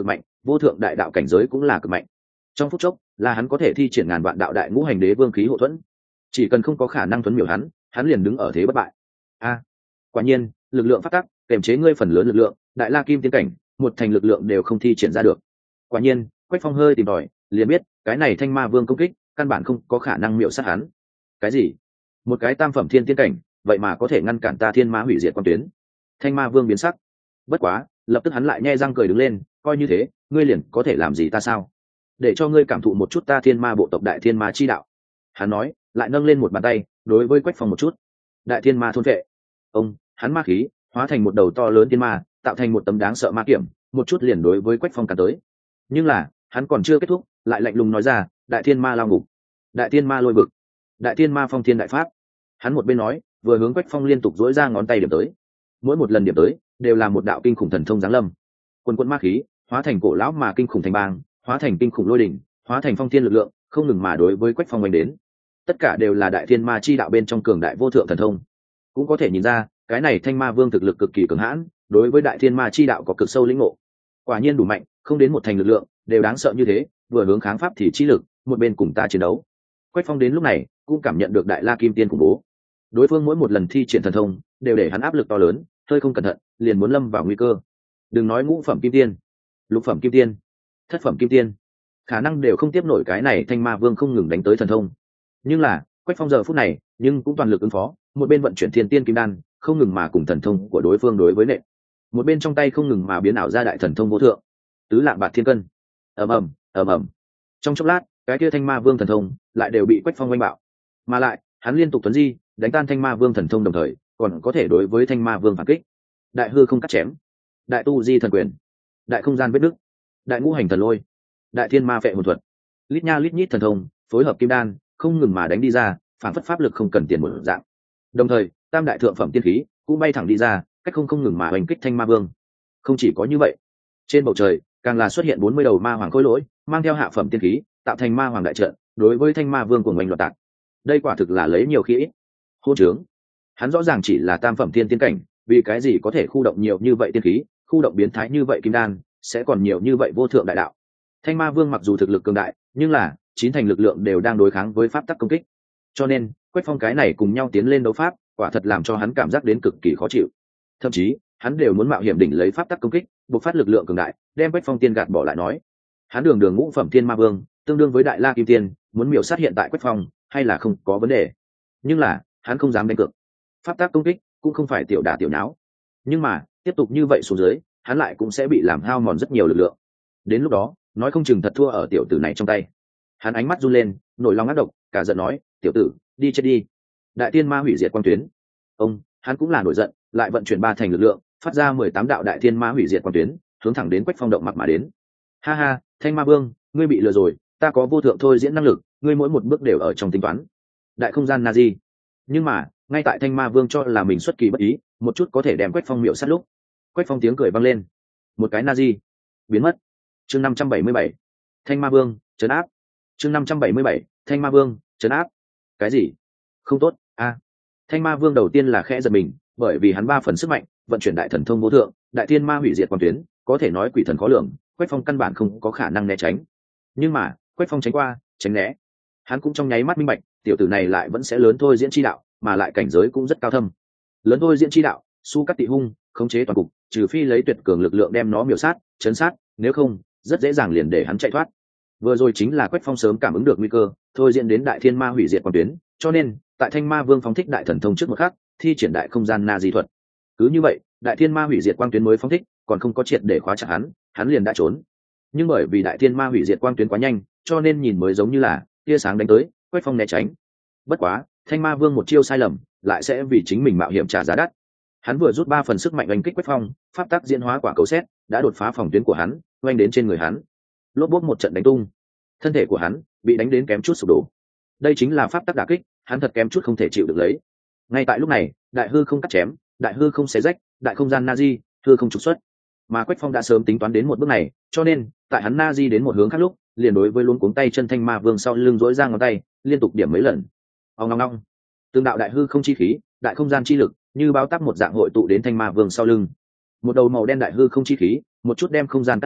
Speaker 1: vô thượng đại đạo cảnh giới cũng là cực mạnh. Trong phút chốc là hắn có thể thi triển ngàn vạn đạo đại ngũ hành đế vương khí hộ thuẫn, chỉ cần không có khả năng thuấn miểu hắn, hắn liền đứng ở thế bất bại. A, quả nhiên lực lượng phát tắc kèm chế ngươi phần lớn lực lượng, đại la kim tiên cảnh một thành lực lượng đều không thi triển ra được. Quả nhiên Quách Phong hơi tìm tòi liền biết cái này thanh ma vương công kích căn bản không có khả năng miểu sát hắn. Cái gì? Một cái tam phẩm thiên tiên cảnh vậy mà có thể ngăn cản ta thiên ma hủy diệt quan tuyến? Thanh ma vương biến sắc, bất quá lập tức hắn lại nhe răng cười đứng lên, coi như thế ngươi liền có thể làm gì ta sao? Để cho ngươi cảm thụ một chút ta thiên ma bộ tộc đại thiên ma chi đạo. Hắn nói lại nâng lên một bàn tay đối với Quách Phong một chút. Đại thiên ma thôn vệ. Ông hắn ma khí hóa thành một đầu to lớn thiên ma, tạo thành một tấm đáng sợ ma kiểm, một chút liền đối với Quách Phong càn tới. Nhưng là hắn còn chưa kết thúc, lại lạnh lùng nói ra, đại thiên ma lao ngục, đại thiên ma lôi vực, đại thiên ma phong thiên đại pháp. Hắn một bên nói vừa hướng Quách Phong liên tục dỗi ra ngón tay điểm tới, mỗi một lần điểm tới đều là một đạo kinh khủng thần thông giáng lâm. Quân quân ma khí hóa thành cổ lão mà kinh khủng thành bang, hóa thành kinh khủng lôi đỉnh, hóa thành phong thiên lực lượng, không ngừng mà đối với Quách Phong đánh đến. Tất cả đều là đại thiên ma chi đạo bên trong cường đại vô thượng thần thông. Cũng có thể nhìn ra cái này thanh ma vương thực lực cực kỳ cường hãn, đối với đại thiên ma chi đạo có cực sâu lĩnh ngộ. Quả nhiên đủ mạnh, không đến một thành lực lượng đều đáng sợ như thế, vừa hướng kháng pháp thì chi lực, một bên cùng ta chiến đấu. Quách Phong đến lúc này cũng cảm nhận được đại la kim tiên khủng bố. Đối phương mỗi một lần thi triển thần thông đều để hắn áp lực to lớn, hơi không cẩn thận liền muốn lâm vào nguy cơ. Đừng nói ngũ phẩm kim tiên, lục phẩm kim tiên, thất phẩm kim tiên, khả năng đều không tiếp nổi cái này thanh ma vương không ngừng đánh tới thần thông. Nhưng là Quách Phong giờ phút này nhưng cũng toàn lực ứng phó, một bên vận chuyển thiên tiên kim đan, không ngừng mà cùng thần thông của đối phương đối với nện, một bên trong tay không ngừng mà biến ảo ra đại thần thông vô thượng, tứ lạng bạc thiên cân. ầm ầm ầm ầm. Trong chốc lát cái kia thanh ma vương thần thông lại đều bị Quách Phong oanh bạo, mà lại hắn liên tục tuấn di đánh tan thanh ma vương thần thông, đồng thời còn có thể đối với thanh ma vương phản kích. Đại hư không cắt chém, đại tu di thần quyền, đại không gian vết nứt, đại ngũ hành thần lôi, đại thiên ma phệ hồn thuật, lít nha lít nhít thần thông phối hợp kim đan, không ngừng mà đánh đi ra, phản phất pháp lực không cần tiền một dạng. Đồng thời tam đại thượng phẩm tiên khí cũng bay thẳng đi ra, cách không không ngừng mà hành kích thanh ma vương. Không chỉ có như vậy, trên bầu trời càng là xuất hiện bốn mươi đầu ma hoàng khôi lỗi, mang theo hạ phẩm tiên khí tạo thành ma hoàng đại trận, đối với thanh ma vương của mình loạt tạc. Đây quả thực là lấy nhiều khi ít. Hôn trướng, hắn rõ ràng chỉ là tam phẩm thiên tiên cảnh, vì cái gì có thể khu động nhiều như vậy tiên khí, khu động biến thái như vậy kim đan, sẽ còn nhiều như vậy vô thượng đại đạo. Thanh ma vương mặc dù thực lực cường đại, nhưng là chín thành lực lượng đều đang đối kháng với pháp tắc công kích, cho nên Quách Phong cái này cùng nhau tiến lên đấu pháp, quả thật làm cho hắn cảm giác đến cực kỳ khó chịu. Thậm chí hắn đều muốn mạo hiểm đỉnh lấy pháp tắc công kích, bộc phát lực lượng cường đại, đem Quách Phong tiên gạt bỏ lại nói. Hắn đường đường ngũ phẩm thiên ma vương, tương đương với đại la kim tiên, muốn miểu sát hiện tại Quách Phong hay là không có vấn đề. Nhưng là hắn không dám đánh cược, pháp tắc công kích cũng không phải tiểu đả tiểu nháo, nhưng mà tiếp tục như vậy xuống dưới, hắn lại cũng sẽ bị làm hao mòn rất nhiều lực lượng. Đến lúc đó nói không chừng thật thua ở tiểu tử này trong tay. Hắn ánh mắt run lên, nổi lòng ác độc, cả giận nói, tiểu tử đi chết đi, đại thiên ma hủy diệt quang tuyến. Ông hắn cũng là nổi giận, lại vận chuyển ba thành lực lượng, phát ra mười tám đạo đại thiên ma hủy diệt quang tuyến, hướng thẳng đến Quách Phong động mặc mà đến. Ha ha, thanh ma vương, ngươi bị lừa rồi, ta có vô thượng thôi diễn năng lực, ngươi mỗi một bước đều ở trong tính toán. Đại không gian Nazi. Nhưng mà ngay tại thanh ma vương cho là mình xuất kỳ bất ý, một chút có thể đem Quách Phong miểu sát lúc, Quách Phong tiếng cười vang lên, một cái Nazi biến mất. Chương năm trăm bảy mươi bảy, thanh ma vương trấn áp. Chương năm trăm bảy mươi bảy, thanh ma vương trấn áp. Cái gì? Không tốt a. À, thanh ma vương đầu tiên là khẽ giật mình, bởi vì hắn ba phần sức mạnh vận chuyển đại thần thông vô thượng, đại thiên ma hủy diệt quang tuyến, có thể nói quỷ thần khó lường, Quách Phong căn bản không có khả năng né tránh. Nhưng mà Quách Phong tránh qua tránh né, hắn cũng trong nháy mắt minh bạch, tiểu tử này lại vẫn sẽ lớn thôi diễn chi đạo, mà lại cảnh giới cũng rất cao thâm. Lớn thôi diễn chi đạo, su cắt tị hung, khống chế toàn cục, trừ phi lấy tuyệt cường lực lượng đem nó miểu sát chấn sát, nếu không rất dễ dàng liền để hắn chạy thoát. Vừa rồi chính là Quách Phong sớm cảm ứng được nguy cơ, thôi diễn đến đại thiên ma hủy diệt quang tuyến, cho nên tại thanh ma vương phóng thích đại thần thông trước một khắc, thi triển đại không gian na di thuật. Cứ như vậy đại thiên ma hủy diệt quang tuyến mới phóng thích, còn không có triệt để khóa chặt hắn, hắn liền đã trốn. Nhưng bởi vì đại thiên ma hủy diệt quang tuyến quá nhanh, cho nên nhìn mới giống như là tia sáng đánh tới, Quách Phong né tránh. Bất quá thanh ma vương một chiêu sai lầm, lại sẽ vì chính mình mạo hiểm trả giá đắt. Hắn vừa rút ba phần sức mạnh oanh kích Quách Phong, pháp tắc diễn hóa quả cầu xét đã đột phá phòng tuyến của hắn, oanh đến trên người hắn, lốp bốp một trận đánh tung, thân thể của hắn bị đánh đến kém chút sụp đổ. Đây chính là pháp tắc đả kích, hắn thật kém chút không thể chịu được lấy. Ngay tại lúc này đại hư không cắt chém, đại hư không xé rách, đại không gian Nazi, hư không trục xuất. Mà Quách Phong đã sớm tính toán đến một bước này, cho nên tại hắn Nazi đến một hướng khác lúc, liền đối với luống cuống tay chân thanh ma vương sau lưng dỗi ra ngón tay, liên tục điểm mấy lần. Ong ong ong, tương đạo đại hư không chi khí, đại không gian chi lực như bao tắp một dạng hội tụ đến thanh ma vương sau lưng. Một đầu màu đen đại hư không chi khí, một chút đem không gian cắt ra,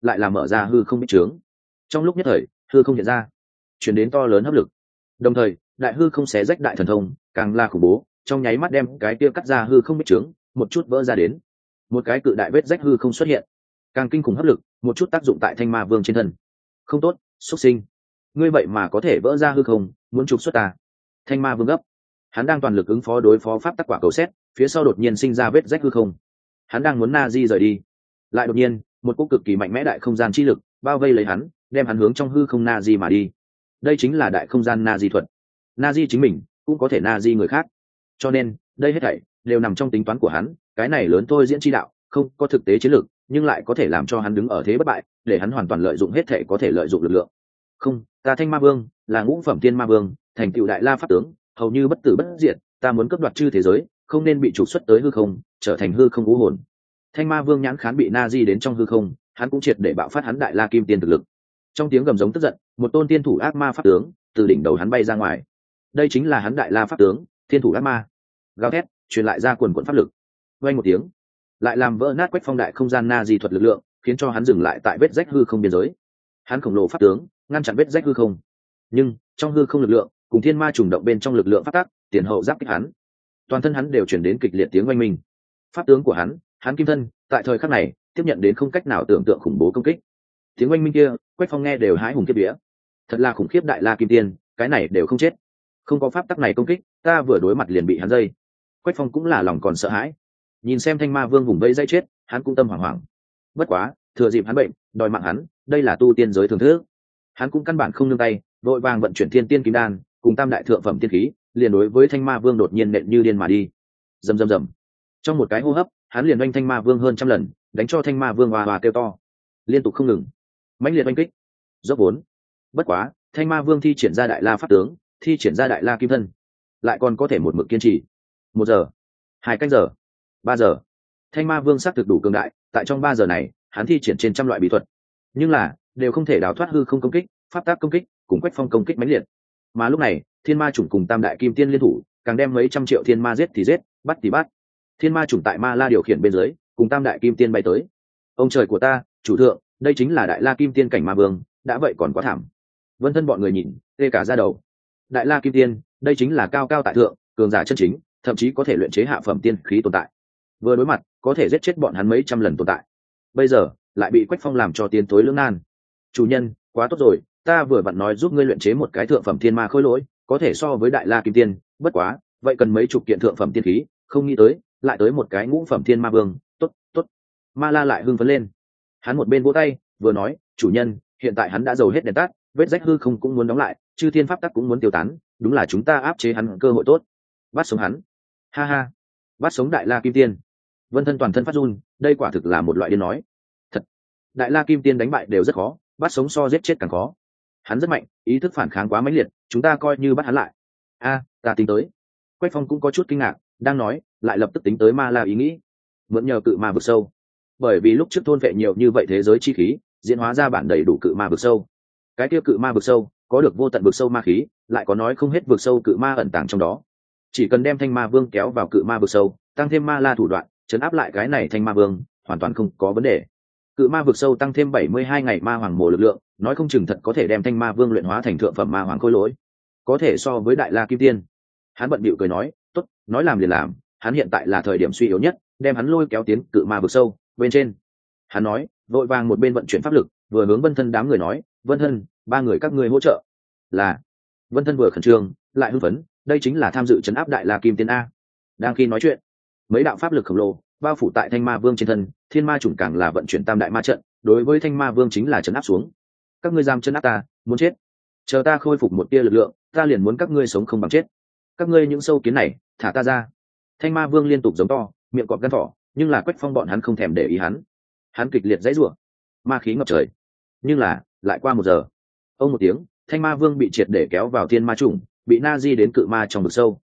Speaker 1: lại là mở ra hư không bích trướng. Trong lúc nhất thời hư không hiện ra, chuyển đến to lớn hấp lực, đồng thời đại hư không xé rách đại thần thông càng là khủng bố, trong nháy mắt đem cái kia cắt ra hư không bích trướng một chút vỡ ra đến, một cái cự đại vết rách hư không xuất hiện, càng kinh khủng hấp lực một chút tác dụng tại thanh ma vương trên thân. Không tốt, xuất sinh, ngươi vậy mà có thể vỡ ra hư không, muốn trục xuất ta. Thanh ma vương gấp, hắn đang toàn lực ứng phó đối phó pháp tắc quả cầu xét, phía sau đột nhiên sinh ra vết rách hư không, hắn đang muốn na di rời đi, lại đột nhiên một cỗ cực kỳ mạnh mẽ đại không gian chi lực bao vây lấy hắn, đem hắn hướng trong hư không na di mà đi. Đây chính là đại không gian na di thuật, na di chính mình cũng có thể na di người khác, cho nên đây hết thảy đều nằm trong tính toán của hắn. Cái này lớn thôi diễn chi đạo không có thực tế chiến lược, nhưng lại có thể làm cho hắn đứng ở thế bất bại, để hắn hoàn toàn lợi dụng hết thảy có thể lợi dụng lực lượng. Không, ta thanh ma vương là ngũ phẩm thiên ma vương, thành tựu đại la pháp tướng, hầu như bất tử bất diệt, ta muốn cướp đoạt chư thế giới, không nên bị trục xuất tới hư không, trở thành hư không vũ hồn. Thanh ma vương nhãn khán bị na di đến trong hư không, hắn cũng triệt để bạo phát hắn đại la kim tiên thực lực. Trong tiếng gầm giống tức giận, một tôn tiên thủ ác ma pháp tướng từ đỉnh đầu hắn bay ra ngoài. Đây chính là hắn đại la pháp tướng, thiên thủ ác ma. Gào thét truyền lại ra quần quần pháp lực, vang một tiếng, lại làm vỡ nát quách phong đại không gian na di thuật lực lượng, khiến cho hắn dừng lại tại vết rách hư không biên giới. Hắn khổng lồ pháp tướng ngăn chặn vết rách hư không, nhưng trong hư không lực lượng cùng thiên ma trùng động bên trong lực lượng phát tác tiền hậu giáp kích hắn, toàn thân hắn đều chuyển đến kịch liệt tiếng oanh minh. Pháp tướng của hắn, hắn kim thân, tại thời khắc này tiếp nhận đến không cách nào tưởng tượng khủng bố công kích. Tiếng oanh minh kia quách phong nghe đều hái hùng kiếp vía, thật là khủng khiếp, đại la kim tiên cái này đều không chết, không có pháp tắc này công kích, ta vừa đối mặt liền bị hắn dây. Quách phong cũng là lòng còn sợ hãi, nhìn xem thanh ma vương vùng vây dây chết, hắn cũng tâm hoảng hoảng. Bất quá thừa dịp hắn bệnh đòi mạng hắn, đây là tu tiên giới thường thức, hắn cũng căn bản không nương tay, vội vàng vận chuyển thiên tiên kim đan cùng tam đại thượng phẩm tiên khí, liền đối với thanh ma vương đột nhiên nện như điên mà đi. Rầm rầm rầm, trong một cái hô hấp hắn liền oanh thanh ma vương hơn trăm lần, đánh cho thanh ma vương hoa hoa kêu to, liên tục không ngừng, mãnh liệt oanh kích dốc vốn. Bất quá thanh ma vương thi triển ra đại la pháp tướng, thi triển ra đại la kim thân, lại còn có thể một mực kiên trì một giờ, hai canh giờ, ba giờ. Thanh ma vương xác thực đủ cường đại, tại trong ba giờ này hắn thi triển trên trăm loại bí thuật, nhưng là đều không thể đào thoát hư không công kích, pháp tác công kích cùng quách phong công kích mãnh liệt. Mà lúc này thiên ma chủng cùng tam đại kim tiên liên thủ, càng đem mấy trăm triệu thiên ma giết thì giết, bắt thì bắt. Thiên ma chủng tại ma la điều khiển bên dưới, cùng tam đại kim tiên bay tới. Ông trời của ta, chủ thượng, đây chính là đại la kim tiên cảnh ma vương, đã vậy còn quá thảm. Vân thân bọn người nhìn tê cả da đầu. Đại la kim tiên, đây chính là cao cao tại thượng, cường giả chân chính, thậm chí có thể luyện chế hạ phẩm tiên khí tồn tại. Vừa đối mặt có thể giết chết bọn hắn mấy trăm lần tồn tại, bây giờ lại bị quách phong làm cho tiến tối lưỡng nan. Chủ nhân, quá tốt rồi, ta vừa vặn nói giúp ngươi luyện chế một cái thượng phẩm thiên ma khôi lỗi, có thể so với đại la kim tiên, bất quá vậy cần mấy chục kiện thượng phẩm tiên khí, không nghĩ tới lại tới một cái ngũ phẩm thiên ma vương. Tốt tốt. Ma la lại hưng phấn lên, hắn một bên vỗ tay vừa nói, chủ nhân, hiện tại hắn đã dầu hết đèn tắt, vết rách hư không cũng muốn đóng lại, chư thiên pháp tắc cũng muốn tiêu tán, đúng là chúng ta áp chế hắn cơ hội tốt. Bắt sống hắn, ha ha, bắt sống đại la kim tiên. Vân thân toàn thân phát run, đây quả thực là một loại điên nói. Thật, đại la kim tiên đánh bại đều rất khó, bắt sống so giết chết càng khó. Hắn rất mạnh, ý thức phản kháng quá mãnh liệt, chúng ta coi như bắt hắn lại. A, ta tính tới. Quách phong cũng có chút kinh ngạc, đang nói lại lập tức tính tới ma la ý nghĩ, mượn nhờ cự ma vực sâu, bởi vì lúc trước thôn vệ nhiều như vậy thế giới chi khí, diễn hóa ra bản đầy đủ cự ma vực sâu. Cái kia cự ma vực sâu có được vô tận vực sâu ma khí, lại có nói không hết vực sâu cự ma ẩn tàng trong đó. Chỉ cần đem thanh ma vương kéo vào cự ma vực sâu, tăng thêm ma la thủ đoạn chấn áp lại cái này thanh ma vương, hoàn toàn không có vấn đề. Cự ma vực sâu tăng thêm bảy mươi hai ngày ma hoàng mồ lực lượng, nói không chừng thật có thể đem thanh ma vương luyện hóa thành thượng phẩm ma hoàng khôi lỗi, có thể so với đại la kim tiên. Hắn bận bịu cười nói, tốt, nói làm liền làm, hắn hiện tại là thời điểm suy yếu nhất, đem hắn lôi kéo tiến cự ma vực sâu bên trên. Hắn nói vội vàng một bên vận chuyển pháp lực, vừa hướng Vân thân đám người nói, Vân thân, ba người các ngươi hỗ trợ. Là. Vân thân vừa khẩn trương lại hưng phấn, đây chính là tham dự trấn áp đại la kim tiên a. Đang khi nói chuyện, mấy đạo pháp lực khổng lồ bao phủ tại thanh ma vương trên thân, thiên ma chủng càng là vận chuyển tam đại ma trận, đối với thanh ma vương chính là trấn áp xuống. Các ngươi giam trấn áp ta, muốn chết, chờ ta khôi phục một tia lực lượng, ta liền muốn các ngươi sống không bằng chết. Các ngươi những sâu kiến này, thả ta ra. Thanh ma vương liên tục giống to, miệng cọp gan thỏ, nhưng là quách phong bọn hắn không thèm để ý hắn. Hắn kịch liệt dãy rủa, ma khí ngập trời. Nhưng là lại qua một giờ, ông một tiếng, thanh ma vương bị triệt để kéo vào thiên ma chủng, bị na di đến cự ma trong vực sâu.